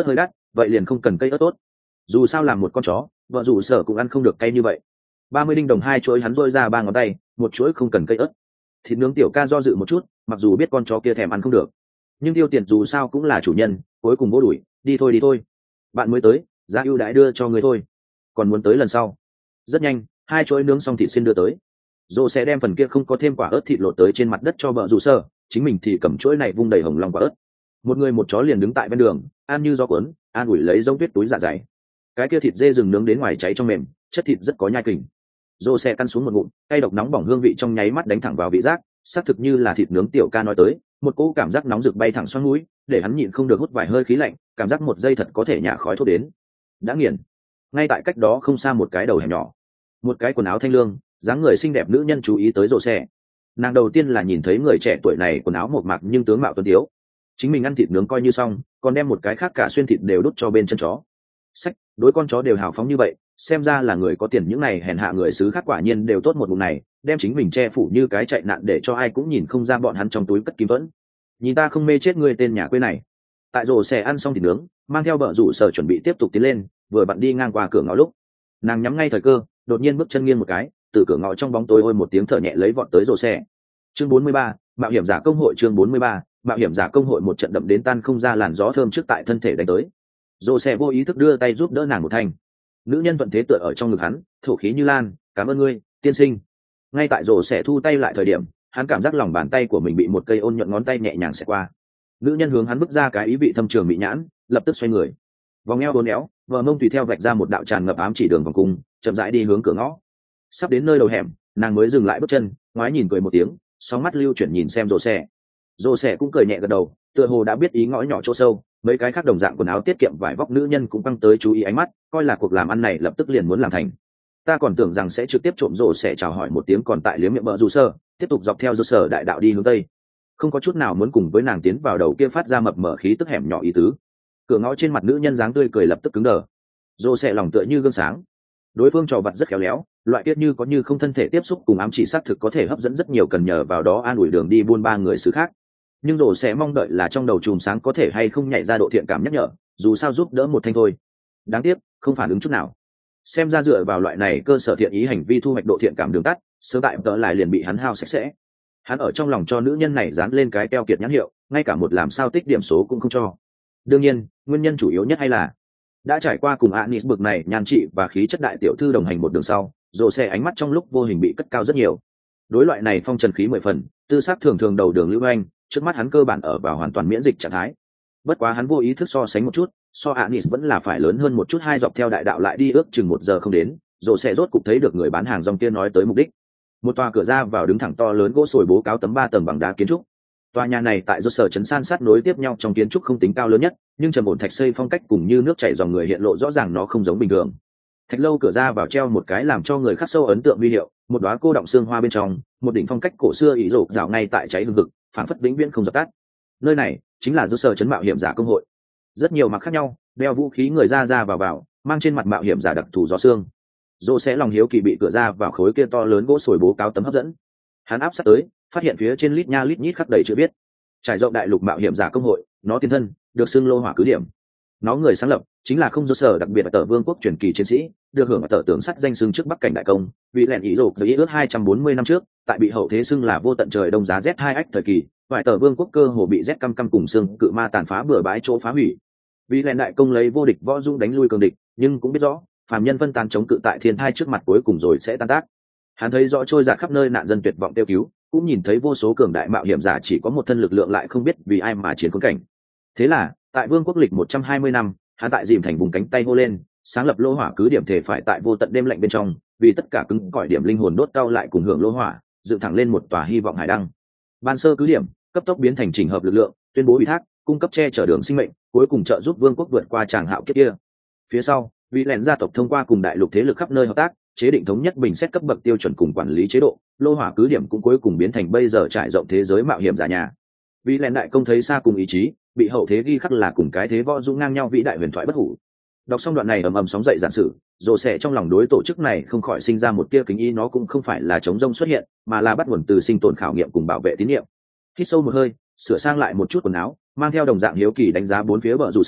vậy liền không cần cây ớt tốt. Dù sao làm một con chó, vợ rủ sở cũng ăn không được cay như vậy. 30 đinh đồng, 2 chuỗi hắn rôi ra 3 ngón tay, một chuỗi không cần cây ớt. Thịt nướng tiểu ca do dự một chút, mặc dù biết con chó kia thèm ăn không được, nhưng tiêu tiền dù sao cũng là chủ nhân, cuối cùng vô đuổi, đi thôi, bạn mới tới, giá ưu đãi đưa cho người thôi, còn muốn tới lần sau. Rất nhanh, 2 chuỗi nướng xong thịt xin đưa tới. Dô sẽ đem phần kia không có thêm quả ớt thịt lột tới trên mặt đất cho vợ rủ sở, chính mình thì cầm chuỗi này vung đầy hồng lòng quả ớt. Một người một chó liền đứng tại bên đường, ăn như gió cuốn, an ủi lấy giống tuyết túi dạ dày. Cái kia thịt dê rừng nướng đến ngoài cháy trong mềm, chất thịt rất có nhai kình. Dô sẽ căn xuống một ngụm, cay độc nóng bỏng hương vị trong nháy mắt đánh thẳng vào vị giác, xác thực như là thịt nướng tiểu ca nói tới, một cỗ cảm giác nóng rực bay thẳng xoắn mũi, để hắn nhịn không được hút vài hơi khí lạnh, cảm giác một giây thật có thể nhả khói thuốc đến. Đã nghiền. Ngay tại cách đó không xa một cái đầu hẻm nhỏ, một cái quần áo thanh lương, dáng người xinh đẹp nữ nhân chú ý tới Dô sẽ. Nàng đầu tiên là nhìn thấy người trẻ tuổi này quần áo mộc mạc nhưng tướng mạo tuấn tiếu, chính mình ăn thịt nướng coi như xong, còn đem một cái khác cả xuyên thịt đều đút cho bên chân chó. Sách, đối con chó đều hào phóng như vậy, xem ra là người có tiền, những này hèn hạ người xứ khác quả nhiên đều tốt một vùng này, đem chính mình che phủ như cái chạy nạn để cho ai cũng nhìn không ra bọn hắn trong túi cất kim vẫn. Nhìn ta không mê chết ngươi tên nhà quê này. Tại rổ xẻ ăn xong thịt nướng, mang theo bợ rủ sở chuẩn bị tiếp tục tiến lên, vừa vặn đi ngang qua cửa ngõ lúc, nàng nhắm ngay thời cơ, đột nhiên bước chân nghiêng một cái, từ cửa ngõ trong bóng tối ôi một tiếng thở nhẹ lấy vọt tới rổ xẻ. Chương 43, mạo hiểm giả công hội. Chương 43, mạo hiểm giả công hội. Một trận đậm đến tan không ra làn gió thơm trước tại thân thể đánh tới. Rổ xẻ vô ý thức đưa tay giúp đỡ nàng một thành. Nữ nhân thuận thế tựa ở trong ngực hắn, thổ khí như lan, cảm ơn ngươi, tiên sinh. Ngay tại rổ xẻ thu tay lại thời điểm, hắn cảm giác lòng bàn tay của mình bị một cây ôn nhuận ngón tay nhẹ nhàng xẹt qua. Nữ nhân hướng hắn bước ra cái ý vị thâm trường bị nhãn, lập tức xoay người, vòng eo uốn éo, vợ mông tùy theo vạch ra một đạo tràn ngập ám chỉ đường vòng cung, chậm rãi đi hướng cửa ngõ. Sắp đến nơi đầu hẻm, nàng mới dừng lại bước chân, ngoái nhìn cười một tiếng, sóng mắt lưu chuyển nhìn xem rổ xẻ. Rổ xẻ cũng cười nhẹ gật đầu, tựa hồ đã biết ý ngõ nhỏ chỗ sâu. Mấy cái khác đồng dạng quần áo tiết kiệm vải vóc nữ nhân cũng căng tới chú ý ánh mắt, coi là cuộc làm ăn này lập tức liền muốn làm thành. Ta còn tưởng rằng sẽ trực tiếp trộm rổ xẻ chào hỏi một tiếng, còn tại liếm miệng bợ rủ sơ, tiếp tục dọc theo rổ sở đại đạo đi hướng tây, không có chút nào muốn cùng với nàng tiến vào đầu kia phát ra mập mờ khí tức hẻm nhỏ ý tứ. Cửa ngõ trên mặt nữ nhân dáng tươi cười lập tức cứng đờ. Rổ xẻ lòng tựa như gương sáng, đối phương trò vặt rất khéo léo, loại tiết như có như không thân thể tiếp xúc cùng ám chỉ xác thực có thể hấp dẫn rất nhiều cần nhờ vào đó an ủi đường đi buôn ba người xứ khác. Nhưng rổ sẽ mong đợi là trong đầu chùm sáng có thể hay không nhảy ra độ thiện cảm nhắc nhở, dù sao giúp đỡ một thanh thôi. Đáng tiếc không phản ứng chút nào. Xem ra dựa vào loại này cơ sở thiện ý hành vi thu hoạch độ thiện cảm đường tắt, sớm tại tớ lại liền bị hắn hao sạch sẽ. Hắn ở trong lòng cho nữ nhân này dán lên cái keo kiệt nhãn hiệu, ngay cả một làm sao tích điểm số cũng không cho. Đương nhiên nguyên nhân chủ yếu nhất hay là đã trải qua cùng Anis bực này nhan trị và khí chất đại tiểu thư đồng hành một đường sau, rổ sẽ ánh mắt trong lúc vô hình bị cất cao rất nhiều. Đối loại này phong trần khí 10 phần, tư sắc thường thường đầu đường lưu anh, trước mắt hắn cơ bản ở vào hoàn toàn miễn dịch trạng thái. Bất quá hắn vô ý thức so sánh một chút, so Anis vẫn là phải lớn hơn một chút, hai dọc theo đại đạo lại đi ước chừng 1 giờ không đến, rồi sẽ rốt cục thấy được người bán hàng rong kia nói tới mục đích. Một tòa cửa ra vào đứng thẳng to lớn gỗ sồi bố cáo tấm 3 tầng bằng đá kiến trúc. Tòa nhà này tại do sở trấn san sát nối tiếp nhau trong kiến trúc không tính cao lớn nhất, nhưng trầm ổn thạch xây phong cách cùng như nước chảy dòng người hiện lộ rõ ràng nó không giống bình thường. Thạch lâu cửa ra vào treo một cái làm cho người khắc sâu ấn tượng huy hiệu, một đóa cô động xương hoa bên trong, một đỉnh phong cách cổ xưa ý rộp rào ngay tại cháy hừng hực, phản phất vĩnh viễn không dập tắt. Nơi này chính là do sở trấn mạo hiểm giả công hội. Rất nhiều mặc khác nhau, đeo vũ khí người ra vào, mang trên mặt mạo hiểm giả đặc thù gió xương. Dô sẽ lòng hiếu kỳ bị cửa ra vào khối kia to lớn gỗ sồi bố cáo tấm hấp dẫn. Hắn áp sát tới, phát hiện phía trên lít nha lít nhít khắc đầy chữ viết: trải rộng đại lục mạo hiểm giả công hội, nó tiền thân được xưng lô hỏa cứ điểm. Nó người sáng lập chính là không do sở đặc biệt ở tờ vương quốc truyền kỳ chiến sĩ, được hưởng ở tờ tướng sắt danh xưng trước bắc cảnh đại công, vị lẹn ý rộp với ước 240 năm trước, tại bị hậu thế xưng là vô tận trời đông giá Z2X thời kỳ, vài tờ vương quốc cơ hồ bị Z căm cùng xương cự ma tàn phá bừa bãi chỗ phá hủy. Vị lẹn đại công lấy vô địch võ dung đánh lui cường địch, nhưng cũng biết rõ phàm nhân phân tán chống cự tại thiên thai trước mặt cuối cùng rồi sẽ tan tác. Hắn thấy rõ trôi dạt khắp nơi nạn dân tuyệt vọng tiêu cứu, cũng nhìn thấy vô số cường đại mạo hiểm giả chỉ có một thân lực lượng lại không biết vì ai mà chiến khốn cảnh. Thế là tại vương quốc lịch 120 năm, hắn tại dìm thành vùng cánh tay hô lên, sáng lập lô hỏa cứ điểm, thể phải tại vô tận đêm lạnh bên trong, vì tất cả cứng cỏi điểm linh hồn đốt cao lại cùng hưởng lô hỏa, dựng thẳng lên một tòa hy vọng hải đăng. Ban sơ cứ điểm cấp tốc biến thành chỉnh hợp lực lượng, tuyên bố ủy thác, cung cấp che chở đường sinh mệnh, cuối cùng trợ giúp vương quốc vượt qua tràng hạo kiếp kia. Phía sau, vị lẹn gia tộc thông qua cùng đại lục thế lực khắp nơi hợp tác, chế định thống nhất bình xét cấp bậc tiêu chuẩn cùng quản lý chế độ, lô hỏa cứ điểm cũng cuối cùng biến thành bây giờ trải rộng thế giới mạo hiểm giả nhà. Vị lẹn đại công thấy xa cùng ý chí, bị hậu thế ghi khắc là cùng cái thế võ dũng ngang nhau vĩ đại huyền thoại bất hủ. Đọc xong đoạn này ầm ầm sóng dậy giản sử, rồ sẽ trong lòng đối tổ chức này không khỏi sinh ra một tia kính ý, nó cũng không phải là chống rông xuất hiện, mà là bắt nguồn từ sinh tồn khảo nghiệm cùng bảo vệ tín nhiệm. Hít sâu một hơi, sửa sang lại một chút quần áo, mang theo đồng dạng hiếu kỳ đánh giá bốn phía bờ rủ sơ,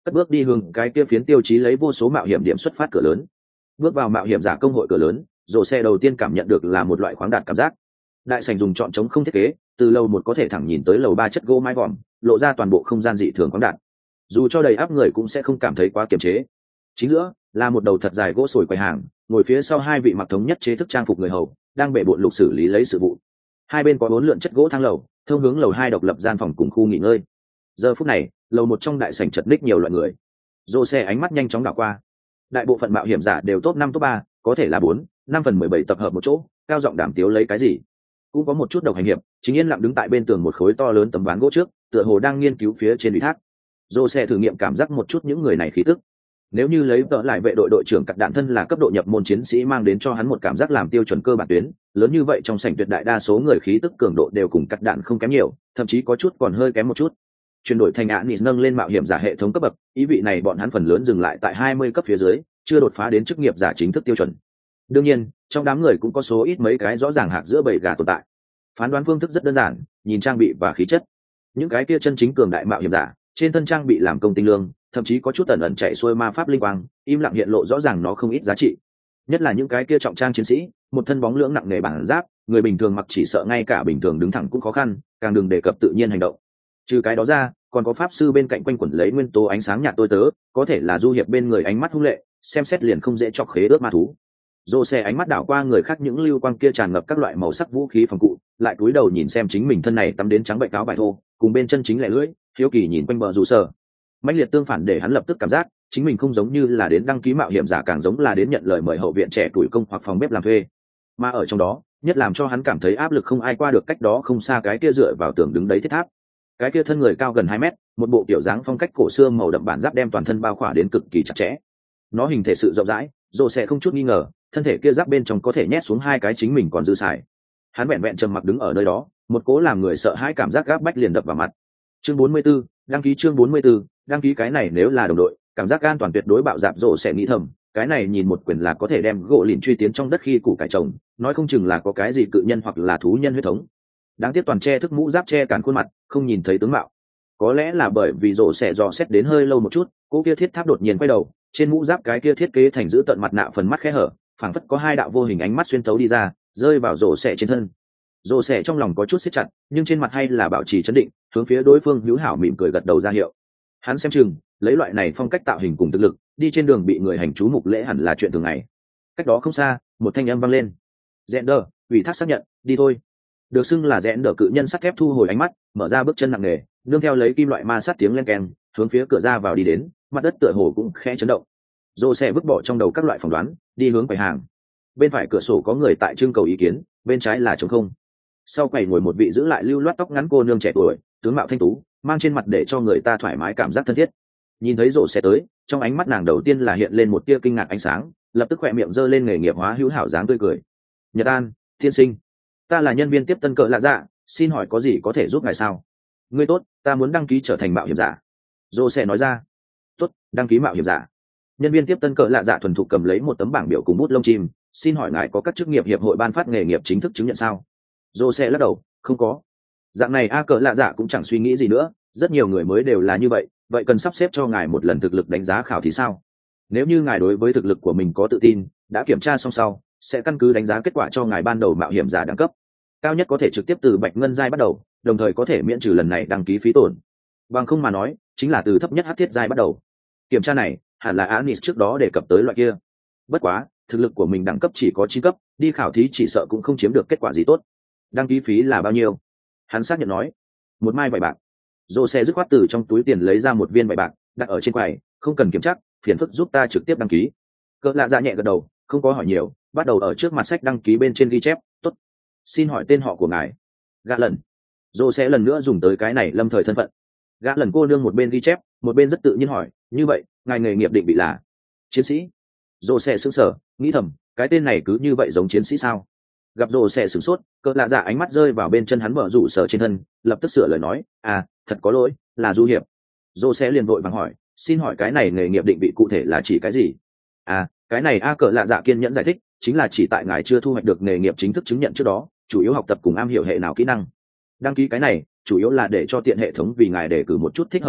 cất bước đi hướng cái kia phiến tiêu chí lấy vô số mạo hiểm điểm xuất phát cửa lớn. Bước vào mạo hiểm giả công hội cửa lớn, rồ xe đầu tiên cảm nhận được là một loại khoáng đạt cảm giác. Đại sảnh dùng chọn trống không thiết kế, từ lầu một có thể thẳng nhìn tới lầu ba, chất gỗ mái vòm lộ ra toàn bộ không gian dị thường khoáng đạt, dù cho đầy áp người cũng sẽ không cảm thấy quá kiềm chế. Chính giữa là một đầu thật dài gỗ sồi quầy hàng, ngồi phía sau hai vị mặc thống nhất chế thức trang phục người hầu đang bệ bộn lục xử lý lấy sự vụ. Hai bên có 4 lượn chất gỗ thang lầu thông hướng lầu 2 độc lập gian phòng cùng khu nghỉ ngơi. Giờ phút này lầu một trong đại sảnh chật ních nhiều loại người. Rô xe ánh mắt nhanh chóng đảo qua, đại bộ phận mạo hiểm giả đều top 5 top 3, có thể là 4-5/17 tập hợp một chỗ, cao giọng đàm tiếu lấy cái gì. Cũng có một chút độc hành hiệp chính yên lặng đứng tại bên tường một khối to lớn tấm ván gỗ trước, tựa hồ đang nghiên cứu phía trên ủy thác. Rô xe thử nghiệm cảm giác một chút những người này khí tức. Nếu như lấy tợ lại vệ đội đội trưởng cắt đạn thân là cấp độ nhập môn chiến sĩ mang đến cho hắn một cảm giác làm tiêu chuẩn cơ bản tuyến lớn như vậy, trong sảnh tuyệt đại đa số người khí tức cường độ đều cùng cắt đạn không kém nhiều, thậm chí có chút còn hơi kém một chút. Chuyển đổi thành Anis nâng lên mạo hiểm giả hệ thống cấp bậc, ý vị này bọn hắn phần lớn dừng lại tại 20 cấp phía dưới, chưa đột phá đến chức nghiệp giả chính thức tiêu chuẩn. Đương nhiên, trong đám người cũng có số ít mấy cái rõ ràng hạc giữa bầy gà tồn tại. Phán đoán phương thức rất đơn giản, nhìn trang bị và khí chất. Những cái kia chân chính cường đại mạo hiểm giả, trên thân trang bị làm công tinh lương, thậm chí có chút ẩn ẩn chạy xuôi ma pháp linh quang, im lặng hiện lộ rõ ràng nó không ít giá trị. Nhất là những cái kia trọng trang chiến sĩ, một thân bóng lưỡng nặng nề bản giáp, người bình thường mặc chỉ sợ ngay cả bình thường đứng thẳng cũng khó khăn, càng đừng đề cập tự nhiên hành động. Trừ cái đó ra, còn có pháp sư bên cạnh quanh quẩn lấy nguyên tố ánh sáng nhạt tôi tớ, có thể là du hiệp bên người ánh mắt hung lệ, xem xét liền không dễ chọc khế ước ma thú. Rô xe ánh mắt đảo qua người khác những lưu quang kia tràn ngập các loại màu sắc vũ khí phòng cụ, lại cúi đầu nhìn xem chính mình thân này tắm đến trắng bệnh áo bài thô, cùng bên chân chính lẻ lưỡi, hiếu kỳ nhìn quanh bờ rủ sở. Mãnh liệt tương phản để hắn lập tức cảm giác chính mình không giống như là đến đăng ký mạo hiểm giả, càng giống là đến nhận lời mời hậu viện trẻ tuổi công hoặc phòng bếp làm thuê. Mà ở trong đó, nhất làm cho hắn cảm thấy áp lực không ai qua được cách đó không xa cái kia dựa vào tường đứng đấy thiết tháp. Cái kia thân người cao gần 2 mét, một bộ kiểu dáng phong cách cổ xưa màu đậm bản giáp đem toàn thân bao khỏa đến cực kỳ chặt chẽ. Nó hình thể sự rộng rãi, Rô sẽ không chút nghi ngờ, thân thể kia giáp bên trong có thể nhét xuống 2 cái chính mình còn dư xài. Hắn vẹn vẹn trầm mặc đứng ở nơi đó, một cố làm người sợ hãi cảm giác gáp bách liền đập vào mặt. Chương 44, đăng ký chương 44, đăng ký cái này nếu là đồng đội, cảm giác an toàn tuyệt đối bạo dạp. Rô sẽ nghĩ thầm, cái này nhìn một quyền là có thể đem gỗ lìn truy tiến trong đất khi củ cải trồng, nói không chừng là có cái gì cự nhân hoặc là thú nhân huyết thống. Đáng tiếc toàn che thức mũ giáp che cản khuôn mặt, không nhìn thấy tướng mạo. Có lẽ là bởi vì Rô sẽ dò xét đến hơi lâu một chút, cô kia thiết tháp đột nhiên quay đầu, trên mũ giáp cái kia thiết kế thành giữ tận mặt nạ phần mắt khẽ hở, phảng phất có 2 đạo vô hình ánh mắt xuyên tấu đi ra, rơi vào Rô sẽ trên thân. Rô sẽ trong lòng có chút siết chặt, nhưng trên mặt hay là bảo trì trấn định, hướng phía đối phương hữu hảo mỉm cười gật đầu ra hiệu. Hắn xem chừng lấy loại này phong cách tạo hình cùng thực lực, đi trên đường bị người hành chú mục lễ hẳn là chuyện thường ngày. Cách đó không xa, một thanh âm vang lên. Zender, ủy thác xác nhận, đi thôi. Được xưng là Zender cự nhân sắt thép thu hồi ánh mắt, mở ra bước chân nặng nề, nương theo lấy kim loại ma sát tiếng len keng, hướng phía cửa ra vào đi đến, mặt đất tựa hồ cũng khẽ chấn động. Rô sẽ vứt bỏ trong đầu các loại phỏng đoán, đi hướng quầy hàng. Bên phải cửa sổ có người tại trưng cầu ý kiến, bên trái là trống không. Sau quầy ngồi một vị giữ lại lưu loát tóc ngắn cô nương trẻ tuổi, tướng mạo thanh tú, mang trên mặt để cho người ta thoải mái cảm giác thân thiết. Nhìn thấy Rô sẽ tới, trong ánh mắt nàng đầu tiên là hiện lên một tia kinh ngạc ánh sáng, lập tức khỏe miệng giơ lên nghề nghiệp hóa hữu hảo dáng tươi cười. Nhật An, tiên sinh, ta là nhân viên tiếp tân cỡ lạ dạ, xin hỏi có gì có thể giúp ngài sao? Ngươi tốt, ta muốn đăng ký trở thành mạo hiểm giả. Rô sẽ nói ra. Tốt, đăng ký mạo hiểm giả. Nhân viên tiếp tân cỡ lạ dạ thuần thục cầm lấy một tấm bảng biểu cùng bút lông chim, xin hỏi ngài có các chức nghiệp hiệp hội ban phát nghề nghiệp chính thức chứng nhận sao? Rô sẽ lắc đầu, không có. Dạng này cỡ lạ dạ cũng chẳng suy nghĩ gì nữa, rất nhiều người mới đều là như vậy, vậy cần sắp xếp cho ngài một lần thực lực đánh giá khảo thì sao? Nếu như ngài đối với thực lực của mình có tự tin, đã kiểm tra xong sau, sẽ căn cứ đánh giá kết quả cho ngài ban đầu mạo hiểm giả đẳng cấp. Cao nhất có thể trực tiếp từ bạch ngân giai bắt đầu, đồng thời có thể miễn trừ lần này đăng ký phí tổn. Bằng không mà nói, chính là từ thấp nhất hắc thiết giai bắt đầu. Kiểm tra này, hẳn là Anis trước đó đề cập tới loại kia. Bất quá, thực lực của mình đẳng cấp chỉ có 9 cấp, đi khảo thí chỉ sợ cũng không chiếm được kết quả gì tốt. Đăng ký phí là bao nhiêu? Hắn xác nhận nói, 1 mai vải bạc. Rô xe dứt khoát từ trong túi tiền lấy ra một viên vải bạc, đặt ở trên quầy, không cần kiểm tra, phiền phức giúp ta trực tiếp đăng ký. Cỡ lạ dạ nhẹ gật đầu, không có hỏi nhiều, bắt đầu ở trước mặt sách đăng ký bên trên ghi chép. Tốt, xin hỏi tên họ của ngài. Gã lần. Rô sẽ lần nữa dùng tới cái này lâm thời thân phận. Gã lần cô nương một bên ghi chép, một bên rất tự nhiên hỏi, như vậy ngài nghề nghiệp định vị là chiến sĩ? Rô sẽ sững sờ, nghĩ thầm, cái tên này cứ như vậy giống chiến sĩ sao? Gặp Rô sẽ sửng sốt, cỡ lạ dạ ánh mắt rơi vào bên chân hắn mở rủ sở trên thân, lập tức sửa lời nói, thật có lỗi, là du hiệp. Rô sẽ liền vội vàng hỏi, xin hỏi cái này nghề nghiệp định vị cụ thể là chỉ cái gì? Cái này cỡ lạ dạ kiên nhẫn giải thích, chính là chỉ tại ngài chưa thu hoạch được nghề nghiệp chính thức chứng nhận trước đó, chủ yếu học tập cùng am hiểu hệ nào kỹ năng. Đăng ký cái này chủ yếu là để cho tiện hệ thống vì ngài đề cử một chút thích hợp ủy thác,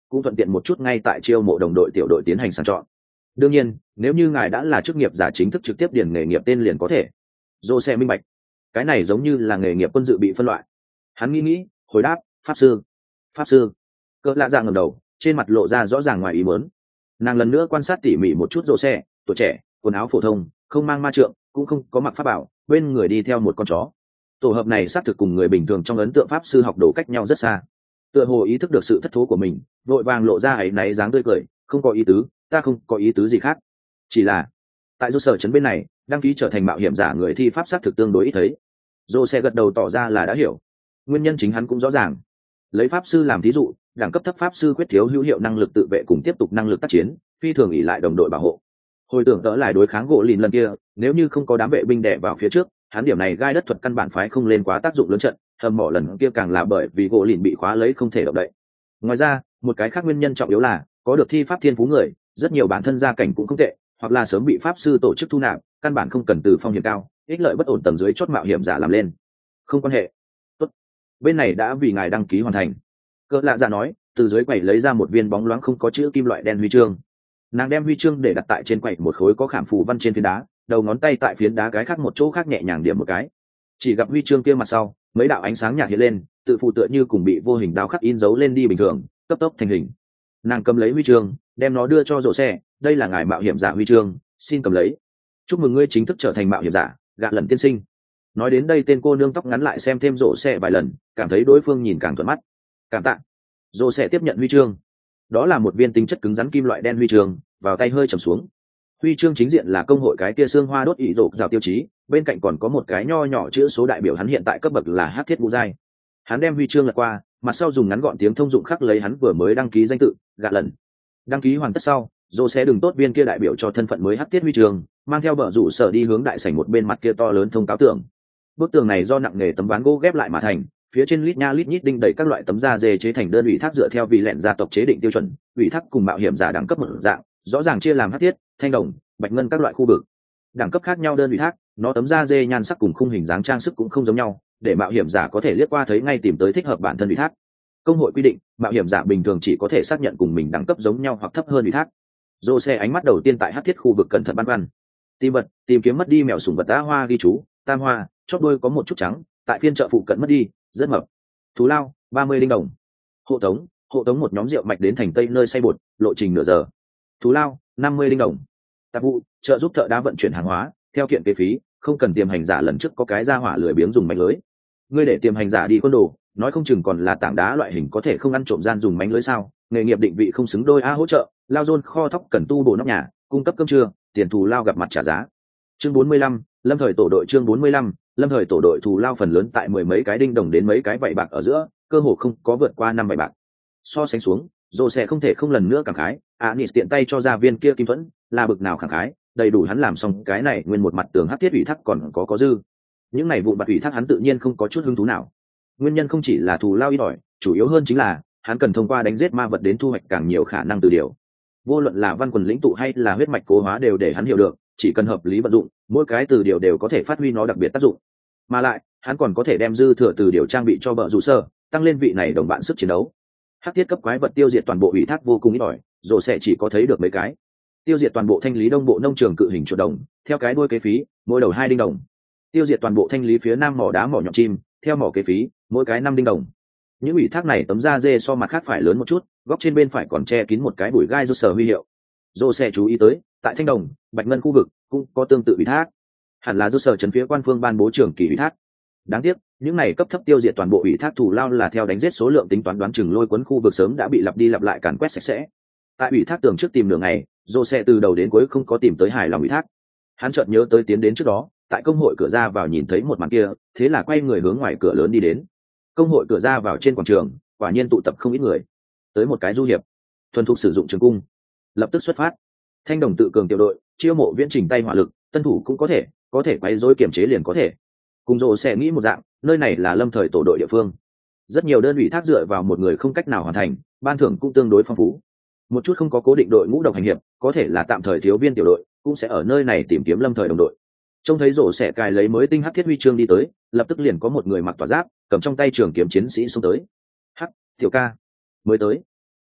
cũng thuận tiện một chút ngay tại chiêu mộ đồng đội tiểu đội tiến hành sàng chọn. Đương nhiên nếu như ngài đã là chức nghiệp giả chính thức trực tiếp điền nghề nghiệp tên liền có thể. Dô sẽ minh bạch cái này giống như là nghề nghiệp quân dự bị phân loại. Hắn nghĩ hồi đáp pháp sư. Pháp sư. Cỡ lạ dạ ngẩng đầu, trên mặt lộ ra rõ ràng ngoài ý muốn. Nàng lần nữa quan sát tỉ mỉ một chút Dô sẽ, tuổi trẻ, quần áo phổ thông, không mang ma trượng, cũng không có mặc pháp bảo, bên người đi theo một con chó. Tổ hợp này xác thực cùng người bình thường trong ấn tượng pháp sư học đồ cách nhau rất xa. Tựa hồ ý thức được sự thất thố của mình, vội vàng lộ ra áy náy dáng tươi cười, không có ý tứ, ta không có ý tứ gì khác. Chỉ là tại Dô sở trấn bên này, đăng ký trở thành mạo hiểm giả người thi pháp xác thực tương đối ít thấy. Dô sẽ gật đầu tỏ ra là đã hiểu. Nguyên nhân chính hắn cũng rõ ràng. Lấy pháp sư làm thí dụ, đẳng cấp thấp pháp sư quyết thiếu hữu hiệu năng lực tự vệ cùng tiếp tục năng lực tác chiến, phi thường ỷ lại đồng đội bảo hộ. Hồi tưởng đỡ lại đối kháng gỗ lìn lần kia, nếu như không có đám vệ binh đè vào phía trước, hắn điểm này gai đất thuật căn bản phái không lên quá tác dụng lớn trận, hầm mỏ lần kia càng là bởi vì gỗ lìn bị khóa lấy không thể động đậy. Ngoài ra, một cái khác nguyên nhân trọng yếu là có được thi pháp thiên phú người, rất nhiều bản thân gia cảnh cũng không tệ, hoặc là sớm bị pháp sư tổ chức thu nạp, căn bản không cần từ phong hiểm cao, ích lợi bất ổn tầng dưới chốt mạo hiểm giả làm lên. Không quan hệ. Tốt. Bên này đã vì ngài đăng ký hoàn thành. Cỡ lạ dạ nói, từ dưới quầy lấy ra một viên bóng loáng không có chữ kim loại đen huy chương. Nàng đem huy chương để đặt tại trên quầy một khối có khảm phù văn trên phiến đá, đầu ngón tay tại phiến đá cái khác một chỗ khác nhẹ nhàng điểm một cái. Chỉ gặp huy chương kia mặt sau, mấy đạo ánh sáng nhạt hiện lên, tự phụ tựa như cùng bị vô hình đao khắc in dấu lên đi bình thường, cấp tốc thành hình. Nàng cầm lấy huy chương, đem nó đưa cho rổ xe, đây là ngài mạo hiểm giả huy chương, xin cầm lấy. Chúc mừng ngươi chính thức trở thành mạo hiểm giả, gạ lần tiên sinh. Nói đến đây tên cô nương tóc ngắn lại xem thêm rổ xe vài lần, cảm thấy đối phương nhìn càng thuận mắt. Cảm tạ. Rổ xe tiếp nhận huy chương. Đó là một viên tinh chất cứng rắn kim loại đen huy chương, vào tay hơi trầm xuống. Huy chương chính diện là công hội cái kia xương hoa đốt ỷ rộp rào tiêu chí, bên cạnh còn có một cái nho nhỏ chữ số đại biểu hắn hiện tại cấp bậc là hắc thiết vũ giai. Hắn đem huy chương lật qua, mặt sau dùng ngắn gọn tiếng thông dụng khắc lấy hắn vừa mới đăng ký danh tự, gạ lần. Đăng ký hoàn tất sau, Dô sẽ đừng tốt viên kia đại biểu cho thân phận mới hắc thiết huy chương, mang theo bờ rủ sở đi hướng đại sảnh một bên mặt kia to lớn thông cáo tường. Bức tường này do nặng nghề tấm ván gỗ ghép lại mà thành, phía trên lít nha lít nhít đinh đầy các loại tấm da dê chế thành đơn ủy thác dựa theo vị lẹn gia tộc chế định tiêu chuẩn, ủy thác cùng mạo hiểm giả đẳng cấp một dạng, rõ ràng chia làm hắc thiết, thanh đồng, bạch ngân các loại khu vực. Đẳng cấp khác nhau đơn ủy thác, nó tấm da dê nhan sắc cùng khung hình dáng trang sức cũng không giống nhau, để mạo hiểm giả có thể liếc qua thấy ngay tìm tới thích hợp bản thân ủy thác. Công hội quy định, mạo hiểm giả bình thường chỉ có thể xác nhận cùng mình đẳng cấp giống nhau hoặc thấp hơn ủy thác. Dô xe ánh mắt đầu tiên tại hắc thiết khu vực cẩn thận băn khoăn. Tìm vật, tìm kiếm mất đi mèo sủng vật đá hoa ghi chú, tam hoa, chót đuôi có một chút trắng, tại phiên chợ phụ cận mất đi, rất mập. Thù lao, 30 đinh đồng. Hộ tống một nhóm rượu mạch đến thành Tây nơi xay bột, lộ trình nửa giờ. Thù lao, 50 đinh đồng. Tạp vụ, trợ giúp thợ đá vận chuyển hàng hóa, theo kiện kế phí, không cần tiềm hành giả lần trước có cái ra hỏa lười biếng dùng mánh lưới. Ngươi để tiềm hành giả đi quân đồ, nói không chừng còn là tảng đá loại hình có thể không ăn trộm gian dùng mánh lưới sao? Nghề nghiệp định vị không xứng đôi a hỗ trợ, lao dôn kho thóc cần tu bổ nóc nhà, cung cấp cơm trưa, tiền thù lao gặp mặt trả giá. Chương 45, lâm thời tổ đội chương 45, lâm thời tổ đội thù lao phần lớn tại mười mấy cái đinh đồng đến mấy cái vảy bạc ở giữa, cơ hồ không có vượt qua 5 vảy bạc. So sánh xuống, Dô sẽ không thể không lần nữa cảm khái, Anis tiện tay cho ra viên kia kim thuẫn, là bực nào khẳng khái, đầy đủ hắn làm xong cái này nguyên một mặt tường hắc thiết ủy thác còn có dư. Những này vụn bạc ủy thác hắn tự nhiên không có chút hứng thú nào. Nguyên nhân không chỉ là thù lao ít ỏi, chủ yếu hơn chính là hắn cần thông qua đánh giết ma vật đến thu hoạch càng nhiều khả năng từ điều. Vô luận là văn quần lĩnh tụ hay là huyết mạch cố hóa đều để hắn hiểu được, chỉ cần hợp lý vận dụng, mỗi cái từ điều đều có thể phát huy nó đặc biệt tác dụng. Mà lại, hắn còn có thể đem dư thừa từ điều trang bị cho bợ rủ sơ, tăng lên vị này đồng bạn sức chiến đấu. Hắc thiết cấp quái vật tiêu diệt toàn bộ ủy thác vô cùng ít ỏi, rồi sẽ chỉ có thấy được mấy cái. Tiêu diệt toàn bộ thanh lý đông bộ nông trường cự hình chuột đồng, theo cái đuôi kế phí, mỗi đầu 2 đinh đồng. Tiêu diệt toàn bộ thanh lý phía nam mỏ đá mỏ nhọn chim, theo mỏ kế phí, mỗi cái 5 đinh đồng. Những ủy thác này tấm da dê so mặt khác phải lớn một chút, góc trên bên phải còn che kín một cái bụi gai do sở huy hiệu. Dô sẽ chú ý tới, tại thanh đồng, bạch ngân khu vực cũng có tương tự ủy thác. Hẳn là do sở trấn phía quan phương ban bố trưởng kỳ ủy thác. Đáng tiếc, những này cấp thấp tiêu diệt toàn bộ ủy thác thù lao là theo đánh giết số lượng tính toán đoán chừng lôi cuốn khu vực sớm đã bị lặp đi lặp lại càn quét sạch sẽ. Tại ủy thác tường trước tìm nửa ngày, Dô sẽ từ đầu đến cuối không có tìm tới hài lòng ủy thác. Hắn chợt nhớ tới tiến đến trước đó, tại công hội cửa ra vào nhìn thấy một màn kia, thế là quay người hướng ngoài cửa lớn đi đến. Công hội cửa ra vào trên quảng trường, quả nhiên tụ tập không ít người. Tới một cái du hiệp, thuần thục sử dụng trường cung, lập tức xuất phát. Thanh đồng tự cường tiểu đội, chiêu mộ viễn trình tay hỏa lực, tân thủ cũng có thể quấy rối kiểm chế liền có thể. Cùng Dô sẽ nghĩ một dạng, nơi này là lâm thời tổ đội địa phương. Rất nhiều đơn vị thác dựa vào một người không cách nào hoàn thành, ban thưởng cũng tương đối phong phú. Một chút không có cố định đội ngũ độc hành hiệp, có thể là tạm thời thiếu viên tiểu đội, cũng sẽ ở nơi này tìm kiếm lâm thời đồng đội. Trông thấy Dô sẽ cài lấy mới tinh hắc thiết huy chương đi tới, lập tức liền có một người mặc tỏa giáp, cầm trong tay trường kiếm chiến sĩ xông tới. Hắc, tiểu ca, mới tới.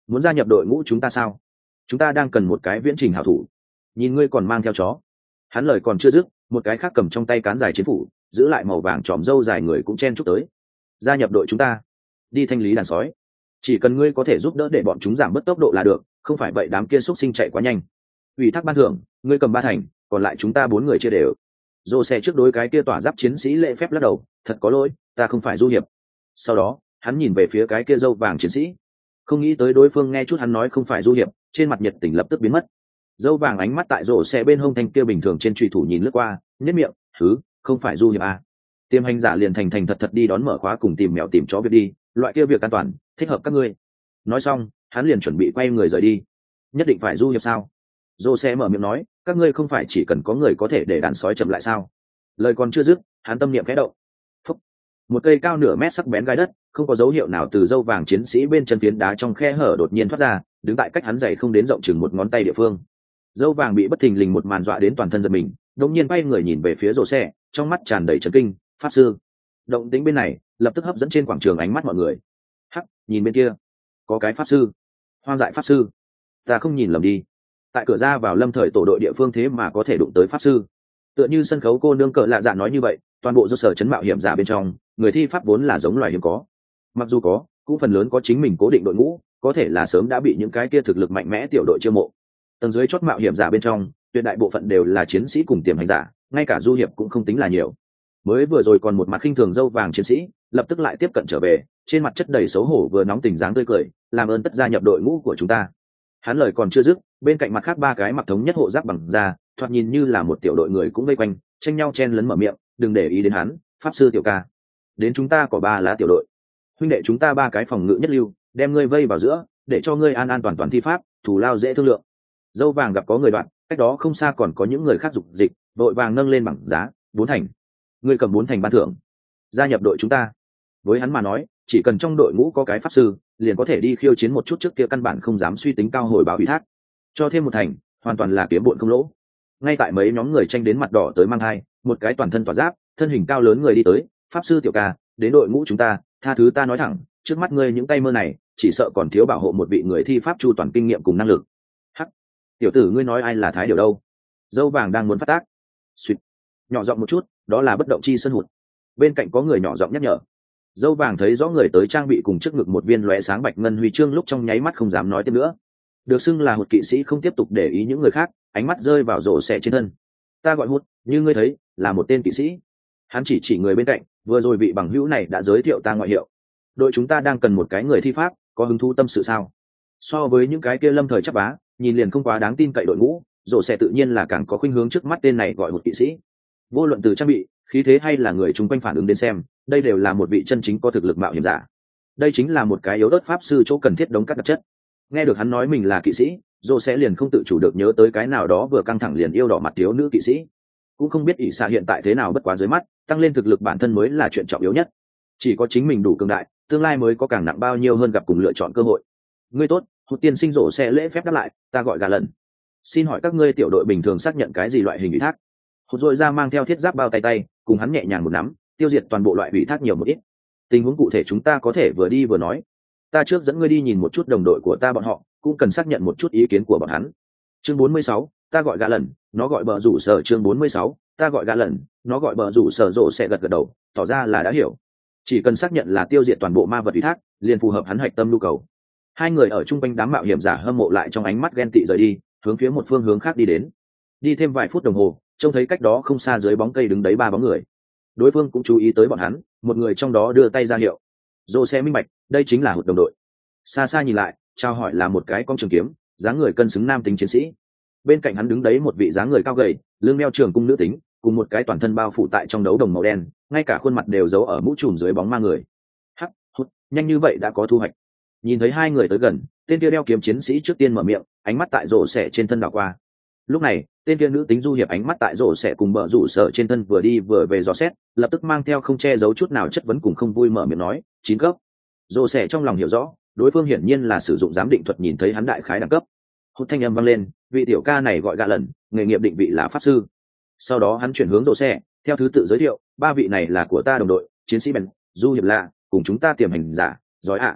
muốn gia nhập đội ngũ chúng ta sao? Chúng ta đang cần một cái viễn trình hảo thủ. Nhìn ngươi còn mang theo chó. Hắn lời còn chưa dứt, một cái khác cầm trong tay cán dài chiến phủ, giữ lại màu vàng tròm râu dài người cũng chen chúc tới. Gia nhập đội chúng ta, đi thanh lý đàn sói. Chỉ cần ngươi có thể giúp đỡ để bọn chúng giảm bớt tốc độ là được, không phải vậy đám kia xúc sinh chạy quá nhanh. Ủy thác ban thưởng, ngươi cầm 3 thành, còn lại chúng ta 4 người chia đều. Dô xe trước đối cái kia tỏa giáp chiến sĩ lễ phép lắc đầu, thật có lỗi, ta không phải du hiệp. Sau đó, hắn nhìn về phía cái kia râu vàng chiến sĩ, không nghĩ tới đối phương nghe chút hắn nói không phải du hiệp, trên mặt nhiệt tình lập tức biến mất. Dâu vàng ánh mắt tại rổ xe bên hông thanh kia bình thường trên trùy thủ nhìn lướt qua, nhếch miệng, thứ không phải du hiệp à. Tiêm hành giả liền thành thành thật thật đi đón mở khóa cùng tìm mèo tìm chó việc đi, loại kia việc an toàn thích hợp các ngươi. Nói xong, hắn liền chuẩn bị quay người rời đi. Nhất định phải du hiệp sao? Dô xe mở miệng nói, các ngươi không phải chỉ cần có người có thể để đàn sói chậm lại sao? Lời còn chưa dứt, hắn tâm niệm khẽ động. Phúc. Một cây cao nửa mét sắc bén gai đất, không có dấu hiệu nào từ dâu vàng chiến sĩ bên chân phiến đá trong khe hở đột nhiên thoát ra, đứng tại cách hắn dày không đến rộng chừng một ngón tay địa phương. Dâu vàng bị bất thình lình một màn dọa đến toàn thân giật mình, đột nhiên bay người nhìn về phía rổ xe, trong mắt tràn đầy chấn kinh. Pháp sư. Động tĩnh bên này lập tức hấp dẫn trên quảng trường ánh mắt mọi người. Hắc, nhìn bên kia, có cái pháp sư. Hoang dại pháp sư. Ta không nhìn lầm đi. Tại cửa ra vào Lâm Thời tổ đội địa phương thế mà có thể đụng tới pháp sư. Tựa như sân khấu cô nương cỡ lạ dạ nói như vậy, toàn bộ do sở chấn mạo hiểm giả bên trong, người thi pháp vốn là giống loài hiếm có. Mặc dù có, cũng phần lớn có chính mình cố định đội ngũ, có thể là sớm đã bị những cái kia thực lực mạnh mẽ tiểu đội chiêu mộ. Tầng dưới chót mạo hiểm giả bên trong, tuyệt đại bộ phận đều là chiến sĩ cùng tiềm hành giả, ngay cả du hiệp cũng không tính là nhiều. Mới vừa rồi còn một mặt khinh thường dâu vàng chiến sĩ, lập tức lại tiếp cận trở về, trên mặt chất đầy xấu hổ vừa nóng tình dáng tươi cười, làm ơn tất gia nhập đội ngũ của chúng ta. Hắn lời còn chưa dứt, bên cạnh mặt khác 3 cái mặc thống nhất hộ giáp bằng da, thoạt nhìn như là một tiểu đội người cũng vây quanh, tranh nhau chen lấn mở miệng, đừng để ý đến hắn, pháp sư tiểu ca. Đến chúng ta có 3 lá tiểu đội. Huynh đệ chúng ta 3 cái phòng ngự nhất lưu, đem ngươi vây vào giữa, để cho ngươi an an toàn toàn thi pháp, thù lao dễ thương lượng. Dâu vàng gặp có người đoạn, cách đó không xa còn có những người khác dục dịch, đội vàng nâng lên bằng giá, 4 thành. Ngươi cầm 4 thành ban thưởng, gia nhập đội chúng ta. Với hắn mà nói, chỉ cần trong đội ngũ có cái pháp sư, liền có thể đi khiêu chiến một chút trước kia căn bản không dám suy tính cao hồi báo ủy thác. Cho thêm 1 thành, hoàn toàn là kiếm bộn không lỗ. Ngay tại mấy nhóm người tranh đến mặt đỏ tới mang hai, một cái toàn thân tỏa giáp, thân hình cao lớn người đi tới, pháp sư tiểu ca, đến đội ngũ chúng ta, tha thứ ta nói thẳng, trước mắt ngươi những tay mơ này, chỉ sợ còn thiếu bảo hộ một vị người thi pháp chu toàn kinh nghiệm cùng năng lực. Hắc, tiểu tử ngươi nói ai là thái điều đâu? Dâu vàng đang muốn phát tác. Xuyệt, nhỏ giọng một chút, đó là bất động chi sơn hụt. Bên cạnh có người nhỏ giọng nhắc nhở. Dâu vàng thấy rõ người tới trang bị cùng trước ngực một viên lóe sáng bạch ngân huy chương lúc trong nháy mắt không dám nói tiếp nữa. Được xưng là hụt kỵ sĩ không tiếp tục để ý những người khác, ánh mắt rơi vào rổ xẻ trên thân. Ta gọi hụt, như ngươi thấy, là một tên kỵ sĩ. Hắn chỉ người bên cạnh, vừa rồi vị bằng hữu này đã giới thiệu ta ngoại hiệu. Đội chúng ta đang cần một cái người thi pháp, có hứng thú tâm sự sao? So với những cái kia Lâm Thời chắc bá, nhìn liền không quá đáng tin cậy đội ngũ, rổ xẻ tự nhiên là càng có khuynh hướng trước mắt tên này gọi hụt kỵ sĩ. Vô luận từ trang bị, khí thế hay là người chung quanh phản ứng đến xem, đây đều là một vị chân chính có thực lực mạo hiểm giả. Đây chính là một cái yếu ớt pháp sư chỗ cần thiết đống các đặc chất. Nghe được hắn nói mình là kỵ sĩ, dô sẽ liền không tự chủ được nhớ tới cái nào đó vừa căng thẳng liền yêu đỏ mặt thiếu nữ kỵ sĩ. Cũng không biết ỷ xạ hiện tại thế nào, bất quá dưới mắt tăng lên thực lực bản thân mới là chuyện trọng yếu nhất. Chỉ có chính mình đủ cường đại, tương lai mới có càng nặng bao nhiêu hơn gặp cùng lựa chọn cơ hội. Ngươi tốt, hụt tiên sinh rổ sẽ lễ phép đáp lại, ta gọi gà lần. Xin hỏi các ngươi tiểu đội bình thường xác nhận cái gì loại hình ủy thác? Hụt dội ra mang theo thiết giáp bao tay, cùng hắn nhẹ nhàng một nắm, tiêu diệt toàn bộ loại ủy thác nhiều một ít. Tình huống cụ thể chúng ta có thể vừa đi vừa nói. Ta trước dẫn ngươi đi nhìn một chút đồng đội của ta bọn họ, cũng cần xác nhận một chút ý kiến của bọn hắn. Chương 46, ta gọi gã lần, nó gọi bờ rủ sở. Chương 46, ta gọi gã lần, nó gọi bờ rủ sở. Rộ sẽ gật đầu, tỏ ra là đã hiểu. Chỉ cần xác nhận là tiêu diệt toàn bộ ma vật ủy thác, liền phù hợp hắn hạch tâm nhu cầu. Hai người ở trung quanh đám mạo hiểm giả hâm mộ lại trong ánh mắt ghen tị rời đi, hướng phía một phương hướng khác đi đến. Đi thêm vài phút đồng hồ, trông thấy cách đó không xa dưới bóng cây đứng đấy 3 bóng người. Đối phương cũng chú ý tới bọn hắn, một người trong đó đưa tay ra hiệu. Rộ sẽ minh bạch, đây chính là hụt đồng đội. Xa xa nhìn lại, trao hỏi là một cái con trường kiếm, dáng người cân xứng nam tính chiến sĩ. Bên cạnh hắn đứng đấy một vị dáng người cao gầy, lưng đeo trường cung nữ tính, cùng một cái toàn thân bao phủ tại trong đấu đồng màu đen, ngay cả khuôn mặt đều giấu ở mũ trùm dưới bóng ma người. Hắc, hụt, nhanh như vậy đã có thu hoạch. Nhìn thấy hai người tới gần, tên kia đeo kiếm chiến sĩ trước tiên mở miệng, ánh mắt tại rổ xẻ trên thân đảo qua. Lúc này, tên kia nữ tính du hiệp ánh mắt tại rổ xẻ cùng bờ rủ sở trên thân vừa đi vừa về dò xét, lập tức mang theo không che giấu chút nào chất vấn cùng không vui mở miệng nói, 9 cấp. Rổ xẻ trong lòng hiểu rõ, đối phương hiển nhiên là sử dụng giám định thuật nhìn thấy hắn đại khái đẳng cấp. Hụt thanh âm vang lên, vị tiểu ca này gọi gạ lần, nghề nghiệp định vị là pháp sư. Sau đó hắn chuyển hướng rổ xẻ, theo thứ tự giới thiệu, 3 vị này là của ta đồng đội, chiến sĩ Ben, du hiệp lạ, cùng chúng ta tiềm hành giả, giỏi ạ.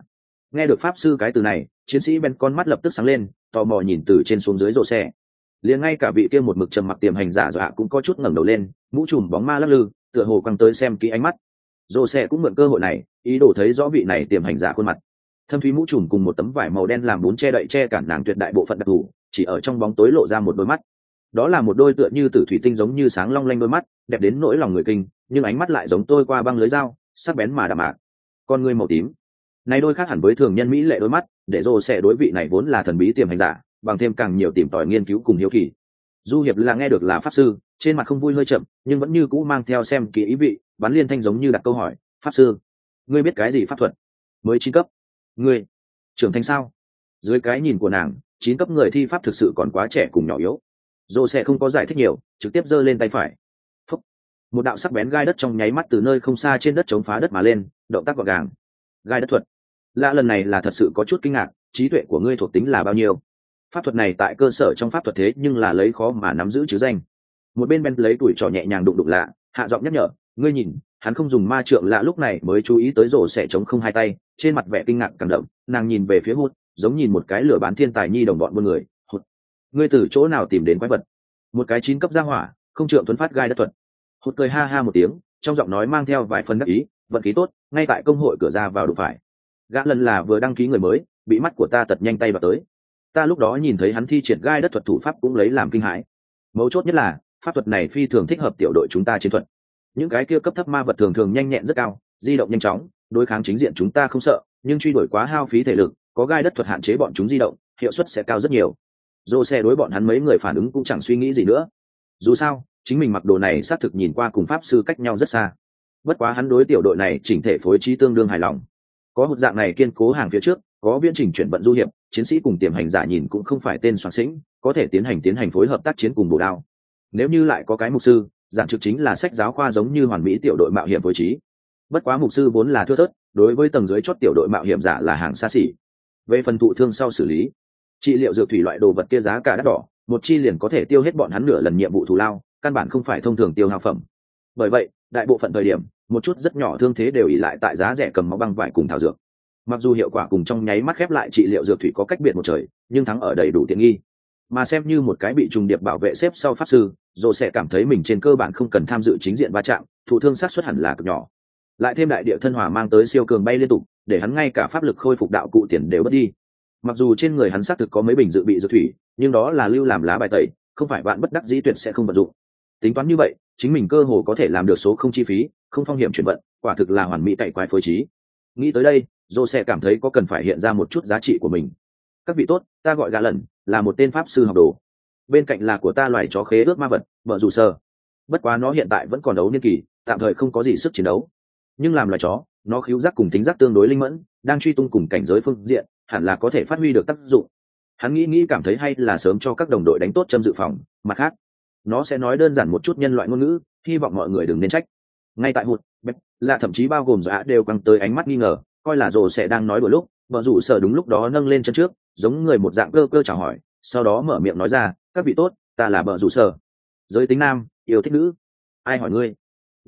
Nghe được pháp sư cái từ này, chiến sĩ Ben con mắt lập tức sáng lên, tò mò nhìn từ trên xuống dưới rồ xe. Liền ngay cả vị kia một mực trầm mặc tiềm hành giả dọa cũng có chút ngẩng đầu lên, mũ trùm bóng ma lắc lư, tựa hồ quăng tới xem kỹ ánh mắt. Rồ xe cũng mượn cơ hội này, ý đồ thấy rõ vị này tiềm hành giả khuôn mặt. Thâm thúy mũ trùm cùng một tấm vải màu đen làm bốn che đậy che cản nàng tuyệt đại bộ phận đặc thù, chỉ ở trong bóng tối lộ ra một đôi mắt. Đó là một đôi tựa như tử thủy tinh giống như sáng long lanh đôi mắt, đẹp đến nỗi lòng người kinh, nhưng ánh mắt lại giống tôi qua băng lưới dao, sắc bén mà đạm mạc. Con ngươi màu tím, này đôi khác hẳn với thường nhân mỹ lệ đôi mắt, để rồ sẽ đối vị này vốn là thần bí tiềm hành giả, bằng thêm càng nhiều tìm tòi nghiên cứu cùng hiếu kỳ. Du hiệp là nghe được là pháp sư, trên mặt không vui hơi chậm, nhưng vẫn như cũ mang theo xem kỳ ý vị, bắn liên thanh giống như đặt câu hỏi, pháp sư, ngươi biết cái gì pháp thuật? Mới 9 cấp. Ngươi trưởng thành sao? Dưới cái nhìn của nàng, 9 cấp người thi pháp thực sự còn quá trẻ cùng nhỏ yếu. Dô sẽ không có giải thích nhiều, trực tiếp giơ lên tay phải. Phúc. Một đạo sắc bén gai đất trong nháy mắt từ nơi không xa trên đất chống phá đất mà lên, động tác gọn gàng. Gai đất thuật. Lạ lần này là thật sự có chút kinh ngạc, trí tuệ của ngươi thuộc tính là bao nhiêu? Pháp thuật này tại cơ sở trong pháp thuật thế nhưng là lấy khó mà nắm giữ chứ danh. Một bên Ben lấy tuổi trò nhẹ nhàng đụng đụng lạ, hạ giọng nhắc nhở, ngươi nhìn, hắn không dùng ma trượng lạ lúc này mới chú ý tới rổ sẽ chống không hai tay, trên mặt vẻ kinh ngạc càng đậm, nàng nhìn về phía Hút, giống nhìn một cái lửa bán thiên tài nhi đồng bọn buôn người. Hút, ngươi từ chỗ nào tìm đến quái vật? Một cái 9 cấp gia hỏa, không trượng thuấn phát gai đất thuật. Hút cười ha ha một tiếng, trong giọng nói mang theo vài phần đắc ý, vận khí tốt, ngay tại công hội cửa ra vào đụng phải. Gã lần là vừa đăng ký người mới, bị mắt của ta tật nhanh tay vào tới. Ta lúc đó nhìn thấy hắn thi triển gai đất thuật thủ pháp cũng lấy làm kinh hãi. Mấu chốt nhất là pháp thuật này phi thường thích hợp tiểu đội chúng ta chiến thuật. Những cái kia cấp thấp ma vật thường thường nhanh nhẹn rất cao, di động nhanh chóng, đối kháng chính diện chúng ta không sợ, nhưng truy đuổi quá hao phí thể lực, có gai đất thuật hạn chế bọn chúng di động, hiệu suất sẽ cao rất nhiều. Dô xe đối bọn hắn mấy người phản ứng cũng chẳng suy nghĩ gì nữa. Dù sao, chính mình mặc đồ này xác thực nhìn qua cùng pháp sư cách nhau rất xa. Bất quá hắn đối tiểu đội này chỉnh thể phối trí tương đương hài lòng. Có một dạng này kiên cố hàng phía trước, có viễn trình chuyển vận du hiệp, chiến sĩ cùng tiềm hành giả nhìn cũng không phải tên soạn sĩnh, có thể tiến hành phối hợp tác chiến cùng bổ đao. Nếu như lại có cái mục sư, giảng trực chính là sách giáo khoa giống như hoàn mỹ tiểu đội mạo hiểm phối trí. Bất quá mục sư vốn là thưa thớt, đối với tầng dưới chót tiểu đội mạo hiểm giả là hàng xa xỉ. Về phần thụ thương sau xử lý, trị liệu dược thủy loại đồ vật kia giá cả đắt đỏ, một chi liền có thể tiêu hết bọn hắn nửa lần nhiệm vụ thù lao, căn bản không phải thông thường tiêu hao phẩm. Bởi vậy, đại bộ phận thời điểm, một chút rất nhỏ thương thế đều ỷ lại tại giá rẻ cầm máu băng vải cùng thảo dược. Mặc dù hiệu quả cùng trong nháy mắt khép lại trị liệu dược thủy có cách biệt một trời, nhưng thắng ở đầy đủ tiện nghi. Mà xem như một cái bị trùng điệp bảo vệ xếp sau pháp sư, rồi sẽ cảm thấy mình trên cơ bản không cần tham dự chính diện va chạm, thụ thương xác suất hẳn là cực nhỏ. Lại thêm đại địa thân hỏa mang tới siêu cường bay liên tục, để hắn ngay cả pháp lực khôi phục đạo cụ tiền đều mất đi. Mặc dù trên người hắn xác thực có mấy bình dự bị dược thủy, nhưng đó là lưu làm lá bài tẩy, không phải bạn bất đắc dĩ tuyệt sẽ không vận dụng. Tính toán như vậy, chính mình cơ hồ có thể làm được số không chi phí, không phong hiểm chuyển vận, quả thực là hoàn mỹ cày quái phối trí. Nghĩ tới đây, Jose cảm thấy có cần phải hiện ra một chút giá trị của mình. Các vị tốt, ta gọi Gà lần, là một tên pháp sư học đồ. Bên cạnh là của ta loài chó khế ước ma vật, vợ dù sơ. Bất quá nó hiện tại vẫn còn đấu niên kỳ, tạm thời không có gì sức chiến đấu. Nhưng làm loài chó, nó khứu giác cùng tính giác tương đối linh mẫn, đang truy tung cùng cảnh giới phương diện, hẳn là có thể phát huy được tác dụng. Hắn nghĩ cảm thấy hay là sớm cho các đồng đội đánh tốt châm dự phòng. Mặt khác, nó sẽ nói đơn giản một chút nhân loại ngôn ngữ, hy vọng mọi người đừng nên trách. Ngay tại Hụt, là thậm chí bao gồm Dọa đều quăng tới ánh mắt nghi ngờ, coi là Rồ sẽ đang nói đùa lúc, vợ rủ sở đúng lúc đó nâng lên chân trước, giống người một dạng cơ chào hỏi, sau đó mở miệng nói ra, các vị tốt, ta là vợ rủ sở, giới tính nam, yêu thích nữ. Ai hỏi ngươi?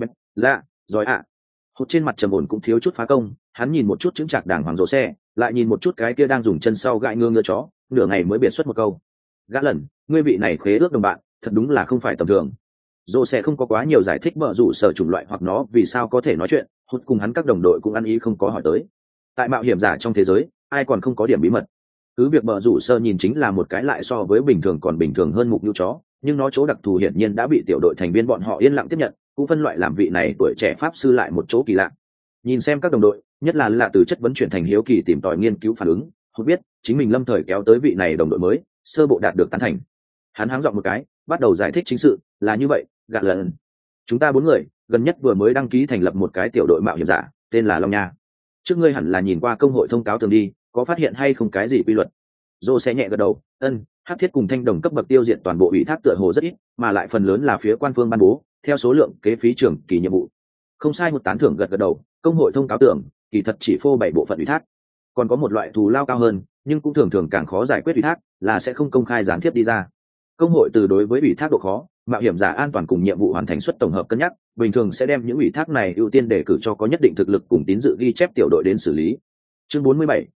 Lạ, giỏi ạ. Hụt trên mặt trầm ổn cũng thiếu chút phá công, hắn nhìn một chút chứng chạc đàng hoàng Rồ xe, lại nhìn một chút cái kia đang dùng chân sau gãi ngựa chó, nửa ngày mới biệt xuất một câu. Gã lần, ngươi vị này khế ước đồng bạn, thật đúng là không phải tầm thường. Dô sẽ không có quá nhiều giải thích vợ rủ sở chủng loại hoặc nó vì sao có thể nói chuyện, Hụt cùng hắn các đồng đội cũng ăn ý không có hỏi tới. Tại mạo hiểm giả trong thế giới, ai còn không có điểm bí mật. Cứ việc vợ rủ sơ nhìn chính là một cái lại so với bình thường còn bình thường hơn mục nhu chó, nhưng nó chỗ đặc thù hiển nhiên đã bị tiểu đội thành viên bọn họ yên lặng tiếp nhận, cũng phân loại làm vị này tuổi trẻ pháp sư lại một chỗ kỳ lạ. Nhìn xem các đồng đội, nhất là từ chất vấn chuyển thành hiếu kỳ tìm tòi nghiên cứu phản ứng, Hụt biết chính mình lâm thời kéo tới vị này đồng đội mới, sơ bộ đạt được tán thành. Hắn háng giọng một cái, bắt đầu giải thích chính sự, là như vậy, Gạ lần. Chúng ta 4 người, gần nhất vừa mới đăng ký thành lập một cái tiểu đội mạo hiểm giả, tên là Long Nha. Trước ngươi hẳn là nhìn qua công hội thông cáo thường đi, có phát hiện hay không cái gì quy luật? Dô sẽ nhẹ gật đầu, hắc thiết cùng thanh đồng cấp bậc tiêu diệt toàn bộ ủy thác tựa hồ rất ít, mà lại phần lớn là phía quan phương ban bố, theo số lượng kế phí trưởng kỳ nhiệm vụ. Không sai, một tán thưởng gật gật đầu, công hội thông cáo tưởng, kỳ thật chỉ phô 7 bộ phận ủy thác. Còn có một loại thù lao cao hơn, nhưng cũng thường thường càng khó giải quyết ủy thác, là sẽ không công khai gián tiếp đi ra. Công hội từ đối với ủy thác độ khó, mạo hiểm giả an toàn cùng nhiệm vụ hoàn thành suất tổng hợp cân nhắc, bình thường sẽ đem những ủy thác này ưu tiên đề cử cho có nhất định thực lực cùng tín dự ghi chép tiểu đội đến xử lý. Chương 47,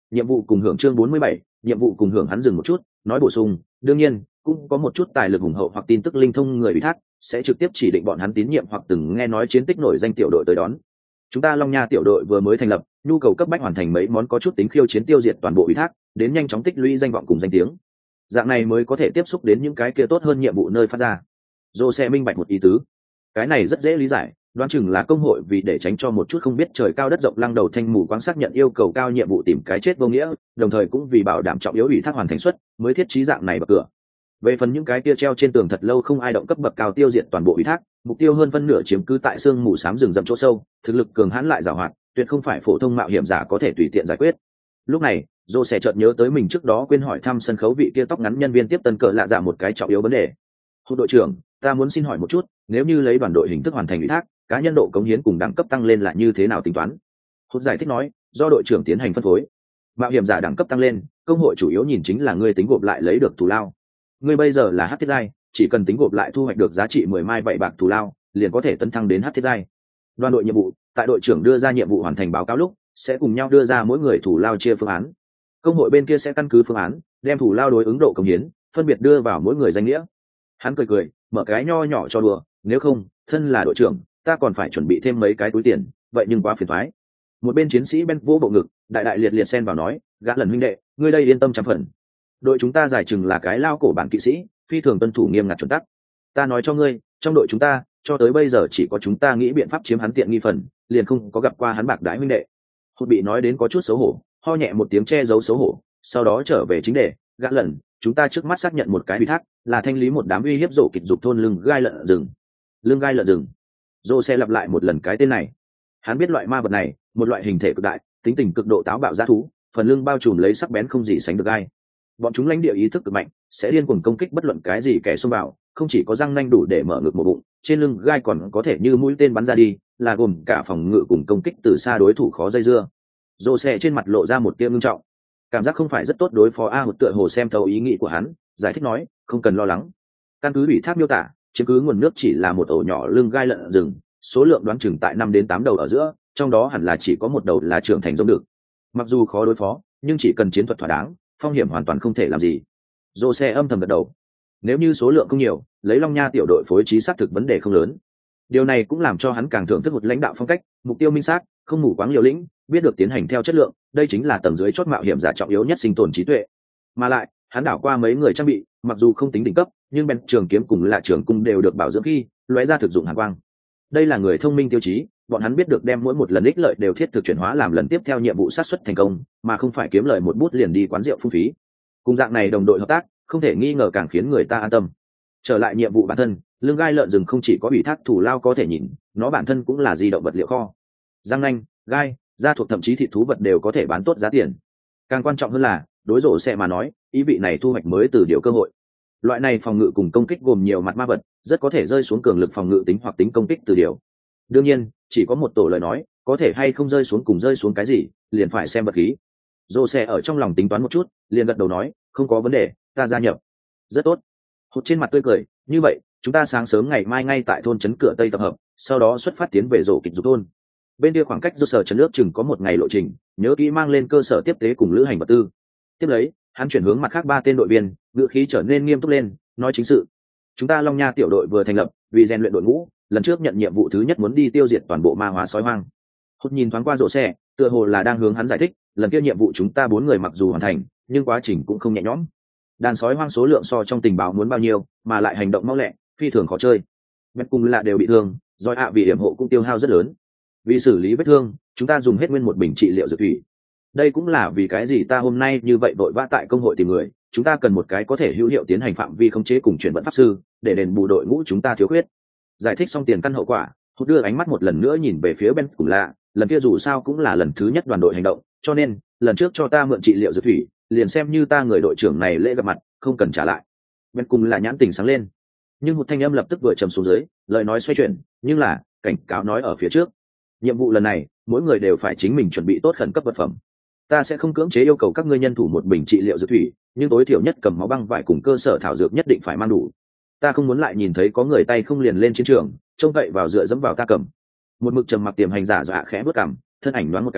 nhiệm vụ cùng hưởng chương 47, nhiệm vụ cùng hưởng. Hắn dừng một chút nói bổ sung, đương nhiên cũng có một chút tài lực hùng hậu hoặc tin tức linh thông người ủy thác sẽ trực tiếp chỉ định bọn hắn tín nhiệm hoặc từng nghe nói chiến tích nổi danh tiểu đội tới đón. Chúng ta Long Nha tiểu đội vừa mới thành lập, nhu cầu cấp bách hoàn thành mấy món có chút tính khiêu chiến tiêu diệt toàn bộ ủy thác, đến nhanh chóng tích lũy danh vọng cùng danh tiếng, dạng này mới có thể tiếp xúc đến những cái kia tốt hơn nhiệm vụ nơi phát ra. Dô sẽ minh bạch một ý tứ, cái này rất dễ lý giải, đoán chừng là công hội vì để tránh cho một chút không biết trời cao đất rộng lăng đầu thanh mù quáng xác nhận yêu cầu cao nhiệm vụ tìm cái chết vô nghĩa, đồng thời cũng vì bảo đảm trọng yếu ủy thác hoàn thành suất mới thiết trí dạng này bậc cửa. Về phần những cái kia treo trên tường thật lâu không ai động cấp bậc cao tiêu diệt toàn bộ ủy thác, mục tiêu hơn phân nửa chiếm cứ tại xương mù xám rừng rậm chỗ sâu, thực lực cường hãn lại giàu hoạt, tuyệt không phải phổ thông mạo hiểm giả có thể tùy tiện giải quyết. Lúc này Dô sẽ chợt nhớ tới mình trước đó quên hỏi thăm sân khấu vị kia tóc ngắn nhân viên tiếp tân cờ lạ dạ một cái trọng yếu vấn đề. Hốt đội trưởng, ta muốn xin hỏi một chút, nếu như lấy đoàn đội hình thức hoàn thành ủy thác, cá nhân độ cống hiến cùng đẳng cấp tăng lên là như thế nào tính toán? Hốt giải thích nói, do đội trưởng tiến hành phân phối. Mạo hiểm giả đẳng cấp tăng lên, công hội chủ yếu nhìn chính là ngươi tính gộp lại lấy được thù lao. Ngươi bây giờ là hắc thiết giai, chỉ cần tính gộp lại thu hoạch được giá trị 10 mai vậy bạc thù lao, liền có thể tấn thăng đến hắc thiết giai. Đoàn đội nhiệm vụ, tại đội trưởng đưa ra nhiệm vụ hoàn thành báo cáo lúc, sẽ cùng nhau đưa ra mỗi người thù lao chia phương án. Công hội bên kia sẽ căn cứ phương án, đem thù lao đối ứng độ cống hiến, phân biệt đưa vào mỗi người danh nghĩa. Hắn cười cười, mở cái nho nhỏ cho đùa, nếu không, thân là đội trưởng, ta còn phải chuẩn bị thêm mấy cái túi tiền, vậy nhưng quá phiền toái. Một bên chiến sĩ Ben vỗ bộ ngực, đại đại liệt liệt xen vào nói, gã lần huynh đệ, ngươi đây yên tâm 100%. Đội chúng ta giải chừng là cái lao cổ bản kỵ sĩ, phi thường tuân thủ nghiêm ngặt chuẩn tắc. Ta nói cho ngươi, trong đội chúng ta, cho tới bây giờ chỉ có chúng ta nghĩ biện pháp chiếm hắn tiện nghi phần, liền không có gặp qua hắn bạc đãi huynh đệ. Hốt bị nói đến có chút xấu hổ, ho nhẹ một tiếng che giấu xấu hổ, sau đó trở về chính đề, gã lần, chúng ta trước mắt xác nhận một cái ủy thác, là thanh lý một đám uy hiếp rổ kịch dục thôn lưng gai lợn rừng. Lưng gai lợn rừng. Dô sẽ lặp lại một lần cái tên này. Hắn biết loại ma vật này, một loại hình thể cực đại, tính tình cực độ táo bạo dã thú, phần lưng bao trùm lấy sắc bén không gì sánh được gai. Bọn chúng lãnh địa ý thức cực mạnh, sẽ điên cuồng công kích bất luận cái gì kẻ xông vào, không chỉ có răng nanh đủ để mở ngực một bụng, trên lưng gai còn có thể như mũi tên bắn ra đi, là gồm cả phòng ngự cùng công kích từ xa đối thủ khó dây dưa. Dô sẽ trên mặt lộ ra một tia ngưng trọng, cảm giác không phải rất tốt đối phó a hụt tựa hồ xem thấu ý nghĩ của hắn, giải thích nói, không cần lo lắng. Căn cứ ủy thác miêu tả, chứng cứ nguồn nước chỉ là một ổ nhỏ lưng gai lợn rừng, số lượng đoán chừng tại 5 đến 8 đầu ở giữa, trong đó hẳn là chỉ có một đầu là trưởng thành giống được. Mặc dù khó đối phó, nhưng chỉ cần chiến thuật thỏa đáng, phong hiểm hoàn toàn không thể làm gì. Dô xe âm thầm gật đầu. Nếu như số lượng không nhiều, lấy Long Nha tiểu đội phối trí xác thực vấn đề không lớn. Điều này cũng làm cho hắn càng thưởng thức một lãnh đạo phong cách, mục tiêu minh xác, không mù quáng liều lĩnh, biết được tiến hành theo chất lượng, đây chính là tầng dưới chót mạo hiểm giả trọng yếu nhất sinh tồn trí tuệ. Mà lại, hắn đảo qua mấy người trang bị, mặc dù không tính đỉnh cấp, nhưng bên trường kiếm cùng lạ trường cung đều được bảo dưỡng khi lóe ra thực dụng hàn quang. Đây là người thông minh tiêu chí, bọn hắn biết được đem mỗi một lần ích lợi đều thiết thực chuyển hóa làm lần tiếp theo nhiệm vụ sát xuất thành công, mà không phải kiếm lời một bút liền đi quán rượu phung phí. Cùng dạng này đồng đội hợp tác, không thể nghi ngờ càng khiến người ta an tâm. Trở lại nhiệm vụ bản thân, lưng gai lợn rừng không chỉ có ủy thác thủ lao có thể nhìn, nó bản thân cũng là di động vật liệu kho. Răng nanh, gai, da thuộc thậm chí thịt thú vật đều có thể bán tốt giá tiền. Càng quan trọng hơn là, đối rổ xe mà nói, ý vị này thu hoạch mới từ điều cơ hội. Loại này phòng ngự cùng công kích gồm nhiều mặt ma vật, rất có thể rơi xuống cường lực phòng ngự tính hoặc tính công kích từ điều. Đương nhiên, chỉ có một tổ lời nói, có thể hay không rơi xuống cùng rơi xuống cái gì, liền phải xem vật khí. Rổ xe ở trong lòng tính toán một chút, liền gật đầu nói, không có vấn đề, ta gia nhập. Rất tốt. Hột trên mặt tươi cười, như vậy, chúng ta sáng sớm ngày mai ngay tại thôn trấn cửa Tây tập hợp, sau đó xuất phát tiến về rổ kịch dục thôn. Bên kia khoảng cách do sở trấn nước chừng có một ngày lộ trình, nhớ kỹ mang lên cơ sở tiếp tế cùng lữ hành vật tư. Tiếp lấy, hắn chuyển hướng mặt khác 3 tên đội viên, ngữ khí trở nên nghiêm túc lên, nói chính sự. Chúng ta Long Nha tiểu đội vừa thành lập, vì rèn luyện đội ngũ, lần trước nhận nhiệm vụ thứ nhất muốn đi tiêu diệt toàn bộ ma hóa sói hoang. Hốt nhìn thoáng qua rổ xe, tựa hồ là đang hướng hắn giải thích, lần kia nhiệm vụ chúng ta 4 người mặc dù hoàn thành, nhưng quá trình cũng không nhẹ nhõm. Đàn sói hoang số lượng so trong tình báo muốn bao nhiêu, mà lại hành động mau lẹ, phi thường khó chơi. Bét cùng lạ đều bị thương, rồi vì hiểm hộ cũng tiêu hao rất lớn. Vì xử lý vết thương, chúng ta dùng hết nguyên một bình trị liệu dược thủy. Đây cũng là vì cái gì ta hôm nay như vậy vội vã tại công hội tìm người, chúng ta cần một cái có thể hữu hiệu tiến hành phạm vi khống chế cùng chuyển vận pháp sư, để đền bù đội ngũ chúng ta thiếu khuyết. Giải thích xong tiền căn hậu quả, Hút đưa ánh mắt một lần nữa nhìn về phía Ben cùng lạ, lần kia dù sao cũng là lần thứ nhất đoàn đội hành động, cho nên lần trước cho ta mượn trị liệu dược thủy, liền xem như ta người đội trưởng này lễ gặp mặt, không cần trả lại. Ben cùng lạ nhãn tình sáng lên, nhưng Hút thanh âm lập tức vừa trầm xuống dưới, lời nói xoay chuyển, nhưng là cảnh cáo nói ở phía trước. Nhiệm vụ lần này, mỗi người đều phải chính mình chuẩn bị tốt khẩn cấp vật phẩm. Ta sẽ không cưỡng chế yêu cầu các ngươi nhân thủ một bình trị liệu dược thủy, nhưng tối thiểu nhất cầm máu băng vải cùng cơ sở thảo dược nhất định phải mang đủ. Ta không muốn lại nhìn thấy có người tay không liền lên chiến trường, trông cậy vào dựa dẫm vào ta cầm. Một mực trầm mặc tiềm hành giả dọa khẽ bước cằm, thân ảnh nhoáng một cái,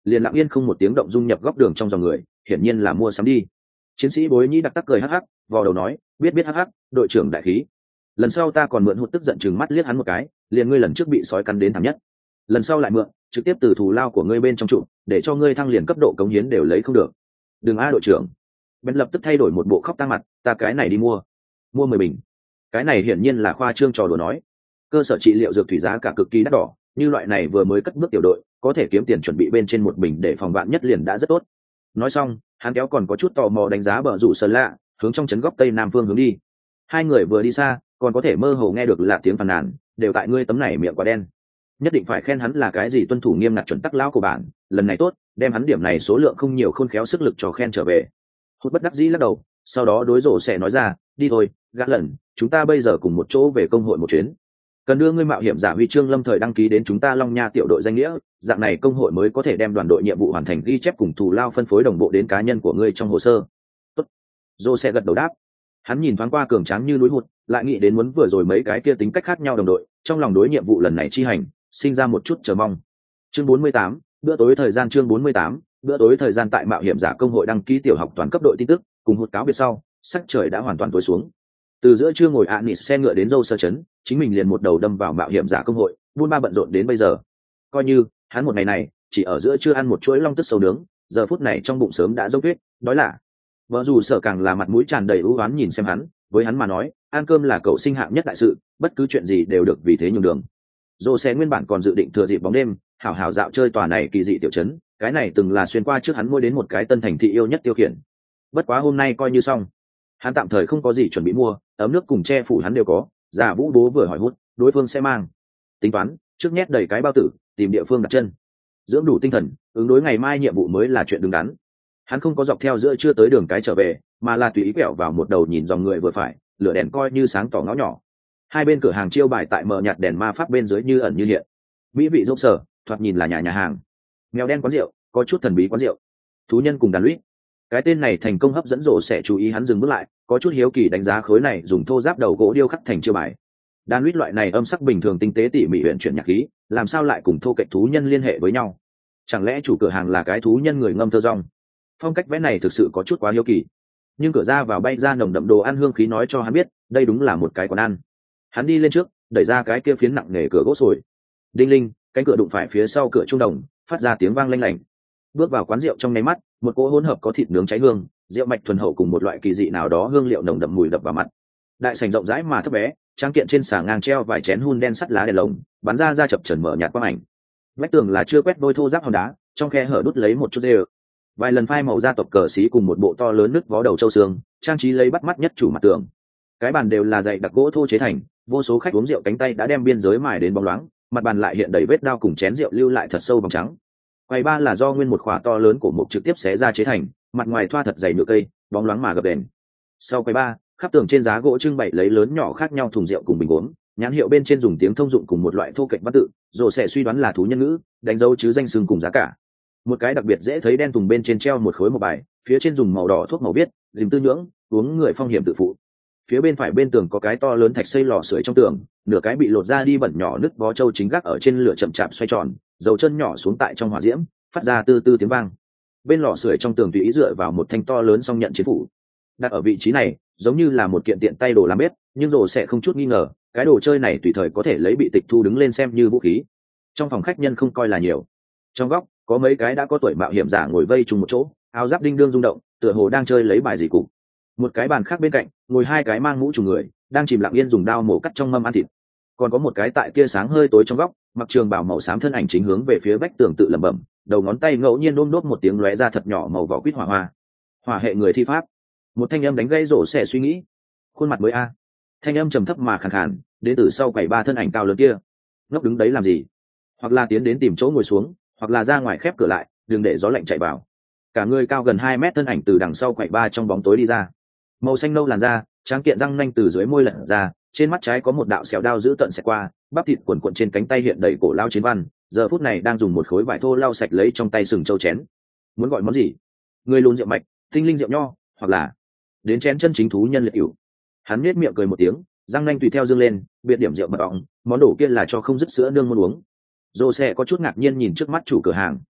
liền lặng yên không một tiếng động dung nhập góc đường trong dòng người, hiển nhiên là mua sắm đi. Chiến sĩ Bối Nhĩ đặc tắc cười hắc hắc, vò đầu nói, biết hắc hắc, đội trưởng đại khí. Lần sau ta còn mượn hụt, tức giận chừng mắt liếc hắn một cái, liền ngươi lần trước bị sói cắn đến thảm nhất, lần sau lại mượn, trực tiếp từ thù lao của ngươi bên trong trụ, để cho ngươi thăng liền cấp độ cống hiến đều lấy không được. Đừng a đội trưởng. Ben lập tức thay đổi một bộ khóc tang mặt, ta cái này đi mua 10 bình. Cái này hiển nhiên là khoa trương trò đùa nói. Cơ sở trị liệu dược thủy giá cả cực kỳ đắt đỏ, như loại này vừa mới cất bước tiểu đội, có thể kiếm tiền chuẩn bị bên trên một bình để phòng vạn nhất liền đã rất tốt. Nói xong, hắn kéo còn có chút tò mò đánh giá bờ rủ sơn lạ, hướng trong trấn góc tây nam phương hướng đi. Hai người vừa đi xa, còn có thể mơ hồ nghe được là tiếng phàn nàn, đều tại ngươi tấm này miệng quá đen. Nhất định phải khen hắn là cái gì tuân thủ nghiêm ngặt chuẩn tắc lão của bạn, lần này tốt, đem hắn điểm này số lượng không nhiều khôn khéo sức lực cho khen trở về. Hút bất đắc dĩ lắc đầu, sau đó đối rổ sẽ nói ra, đi thôi, gã lần, chúng ta bây giờ cùng một chỗ về công hội một chuyến. Cần đưa ngươi mạo hiểm giả huy chương lâm thời đăng ký đến chúng ta Long Nha tiểu đội danh nghĩa, dạng này công hội mới có thể đem đoàn đội nhiệm vụ hoàn thành ghi chép cùng thù lao phân phối đồng bộ đến cá nhân của ngươi trong hồ sơ. Tốt. Rổ sẽ gật đầu đáp. Hắn nhìn thoáng qua cường tráng như núi hụt, lại nghĩ đến muốn vừa rồi mấy cái kia tính cách khác nhau đồng đội, trong lòng đối nhiệm vụ lần này chi hành sinh ra một chút chờ mong. Chương 48, bữa tối thời gian. Chương 48, bữa tối thời gian. Tại mạo hiểm giả công hội đăng ký tiểu học toàn cấp đội tin tức cùng hụt cáo biệt sau, sắc trời đã hoàn toàn tối xuống. Từ giữa trưa ngồi Anis xe ngựa đến dâu sơ chấn, chính mình liền một đầu đâm vào mạo hiểm giả công hội, buôn ba bận rộn đến bây giờ. Coi như hắn một ngày này chỉ ở giữa trưa ăn một chuỗi long tức sầu nướng, giờ phút này trong bụng sớm đã dốc tuyết, đói lạ. Vợ dù sợ càng là mặt mũi tràn đầy ưu oán nhìn xem hắn, với hắn mà nói, ăn cơm là cậu sinh hạng nhất đại sự, bất cứ chuyện gì đều được vì thế nhường đường. Dô xe nguyên bản còn dự định thừa dịp bóng đêm hảo hảo dạo chơi tòa này kỳ dị tiểu trấn, cái này từng là xuyên qua trước hắn mua đến một cái tân thành thị yêu nhất tiêu khiển. Bất quá hôm nay coi như xong, hắn tạm thời không có gì chuẩn bị mua, ấm nước cùng che phủ hắn đều có, giả vũ bố vừa hỏi hút đối phương sẽ mang, tính toán trước nhét đầy cái bao tử, tìm địa phương đặt chân, dưỡng đủ tinh thần, ứng đối ngày mai nhiệm vụ mới là chuyện đứng đắn. Hắn không có dọc theo giữa chưa tới đường cái trở về, mà là tùy ý quẹo vào một đầu nhìn dòng người vừa phải, lửa đèn coi như sáng tỏ ngõ nhỏ. Hai bên cửa hàng chiêu bài tại mờ nhạt đèn ma pháp bên dưới như ẩn như hiện, mỹ vị rốc sở, thoạt nhìn là nhà hàng. Mèo đen quán rượu, có chút thần bí quán rượu. Thú nhân cùng đàn lũy. Cái tên này thành công hấp dẫn rổ sẽ chú ý, hắn dừng bước lại, có chút hiếu kỳ đánh giá khối này dùng thô giáp đầu gỗ điêu khắc thành chiêu bài. Đàn lũy loại này âm sắc bình thường tinh tế tỉ mỉ huyền chuyển nhạc khí, làm sao lại cùng thô kệch thú nhân liên hệ với nhau? Chẳng lẽ chủ cửa hàng là cái thú nhân người ngâm thơ rong? Phong cách vẽ này thực sự có chút quá hiếu kỳ. Nhưng cửa ra vào bay ra nồng đậm đồ ăn hương khí nói cho hắn biết, đây đúng là một cái quán ăn. Hắn đi lên trước, đẩy ra cái kia phiến nặng nề cửa gỗ sồi. Đinh linh, cánh cửa đụng phải phía sau cửa trung đồng, phát ra tiếng vang lanh lảnh. Bước vào quán rượu trong nháy mắt, một cỗ hỗn hợp có thịt nướng cháy hương, rượu mạch thuần hậu cùng một loại kỳ dị nào đó hương liệu nồng đậm mùi đập vào mặt. Đại sảnh rộng rãi mà thấp bé, trang kiện trên xà ngang treo vài chén hun đen sắt lá đèn lồng, bắn ra chập chờn mở nhạt quang ảnh. Vách tường là chưa quét đôi thô ráp hòn đá, trong khe hở đút lấy một chút dê. Vài lần phai màu gia tộc cờ xí cùng một bộ to lớn nứt vó đầu châu xương, trang trí lấy bắt mắt nhất chủ mặt tường. Cái bàn đều là dày đặc gỗ thô chế thành, vô số khách uống rượu cánh tay đã đem biên giới mài đến bóng loáng, mặt bàn lại hiện đầy vết đao cùng chén rượu lưu lại thật sâu vòng trắng. Quầy ba là do nguyên một khỏa to lớn của một trực tiếp xé ra chế thành, mặt ngoài thoa thật dày nhựa cây, bóng loáng mà gập đèn. Sau quầy ba, khắp tường trên giá gỗ trưng bày lấy lớn nhỏ khác nhau thùng rượu cùng bình uống, nhãn hiệu bên trên dùng tiếng thông dụng cùng một loại thô kệch văn tự, rồi sẽ suy đoán là thú nhân ngữ, đánh dấu chứ danh xưng cùng giá cả. Một cái đặc biệt dễ thấy đen thùng bên trên treo một khối một bài, phía trên dùng màu đỏ thuốc màu viết, dìm tư nhưỡng, uống người phong hiểm tự phụ. Phía bên phải bên tường có cái to lớn thạch xây lò sưởi trong tường, nửa cái bị lột ra đi bẩn nhỏ nứt vó trâu chính gác ở trên lửa chậm chạp xoay tròn, dầu chân nhỏ xuống tại trong hỏa diễm, phát ra tư tư tiếng vang. Bên lò sưởi trong tường tùy ý dựa vào một thanh to lớn song nhận chiến phủ, đặt ở vị trí này giống như là một kiện tiện tay đồ làm bếp, nhưng rồi sẽ không chút nghi ngờ, cái đồ chơi này tùy thời có thể lấy bị tịch thu đứng lên xem như vũ khí. Trong phòng khách nhân không coi là nhiều, trong góc có mấy cái đã có tuổi mạo hiểm giả ngồi vây chung một chỗ, áo giáp đinh đương rung động, tựa hồ đang chơi lấy bài gì cục. Một cái bàn khác bên cạnh ngồi hai cái mang mũ trùm người, đang chìm lặng yên dùng dao mổ cắt trong mâm ăn thịt. Còn có một cái tại tia sáng hơi tối trong góc, mặc trường bào màu xám thân ảnh chính hướng về phía vách tường tự lẩm bẩm, đầu ngón tay ngẫu nhiên đôm đốt một tiếng lóe ra thật nhỏ màu vỏ quýt hỏa hoa. Hỏa hệ người thi pháp. Một thanh âm đánh gây rổ xẻ suy nghĩ. Khuôn mặt mới a. Thanh âm trầm thấp mà khàn khàn, đến từ sau quầy ba thân ảnh cao lớn kia. Ngốc đứng đấy làm gì? Hoặc là tiến đến tìm chỗ ngồi xuống, hoặc là ra ngoài khép cửa lại, đừng để gió lạnh chạy vào. Cả người cao gần 2 mét thân ảnh từ đằng sau quầy ba trong bóng tối đi ra. Màu xanh nâu làn da, tráng kiện răng nanh từ dưới môi lật ra, trên mắt trái có một đạo sẹo đao dữ tận xẹt qua, bắp thịt quần quần trên cánh tay hiện đầy cổ lao chiến văn, giờ phút này đang dùng một khối vải thô lau sạch lấy trong tay sừng châu chén. Muốn gọi món gì? Người lùn rượu mạch, tinh linh rượu nho, hoặc là đến chén chân chính thú nhân liệt cửu. Hắn nhếch miệng cười một tiếng, răng nanh tùy theo dương lên, biệt điểm rượu mật ong, món đồ kia là cho không dứt sữa nương muốn uống. Dô xe có chút ngạc nhiên nhìn trước mắt chủ cửa hàng.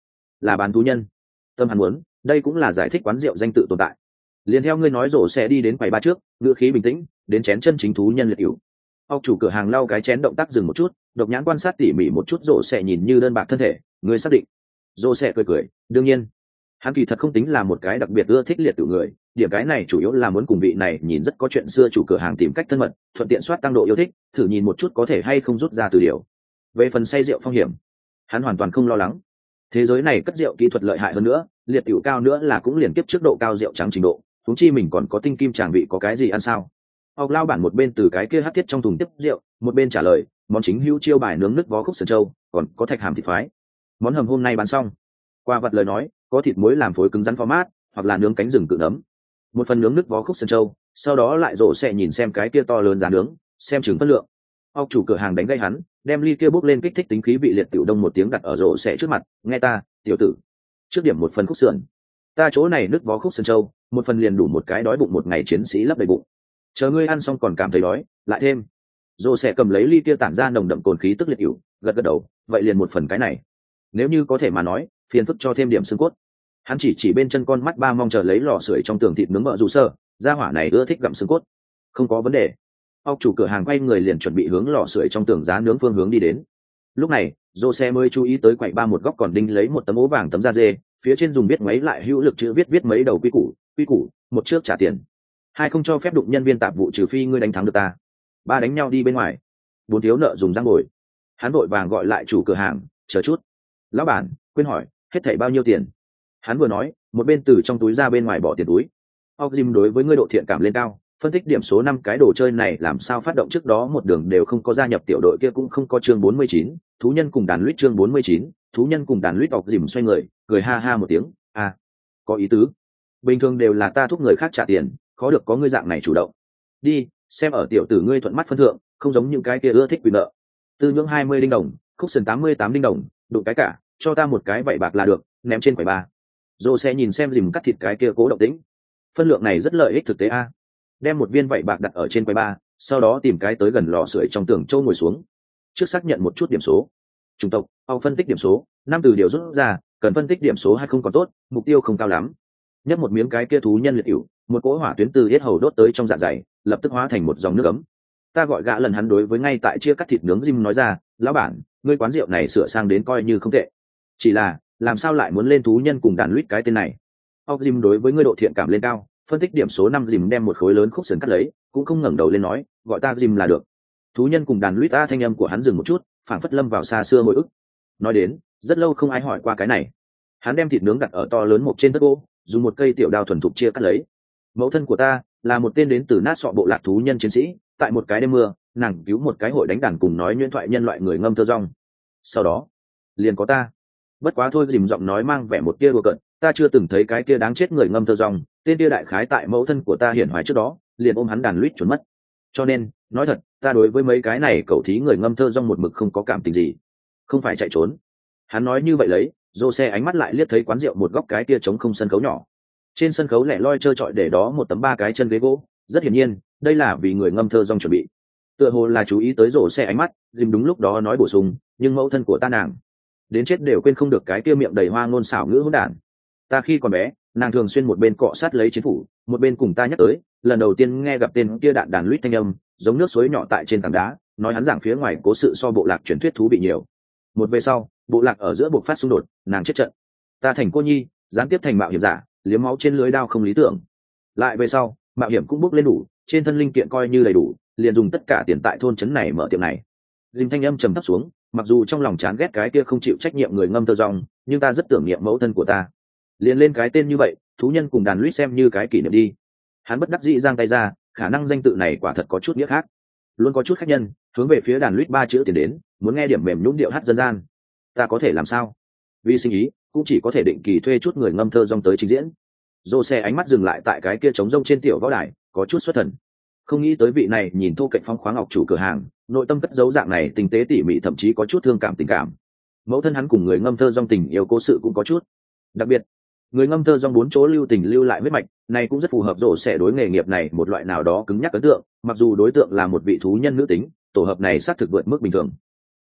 là bán thú nhân. Tâm hắn muốn, đây cũng là giải thích quán rượu danh tự tồn tại. Liền theo ngươi nói rổ xe đi đến quầy ba trước, ngữ khí bình tĩnh, đến chén chân chính thú nhân liệt cửu. Ông chủ cửa hàng lau cái chén động tác dừng một chút, độc nhãn quan sát tỉ mỉ một chút rổ xe nhìn như đơn bạc thân thể, ngươi xác định? Rổ xe cười cười, đương nhiên. Hắn kỳ thật không tính là một cái đặc biệt ưa thích liệt tử người, điểm cái này chủ yếu là muốn cùng vị này nhìn rất có chuyện xưa chủ cửa hàng tìm cách thân mật, thuận tiện soát tăng độ yêu thích, thử nhìn một chút có thể hay không rút ra từ điều. Về phần say rượu phong hiểm, hắn hoàn toàn không lo lắng. Thế giới này cất rượu kỹ thuật lợi hại hơn nữa, liệt tiểu cao nữa là cũng liền tiếp trước độ cao rượu trắng trình độ, huống chi mình còn có tinh kim tràng vị có cái gì ăn sao? Ông lao bản một bên từ cái kia hắt thiết trong thùng tiếp rượu, một bên trả lời, món chính hữu chiêu bài nướng nước vó khúc sườn trâu, còn có thạch hàm thịt phái. Món hầm hôm nay bán xong. Qua vật lời nói, có thịt muối làm phối cứng rắn format, hoặc là nướng cánh rừng cự nấm. Một phần nướng nước vó khúc sườn trâu, sau đó lại rổ sẽ nhìn xem cái kia to lớn giá nướng, xem chừng phân lượng. Ông chủ cửa hàng đánh gây hắn, đem ly kia bốc lên kích thích tính khí vị liệt tiểu đông một tiếng đặt ở rổ sẽ trước mặt, nghe ta, tiểu tử, trước điểm một phần khúc sườn. Ta chỗ này nước vó khúc sườn trâu, một phần liền đủ một cái đói bụng một ngày chiến sĩ lấp đầy bụng. Chờ ngươi ăn xong còn cảm thấy đói, lại thêm. Rổ sẽ cầm lấy ly kia tản ra nồng đậm cồn khí tức liệt tiểu, gật gật đầu, vậy liền một phần cái này. Nếu như có thể mà nói, phiền phức cho thêm điểm xương cốt. Hắn chỉ bên chân con mắt ba mong chờ lấy lò sưởi trong tường thịt nướng mỡ dù sơ, gia hỏa này ưa thích gặm xương cốt. Không có vấn đề. Ông chủ cửa hàng quay người liền chuẩn bị hướng lò sưởi trong tường giá nướng phương hướng đi đến. Lúc này, Jose mới chú ý tới quầy ba một góc còn đinh lấy một tấm ố vàng tấm da dê, phía trên dùng viết mấy lại hữu lực chữ viết mấy đầu quy củ, một trước trả tiền. Hai không cho phép đụng nhân viên tạp vụ trừ phi ngươi đánh thắng được ta. Ba đánh nhau đi bên ngoài. Bốn thiếu nợ dùng răng ngồi. Hắn vội vàng gọi lại chủ cửa hàng, chờ chút. Lão bản, quên hỏi, hết thảy bao nhiêu tiền? Hắn vừa nói, một bên từ trong túi ra bên ngoài bỏ tiền túi. Jim đối với ngươi độ thiện cảm lên cao, phân tích điểm số 5 cái đồ chơi này làm sao phát động trước đó một đường đều không có gia nhập tiểu đội kia cũng không có chương 49, thú nhân cùng đàn luyết chương 49, thú nhân cùng đàn luyết Jim xoay người, cười ha ha một tiếng, à, có ý tứ. Bình thường đều là ta thúc người khác trả tiền, khó được có ngươi dạng này chủ động. Đi, xem ở tiểu tử ngươi thuận mắt phân thượng, không giống những cái kia ưa thích quyền nợ. Tư nhưỡng 20 đinh đồng, khúc sườn 88 đinh đồng, đụng cái cả, cho ta một cái vậy bạc là được, ném trên quầy ba. Dô sẽ nhìn xem dìm cắt thịt cái kia cố động tĩnh, phân lượng này rất lợi ích thực tế a. Đem một viên vậy bạc đặt ở trên quầy ba, sau đó tìm cái tới gần lò sưởi trong tường châu ngồi xuống, trước xác nhận một chút điểm số. Chủng tộc, ông phân tích điểm số, 5 từ điều rút ra, cần phân tích điểm số hay không còn tốt, mục tiêu không cao lắm. Nhấp một miếng cái kia thú nhân liệt hữu, một cỗ hỏa tuyến từ yết hầu đốt tới trong dạ dày, lập tức hóa thành một dòng nước ấm. Ta gọi gã lần hắn đối với ngay tại chia cắt thịt nướng Jim nói ra, lão bản, ngươi quán rượu này sửa sang đến coi như không tệ. Chỉ là, làm sao lại muốn lên thú nhân cùng đàn luyết cái tên này? Ông Jim đối với ngươi độ thiện cảm lên cao, phân tích điểm số 5 Jim đem một khối lớn khúc sườn cắt lấy, cũng không ngẩng đầu lên nói, gọi ta Jim là được. Thú nhân cùng đàn luyết ta thanh âm của hắn dừng một chút, phảng phất lâm vào xa xưa hồi ức. Nói đến, rất lâu không ai hỏi qua cái này. Hắn đem thịt nướng đặt ở to lớn một trên tất gỗ, dùng một cây tiểu đao thuần thục chia cắt lấy. Mẫu thân của ta là một tên đến từ nát sọ bộ lạc thú nhân chiến sĩ, tại một cái đêm mưa, nàng cứu một cái hội đánh đàn cùng nói nhuyễn thoại nhân loại người ngâm thơ rong. Sau đó, liền có ta. Bất quá thôi, dìm giọng nói mang vẻ một tia đùa cợt, ta chưa từng thấy cái kia đáng chết người ngâm thơ rong, tên kia đại khái tại mẫu thân của ta hiển hoài trước đó, liền ôm hắn đàn luyết trốn mất. Cho nên, nói thật, ta đối với mấy cái này cậu thí người ngâm thơ rong một mực không có cảm tình gì, không phải chạy trốn. Hắn nói như vậy lấy, Jose ánh mắt lại liếc thấy quán rượu một góc cái kia trống không sân khấu nhỏ. Trên sân khấu lẻ loi trơ trọi để đó một tấm 3 cái chân ghế gỗ, rất hiển nhiên, đây là vì người ngâm thơ rong chuẩn bị. Tựa hồ là chú ý tới Jose ánh mắt, dìm đúng lúc đó nói bổ sung, nhưng mẫu thân của ta nàng đến chết đều quên không được cái kia miệng đầy hoa ngôn xảo ngữ hỗn đản. Ta khi còn bé, nàng thường xuyên một bên cọ sát lấy chiến phủ, một bên cùng ta nhắc tới, lần đầu tiên nghe gặp tên kia đạn đàn luyết thanh âm, giống nước suối nhỏ tại trên tảng đá, nói hắn giảng phía ngoài cố sự so bộ lạc truyền thuyết thú bị nhiều. Một về sau, bộ lạc ở giữa buộc phát xung đột, nàng chết trận. Ta thành cô nhi, gián tiếp thành mạo hiểm giả, liếm máu trên lưới đao không lý tưởng. Lại về sau, mạo hiểm cũng bước lên đủ, trên thân linh kiện coi như đầy đủ, liền dùng tất cả tiền tại thôn trấn này mở tiệm này. Dinh thanh âm trầm thấp xuống, mặc dù trong lòng chán ghét cái kia không chịu trách nhiệm người ngâm thơ rong, nhưng ta rất tưởng niệm mẫu thân của ta. Liền lên cái tên như vậy, thú nhân cùng đàn luyết xem như cái kỷ niệm đi. Hắn bất đắc dĩ giang tay ra, khả năng danh tự này quả thật có chút nghĩa khác. Luôn có chút khách nhân hướng về phía đàn luyết 3 chữ tiền đến, muốn nghe điểm mềm nhũn điệu hát dân gian. Ta có thể làm sao? Vì sinh ý, cũng chỉ có thể định kỳ thuê chút người ngâm thơ rong tới trình diễn. Jose ánh mắt dừng lại tại cái kia trống rông trên tiểu võ đài, có chút xuất thần. Không nghĩ tới vị này nhìn thô cạnh phong khoáng ngọc chủ cửa hàng, nội tâm cất dấu dạng này tinh tế tỉ mỉ, thậm chí có chút thương cảm tình cảm. Mẫu thân hắn cùng người ngâm thơ rong tình yêu cố sự cũng có chút. Đặc biệt, người ngâm thơ rong 4 chỗ lưu tình lưu lại huyết mạch, này cũng rất phù hợp rổ sẽ đối nghề nghiệp này một loại nào đó cứng nhắc ấn tượng, mặc dù đối tượng là một vị thú nhân nữ tính, tổ hợp này xác thực vượt mức bình thường.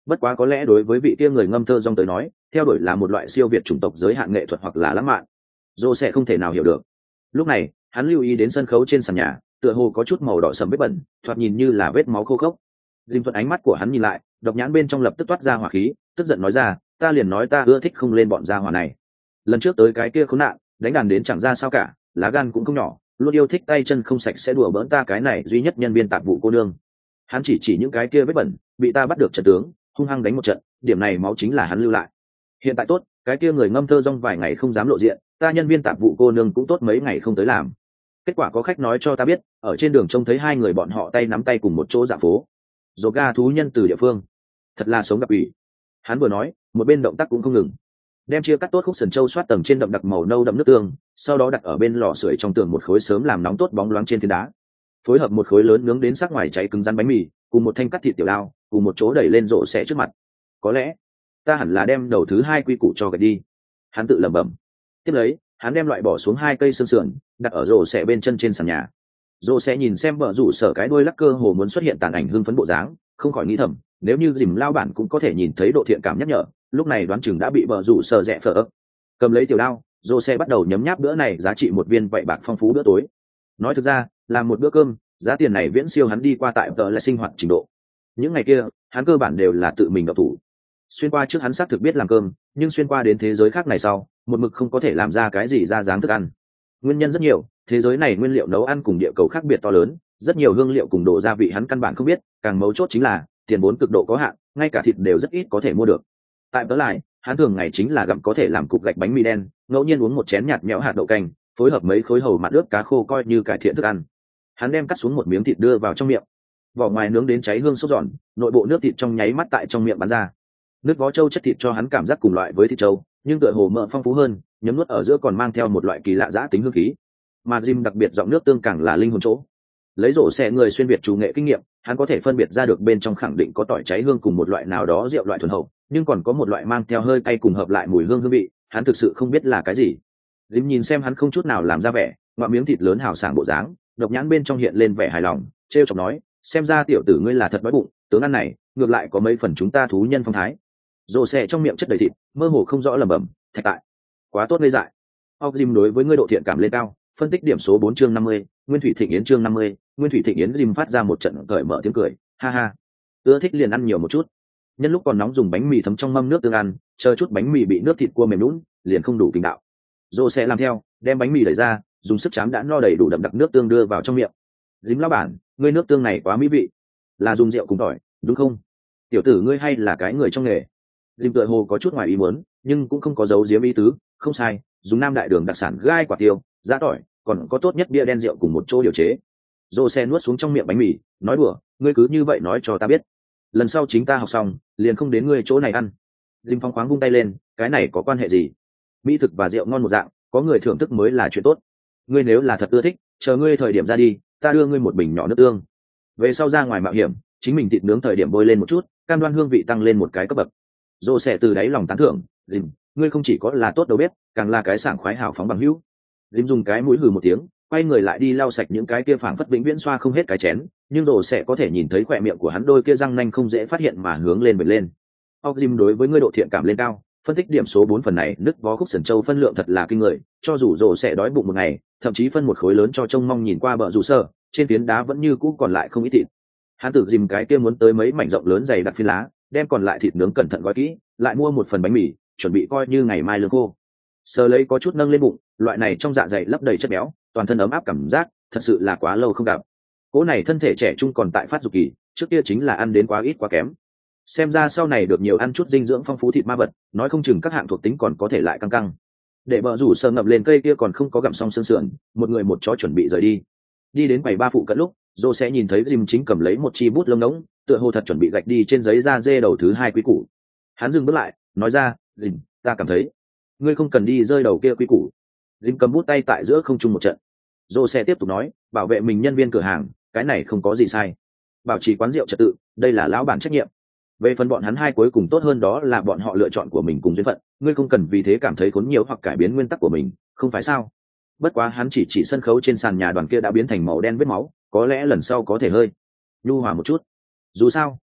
Bất quá có lẽ đối với vị kia người ngâm thơ dong tới nói, theo đuổi là một loại siêu việt chủng tộc giới hạn nghệ thuật hoặc là lãng mạn. Dô sẽ không thể nào hiểu được. Lúc này hắn lưu ý đến sân khấu trên sàn nhà, tựa hồ có chút màu đỏ sẫm vết bẩn, thoạt nhìn như là vết máu khô khốc. Dìm thuận ánh mắt của hắn nhìn lại, độc nhãn bên trong lập tức toát ra hỏa khí, tức giận nói ra, ta liền nói ta ưa thích không lên bọn gia hỏa này. Lần trước tới cái kia khốn nạn, đánh đàn đến chẳng ra sao cả, lá gan cũng không nhỏ, luôn yêu thích tay chân không sạch sẽ đùa bỡn ta cái này duy nhất nhân viên tạp vụ cô nương. Hắn chỉ những cái kia vết bẩn, bị ta bắt được trận tướng, hung hăng đánh một trận, điểm này máu chính là hắn lưu lại. Hiện tại tốt, cái kia người ngâm thơ rong vài ngày không dám lộ diện, ta nhân viên tạp vụ cô nương cũng tốt mấy ngày không tới làm. Kết quả có khách nói cho ta biết, ở trên đường trông thấy hai người bọn họ tay nắm tay cùng một chỗ dạo phố. Dồ ga thú nhân từ địa phương, thật là sống gặp ủy. Hắn vừa nói, một bên động tác cũng không ngừng, đem chia cắt tốt khúc sườn trâu xoát tầng trên đậm đặc màu nâu đậm nước tương, sau đó đặt ở bên lò sưởi trong tường một khối sớm làm nóng tốt bóng loáng trên phiến đá, phối hợp một khối lớn nướng đến sắc ngoài cháy cứng rắn bánh mì cùng một thanh cắt thịt tiểu đao cùng một chỗ đẩy lên rổ xẻ trước mặt. Có lẽ ta hẳn là đem đầu thứ hai quy củ cho gạch đi, hắn tự lẩm bẩm. Tiếp lấy hắn đem loại bỏ xuống hai cây xương sườn đặt ở rổ xẻ bên chân trên sàn nhà. Rổ xẻ nhìn xem vợ rủ sở cái đuôi lắc cơ hồ muốn xuất hiện tàn ảnh hưng phấn bộ dáng, không khỏi nghĩ thầm, nếu như dìm lao bản cũng có thể nhìn thấy độ thiện cảm nhắc nhở, lúc này đoán chừng đã bị vợ rủ sở rẽ phở. Cầm lấy tiểu đao, rổ xẻ bắt đầu nhấm nháp bữa này giá trị một viên vậy bạc phong phú bữa tối. Nói thực ra làm một bữa cơm, giá tiền này viễn siêu hắn đi qua tại vợ lại sinh hoạt trình độ. Những ngày kia hắn cơ bản đều là tự mình độc thủ. Xuyên qua trước hắn xác thực biết làm cơm, nhưng xuyên qua đến thế giới khác này sau, một mực không có thể làm ra cái gì ra dáng thức ăn. Nguyên nhân rất nhiều, thế giới này nguyên liệu nấu ăn cùng địa cầu khác biệt to lớn, rất nhiều hương liệu cùng độ gia vị hắn căn bản không biết, càng mấu chốt chính là tiền vốn cực độ có hạn, ngay cả thịt đều rất ít có thể mua được. Tại Tớ lại, hắn thường ngày chính là gặm có thể làm cục gạch bánh mì đen, ngẫu nhiên uống một chén nhạt nhẽo hạt đậu canh, phối hợp mấy khối hầu mặn ướp cá khô coi như cải thiện thức ăn. Hắn đem cắt xuống một miếng thịt đưa vào trong miệng, vỏ ngoài nướng đến cháy hương sốt giòn, nội bộ nước thịt trong nháy mắt tại trong miệng bắn ra. Nước vó trâu chất thịt cho hắn cảm giác cùng loại với thịt trâu, nhưng tựa hồ mỡ phong phú hơn, nhấm nuốt ở giữa còn mang theo một loại kỳ lạ giã tính hương khí. Mà Jim đặc biệt giọng nước tương càng là linh hồn chỗ. Lấy rổ xẻ người xuyên việt chủ nghệ kinh nghiệm, hắn có thể phân biệt ra được bên trong khẳng định có tỏi cháy hương cùng một loại nào đó rượu loại thuần hậu, nhưng còn có một loại mang theo hơi cay cùng hợp lại mùi hương hương vị, hắn thực sự không biết là cái gì. Jim nhìn xem hắn không chút nào làm ra vẻ, ngoạm miếng thịt lớn hào sảng bộ dáng, độc nhãn bên trong hiện lên vẻ hài lòng, trêu chọc nói, xem ra tiểu tử ngươi là thật đói bụng, tướng ăn này ngược lại có mấy phần chúng ta thú nhân phong thái. Rổ xẻ trong miệng chất đầy thịt, mơ hồ không rõ lẩm bẩm, thạch tại, quá tốt ngây dại. Jim đối với ngươi độ thiện cảm lên cao, phân tích điểm số 4 chương 50, Nguyên Thủy Thịnh Yến chương 50, Nguyên Thủy Thịnh Yến. Jim phát ra một trận cởi mở tiếng cười, ha ha, ưa thích liền ăn nhiều một chút. Nhân lúc còn nóng dùng bánh mì thấm trong mâm nước tương ăn, chờ chút bánh mì bị nước thịt cua mềm nhũn, liền không đủ kinh đạo. Rô sẽ làm theo, đem bánh mì đẩy ra, dùng sức chám đã no đầy đủ đậm đặc nước tương đưa vào trong miệng. Jim lão bản, ngươi nước tương này quá mỹ vị, là dùng rượu cùng tỏi, đúng không? Tiểu tử ngươi hay là cái người trong nghề? Jim tựa hồ có chút ngoài ý muốn, nhưng cũng không có giấu giếm ý tứ, không sai, dùng Nam Đại Đường đặc sản gai quả tiêu, giá tỏi, còn có tốt nhất bia đen rượu cùng một chỗ điều chế. Jose nuốt xuống trong miệng bánh mì, nói đùa, ngươi cứ như vậy nói cho ta biết, lần sau chính ta học xong liền không đến ngươi chỗ này ăn. Dinh Phong khoáng vung tay lên, cái này có quan hệ gì? Mỹ thực và rượu ngon một dạng, có người thưởng thức mới là chuyện tốt. Ngươi nếu là thật ưa thích, chờ ngươi thời điểm ra đi, ta đưa ngươi một bình nhỏ nước tương. Về sau ra ngoài mạo hiểm, chính mình thịt nướng thời điểm bôi lên một chút, cam đoan hương vị tăng lên một cái cấp bậc. Jose từ đáy lòng tán thưởng, Dinh, ngươi không chỉ có là tốt đầu bếp, càng là cái sảng khoái hào phóng bằng hữu. Dinh dùng cái mũi hừ một tiếng, quay người lại đi lau sạch những cái kia phảng phất vĩnh viễn xoa không hết cái chén, nhưng rồi sẽ có thể nhìn thấy khỏe miệng của hắn đôi kia răng nanh không dễ phát hiện mà hướng lên bật lên. Jim đối với ngươi độ thiện cảm lên cao, phân tích điểm số 4 phần này, nứt vó khúc sườn châu phân lượng thật là kinh người, cho dù rồi sẽ đói bụng một ngày, thậm chí phân một khối lớn cho trông mong nhìn qua bờ rủ sơ, trên phiến đá vẫn như cũ còn lại không ít thịt. Hắn tự dìm cái kia muốn tới mấy mảnh rộng lớn dày đặc phiến lá, đem còn lại thịt nướng cẩn thận gói kỹ, lại mua một phần bánh mì, chuẩn bị coi như ngày mai lương khô. Sờ lấy có chút nâng lên bụng, loại này trong dạ dày lấp đầy chất béo, toàn thân ấm áp cảm giác, thật sự là quá lâu không gặp. Cố này thân thể trẻ trung còn tại phát dục kỳ, trước kia chính là ăn đến quá ít quá kém. Xem ra sau này được nhiều ăn chút dinh dưỡng phong phú thịt ma vật, nói không chừng các hạng thuộc tính còn có thể lại căng căng. Để bờ rủ sờ ngập lên cây kia còn không có gặm xong xương sườn, một người một chó chuẩn bị rời đi. Đi đến quầy ba phụ cận lúc, Dô sẽ nhìn thấy Jim chính cầm lấy một chi bút lông ngỗng, tựa hồ thật chuẩn bị gạch đi trên giấy da dê đầu thứ hai quý củ. Hắn dừng bước lại, nói ra, Jim, ta cảm thấy ngươi không cần đi rơi đầu kia quý củ. Jim cầm bút tay tại giữa không trung một trận. Dô sẽ tiếp tục nói, bảo vệ mình nhân viên cửa hàng, cái này không có gì sai. Bảo trì quán rượu trật tự, đây là lão bản trách nhiệm. Về phần bọn hắn hai cuối cùng tốt hơn đó là bọn họ lựa chọn của mình cùng duyên phận, ngươi không cần vì thế cảm thấy khốn nhiều hoặc cải biến nguyên tắc của mình, không phải sao? Bất quá hắn chỉ sân khấu trên sàn nhà đoàn kia đã biến thành màu đen vết máu, có lẽ lần sau có thể hơi nhu hòa một chút. Dù sao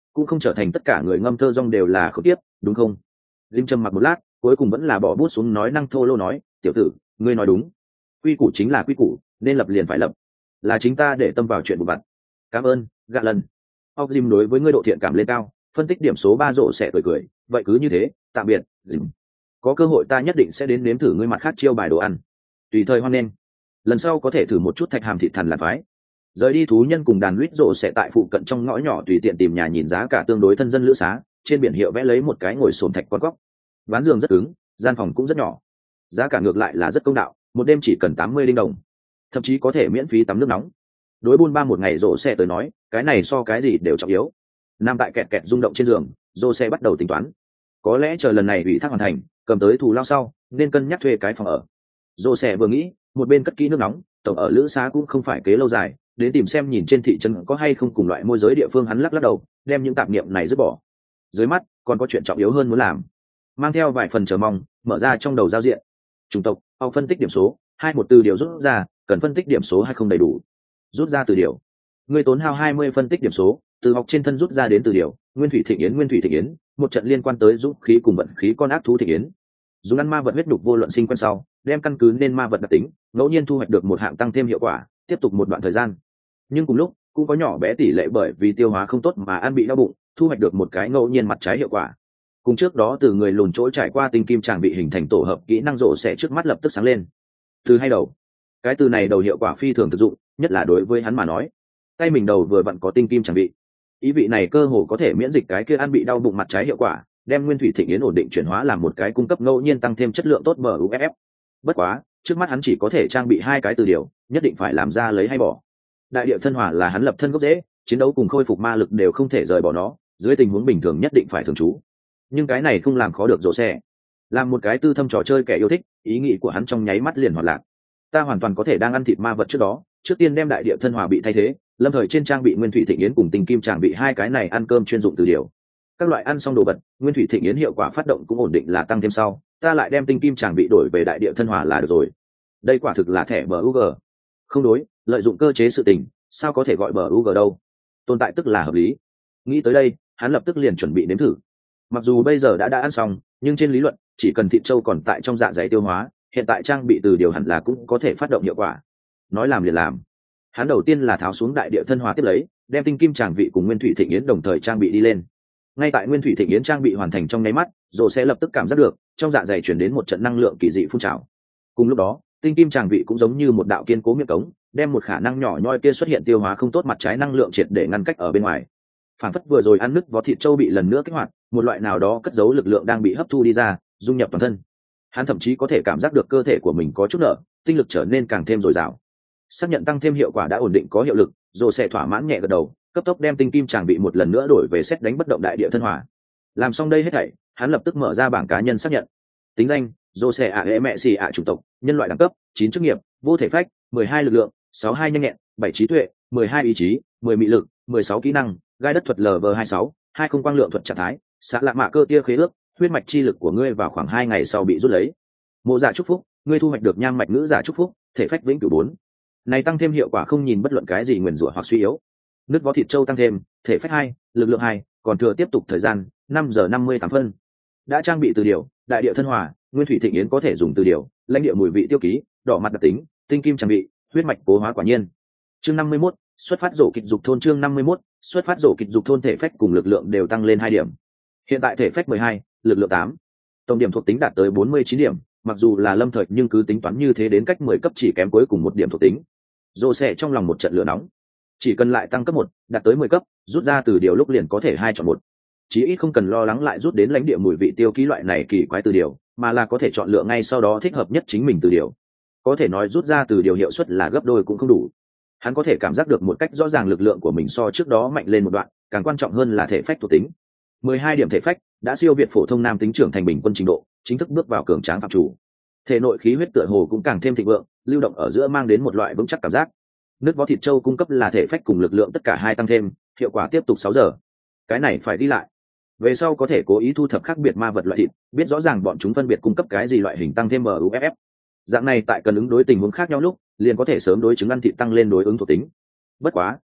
cũng không trở thành tất cả người ngâm thơ rong đều là khúc tiếp, đúng không? Jim trầm mặc một lát, cuối cùng vẫn là bỏ bút xuống nói năng thô lô nói, tiểu tử, ngươi nói đúng. Quy củ chính là quy củ, nên lập liền phải lập. Là chính ta để tâm vào chuyện vụ vặt. Cảm ơn, gạ lần. Ốc Jim đối với ngươi độ thiện cảm lên cao, phân tích điểm số 3 rộ sẽ cười cười, vậy cứ như thế, tạm biệt, Jim. Có cơ hội ta nhất định sẽ đến nếm thử ngươi mặt khác chiêu bài đồ ăn. Tùy thời hoan nghênh. Lần sau có thể thử một chút thạch hàm thịt thằn là phái. Rời đi thú nhân cùng đàn luyết rộ sẽ tại phụ cận trong ngõ nhỏ tùy tiện tìm nhà nhìn giá cả tương đối thân dân lữ xá, trên biển hiệu vẽ lấy một cái ngồi xổm thạch con góc. Ván giường rất cứng, gian phòng cũng rất nhỏ. Giá cả ngược lại là rất công đạo, một đêm chỉ cần 80 đinh đồng, thậm chí có thể miễn phí tắm nước nóng. Đối buôn ba một ngày rộ sẽ tới nói, cái này so cái gì đều trọng yếu. Nam tại kẹt kẹt rung động trên giường, rộ sẽ bắt đầu tính toán. Có lẽ chờ lần này ủy thác hoàn thành, cầm tới thù lao sau, nên cân nhắc thuê cái phòng ở. Rộ sẽ vừa nghĩ, một bên cất kỹ nước nóng, tổng ở lữ xá cũng không phải kế lâu dài, đến tìm xem nhìn trên thị trấn có hay không cùng loại môi giới địa phương. Hắn lắc lắc đầu, đem những tạp niệm này dứt bỏ. Dưới mắt còn có chuyện trọng yếu hơn muốn làm, mang theo vài phần chờ mong, mở ra trong đầu giao diện. Chủng tộc, học phân tích điểm số, 21 từ điều rút ra, cần phân tích điểm số hay không đầy đủ. Rút ra từ điều. Ngươi tốn hao 20 phân tích điểm số, từ học trên thân rút ra đến từ điều, Nguyên Thủy Thịnh Yến, một trận liên quan tới dũng khí cùng vận khí con ác thú Thịnh Yến. Dùng ăn ma vật huyết đục vô luận sinh quen sau, đem căn cứ nên ma vật đặc tính, ngẫu nhiên thu hoạch được một hạng tăng thêm hiệu quả, tiếp tục một đoạn thời gian. Nhưng cùng lúc, cũng có nhỏ bé tỷ lệ bởi vì tiêu hóa không tốt mà ăn bị đau bụng, thu hoạch được một cái ngẫu nhiên mặt trái hiệu quả. Cùng trước đó từ người lùn chỗ trải qua tinh kim tràng bị hình thành tổ hợp kỹ năng rộ sẽ trước mắt lập tức sáng lên. Từ hay đầu. Cái từ này đầu hiệu quả phi thường thực dụng, nhất là đối với hắn mà nói. Tay mình đầu vừa vặn có tinh kim tràng bị. Ý vị này cơ hồ có thể miễn dịch cái kia ăn bị đau bụng mặt trái hiệu quả, đem Nguyên Thủy Thịnh Yến ổn định chuyển hóa làm một cái cung cấp ngẫu nhiên tăng thêm chất lượng tốt buff. Bất quá, trước mắt hắn chỉ có thể trang bị 2 cái từ điều, nhất định phải làm ra lấy hay bỏ. Đại địa thân hỏa là hắn lập thân gốc rễ, chiến đấu cùng khôi phục ma lực đều không thể rời bỏ nó, dưới tình huống bình thường nhất định phải thường trú. Nhưng cái này không làm khó được rộ xe. Làm một cái tư thâm trò chơi kẻ yêu thích, ý nghĩ của hắn trong nháy mắt liền hoạt lạc. Ta hoàn toàn có thể đang ăn thịt ma vật trước đó, trước tiên đem đại địa thân hỏa bị thay thế, lâm thời trên trang bị Nguyên Thủy Thịnh Yến cùng tinh kim trang bị 2 cái này ăn cơm chuyên dụng từ điều. Các loại ăn xong đồ vật, Nguyên Thủy Thịnh Yến hiệu quả phát động cũng ổn định là tăng thêm sau, ta lại đem tinh kim trang bị đổi về đại địa thân hỏa là được rồi. Đây quả thực là thẻ bug. Không đối, lợi dụng cơ chế sự tình, sao có thể gọi bug đâu? Tồn tại tức là hợp lý. Nghĩ tới đây, hắn lập tức liền chuẩn bị nếm thử. Mặc dù bây giờ đã ăn xong, nhưng trên lý luận, chỉ cần thịt trâu còn tại trong dạ dày tiêu hóa, hiện tại trang bị từ điều hẳn là cũng có thể phát động hiệu quả. Nói làm liền làm. Hắn đầu tiên là tháo xuống đại địa thân hòa tiếp lấy, đem tinh kim tràng vị cùng Nguyên Thủy Thịnh Yến đồng thời trang bị đi lên. Ngay tại Nguyên Thủy Thịnh Yến trang bị hoàn thành trong nháy mắt, rồi sẽ lập tức cảm giác được trong dạ dày chuyển đến một trận năng lượng kỳ dị phun trào. Cùng lúc đó, tinh kim tràng vị cũng giống như một đạo kiên cố miệng cống, đem một khả năng nhỏ nhoi kia xuất hiện tiêu hóa không tốt mặt trái năng lượng triệt để ngăn cách ở bên ngoài. Phản phất vừa rồi ăn nứt vó thịt trâu bị lần nữa kích hoạt, một loại nào đó cất giấu lực lượng đang bị hấp thu đi ra, dung nhập toàn thân. Hắn thậm chí có thể cảm giác được cơ thể của mình có chút nở, tinh lực trở nên càng thêm dồi dào. Xác nhận tăng thêm hiệu quả đã ổn định có hiệu lực, rồi sẽ thỏa mãn nhẹ gật đầu, cấp tốc đem tinh kim tràng bị một lần nữa đổi về xét đánh bất động đại địa thân hỏa. Làm xong đây hết thảy, hắn lập tức mở ra bảng cá nhân xác nhận. Tính danh: Jose Aemexi chủng tộc, nhân loại đẳng cấp: 9 chức nghiệp, vô thể phách, 12 lực lượng, 62 nhanh nhẹn, 7 trí tuệ, 12 ý chí, 10 mị lực, 16 kỹ năng, gai đất thuật LV26, 2 không quang lượng thuật trạng thái, xạ lạ mạ cơ tia khế ước, huyết mạch chi lực của ngươi vào khoảng 2 ngày sau bị rút lấy. Mộ dạ chúc phúc, ngươi thu hoạch được nham mạch ngữ giả chúc phúc, thể phách vĩnh cửu 4. Này tăng thêm hiệu quả không nhìn bất luận cái gì nguyền rủa hoặc suy yếu. Nứt vó thịt trâu tăng thêm, thể phách 2, lực lượng 2, còn thừa tiếp tục thời gian 5 giờ 58 phân. Đã trang bị từ điều, đại địa thân hòa, Nguyên Thủy Thịnh Yến có thể dùng từ điều, lãnh địa mùi vị tiêu ký, đỏ mặt đặc tính, tinh kim trang bị, huyết mạch cố hóa quả nhiên. Chương 51, xuất phát rổ kịch dục thôn. Chương 51, xuất phát rổ kịch dục thôn. Thể phách cùng lực lượng đều tăng lên 2 điểm. Hiện tại thể phách 12, lực lượng 8. Tổng điểm thuộc tính đạt tới 49 điểm, mặc dù là lâm thời nhưng cứ tính toán như thế đến cách 10 cấp chỉ kém cuối cùng 1 điểm thuộc tính. Rồ sẽ trong lòng một trận lửa nóng. Chỉ cần lại tăng cấp 1, đạt tới 10 cấp, rút ra từ điều lúc liền có thể 2 chọn 1. Chí ít không cần lo lắng lại rút đến lãnh địa mùi vị tiêu ký loại này kỳ quái từ điều, mà là có thể chọn lựa ngay sau đó thích hợp nhất chính mình từ điều. Có thể nói rút ra từ điều hiệu suất là gấp đôi cũng không đủ. Hắn có thể cảm giác được một cách rõ ràng lực lượng của mình so trước đó mạnh lên một đoạn, càng quan trọng hơn là thể phách thuộc tính. 12 điểm thể phách đã siêu việt phổ thông nam tính trưởng thành bình quân trình độ, chính thức bước vào cường tráng phạm chủ. Thể nội khí huyết tựa hồ cũng càng thêm thịnh vượng, lưu động ở giữa mang đến một loại vững chắc cảm giác. Nước vó thịt trâu cung cấp là thể phách cùng lực lượng tất cả 2 tăng thêm, hiệu quả tiếp tục 6 giờ. Cái này phải đi lại. Về sau có thể cố ý thu thập khác biệt ma vật loại thịt, biết rõ ràng bọn chúng phân biệt cung cấp cái gì loại hình tăng thêm buff. Dạng này tại cần ứng đối tình huống khác nhau lúc, liền có thể sớm đối chứng ăn thịt tăng lên đối ứng thuộc tính. Bất quá,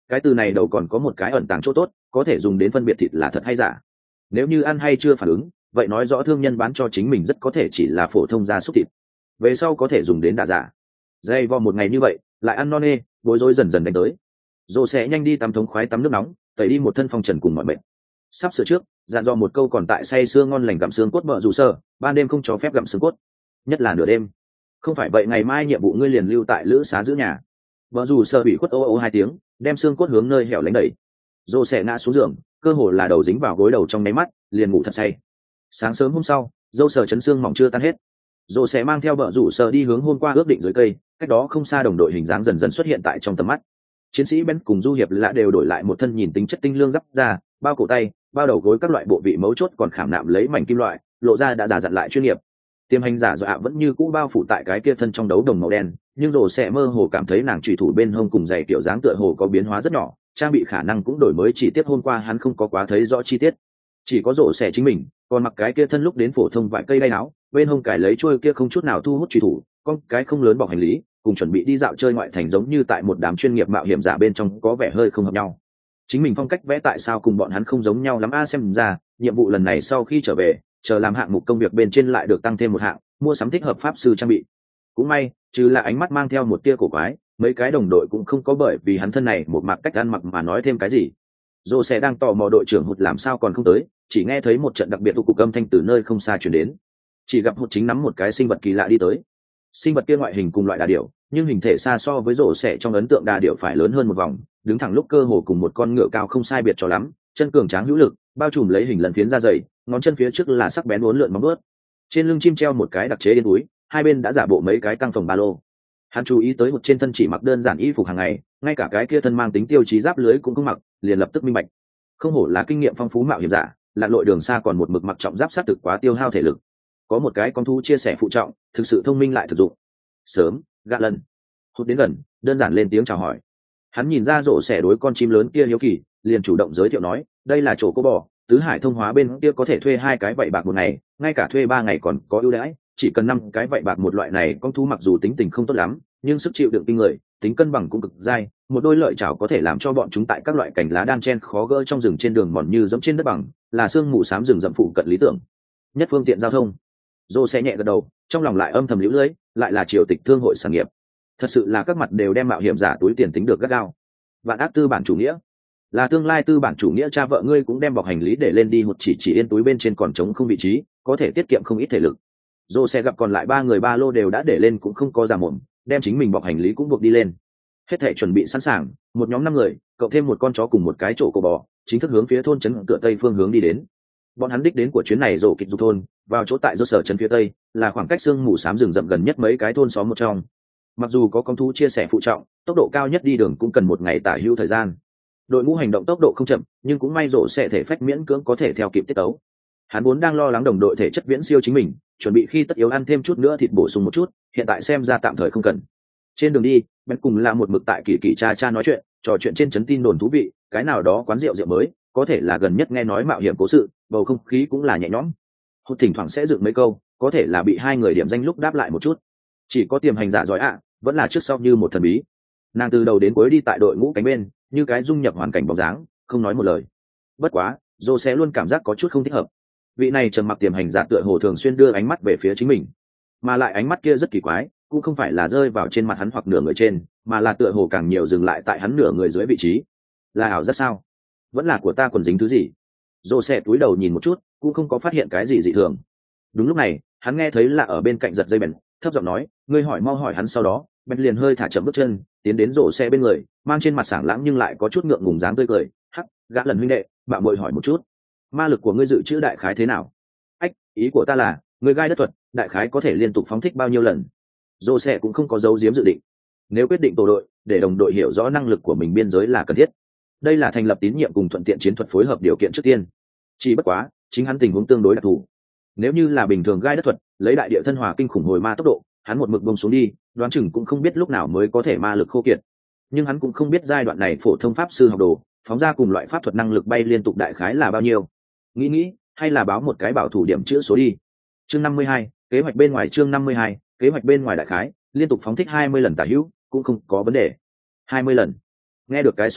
Cái từ này đầu còn có một cái ẩn tàng chỗ tốt, có thể dùng đến phân biệt thịt là thật hay giả. Nếu như ăn hay chưa phản ứng, vậy nói rõ thương nhân bán cho chính mình rất có thể chỉ là phổ thông gia súc thịt, về sau có thể dùng đến đả giả. Dây vo một ngày như vậy lại ăn no nê, bối rối dần dần đánh tới. Dô sẽ nhanh đi tắm thống khoái tắm nước nóng, tẩy đi một thân phong trần cùng mọi mệt. Sắp sửa trước dặn dò một câu còn tại say sưa ngon lành gặm xương cốt vợ dù sơ, ban đêm không cho phép gặm xương cốt, nhất là nửa đêm. Không phải vậy ngày mai nhiệm vụ ngươi liền lưu tại lữ xá giữ nhà. Vợ dù sơ bị khuất ô ô hai tiếng, đem xương cốt hướng nơi hẻo lánh đẩy. Dô sẽ ngã xuống giường, cơ hồ là đầu dính vào gối đầu trong nháy mắt, liền ngủ thật say. Sáng sớm hôm sau, dâu sờ chấn xương mỏng chưa tan hết. Dô sẽ mang theo vợ rủ sờ đi hướng hôm qua ước định dưới cây, cách đó không xa đồng đội hình dáng dần dần xuất hiện tại trong tầm mắt. Chiến sĩ Ben cùng du hiệp lạ đều đổi lại một thân nhìn tính chất tinh lương giáp ra, bao cổ tay, bao đầu gối các loại bộ vị mấu chốt còn khảm nạm lấy mảnh kim loại, lộ ra đã giả dặn lại chuyên nghiệp. Tiềm hành giả dọa vẫn như cũ bao phủ tại cái kia thân trong đấu đồng màu đen, nhưng Rồ sẽ mơ hồ cảm thấy nàng chủy thủ bên hông cùng giày kiểu dáng tựa hồ có biến hóa rất nhỏ, trang bị khả năng cũng đổi mới, chi tiết hôm qua hắn không có quá thấy rõ chi tiết. Chỉ có Rồ sẽ chính mình, còn mặc cái kia thân lúc đến phổ thông vải cây đay áo, bên hông cài lấy chuôi kia không chút nào thu hút chủy thủ, con cái không lớn bọc hành lý, cùng chuẩn bị đi dạo chơi ngoại thành giống như tại một đám chuyên nghiệp mạo hiểm giả bên trong có vẻ hơi không hợp nhau. Chính mình phong cách vẽ tại sao cùng bọn hắn không giống nhau lắm xem ra nhiệm vụ lần này sau khi trở về, chờ làm hạng mục công việc bên trên lại được tăng thêm một hạng, mua sắm thích hợp pháp sư trang bị. Cũng may, trừ là ánh mắt mang theo một tia cổ quái, mấy cái đồng đội cũng không có bởi vì hắn thân này một mặc cách ăn mặc mà nói thêm cái gì. Dô sẽ đang tò mò đội trưởng Hụt làm sao còn không tới, chỉ nghe thấy một trận đặc biệt cục âm thanh từ nơi không xa truyền đến. Chỉ gặp Hụt chính nắm một cái sinh vật kỳ lạ đi tới. Sinh vật kia ngoại hình cùng loại đà điểu, nhưng hình thể xa so với rổ xẻ trong ấn tượng đà điểu phải lớn hơn một vòng, đứng thẳng lúc cơ hồ cùng một con ngựa cao không sai biệt cho lắm, chân cường tráng hữu lực, bao trùm lấy hình lần phiến da dày, ngón chân phía trước là sắc bén uốn lượn móng vuốt. Trên lưng chim treo một cái đặc chế yên túi, hai bên đã giả bộ mấy cái căng phòng ba lô. Hắn chú ý tới một trên thân chỉ mặc đơn giản y phục hàng ngày, ngay cả cái kia thân mang tính tiêu chí giáp lưới cũng không mặc, liền lập tức minh bạch. Không hổ là kinh nghiệm phong phú mạo hiểm giả, lặn lội đường xa còn một mực mặc trọng giáp sát thực quá tiêu hao thể lực. Có một cái con thú chia sẻ phụ trọng, thực sự thông minh lại thực dụng. Sớm, gạ lần. Hụt đến gần, đơn giản lên tiếng chào hỏi. Hắn nhìn ra rổ xẻ đối con chim lớn kia hiếu kỳ, liền chủ động giới thiệu nói, đây là chỗ cô bò, tứ hải thông hóa bên kia có thể thuê 2 cái vạy bạc một ngày, ngay cả thuê 3 ngày còn có ưu đãi, chỉ cần 5 cái vạy bạc một loại này. Con thú mặc dù tính tình không tốt lắm, nhưng sức chịu đựng kinh người, tính cân bằng cũng cực dai, một đôi lợi chảo có thể làm cho bọn chúng tại các loại cành lá đan chen khó gỡ trong rừng trên đường mòn như dẫm trên đất bằng, là sương mù xám rừng rậm phụ cận lý tưởng nhất phương tiện giao thông. Dô sẽ nhẹ gật đầu, trong lòng lại âm thầm liễu lưỡi, lại là triều tịch thương hội sản nghiệp, thật sự là các mặt đều đem mạo hiểm giả túi tiền tính được gắt gao. Vạn ác tư bản chủ nghĩa là tương lai tư bản chủ nghĩa, cha vợ ngươi cũng đem bọc hành lý để lên đi, một chỉ yên túi bên trên còn trống không vị trí, có thể tiết kiệm không ít thể lực. Dô sẽ gặp còn lại 3 người ba lô đều đã để lên cũng không có giả mồm, đem chính mình bọc hành lý cũng buộc đi lên. Hết thể chuẩn bị sẵn sàng, một nhóm 5 người cộng thêm một con chó cùng một cái chỗ cổ bò, chính thức hướng phía thôn trấn tựa tây phương hướng đi đến. Bọn hắn đích đến của chuyến này rổ kịch dục thôn, vào chỗ tại do sở trấn phía tây, là khoảng cách sương mù xám rừng rậm gần nhất mấy cái thôn xóm một trong. Mặc dù có con thú chia sẻ phụ trọng, tốc độ cao nhất đi đường cũng cần 1 ngày tả hữu thời gian. Đội ngũ hành động tốc độ không chậm, nhưng cũng may rổ sẽ thể phách miễn cưỡng có thể theo kịp tiết tấu. Hắn vốn đang lo lắng đồng đội thể chất viễn siêu chính mình, chuẩn bị khi tất yếu ăn thêm chút nữa thịt bổ sung một chút, hiện tại xem ra tạm thời không cần. Trên đường đi, Ben cùng là một mực tại kỳ kỳ cha nói chuyện, trò chuyện trên trấn tin đồn thú vị, cái nào đó quán rượu mới, có thể là gần nhất nghe nói mạo hiểm cố sự, bầu không khí cũng là nhẹ nhõm. Hụt thỉnh thoảng sẽ dựng mấy câu, có thể là bị 2 người điểm danh lúc đáp lại một chút. Chỉ có tiềm hành giả giỏi vẫn là trước sau như một thần bí. Nàng từ đầu đến cuối đi tại đội ngũ cánh bên, như cái dung nhập hoàn cảnh bóng dáng, không nói một lời. Bất quá, Dô sẽ luôn cảm giác có chút không thích hợp. Vị này trầm mặc tiềm hành giả tựa hồ thường xuyên đưa ánh mắt về phía chính mình, mà lại ánh mắt kia rất kỳ quái, cũng không phải là rơi vào trên mặt hắn hoặc nửa người trên, mà là tựa hồ càng nhiều dừng lại tại hắn nửa người dưới vị trí. Là ảo giác sao? Vẫn là của ta còn dính thứ gì? Dô sẽ túi đầu nhìn một chút, cũng không có phát hiện cái gì dị thường. Đúng lúc này, hắn nghe thấy là ở bên cạnh giật dây bèn, thấp giọng nói, ngươi hỏi mau hỏi hắn. Sau đó bèn liền hơi thả chậm bước chân, tiến đến rổ xe bên người, mang trên mặt sảng lãng nhưng lại có chút ngượng ngùng dáng tươi cười. Hắc, gã lần huynh đệ, bạn bội hỏi một chút, ma lực của ngươi dự trữ đại khái thế nào? Ách, ý của ta là, ngươi gai đất thuật, đại khái có thể liên tục phóng thích bao nhiêu lần? Dô xe cũng không có giấu giếm dự định. Nếu quyết định tổ đội, để đồng đội hiểu rõ năng lực của mình biên giới là cần thiết. Đây là thành lập tín nhiệm cùng thuận tiện chiến thuật phối hợp điều kiện trước tiên. Chỉ bất quá, chính hắn tình huống tương đối đặc thù. Nếu như là bình thường gai đất thuật, lấy đại địa thân hòa kinh khủng hồi ma tốc độ, hắn một mực bông xuống đi, đoán chừng cũng không biết lúc nào mới có thể ma lực khô kiệt. Nhưng hắn cũng không biết giai đoạn này phổ thông pháp sư học đồ, phóng ra cùng loại pháp thuật năng lực bay liên tục đại khái là bao nhiêu. Nghĩ, hay là báo một cái bảo thủ điểm chữa số đi. Chương 52, kế hoạch bên ngoài. Chương 52, kế hoạch bên ngoài đại khái, liên tục phóng thích 20 lần tả hữu, cũng không có vấn đề. 20 lần. Nghe được cái số này,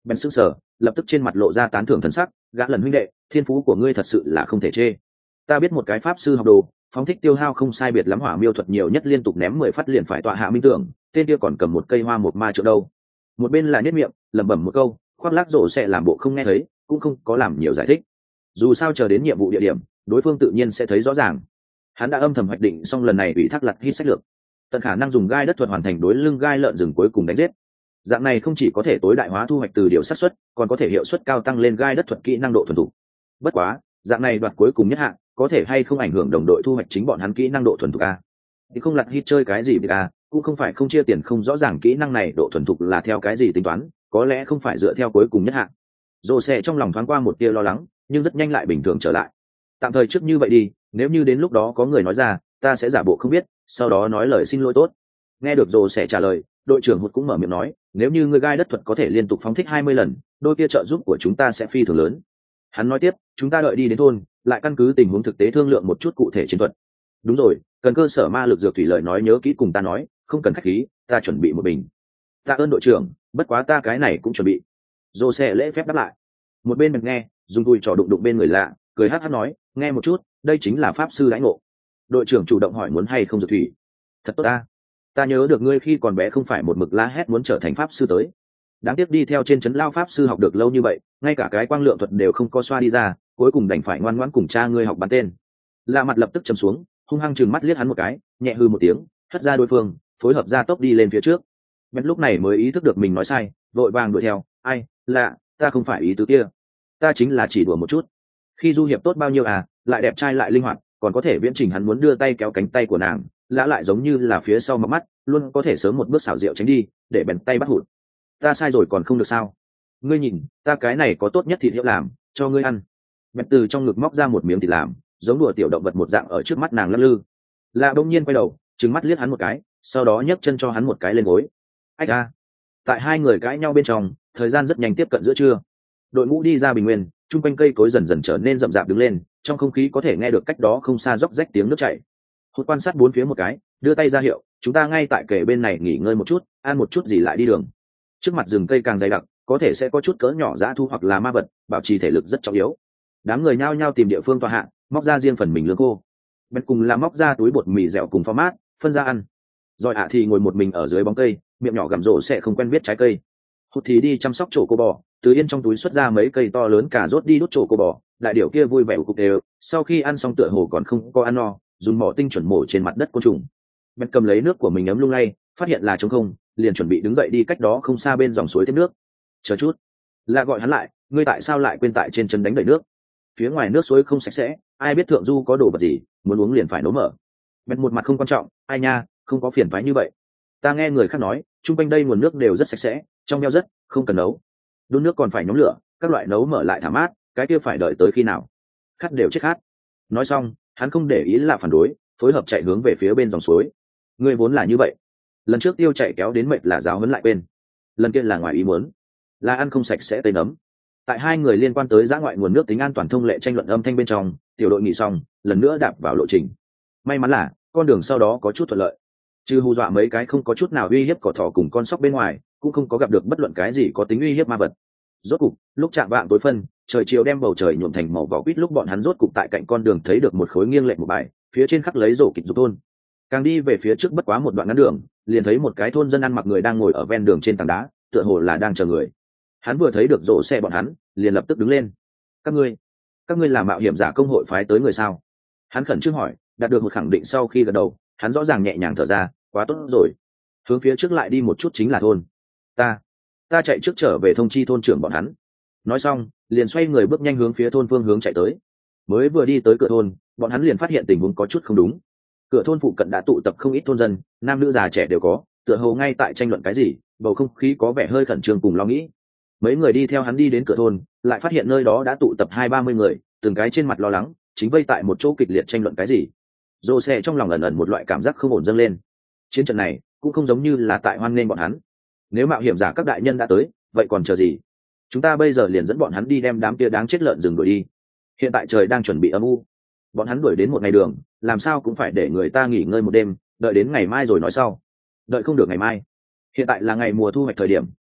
Ben sững sờ, lập tức trên mặt lộ ra tán thưởng thần sắc, gã lần huynh đệ, thiên phú của ngươi thật sự là không thể chê. Ta biết một cái pháp sư học đồ, phóng thích tiêu hao không sai biệt lắm hỏa miêu thuật nhiều nhất liên tục ném 10 phát liền phải tọa hạ minh tưởng, tên kia còn cầm một cây hoa một ma trượng đâu. Một bên là nhếch miệng, lẩm bẩm một câu, khoác lác rổ sẽ làm bộ không nghe thấy, cũng không có làm nhiều giải thích. Dù sao chờ đến nhiệm vụ địa điểm, đối phương tự nhiên sẽ thấy rõ ràng. Hắn đã âm thầm hoạch định xong lần này ủy thác lật hít sách lược, tận khả năng dùng gai đất thuật hoàn thành đối lưng gai lợn rừng cuối cùng đánh giết. Dạng này không chỉ có thể tối đại hóa thu hoạch từ điều xác suất, còn có thể hiệu suất cao tăng lên gai đất thuật kỹ năng độ thuần thục. Bất quá, dạng này đoạt cuối cùng nhất hạng, có thể hay không ảnh hưởng đồng đội thu hoạch chính bọn hắn kỹ năng độ thuần thục a? Thì không lật hít chơi cái gì vậy a? Cũng không phải không chia tiền không rõ ràng kỹ năng này độ thuần thục là theo cái gì tính toán, có lẽ không phải dựa theo cuối cùng nhất hạng. Rồ sẽ trong lòng thoáng qua một tia lo lắng, nhưng rất nhanh lại bình thường trở lại. Tạm thời trước như vậy đi, nếu như đến lúc đó có người nói ra, ta sẽ giả bộ không biết, sau đó nói lời xin lỗi tốt. Nghe được Rồ sẽ trả lời, đội trưởng Hụt cũng mở miệng nói, nếu như người gai đất thuật có thể liên tục phóng thích 20 lần, đôi kia trợ giúp của chúng ta sẽ phi thường lớn. Hắn nói tiếp, chúng ta đợi đi đến thôn, lại căn cứ tình huống thực tế thương lượng một chút cụ thể chiến thuật. Đúng rồi, cần cơ sở ma lực dược thủy lợi nói nhớ kỹ cùng ta nói, không cần khách khí, ta chuẩn bị một bình. Tạ ơn đội trưởng, bất quá ta cái này cũng chuẩn bị. Rồ sẽ lễ phép đáp lại. Một bên bật nghe, dùng đùi trò đụng đụng bên người lạ, cười hát hát nói, nghe một chút, đây chính là pháp sư đãi ngộ. Đội trưởng chủ động hỏi muốn hay không dược thủy. Thật tốt ta nhớ được ngươi khi còn bé không phải một mực la hét muốn trở thành pháp sư tới. Đáng tiếc đi theo trên trấn lao pháp sư học được lâu như vậy, ngay cả cái quang lượng thuật đều không có xoa đi ra, cuối cùng đành phải ngoan ngoãn cùng cha ngươi học bắn tên. Lạ mặt lập tức chầm xuống, hung hăng chừng mắt liếc hắn một cái, nhẹ hư một tiếng, hất ra đối phương, phối hợp ra tốc đi lên phía trước. Bên lúc này mới ý thức được mình nói sai, vội vàng đuổi theo, ai, lạ, ta không phải ý tứ kia, ta chính là chỉ đùa một chút. Khi du hiệp tốt bao nhiêu à, lại đẹp trai lại linh hoạt, còn có thể viễn trình hắn muốn đưa tay kéo cánh tay của nàng, lạ lại giống như là phía sau mắc mắt, luôn có thể sớm một bước xảo diệu tránh đi, để bèn tay bắt hụt. Ta sai rồi còn không được sao? Ngươi nhìn, ta cái này có tốt nhất thịt hiệu làm, cho ngươi ăn. Bèn từ trong ngực móc ra một miếng thịt làm, giống đùa tiểu động vật một dạng ở trước mắt nàng lắc lư. Lạ đông nhiên quay đầu, trừng mắt liếc hắn một cái, sau đó nhấc chân cho hắn một cái lên gối. Ách a! Tại hai người cãi nhau bên trong, thời gian rất nhanh tiếp cận giữa trưa. Đội ngũ đi ra bình nguyên, chung quanh cây cối dần dần trở nên rậm rạp đứng lên, trong không khí có thể nghe được cách đó không xa róc rách tiếng nước chảy. Hút quan sát bốn phía một cái, đưa tay ra hiệu, chúng ta ngay tại kề bên này nghỉ ngơi một chút, ăn một chút gì lại đi đường. Trước mặt rừng cây càng dày đặc, có thể sẽ có chút cỡ nhỏ dã thu hoặc là ma vật, bảo trì thể lực rất trọng yếu. Đám người nhao nhao tìm địa phương tọa hạ, móc ra riêng phần mình lương khô. Bên cùng là móc ra túi bột mì dẻo cùng format, phân ra ăn. Rồi ạ thì ngồi một mình ở dưới bóng cây, miệng nhỏ gặm rổ sẽ không quen biết trái cây. Hút thì đi chăm sóc chỗ cô bò, từ yên trong túi xuất ra mấy cây to lớn cà rốt đi đút chỗ cô bò, đại điểu kia vui vẻ cục đều, sau khi ăn xong tựa hồ còn không có ăn no, dùng mỏ tinh chuẩn mổ trên mặt đất côn trùng. Bên cầm lấy nước của mình ấm lung lay, phát hiện là trống không, liền chuẩn bị đứng dậy đi cách đó không xa bên dòng suối tiếp nước. Chờ chút, là gọi hắn lại, ngươi tại sao lại quên tại trên chân đánh đầy nước? Phía ngoài nước suối không sạch sẽ, ai biết thượng du có đồ vật gì, muốn uống liền phải nấu mở. Bên một mặt không quan trọng, ai nha, không có phiền toái như vậy. Ta nghe người khác nói, chung quanh đây nguồn nước đều rất sạch sẽ, trong veo rất, không cần nấu. Đun nước còn phải nhóm lửa, các loại nấu mở lại thả mát, cái kia phải đợi tới khi nào? Khát đều chết khát. Nói xong, hắn không để ý là phản đối, phối hợp chạy hướng về phía bên dòng suối. Ngươi vốn là như vậy. Lần trước Tiêu chạy kéo đến mệt là giáo huấn lại bên. Lần kia là ngoài ý muốn, là ăn không sạch sẽ tây nấm. Tại hai người liên quan tới giã ngoại nguồn nước tính an toàn thông lệ tranh luận âm thanh bên trong, tiểu đội nghỉ xong, lần nữa đạp vào lộ trình. May mắn là con đường sau đó có chút thuận lợi, trừ hù dọa mấy cái không có chút nào uy hiếp cỏ thỏ cùng con sóc bên ngoài, cũng không có gặp được bất luận cái gì có tính uy hiếp ma vật. Rốt cục, lúc chạm vạng tối phân, trời chiều đem bầu trời nhuộm thành màu vỏ quýt, lúc bọn hắn rốt cục tại cạnh con đường thấy được một khối nghiêng lệch một bài, phía trên khắc lấy rổ kịch dục thôn. Càng đi về phía trước bất quá một đoạn ngắn đường, liền thấy một cái thôn dân ăn mặc người đang ngồi ở ven đường trên tảng đá, tựa hồ là đang chờ người. Hắn vừa thấy được rổ xe bọn hắn, liền lập tức đứng lên. Các ngươi là mạo hiểm giả công hội phái tới người sao? Hắn khẩn trương hỏi, đạt được một khẳng định sau khi gật đầu, hắn rõ ràng nhẹ nhàng thở ra, quá tốt rồi. Hướng phía trước lại đi một chút chính là thôn. Ta chạy trước trở về thông chi thôn trưởng bọn hắn. Nói xong, liền xoay người bước nhanh hướng phía thôn phương hướng chạy tới. Mới vừa đi tới cửa thôn, bọn hắn liền phát hiện tình huống có chút không đúng. Cửa thôn phụ cận đã tụ tập không ít thôn dân, nam nữ già trẻ đều có, tựa hồ ngay tại tranh luận cái gì, bầu không khí có vẻ hơi khẩn trương cùng lo nghĩ. Mấy người đi theo hắn đi đến cửa thôn, lại phát hiện nơi đó đã tụ tập 20-30 người, từng cái trên mặt lo lắng, chính vây tại một chỗ kịch liệt tranh luận cái gì. Rô xe trong lòng ẩn ẩn một loại cảm giác không ổn dâng lên. Chiến trận này cũng không giống như là tại hoan nghênh bọn hắn. Nếu mạo hiểm giả các đại nhân đã tới, vậy còn chờ gì? Chúng ta bây giờ liền dẫn bọn hắn đi đem đám kia đáng chết lợn rừng đuổi đi. Hiện tại trời đang chuẩn bị âm u, bọn hắn đuổi đến một ngày đường, làm sao cũng phải để người ta nghỉ ngơi một đêm, đợi đến ngày mai rồi nói sau. Đợi không được ngày mai. Hiện tại là ngày mùa thu hoạch thời điểm,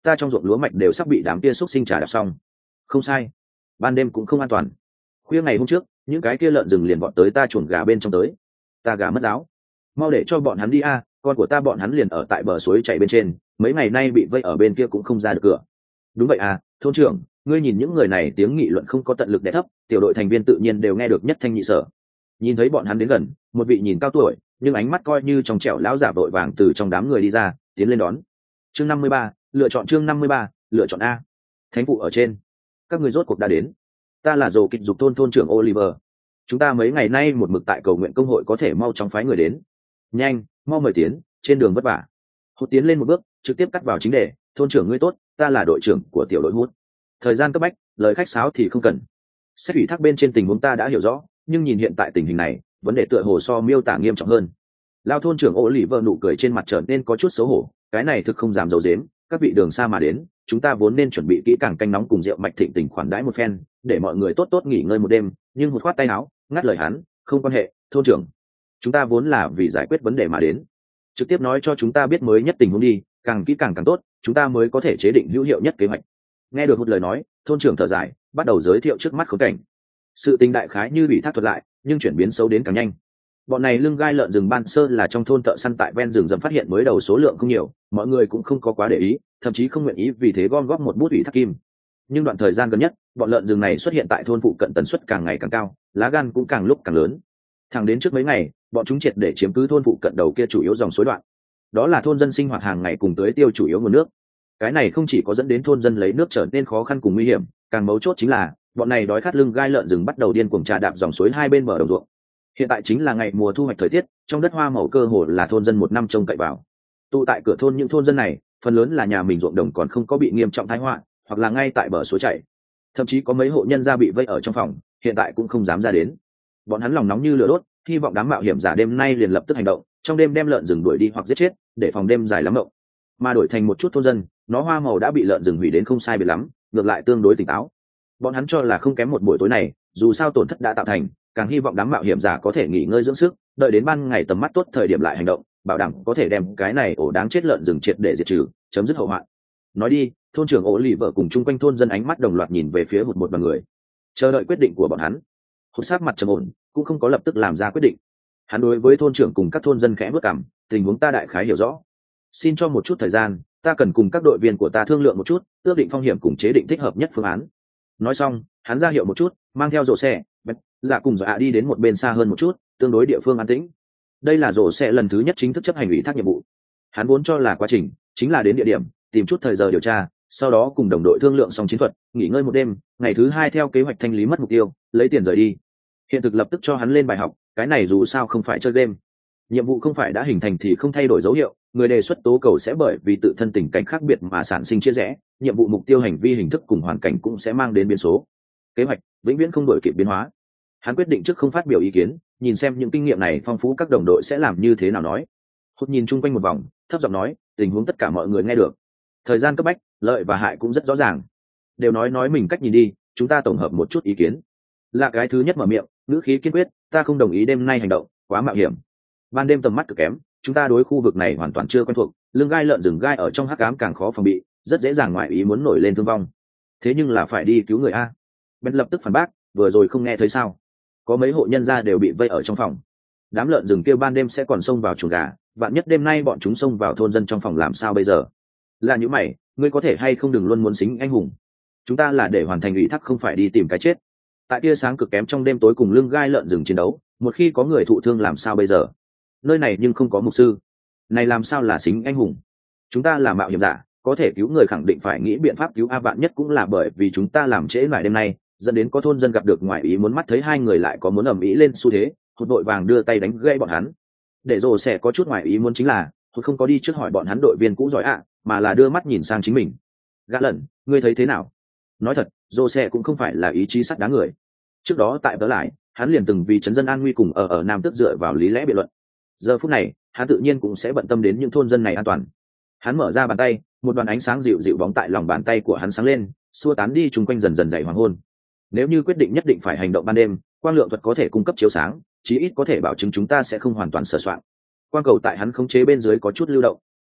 ta trong ruộng lúa mạch đều sắp bị đám kia xúc sinh trà đạp xong. Không sai, ban đêm cũng không an toàn. Khuya ngày hôm trước những cái kia lợn rừng liền bọn tới ta chuồng gà bên trong tới, ta gà mất giáo, mau để cho bọn hắn đi a, con của ta bọn hắn liền ở tại bờ suối chảy bên trên, mấy ngày nay bị vây ở bên kia cũng không ra được cửa. Đúng vậy à, thôn trưởng, ngươi nhìn những người này tiếng nghị luận không có tận lực đè thấp, tiểu đội thành viên tự nhiên đều nghe được nhất thanh nhị sở. Nhìn thấy bọn hắn đến gần, một vị nhìn cao tuổi nhưng ánh mắt coi như trong trẻo lão giả vội vàng từ trong đám người đi ra, tiến lên đón. Chương 53, lựa chọn chương 53, lựa chọn a. Thánh phụ ở trên, các người rốt cuộc đã đến. Ta là Dồ Kịch Dục thôn trưởng Oliver. Chúng ta mấy ngày nay một mực tại cầu nguyện công hội có thể mau chóng phái người đến. Nhanh, mau mời tiến, trên đường vất vả. Hút tiến lên một bước, trực tiếp cắt vào chính đề. Thôn trưởng ngươi tốt, ta là đội trưởng của tiểu đội Hút. Thời gian cấp bách, lời khách sáo thì không cần. Xét ủy thác bên trên tình huống ta đã hiểu rõ, nhưng nhìn hiện tại tình hình này, vấn đề tựa hồ so miêu tả nghiêm trọng hơn. Lao thôn trưởng Oliver nụ cười trên mặt trở nên có chút xấu hổ, cái này thực không dám giấu giếm, các vị đường xa mà đến, chúng ta vốn nên chuẩn bị kỹ càng canh nóng cùng rượu mạch thịnh tình khoản đãi một phen, để mọi người tốt tốt nghỉ ngơi một đêm, nhưng một khoát tay áo, ngắt lời hắn, không quan hệ, thôn trưởng, chúng ta vốn là vì giải quyết vấn đề mà đến, trực tiếp nói cho chúng ta biết mới nhất tình huống đi, càng kỹ càng càng tốt, chúng ta mới có thể chế định hữu hiệu nhất kế hoạch. Nghe được một lời nói, thôn trưởng thở dài, bắt đầu giới thiệu trước mắt khốn cảnh. Sự tình đại khái như bị thác thuật lại, nhưng chuyển biến xấu đến càng nhanh. Bọn này lưng gai lợn rừng ban sơ là trong thôn thợ săn tại ven rừng rậm phát hiện mới đầu số lượng không nhiều, mọi người cũng không có quá để ý, thậm chí không nguyện ý vì thế gom góp một bút ủy thác kim. Nhưng đoạn thời gian gần nhất, bọn lợn rừng này xuất hiện tại thôn phụ cận tần suất càng ngày càng cao, lá gan cũng càng lúc càng lớn. Thẳng đến trước mấy ngày, bọn chúng triệt để chiếm cứ thôn phụ cận đầu kia chủ yếu dòng suối đoạn. Đó là thôn dân sinh hoạt hàng ngày cùng tưới tiêu chủ yếu nguồn nước. Cái này không chỉ có dẫn đến thôn dân lấy nước trở nên khó khăn cùng nguy hiểm, càng mấu chốt chính là bọn này đói khát lưng gai lợn rừng bắt đầu điên cuồng trà đạp dòng suối hai bên bờ đồng ruộng. Hiện tại chính là ngày mùa thu hoạch thời tiết, trong đất hoa màu cơ hồ là thôn dân một năm trông cậy vào. Tụ tại cửa thôn những thôn dân này, phần lớn là nhà mình ruộng đồng còn không có bị nghiêm trọng thái họa, hoặc là ngay tại bờ suối chảy. Thậm chí có mấy hộ nhân gia bị vây ở trong phòng, hiện tại cũng không dám ra đến. Bọn hắn lòng nóng như lửa đốt, hy vọng đám mạo hiểm giả đêm nay liền lập tức hành động, trong đêm đem lợn rừng đuổi đi hoặc giết chết, để phòng đêm dài lắm mộng. Mà đổi thành một chút thôn dân, nó hoa màu đã bị lợn rừng hủy đến không sai biệt lắm, ngược lại tương đối tỉnh táo. Bọn hắn cho là không kém một buổi tối này, dù sao tổn thất đã tạo thành, càng hy vọng đám mạo hiểm giả có thể nghỉ ngơi dưỡng sức, đợi đến ban ngày tầm mắt tốt thời điểm lại hành động, bảo đảm có thể đem cái này ổ đáng chết lợn rừng triệt để diệt trừ, chấm dứt hậu hoạn. Nói đi, thôn trưởng ổ lì vợ cùng chung quanh thôn dân ánh mắt đồng loạt nhìn về phía một đoàn người, chờ đợi quyết định của bọn hắn. Hốt sát mặt trầm ổn, cũng không có lập tức làm ra quyết định. Hắn đối với thôn trưởng cùng các thôn dân khẽ bước cằm, tình huống ta đại khái hiểu rõ. Xin cho một chút thời gian, ta cần cùng các đội viên của ta thương lượng một chút, ước định phong hiểm cùng chế định thích hợp nhất phương án. Nói xong, hắn ra hiệu một chút, mang theo rổ xe, là cùng dọa đi đến một bên xa hơn một chút, tương đối địa phương an tĩnh. Đây là rổ xe lần thứ nhất chính thức chấp hành ủy thác nhiệm vụ. Hắn vốn cho là quá trình chính là đến địa điểm, tìm chút thời giờ điều tra, sau đó cùng đồng đội thương lượng xong chiến thuật, nghỉ ngơi một đêm, ngày thứ hai theo kế hoạch thanh lý mất mục tiêu, lấy tiền rời đi. Hiện thực lập tức cho hắn lên bài học, cái này dù sao không phải chơi game. Nhiệm vụ không phải đã hình thành thì không thay đổi dấu hiệu, người đề xuất tố cầu sẽ bởi vì tự thân tình cảnh khác biệt mà sản sinh chia rẽ, nhiệm vụ mục tiêu hành vi hình thức cùng hoàn cảnh cũng sẽ mang đến biến số. Kế hoạch vĩnh viễn không đổi kịp biến hóa. Hắn quyết định trước không phát biểu ý kiến, nhìn xem những kinh nghiệm này phong phú các đồng đội sẽ làm như thế nào nói. Hốt nhìn chung quanh một vòng, thấp giọng nói, tình huống tất cả mọi người nghe được. Thời gian cấp bách, lợi và hại cũng rất rõ ràng. Đều nói mình cách nhìn đi, chúng ta tổng hợp một chút ý kiến. Là cái thứ nhất mở miệng, ngữ khí kiên quyết, ta không đồng ý đêm nay hành động, quá mạo hiểm. Ban đêm tầm mắt cực kém, chúng ta đối khu vực này hoàn toàn chưa quen thuộc, lưng gai lợn rừng gai ở trong hắc ám càng khó phòng bị, rất dễ dàng ngoại ý muốn nổi lên thương vong. Thế nhưng là phải đi cứu người a. Ben lập tức phản bác, vừa rồi không nghe thấy sao? Có mấy hộ nhân gia đều bị vây ở trong phòng. Đám lợn rừng kêu ban đêm sẽ còn xông vào chuồng gà, vạn nhất đêm nay bọn chúng xông vào thôn dân trong phòng làm sao bây giờ? Là những mày, ngươi có thể hay không đừng luôn muốn xính anh hùng. Chúng ta là để hoàn thành ủy thác không phải đi tìm cái chết. Tại tia sáng cực kém trong đêm tối cùng lưng gai lợn rừng chiến đấu, một khi có người thụ thương làm sao bây giờ? Nơi này nhưng không có mục sư, này làm sao là xính anh hùng? Chúng ta là mạo hiểm giả, có thể cứu người khẳng định phải nghĩ biện pháp cứu a, bạn nhất cũng là bởi vì chúng ta làm trễ lại đêm nay, dẫn đến có thôn dân gặp được ngoại ý muốn mắt thấy hai người lại có muốn ầm ĩ lên xu thế, hụt đội vàng đưa tay đánh gãy bọn hắn. Để rồi sẽ có chút ngoại ý muốn chính là hụt không có đi trước hỏi bọn hắn đội viên cũ giỏi ạ, mà là đưa mắt nhìn sang chính mình. Gã lẩn, ngươi thấy thế nào? Nói thật, rồi sẽ cũng không phải là ý chí sắt đá người. Trước đó tại vỡ lại, hắn liền từng vì chấn dân an nguy cùng ở Nam Tước dựa vào lý lẽ biện luận. Giờ phút này, hắn tự nhiên cũng sẽ bận tâm đến những thôn dân này an toàn. Hắn mở ra bàn tay, một đoàn ánh sáng dịu dịu bóng tại lòng bàn tay của hắn sáng lên, xua tán đi chung quanh dần dần dày hoàng hôn. Nếu như quyết định nhất định phải hành động ban đêm, quang lượng thuật có thể cung cấp chiếu sáng, chí ít có thể bảo chứng chúng ta sẽ không hoàn toàn sờ soạn. Quang cầu tại hắn khống chế bên dưới có chút lưu động.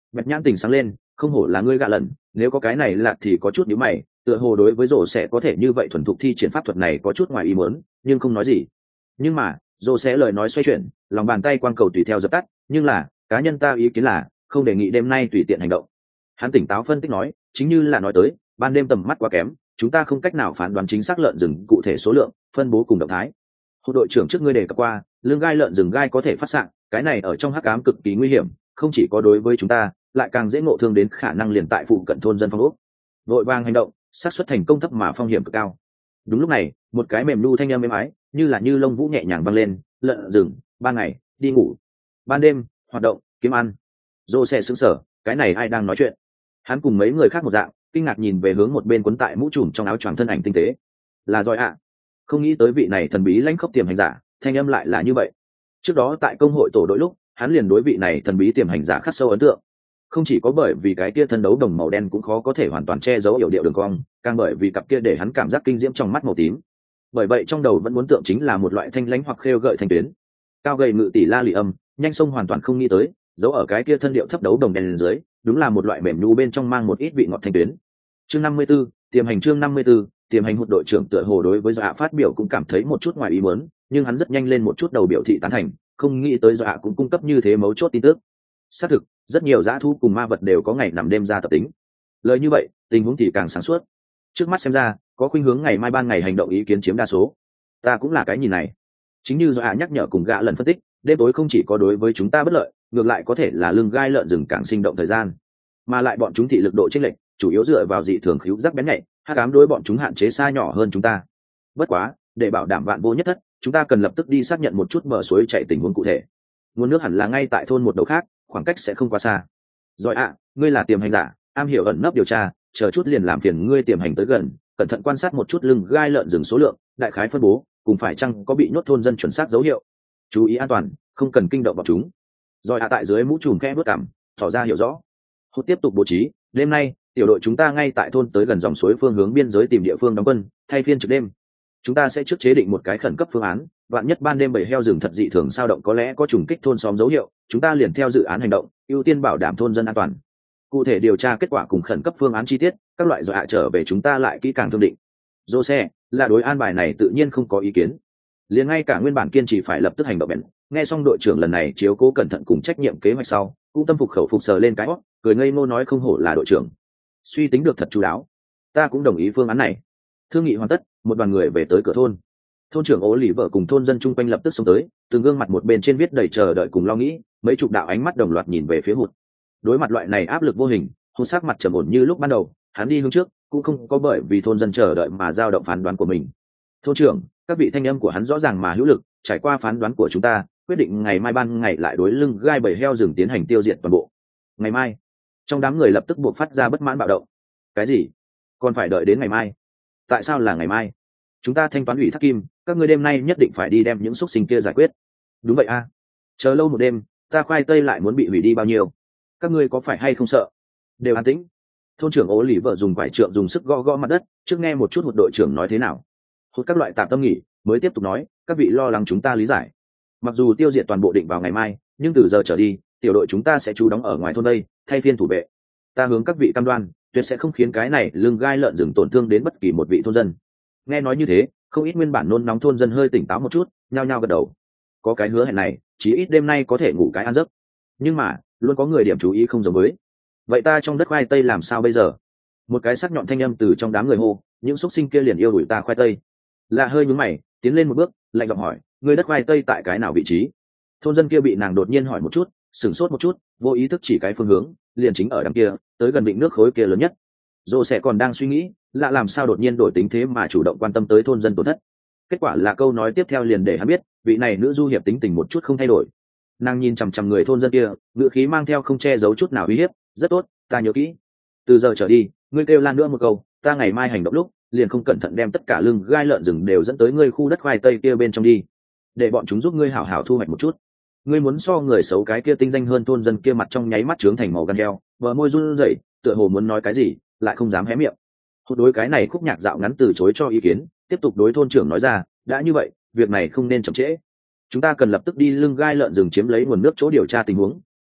Bẹt nhãn tình sáng lên, không hổ là ngươi gạ lần, nếu có cái này lạ thì có chút nhíu mày, tựa hồ đối với rổ sẽ có thể như vậy thuần thục thi triển pháp thuật này có chút ngoài ý muốn, nhưng không nói gì. Nhưng mà rổ sẽ lời nói xoay chuyển, lòng bàn tay quang cầu tùy theo dập tắt, nhưng là cá nhân ta ý kiến là không đề nghị đêm nay tùy tiện hành động. Hắn tỉnh táo phân tích nói, chính như là nói tới, ban đêm tầm mắt quá kém, chúng ta không cách nào phán đoán chính xác lợn rừng cụ thể số lượng, phân bố cùng động thái. Hộ đội trưởng trước ngươi đề cập qua, lương gai lợn rừng gai có thể phát xạ, cái này ở trong hắc ám cực kỳ nguy hiểm, không chỉ có đối với chúng ta, lại càng dễ ngộ thương đến khả năng liền tại phụ cận thôn dân phong ốc. Vội vàng hành động, xác suất thành công thấp mà phong hiểm cực cao. Đúng lúc này, một cái mềm nu thanh âm êm ái, như lông vũ nhẹ nhàng vang lên, lợn rừng, ban ngày đi ngủ, ban đêm hoạt động kiếm ăn. Dô xe sững sờ, cái này ai đang nói chuyện? Hắn cùng mấy người khác một dạng, kinh ngạc nhìn về hướng một bên quấn tại mũ trùm trong áo choàng thân ảnh tinh tế. Là giỏi ạ. Không nghĩ tới vị này thần bí lãnh khốc tiềm hành giả, thanh âm lại là như vậy. Trước đó tại công hội tổ đội lúc, hắn liền đối vị này thần bí tiềm hành giả khắc sâu ấn tượng. Không chỉ có bởi vì cái kia thân đấu đồng màu đen cũng khó có thể hoàn toàn che giấu yểu điệu đường cong, càng bởi vì cặp kia để hắn cảm giác kinh diễm trong mắt màu tím. Bởi vậy trong đầu vẫn muốn tượng chính là một loại thanh lãnh hoặc khêu gợi thanh tuyến. Cao gầy ngự tỷ la lì âm, nhanh sông hoàn toàn không nghĩ tới, giấu ở cái kia thân điệu thấp đấu đồng đen lên dưới, đúng là một loại mềm nhu bên trong mang một ít vị ngọt thanh tuyến. Chương 54, tiềm hành chương 54, tiềm hành hụt đội trưởng tựa hồ đối với Dọa phát biểu cũng cảm thấy một chút ngoài ý muốn, nhưng hắn rất nhanh lên một chút đầu biểu thị tán thành, không nghĩ tới Dọa cũng cung cấp như thế mấu chốt tin tức. Xác thực, rất nhiều dã thú cùng ma vật đều có ngày nằm đêm ra tập tính. Lời như vậy, tình huống thì càng sáng suốt. Trước mắt xem ra, có khuynh hướng ngày mai ban ngày hành động ý kiến chiếm đa số. Ta cũng là cái nhìn này. Chính như Dọa nhắc nhở cùng gã lần phân tích, đêm tối không chỉ có đối với chúng ta bất lợi, ngược lại có thể là lưng gai lợn rừng càng sinh động thời gian, mà lại bọn chúng thị lực độ chênh lệch, chủ yếu dựa vào dị thường khíu giác bén nhạy, hắc ám đối bọn chúng hạn chế xa nhỏ hơn chúng ta. Bất quá, để bảo đảm vạn vô nhất thất, chúng ta cần lập tức đi xác nhận một chút bờ suối chảy tình huống cụ thể. Nguồn nước hẳn là ngay tại thôn một đầu khác, khoảng cách sẽ không quá xa. Rồi ạ, ngươi là tiềm hành giả, am hiểu ẩn nấp điều tra, chờ chút liền làm phiền ngươi tiềm hành tới gần, cẩn thận quan sát một chút lưng gai lợn rừng số lượng, đại khái phân bố, cùng phải chăng có bị nhốt thôn dân chuẩn xác dấu hiệu. Chú ý an toàn, không cần kinh động bọn chúng. Rồi ạ tại dưới mũ trùm khẽ bước cằm, tỏ ra hiểu rõ. Hốt tiếp tục bố trí, đêm nay tiểu đội chúng ta ngay tại thôn tới gần dòng suối phương hướng biên giới tìm địa phương đóng quân, thay phiên trực đêm. Chúng ta sẽ trước chế định một cái khẩn cấp phương án, vạn nhất ban đêm bầy heo rừng thật dị thường sao động có lẽ có trùng kích thôn xóm dấu hiệu, chúng ta liền theo dự án hành động, ưu tiên bảo đảm thôn dân an toàn. Cụ thể điều tra kết quả cùng khẩn cấp phương án chi tiết, các loại dọa trở về chúng ta lại kỹ càng thương định. Jose là đối an bài này tự nhiên không có ý kiến. Liền ngay cả nguyên bản kiên trì phải lập tức hành động bền, nghe xong đội trưởng lần này chiếu cố cẩn thận cùng trách nhiệm kế hoạch sau, cũng tâm phục khẩu phục sờ lên cái hót, cười ngây ngô nói không hổ là đội trưởng, suy tính được thật chu đáo. Ta cũng đồng ý phương án này. Thương nghị hoàn tất, một đoàn người về tới cửa thôn. Thôn trưởng Ố Lì vợ cùng thôn dân chung quanh lập tức xông tới, từng gương mặt một bên trên viết đầy chờ đợi cùng lo nghĩ, mấy chục đạo ánh mắt đồng loạt nhìn về phía Hụt. Đối mặt loại này áp lực vô hình, Hụt sắc mặt trầm ổn như lúc ban đầu, hắn đi hướng trước, cũng không có bởi vì thôn dân chờ đợi mà dao động phán đoán của mình. Thôn trưởng, các vị thanh âm của hắn rõ ràng mà hữu lực, trải qua phán đoán của chúng ta, quyết định ngày mai ban ngày lại đối lưng gai bầy heo rừng tiến hành tiêu diệt toàn bộ. Ngày mai? Trong đám người lập tức buộc phát ra bất mãn bạo động. Cái gì? Còn phải đợi đến ngày mai? Tại sao là ngày mai? Chúng ta thanh toán ủy thác kim, các ngươi đêm nay nhất định phải đi đem những xúc sinh kia giải quyết. Đúng vậy a. Chờ lâu một đêm, ta khoai tây lại muốn bị hủy đi bao nhiêu? Các ngươi có phải hay không sợ? Đều an tĩnh. Thôn trưởng Ố Lì vợ dùng quải trượng dùng sức gõ gõ mặt đất, trước nghe một chút một đội trưởng nói thế nào. Hút các loại tạm tâm nghỉ, mới tiếp tục nói, các vị lo lắng chúng ta lý giải. Mặc dù tiêu diệt toàn bộ định vào ngày mai, nhưng từ giờ trở đi, tiểu đội chúng ta sẽ trú đóng ở ngoài thôn đây, thay phiên thủ vệ. Ta hướng các vị cam đoan, tuyệt sẽ không khiến cái này lưng gai lợn rừng tổn thương đến bất kỳ một vị thôn dân. Nghe nói như thế, không ít nguyên bản nôn nóng thôn dân hơi tỉnh táo một chút, nhao nhao gật đầu. Có cái hứa hẹn này, chí ít đêm nay có thể ngủ cái an giấc. Nhưng mà, luôn có người điểm chú ý không giống với. Vậy ta trong đất khoai tây làm sao bây giờ? Một cái sắc nhọn thanh âm từ trong đám người hô, những xúc sinh kia liền yêu đuổi ta khoai tây. Lạ hơi nhướng mày, tiến lên một bước, lạnh giọng hỏi, người đất khoai tây tại cái nào vị trí? Thôn dân kia bị nàng đột nhiên hỏi một chút, sửng sốt một chút, vô ý thức chỉ cái phương hướng, liền chính ở đằng kia, tới gần vịnh nước khối kia lớn nhất. Dô sẽ còn đang suy nghĩ, lạ làm sao đột nhiên đổi tính thế mà chủ động quan tâm tới thôn dân tổn thất. Kết quả là câu nói tiếp theo liền để hắn biết, vị này nữ du hiệp tính tình một chút không thay đổi. Nàng nhìn chằm chằm người thôn dân kia, ngữ khí mang theo không che giấu chút nào uy hiếp, rất tốt, ta nhớ kỹ. Từ giờ trở đi, ngươi kêu lan nữa một câu, ta ngày mai hành động lúc, liền không cẩn thận đem tất cả lưng gai lợn rừng đều dẫn tới ngươi khu đất khoai tây kia bên trong đi, để bọn chúng giúp ngươi hảo hảo thu hoạch một chút. Ngươi muốn so người xấu cái kia tinh danh hơn thôn dân kia mặt trong nháy mắt trướng thành màu gan heo, bờ môi run rẩy, tựa hồ muốn nói cái gì, lại không dám hé miệng. Hốt đối cái này khúc nhạc dạo ngắn từ chối cho ý kiến, tiếp tục đối thôn trưởng nói ra, đã như vậy, việc này không nên chậm trễ. Chúng ta cần lập tức đi lưng gai lợn rừng chiếm lấy nguồn nước chỗ điều tra tình huống,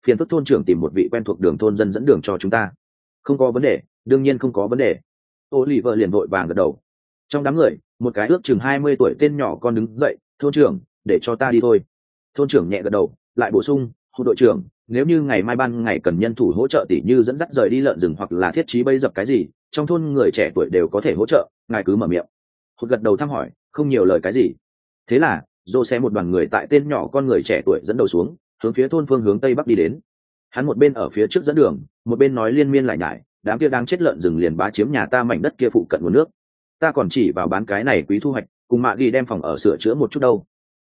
phiền phức thôn trưởng tìm một vị quen thuộc đường thôn dân dẫn đường cho chúng ta. Không có vấn đề, đương nhiên không có vấn đề. Oliver liền vội vàng gật đầu. Trong đám người, một cái ước chừng 20 tuổi tên nhỏ con đứng dậy, thôn trưởng, để cho ta đi thôi. Thôn trưởng nhẹ gật đầu, lại bổ sung, hộ đội trưởng, nếu như ngày mai ban ngày cần nhân thủ hỗ trợ tỉ như dẫn dắt rời đi lợn rừng hoặc là thiết trí bẫy dập cái gì, trong thôn người trẻ tuổi đều có thể hỗ trợ, ngài cứ mở miệng. Hụt gật đầu thăm hỏi, không nhiều lời cái gì. Thế là dô xe một đoàn người tại tên nhỏ con người trẻ tuổi dẫn đầu xuống, hướng phía thôn phương hướng tây bắc đi đến. Hắn một bên ở phía trước dẫn đường, một bên nói liên miên lại nhải, đám kia đang chết lợn rừng liền bá chiếm nhà ta mảnh đất kia phụ cận nguồn nước, ta còn chỉ vào bán cái này quý thu hoạch, cùng mạ ghi đem phòng ở sửa chữa một chút đâu.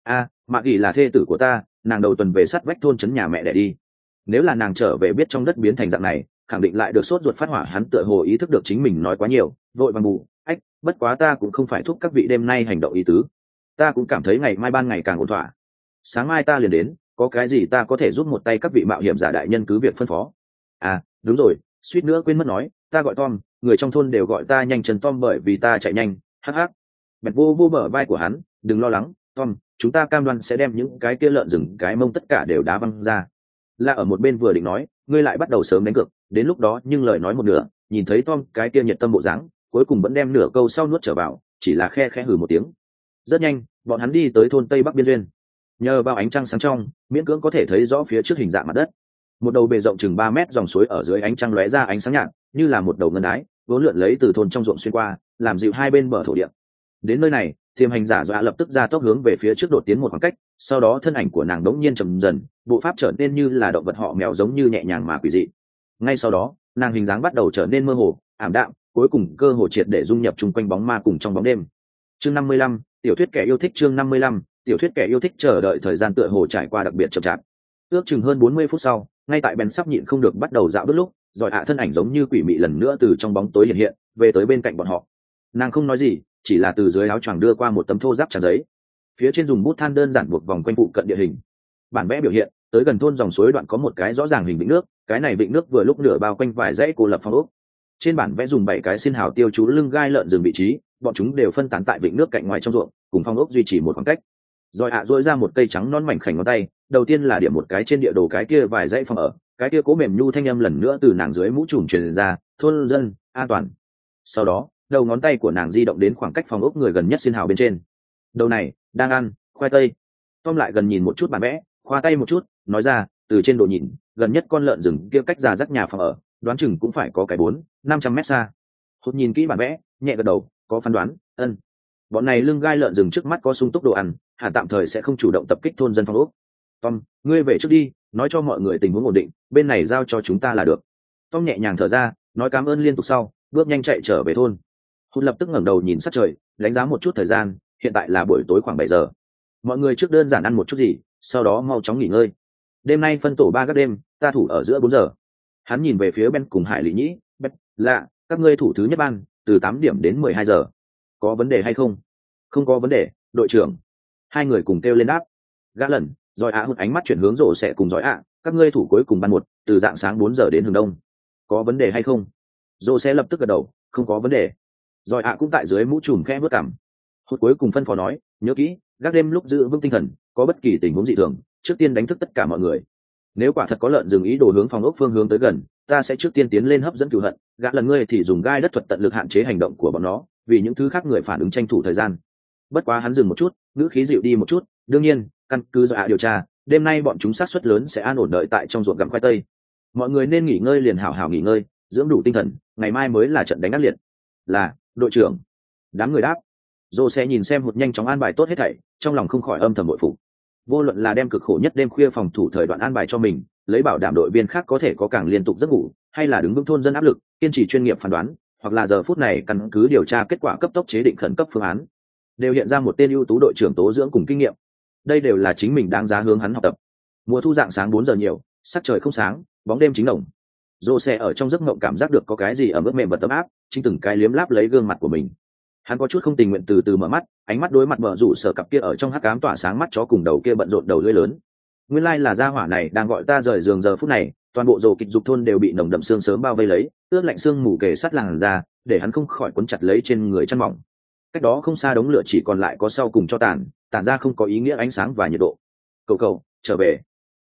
Mạ ghi là thê tử của ta, nàng đầu tuần về sát vách thôn trấn nhà mẹ đẻ đi. Nếu là nàng trở về biết trong đất biến thành dạng này, khẳng định lại được sốt ruột phát hỏa. Hắn tựa hồ ý thức được chính mình nói quá nhiều, vội vàng bù ách, bất quá ta cũng không phải thúc các vị đêm nay hành động ý tứ, ta cũng cảm thấy ngày mai ban ngày càng ổn thỏa, sáng mai ta liền đến, có cái gì ta có thể giúp một tay các vị mạo hiểm giả đại nhân cứ việc phân phó. Đúng rồi, suýt nữa quên mất nói, ta gọi Tom, người trong thôn đều gọi ta nhanh chân Tom bởi vì ta chạy nhanh. Hắc hắc. Bẹt vô bờ vai của hắn, đừng lo lắng Tom, chúng ta cam đoan sẽ đem những cái kia lợn rừng cái mông tất cả đều đá văng ra. Là ở một bên vừa định nói, ngươi lại bắt đầu sớm đánh cược, đến lúc đó nhưng lời nói một nửa, nhìn thấy Tom cái kia nhiệt tâm bộ dáng, cuối cùng vẫn đem nửa câu sau nuốt trở vào, chỉ là khe khẽ hừ một tiếng. Rất nhanh, bọn hắn đi tới thôn tây bắc biên duyên. Nhờ vào ánh trăng sáng trong, miễn cưỡng có thể thấy rõ phía trước hình dạng mặt đất. Một đầu bề rộng chừng 3 mét dòng suối ở dưới ánh trăng lóe ra ánh sáng nhạt, như là một đầu ngân đái, vốn lượn lấy từ thôn trong ruộng xuyên qua, làm dịu hai bên bờ thổ địa. Đến nơi này, Thiềm hành giả dọa lập tức ra tốc hướng về phía trước đột tiến một khoảng cách, sau đó thân ảnh của nàng đống nhiên chậm dần, bộ pháp trở nên như là động vật họ mèo giống như nhẹ nhàng mà quỷ dị. Ngay sau đó, nàng hình dáng bắt đầu trở nên mơ hồ, ảm đạm, cuối cùng cơ hồ triệt để dung nhập chung quanh bóng ma cùng trong bóng đêm. Chương 55, tiểu thuyết kẻ yêu thích. Chương 55, tiểu thuyết kẻ yêu thích. Chờ đợi thời gian tựa hồ trải qua đặc biệt chậm chạp. Ước chừng hơn 40 phút sau, ngay tại Ben sắp nhịn không được bắt đầu dạo bước lúc, rồi thân ảnh giống như quỷ mị lần nữa từ trong bóng tối hiện hiện, về tới bên cạnh bọn họ. Nàng không nói gì, chỉ là từ dưới áo choàng đưa qua một tấm thô ráp trang giấy, phía trên dùng bút than đơn giản buộc vòng quanh phụ cận địa hình. Bản vẽ biểu hiện, tới gần thôn dòng suối đoạn có một cái rõ ràng hình vịnh nước, cái này vịnh nước vừa lúc nửa bao quanh vài dãy cô lập phong ốc. Trên bản vẽ dùng 7 cái xin hào tiêu chú lưng gai lợn rừng vị trí, bọn chúng đều phân tán tại vịnh nước cạnh ngoài trong ruộng, cùng phong ốc duy trì một khoảng cách. Rồi duỗi ra một cây trắng non mảnh khảnh ngón tay, đầu tiên là điểm một cái trên địa đồ cái kia vài dãy phòng ở, cái kia cố mềm nhu thanh âm lần nữa từ nàng dưới mũ trùm truyền ra, thôn dân an toàn. Sau đó, đầu ngón tay của nàng di động đến khoảng cách phòng ốc người gần nhất xin hào bên trên. Đầu này đang ăn khoai tây. Tom lại gần nhìn một chút bản vẽ, khoa tay một chút, nói ra, từ trên độ nhìn, gần nhất con lợn rừng kia cách ra rắc nhà phòng ở, đoán chừng cũng phải có cái 400-500 mét xa. Hốt nhìn kỹ bản vẽ, nhẹ gật đầu, có phán đoán, ân. Bọn này lưng gai lợn rừng trước mắt có sung túc đồ ăn, hẳn tạm thời sẽ không chủ động tập kích thôn dân phòng ốc. Tom, ngươi về trước đi, nói cho mọi người tình huống ổn định, bên này giao cho chúng ta là được. Tom nhẹ nhàng thở ra, nói cảm ơn liên tục sau, bước nhanh chạy trở về thôn. Hốt lập tức ngẩng đầu nhìn sát trời, đánh giá một chút thời gian, hiện tại là buổi tối khoảng 7 giờ. Mọi người trước đơn giản ăn một chút gì, sau đó mau chóng nghỉ ngơi. Đêm nay phân tổ 3 các đêm, ta thủ ở giữa 4 giờ. Hắn nhìn về phía Ben cùng Hải Lý Nhĩ, "Bet, lạ, các ngươi thủ thứ nhất ban, từ 8 điểm đến 12 giờ. Có vấn đề hay không?" "Không có vấn đề, đội trưởng." Hai người cùng kêu lên đáp. Gã lần, rồi hụt ánh mắt chuyển hướng rổ sẽ cùng giỏi các ngươi thủ cuối cùng ban 1, từ dạng sáng 4 giờ đến hướng đông. "Có vấn đề hay không?" Rổ sẽ lập tức gật đầu, "Không có vấn đề." Rồi cũng tại dưới mũ trùm khẽ bước cằm. Hụt cuối cùng phân phó nói, "Nhớ kỹ, gác đêm lúc giữ vững tinh thần, có bất kỳ tình huống dị thường, trước tiên đánh thức tất cả mọi người. Nếu quả thật có lợn rừng ý đồ hướng phòng ốc phương hướng tới gần, ta sẽ trước tiên tiến lên hấp dẫn cửu hận, gã lần ngươi thì dùng gai đất thuật tận lực hạn chế hành động của bọn nó, vì những thứ khác người phản ứng tranh thủ thời gian." Bất quá hắn dừng một chút, ngữ khí dịu đi một chút, "Đương nhiên, căn cứ do điều tra, đêm nay bọn chúng xác suất lớn sẽ an ổn đợi tại trong ruộng gặm khoai tây. Mọi người nên nghỉ ngơi liền hảo hảo nghỉ ngơi, dưỡng đủ tinh thần, ngày mai mới là trận đánh ác liệt." "Là, đội trưởng." Đám người đáp. Dô sẽ nhìn xem Hụt nhanh chóng an bài tốt hết thảy, trong lòng không khỏi âm thầm bội phục. Vô luận là đem cực khổ nhất đêm khuya phòng thủ thời đoạn an bài cho mình, lấy bảo đảm đội viên khác có thể có càng liên tục giấc ngủ, hay là đứng vững thôn dân áp lực, kiên trì chuyên nghiệp phán đoán, hoặc là giờ phút này căn cứ điều tra kết quả cấp tốc chế định khẩn cấp phương án, đều hiện ra một tên ưu tú đội trưởng tố dưỡng cùng kinh nghiệm. Đây đều là chính mình đáng giá hướng hắn học tập. Mùa thu dạng sáng 4 giờ nhiều, sắc trời không sáng, bóng đêm chính đồng. Dô sẽ ở trong giấc mộng cảm giác được có cái gì ở mức mềm vật ấm áp, chính từng cái liếm láp lấy gương mặt của mình. Hắn có chút không tình nguyện từ từ mở mắt, ánh mắt đối mặt bờ rủ sở cặp kia ở trong hắc ám tỏa sáng mắt chó cùng đầu kia bận rộn đầu lưỡi lớn. Nguyên lai là gia hỏa này đang gọi ta rời giường giờ phút này, toàn bộ rồ kịch dục thôn đều bị nồng đậm sương sớm bao vây lấy, ướt lạnh sương mù kề sát làn ra, để hắn không khỏi quấn chặt lấy trên người chăn mỏng. Cách đó không xa đống lửa chỉ còn lại có sau cùng cho tàn ra không có ý nghĩa ánh sáng và nhiệt độ. Cậu trở về.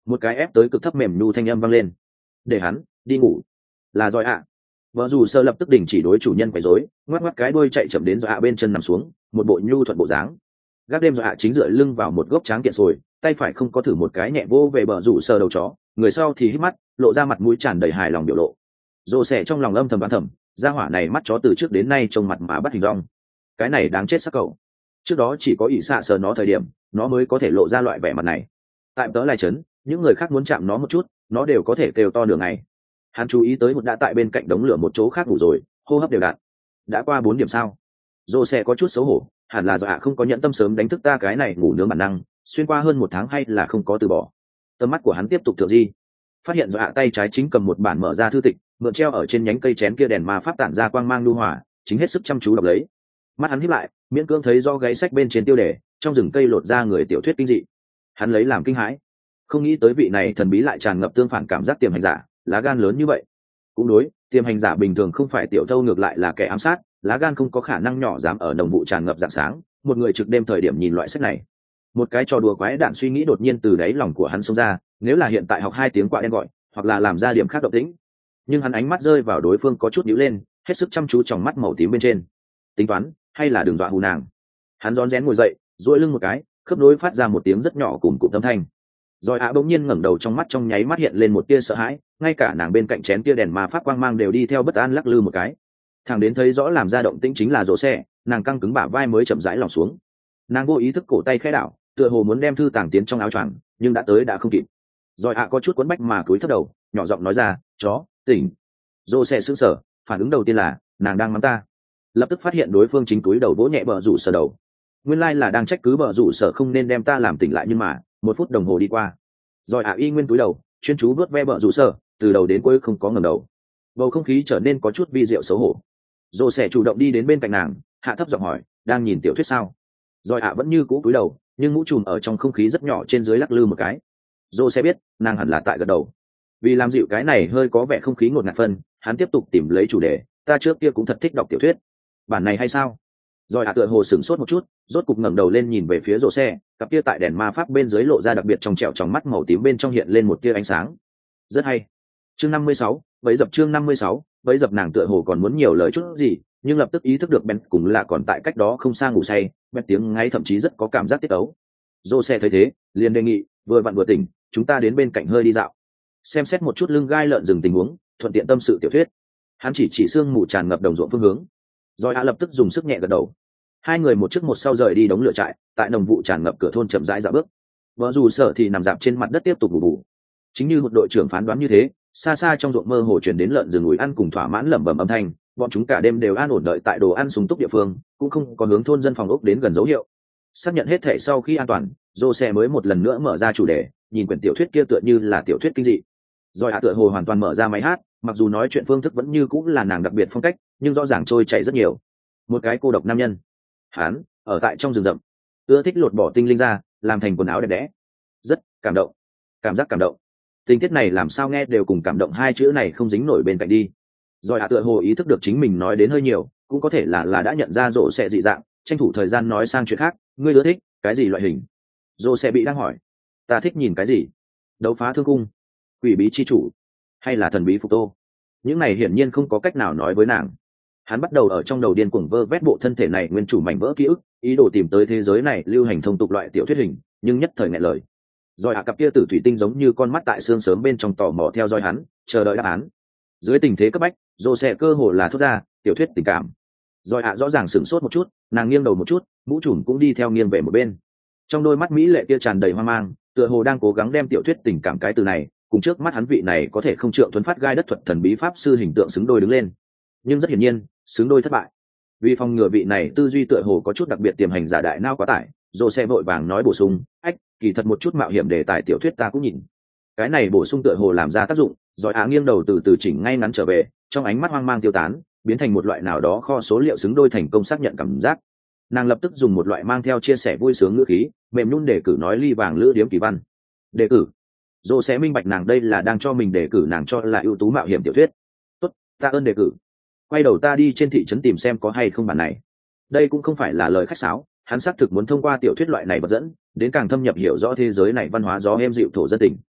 Một cái ép tới cực thấp mềm nhu thanh âm vang lên. Để hắn đi ngủ. Là Giỏi ạ. Vợ dù sơ lập tức đình chỉ đối chủ nhân quấy rối, ngoắc ngoắc cái đuôi chạy chậm đến Giỏi ạ bên chân nằm xuống, một bộ nhu thuận bộ dáng. Gác đêm Giỏi ạ chính dựa lưng vào một gốc tráng kiện sồi, tay phải không có thử một cái nhẹ vô về bờ rủ sơ đầu chó, người sau thì hít mắt, lộ ra mặt mũi tràn đầy hài lòng biểu lộ. Rồ sẻ trong lòng âm thầm đoán thầm, gia hỏa này mắt chó từ trước đến nay trông mặt mà bắt hình dong. Cái này đáng chết sắc cậu. Trước đó chỉ có ỷ xạ sờ nó thời điểm, nó mới có thể lộ ra loại vẻ mặt này. Tại tớ lai chấn, những người khác muốn chạm nó một chút, nó đều có thể kêu to nửa ngày. Hắn chú ý tới một đã tại bên cạnh đống lửa một chỗ khác ngủ rồi, hô hấp đều đặn. Đã qua 4 điểm sao? Rồ sẻ có chút xấu hổ, hẳn là do không có nhẫn tâm sớm đánh thức ta cái này ngủ nướng bản năng, xuyên qua hơn 1 tháng hay là không có từ bỏ. Tầm mắt của hắn tiếp tục thượng di, phát hiện do tay trái chính cầm một bản mở ra thư tịch, mượn treo ở trên nhánh cây chén kia đèn ma pháp tản ra quang mang lưu hỏa, chính hết sức chăm chú đọc lấy. Mắt hắn híp lại, miễn cưỡng thấy do gáy sách bên trên tiêu đề, trong rừng cây lột ra người tiểu thuyết kinh dị. Hắn lấy làm kinh hãi, không nghĩ tới vị này thần bí lại tràn ngập tương phản cảm giác tiềm hành giả, lá gan lớn như vậy. Cũng đối, tiềm hành giả bình thường không phải tiểu thâu, ngược lại là kẻ ám sát, lá gan không có khả năng nhỏ dám ở đồng vụ tràn ngập dạng sáng, một người trực đêm thời điểm nhìn loại sách này. Một cái trò đùa quái đản suy nghĩ đột nhiên từ đáy lòng của hắn xông ra, nếu là hiện tại học 2 tiếng quạ đen gọi, hoặc là làm ra điểm khác động tĩnh. Nhưng hắn ánh mắt rơi vào đối phương có chút nhíu lên, hết sức chăm chú trong mắt màu tím bên trên. Tính toán, hay là đừng dọa hù nàng. Hắn rón rén ngồi dậy, duỗi lưng một cái, khớp nối phát ra một tiếng rất nhỏ cùng cụm âm thanh. Rồi bỗng nhiên ngẩng đầu, trong mắt trong nháy mắt hiện lên một tia sợ hãi, ngay cả nàng bên cạnh chén tia đèn ma pháp quang mang đều đi theo bất an lắc lư một cái. Thằng đến thấy rõ làm ra động tĩnh chính là rồ xe, nàng căng cứng bả vai mới chậm rãi lỏng xuống. Nàng vô ý thức cổ tay khẽ đảo, tựa hồ muốn đem thư tàng tiến trong áo choàng, nhưng đã tới đã không kịp. Rồi có chút cuốn bách mà cúi thấp đầu, nhỏ giọng nói ra, chó tỉnh. Rồ xe sững sờ, phản ứng đầu tiên là nàng đang mắng ta, lập tức phát hiện đối phương chính cúi đầu vỗ nhẹ bờ rủ sở đầu. Nguyên lai là đang trách cứ bờ rủ sở không nên đem ta làm tỉnh lại, nhưng mà 1 phút đồng hồ đi qua, rồi y nguyên cúi đầu chuyên chú vuốt ve bờ rủ sở, từ đầu đến cuối không có ngẩng đầu. Bầu không khí trở nên có chút vi diệu xấu hổ. Rồ sẽ chủ động đi đến bên cạnh nàng, hạ thấp giọng hỏi, đang nhìn tiểu thuyết sao? Rồi vẫn như cũ cúi đầu, nhưng mũ trùm ở trong không khí rất nhỏ trên dưới lắc lư một cái. Rồ sẽ biết nàng hẳn là tại gật đầu. Vì làm dịu cái này hơi có vẻ không khí ngột ngạt phân, hắn tiếp tục tìm lấy chủ đề, ta trước kia cũng thật thích đọc tiểu thuyết. Bản này hay sao? Rồi tựa hồ sửng sốt một chút, rốt cục ngẩng đầu lên nhìn về phía rồ xe, cặp kia tại đèn ma pháp bên dưới lộ ra đặc biệt trong trẻo trong mắt màu tím bên trong hiện lên một tia ánh sáng. Rất hay. Chương 56, bấy dập chương 56, bấy dập. Nàng tựa hồ còn muốn nhiều lời chút gì, nhưng lập tức ý thức được Ben cùng là còn tại cách đó không xa ngủ say, Ben tiếng ngay thậm chí rất có cảm giác tiết tấu. Rồ xe thấy thế, liền đề nghị, vừa vặn vừa tỉnh, chúng ta đến bên cạnh hơi đi dạo, xem xét một chút lưng gai lợn rừng tình huống, thuận tiện tâm sự tiểu thuyết. Hắn chỉ sương mù tràn ngập đồng ruộng phương hướng. Rồi lập tức dùng sức nhẹ gật đầu. Hai người một trước một sau rời đi đống lửa trại, tại đồng vụ tràn ngập cửa thôn chậm rãi dạo bước. Vợ dù sở thì nằm dạp trên mặt đất tiếp tục ngủ bù. Chính như một đội trưởng phán đoán như thế, xa xa trong ruộng mơ hồ truyền đến lợn rừng ủi ăn cùng thỏa mãn lẩm bẩm âm thanh. Bọn chúng cả đêm đều an ổn đợi tại đồ ăn sung túc địa phương, cũng không có hướng thôn dân phòng ốc đến gần dấu hiệu. Xác nhận hết thể sau khi an toàn, Jose mới một lần nữa mở ra chủ đề, nhìn quyển tiểu thuyết kia tựa như là tiểu thuyết kinh dị. Rồi tựa hồ hoàn toàn mở ra máy hát, mặc dù nói chuyện phương thức vẫn như cũng là nàng đặc biệt phong cách, nhưng rõ ràng trôi chảy rất nhiều. Một cái cô độc nam nhân, hắn ở tại trong rừng rậm, ưa thích lột bỏ tinh linh ra làm thành quần áo đẹp đẽ, rất cảm động, cảm giác cảm động. Tình tiết này làm sao nghe đều cùng cảm động hai chữ này không dính nổi bên cạnh đi. Rồi tựa hồ ý thức được chính mình nói đến hơi nhiều, cũng có thể là đã nhận ra rộ sẽ dị dạng, tranh thủ thời gian nói sang chuyện khác. Ngươi ưa thích cái gì loại hình? Rộ sẽ bị đang hỏi. Ta thích nhìn cái gì? Đấu phá thương cung, quỷ bí chi chủ, hay là thần bí phục tô? Những này hiển nhiên không có cách nào nói với nàng. Hắn bắt đầu ở trong đầu điên cuồng vơ vét bộ thân thể này nguyên chủ mảnh vỡ ký ức, ý đồ tìm tới thế giới này lưu hành thông tục loại tiểu thuyết hình, nhưng nhất thời nghẹn lời. Rồi cặp kia tử thủy tinh giống như con mắt tại xương sớm bên trong tò mò theo dõi hắn, chờ đợi đáp án. Dưới tình thế cấp bách, Rồ sẽ cơ hồ là thốt ra tiểu thuyết tình cảm. Rồi rõ ràng sửng sốt một chút, nàng nghiêng đầu một chút, mũ trùm cũng đi theo nghiêng về một bên. Trong đôi mắt mỹ lệ kia tràn đầy hoang mang, tựa hồ đang cố gắng đem tiểu thuyết tình cảm cái từ này cùng trước mắt hắn vị này có thể không trượng thuấn phát gai đất thuật thần bí pháp sư hình tượng xứng đôi đứng lên. Nhưng rất hiển nhiên, xứng đôi thất bại. Vì phòng ngừa vị này tư duy tựa hồ có chút đặc biệt tiềm hành giả đại não quá tải, Rồ sẽ vội vàng nói bổ sung, ách, kỳ thật một chút mạo hiểm đề tài tiểu thuyết ta cũng nhìn. Cái này bổ sung tựa hồ làm ra tác dụng, rồi nghiêng đầu từ từ chỉnh ngay ngắn trở về, trong ánh mắt hoang mang tiêu tán, biến thành một loại nào đó kho số liệu xứng đôi thành công xác nhận cảm giác. Nàng lập tức dùng một loại mang theo chia sẻ vui sướng ngữ khí, mềm nhún đề cử nói ly vàng lữ điếm kỳ văn. Đề cử. Rồ sẽ minh bạch nàng đây là đang cho mình đề cử nàng cho là ưu tú mạo hiểm tiểu thuyết. Tốt, ta ơn đề cử. Quay đầu ta đi trên thị trấn tìm xem có hay không bản này. Đây cũng không phải là lời khách sáo, hắn xác thực muốn thông qua tiểu thuyết loại này vật dẫn đến càng thâm nhập hiểu rõ thế giới này văn hóa gió êm dịu thổ dân tình.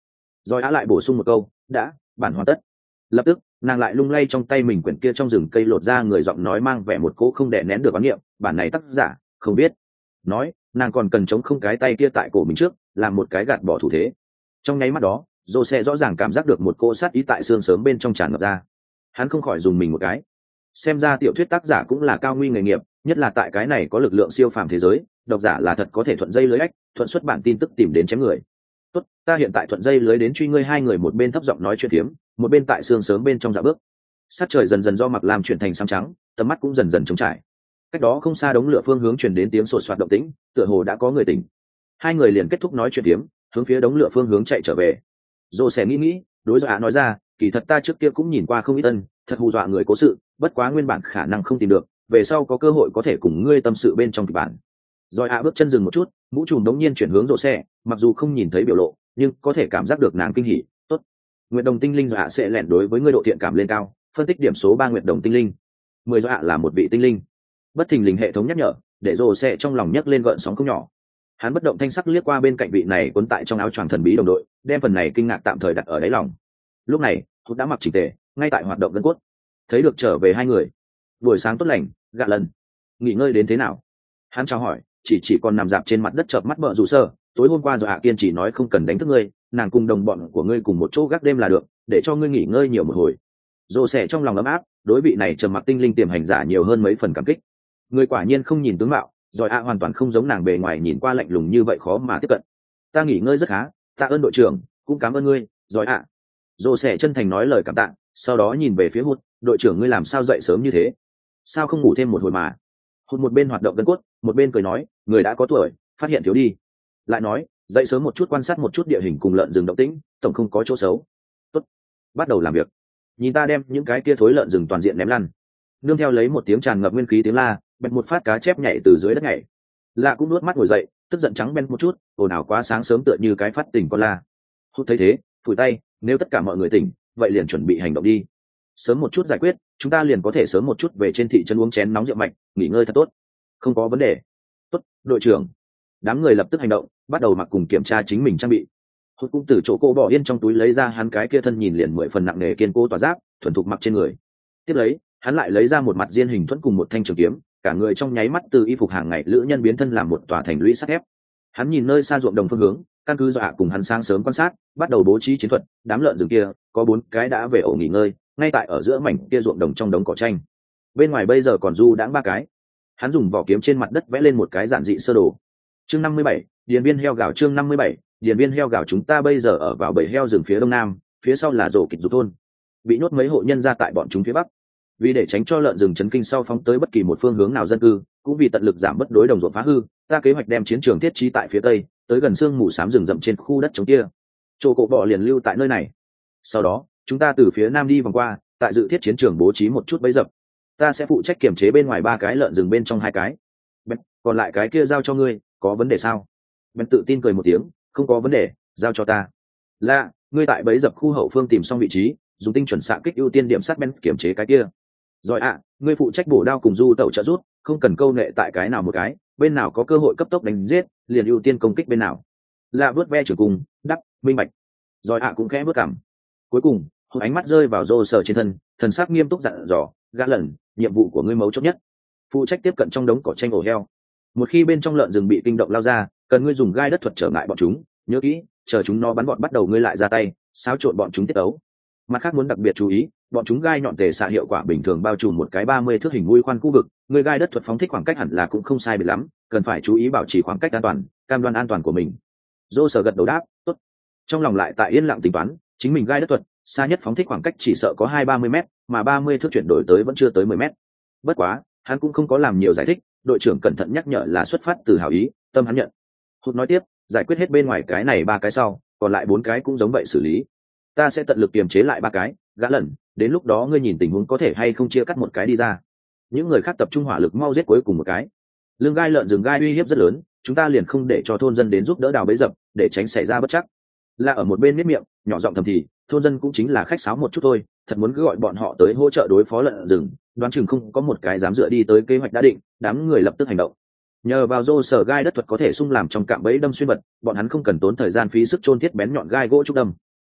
Rồi á lại bổ sung một câu, đã, bản hoàn tất. Lập tức nàng lại lung lay trong tay mình quyển kia trong rừng cây lột ra người giọng nói mang vẻ một cỗ không đè nén được oán niệm, bản này tác giả không biết. Nói nàng còn cần chống không cái tay kia tại cổ mình trước làm một cái gạt bỏ thủ thế. Trong nháy mắt đó dô sẽ rõ ràng cảm giác được một cỗ sát ý tại xương sớm bên trong tràn ngập ra. Hắn không khỏi dùng mình một cái. Xem ra tiểu thuyết tác giả cũng là cao nguy nghề nghiệp, nhất là tại cái này có lực lượng siêu phàm thế giới, độc giả là thật có thể thuận dây lưới ếch, thuận xuất bản tin tức tìm đến chém người. Tốt, ta hiện tại thuận dây lưới đến truy ngươi. Hai người một bên thấp giọng nói chuyện phiếm, một bên tại sương sớm bên trong dạo bước. Sát trời dần dần do mặc làm chuyển thành xám trắng, tầm mắt cũng dần dần trống trải. Cách đó không xa đống lửa phương hướng truyền đến tiếng sột soạt động tĩnh, tựa hồ đã có người tỉnh. Hai người liền kết thúc nói chuyện phiếm, hướng phía đống lửa phương hướng chạy trở về. Dô sẽ nghĩ, đối dọa nói ra, kỳ thật ta trước kia cũng nhìn qua không ít ân, thật hù dọa người cố sự, bất quá nguyên bản khả năng không tìm được, về sau có cơ hội có thể cùng ngươi tâm sự bên trong kịch bản. Rồi bước chân dừng một chút, mũ trùm đống nhiên chuyển hướng Dô sẽ, mặc dù không nhìn thấy biểu lộ, nhưng có thể cảm giác được nàng kinh hỉ. Tốt. Nguyệt đồng tinh linh dọa sẽ lẻn đối với ngươi độ thiện cảm lên cao, phân tích điểm số 3 nguyệt đồng tinh linh. 10 dọa là một vị tinh linh. Bất thình lình hệ thống nhắc nhở, để Dô sẽ trong lòng nhấc lên gợn sóng không nhỏ. Hắn bất động thanh sắc liếc qua bên cạnh vị này cuốn tại trong áo choàng thần bí đồng đội, đem phần này kinh ngạc tạm thời đặt ở đáy lòng. Lúc này Hút đã mặc chỉnh tề, ngay tại hoạt động gân cốt. Thấy được trở về hai người, buổi sáng tốt lành, gạ lần, nghỉ ngơi đến thế nào? Hắn chào hỏi, chỉ còn nằm dạp trên mặt đất chợp mắt bợ rủ sơ. Tối hôm qua Dọa kiên chỉ nói không cần đánh thức ngươi, nàng cùng đồng bọn của ngươi cùng một chỗ gác đêm là được, để cho ngươi nghỉ ngơi nhiều một hồi. Dô sẽ trong lòng ấm áp, đối vị này trầm mặc tinh linh tiềm hành giả nhiều hơn mấy phần cảm kích. Người quả nhiên không nhìn tướng mạo, rồi hoàn toàn không giống nàng bề ngoài nhìn qua lạnh lùng như vậy khó mà tiếp cận. Ta nghỉ ngơi rất khá, tạ ơn đội trưởng, cũng cảm ơn ngươi, rồi Dô sẽ chân thành nói lời cảm tạ, sau đó nhìn về phía Hút, đội trưởng ngươi làm sao dậy sớm như thế? Sao không ngủ thêm một hồi mà? Hút một bên hoạt động gân cốt, một bên cười nói, người đã có tuổi, phát hiện thiếu đi. Lại nói, dậy sớm một chút quan sát một chút địa hình cùng lợn rừng động tĩnh, tổng không có chỗ xấu. Tốt, bắt đầu làm việc. Nhìn ta đem những cái kia thối lợn rừng toàn diện ném lăn. Nương theo lấy một tiếng tràn ngập nguyên khí tiếng la, bẹt một phát cá chép nhảy từ dưới đất nhảy. Lạ cũng nuốt mắt ngồi dậy, tức giận trắng bên một chút, ồn ào quá sáng sớm tựa như cái phát tỉnh con la. Hút thấy thế, phủi tay, nếu tất cả mọi người tỉnh, vậy liền chuẩn bị hành động đi. Sớm một chút giải quyết, chúng ta liền có thể sớm một chút về trên thị trấn uống chén nóng rượu mạnh, nghỉ ngơi thật tốt. Không có vấn đề. Tốt, đội trưởng. Đám người lập tức hành động, bắt đầu mặc cùng kiểm tra chính mình trang bị. Hút cũng từ chỗ cô bỏ yên trong túi lấy ra hắn cái kia thân nhìn liền 10 phần nặng nề kiên cố tỏa giáp, thuần thục mặc trên người. Tiếp lấy, hắn lại lấy ra một mặt diên hình thuẫn cùng một thanh trường kiếm, cả người trong nháy mắt từ y phục hàng ngày lữ nhân biến thân làm một tòa thành lũy sắt thép. Hắn nhìn nơi xa ruộng đồng phương hướng, căn cứ Dọa cùng hắn sáng sớm quan sát, bắt đầu bố trí chiến thuật. Đám lợn rừng kia có 4 cái đã về ổ nghỉ ngơi, ngay tại ở giữa mảnh kia ruộng đồng trong đống cỏ tranh. Bên ngoài bây giờ còn du đãng 3 cái. Hắn dùng vỏ kiếm trên mặt đất vẽ lên một cái giản dị sơ đồ. Chương 57, điền viên heo gạo. Chương 57, điền viên heo gạo. Chúng ta bây giờ ở vào bầy heo rừng phía đông nam, phía sau là rổ kịch dục thôn. Bị nhốt mấy hộ nhân ra tại bọn chúng phía bắc. Vì để tránh cho lợn rừng chấn kinh sau phóng tới bất kỳ một phương hướng nào dân cư, cũng vì tận lực giảm bất đối đồng ruộng phá hư, ta kế hoạch đem chiến trường thiết trí tại phía tây, tới gần sương mù xám rừng rậm trên khu đất trống kia. Chỗ cộ bọ liền lưu tại nơi này. Sau đó, chúng ta từ phía nam đi vòng qua, tại dự thiết chiến trường bố trí một chút bẫy dập. Ta sẽ phụ trách kiểm chế bên ngoài 3 cái lợn rừng bên trong 2 cái. Còn lại cái kia giao cho ngươi, có vấn đề sao? Ben tự tin cười một tiếng, không có vấn đề, giao cho ta. Lạ, ngươi tại bẫy dập khu hậu phương tìm xong vị trí, dùng tinh chuẩn xạ kích ưu tiên điểm sát Ben kiểm chế cái kia. Rồi ngươi phụ trách bổ đao cùng du tẩu trợ rút, không cần câu nệ tại cái nào một cái, bên nào có cơ hội cấp tốc đánh giết, liền ưu tiên công kích bên nào. Lạ vớt ve trưởng cùng, đắp, minh bạch. Rồi cũng khẽ bước cảm. Cuối cùng, ánh mắt rơi vào rô sờ trên thân, thần sắc nghiêm túc dặn dò, gã lần, nhiệm vụ của ngươi mấu chốt nhất, phụ trách tiếp cận trong đống cỏ tranh ổ heo. Một khi bên trong lợn rừng bị kinh động lao ra, cần ngươi dùng gai đất thuật trở ngại bọn chúng, nhớ kỹ, chờ chúng nó bắn bọn bắt đầu ngươi lại ra tay, xáo trộn bọn chúng tiết ấu. Mặt khác muốn đặc biệt chú ý, bọn chúng gai nhọn tề xạ hiệu quả bình thường bao trùm một cái 30 thước hình mũi khoan khu vực, ngươi gai đất thuật phóng thích khoảng cách hẳn là cũng không sai biệt lắm, cần phải chú ý bảo trì khoảng cách an toàn, cam đoan an toàn của mình. Dô sờ gật đầu đáp, tốt. Trong lòng lại tại yên lặng tính toán, chính mình gai đất thuật xa nhất phóng thích khoảng cách chỉ sợ có 2-30 mét, mà 30 thước chuyển đổi tới vẫn chưa tới 10 mét. Bất quá, hắn cũng không có làm nhiều giải thích, đội trưởng cẩn thận nhắc nhở là xuất phát từ hảo ý, tâm hắn nhận. Hút nói tiếp, giải quyết hết bên ngoài cái này 3 cái sau, còn lại 4 cái cũng giống vậy xử lý. Ta sẽ tận lực kiềm chế lại 3 cái, gã lần, đến lúc đó ngươi nhìn tình huống có thể hay không chia cắt một cái đi ra. Những người khác tập trung hỏa lực mau giết cuối cùng một cái. Lương gai lợn rừng gai uy hiếp rất lớn, chúng ta liền không để cho thôn dân đến giúp đỡ đào bẫy dập, để tránh xảy ra bất trắc. Là ở một bên miết miệng, nhỏ giọng thầm thì, thôn dân cũng chính là khách sáo một chút thôi, thật muốn cứ gọi bọn họ tới hỗ trợ đối phó lợn rừng, đoán chừng không có một cái dám dựa đi tới kế hoạch đã định. Đám người lập tức hành động. Nhờ vào rô sở gai đất thuật có thể xung làm trong cạm bẫy đâm xuyên vật, bọn hắn không cần tốn thời gian phí sức chôn thiết bén nhọn gai gỗ trúc đâm.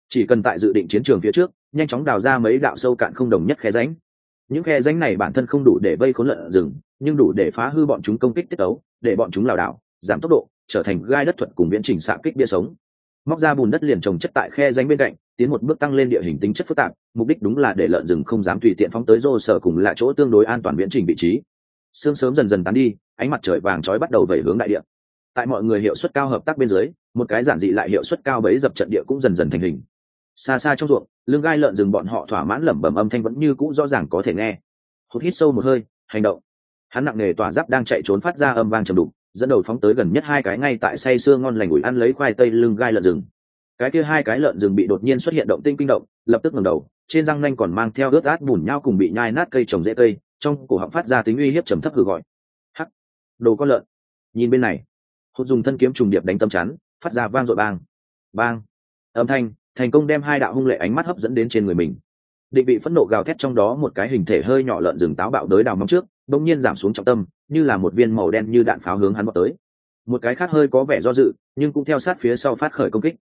chỉ cần tại dự định chiến trường phía trước nhanh chóng đào ra mấy đạo sâu cạn không đồng nhất khe rãnh. Những khe rãnh này bản thân không đủ để vây khốn lợn rừng, nhưng đủ để phá hư bọn chúng công kích tiết ấu, để bọn chúng lảo đảo giảm tốc độ, trở thành gai đất thuật cùng viễn trình xạ kích bia sống. Móc ra bùn đất liền trồng chất tại khe rãnh bên cạnh, tiến một bước tăng lên địa hình tính chất phức tạp, mục đích đúng là để lợn rừng không dám tùy tiện phóng tới rô sở cùng là chỗ tương đối an toàn viễn trình vị trí. Sương sớm dần dần tán đi, ánh mặt trời vàng chói bắt đầu về hướng đại địa. Tại mọi người hiệu suất cao hợp tác bên dưới, một cái giản dị lại hiệu suất cao bấy dập trận địa cũng dần dần thành hình. Xa xa trong ruộng, lưng gai lợn rừng bọn họ thỏa mãn lẩm bẩm âm thanh vẫn như cũ rõ ràng có thể nghe. Hút hít sâu một hơi, hành động. Hắn nặng nề tỏa giáp đang chạy trốn phát ra âm vang trầm đục, dẫn đầu phóng tới gần nhất hai cái ngay tại say sưa ngon lành ủi ăn lấy khoai tây lưng gai lợn rừng. Cái kia hai cái lợn rừng bị đột nhiên xuất hiện động tinh kinh động, lập tức ngẩng đầu, trên răng nanh còn mang theo ướt át bùn nhau cùng bị nhai nát cây trồng rễ cây, trong cổ họng phát ra tiếng uy hiếp trầm thấp hừ gọi. Hắc, đồ con lợn, nhìn bên này. Hút dùng thân kiếm trùng điệp đánh tâm chắn, phát ra vang dội bang, bang, âm thanh thành công đem hai đạo hung lệ ánh mắt hấp dẫn đến trên người mình. Định bị phẫn nộ gào thét trong đó một cái hình thể hơi nhỏ lợn rừng táo bạo đới đào móng trước, bỗng nhiên giảm xuống trọng tâm, như là một viên màu đen như đạn pháo hướng hắn vọt tới. Một cái khác hơi có vẻ do dự, nhưng cũng theo sát phía sau phát khởi công kích.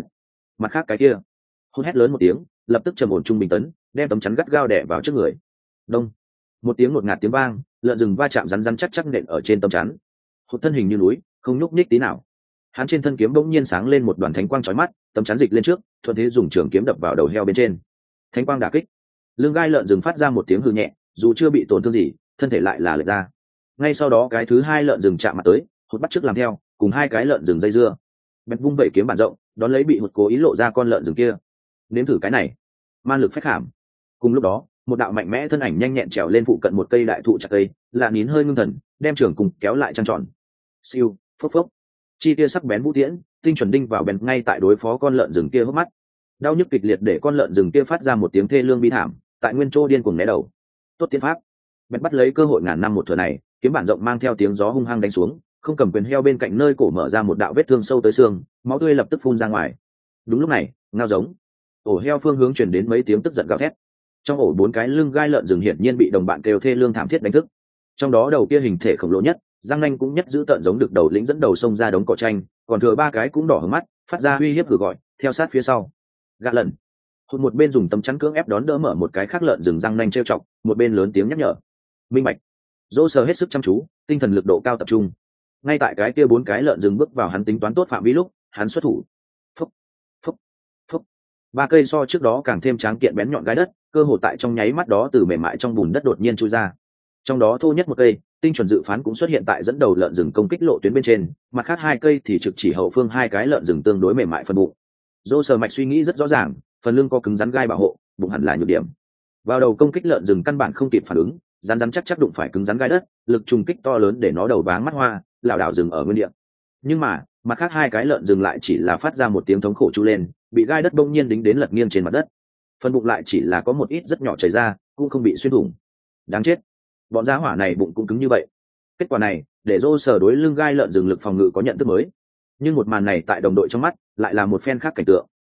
Mặt khác cái kia, hôn hét lớn một tiếng, lập tức trầm ổn trung bình tấn, đem tấm chắn gắt gao đè vào trước người. Đông, một tiếng ngột ngạt tiếng vang, lợn rừng va chạm rắn rắn chắc chắc nện ở trên tấm chắn. Hụt thân hình như núi, không nhúc nhích tí nào. Hắn trên thân kiếm bỗng nhiên sáng lên một đoàn thánh quang chói mắt, tấm chắn dịch lên trước, thuận thế dùng trường kiếm đập vào đầu heo bên trên. Thánh quang đả kích, lưng gai lợn rừng phát ra một tiếng hư nhẹ, dù chưa bị tổn thương gì, thân thể lại là lệch ra. Ngay sau đó cái thứ hai lợn rừng chạm mặt tới, hụt bắt trước làm theo, cùng hai cái lợn rừng dây dưa. Bẹt vung vẩy kiếm bản rộng, đón lấy bị hụt cố ý lộ ra con lợn rừng kia. Nếm thử cái này, man lực phách hàm. Cùng lúc đó, một đạo mạnh mẽ thân ảnh nhanh nhẹn trèo lên phụ cận một cây đại thụ chặt cây, lạ nín hơi ngưng thần, đem trường cùng kéo lại trăng tròn. Siêu, phốc phốc, chi tia sắc bén vũ tiễn, tinh chuẩn đinh vào bèn ngay tại đối phó con lợn rừng kia hốc mắt. Đau nhức kịch liệt để con lợn rừng kia phát ra một tiếng thê lương bi thảm, tại nguyên chỗ điên cuồng né đầu. Tốt tiến pháp, bèn bắt lấy cơ hội ngàn năm một thừa này, kiếm bản rộng mang theo tiếng gió hung hăng đánh xuống, không cầm quyền heo bên cạnh nơi cổ mở ra một đạo vết thương sâu tới xương, máu tươi lập tức phun ra ngoài. Đúng lúc này, ngao giống, ổ heo phương hướng truyền đến mấy tiếng tức giận gào thét. Trong ổ bốn cái lưng gai lợn rừng hiển nhiên bị đồng bạn kêu thê lương thảm thiết đánh thức. Trong đó đầu kia hình thể khổng lồ nhất, răng nanh cũng nhất giữ tợn giống được đầu lĩnh dẫn đầu xông ra đống cỏ tranh, còn thừa ba cái cũng đỏ hướng mắt, phát ra uy hiếp hử gọi, theo sát phía sau. Gạ lần, hụt một bên dùng tấm chắn cưỡng ép đón đỡ mở một cái khác lợn rừng răng nanh trêu chọc, một bên lớn tiếng nhắc nhở. Minh bạch. Dỗ sờ hết sức chăm chú, tinh thần lực độ cao tập trung. Ngay tại cái kia bốn cái lợn rừng bước vào hắn tính toán tốt phạm vi lúc, hắn xuất thủ. Phúc, phúc, phúc. Ba cây so trước đó càng thêm tráng kiện bén nhọn gai đất, cơ hồ tại trong nháy mắt đó từ mềm mại trong bùn đất đột nhiên chui ra. Trong đó thô nhất một cây, tinh chuẩn dự phán cũng xuất hiện tại dẫn đầu lợn rừng công kích lộ tuyến bên trên, mặt khác hai cây thì trực chỉ hậu phương hai cái lợn rừng tương đối mềm mại phần bụng. Dô sờ mạch suy nghĩ rất rõ ràng, phần lưng có cứng rắn gai bảo hộ, bụng hẳn là nhược điểm. Vào đầu công kích lợn rừng căn bản không kịp phản ứng, rắn rắn chắc chắc đụng phải cứng rắn gai đất, lực trùng kích to lớn để nó đầu váng mắt hoa, lảo đảo dừng ở nguyên địa. Nhưng mà mặt khác hai cái lợn rừng lại chỉ là phát ra một tiếng thống khổ chu lên, bị gai đất bỗng nhiên đính đến lật nghiêng trên mặt đất. Phần bụng lại chỉ là có một ít rất nhỏ chảy ra, cũng không bị xuyên thủng. Đáng chết, bọn gia hỏa này bụng cũng cứng như vậy. Kết quả này để Dô sở đối lưng gai lợn rừng lực phòng ngự có nhận thức mới, nhưng một màn này tại đồng đội trong mắt lại là một phen khác cảnh tượng.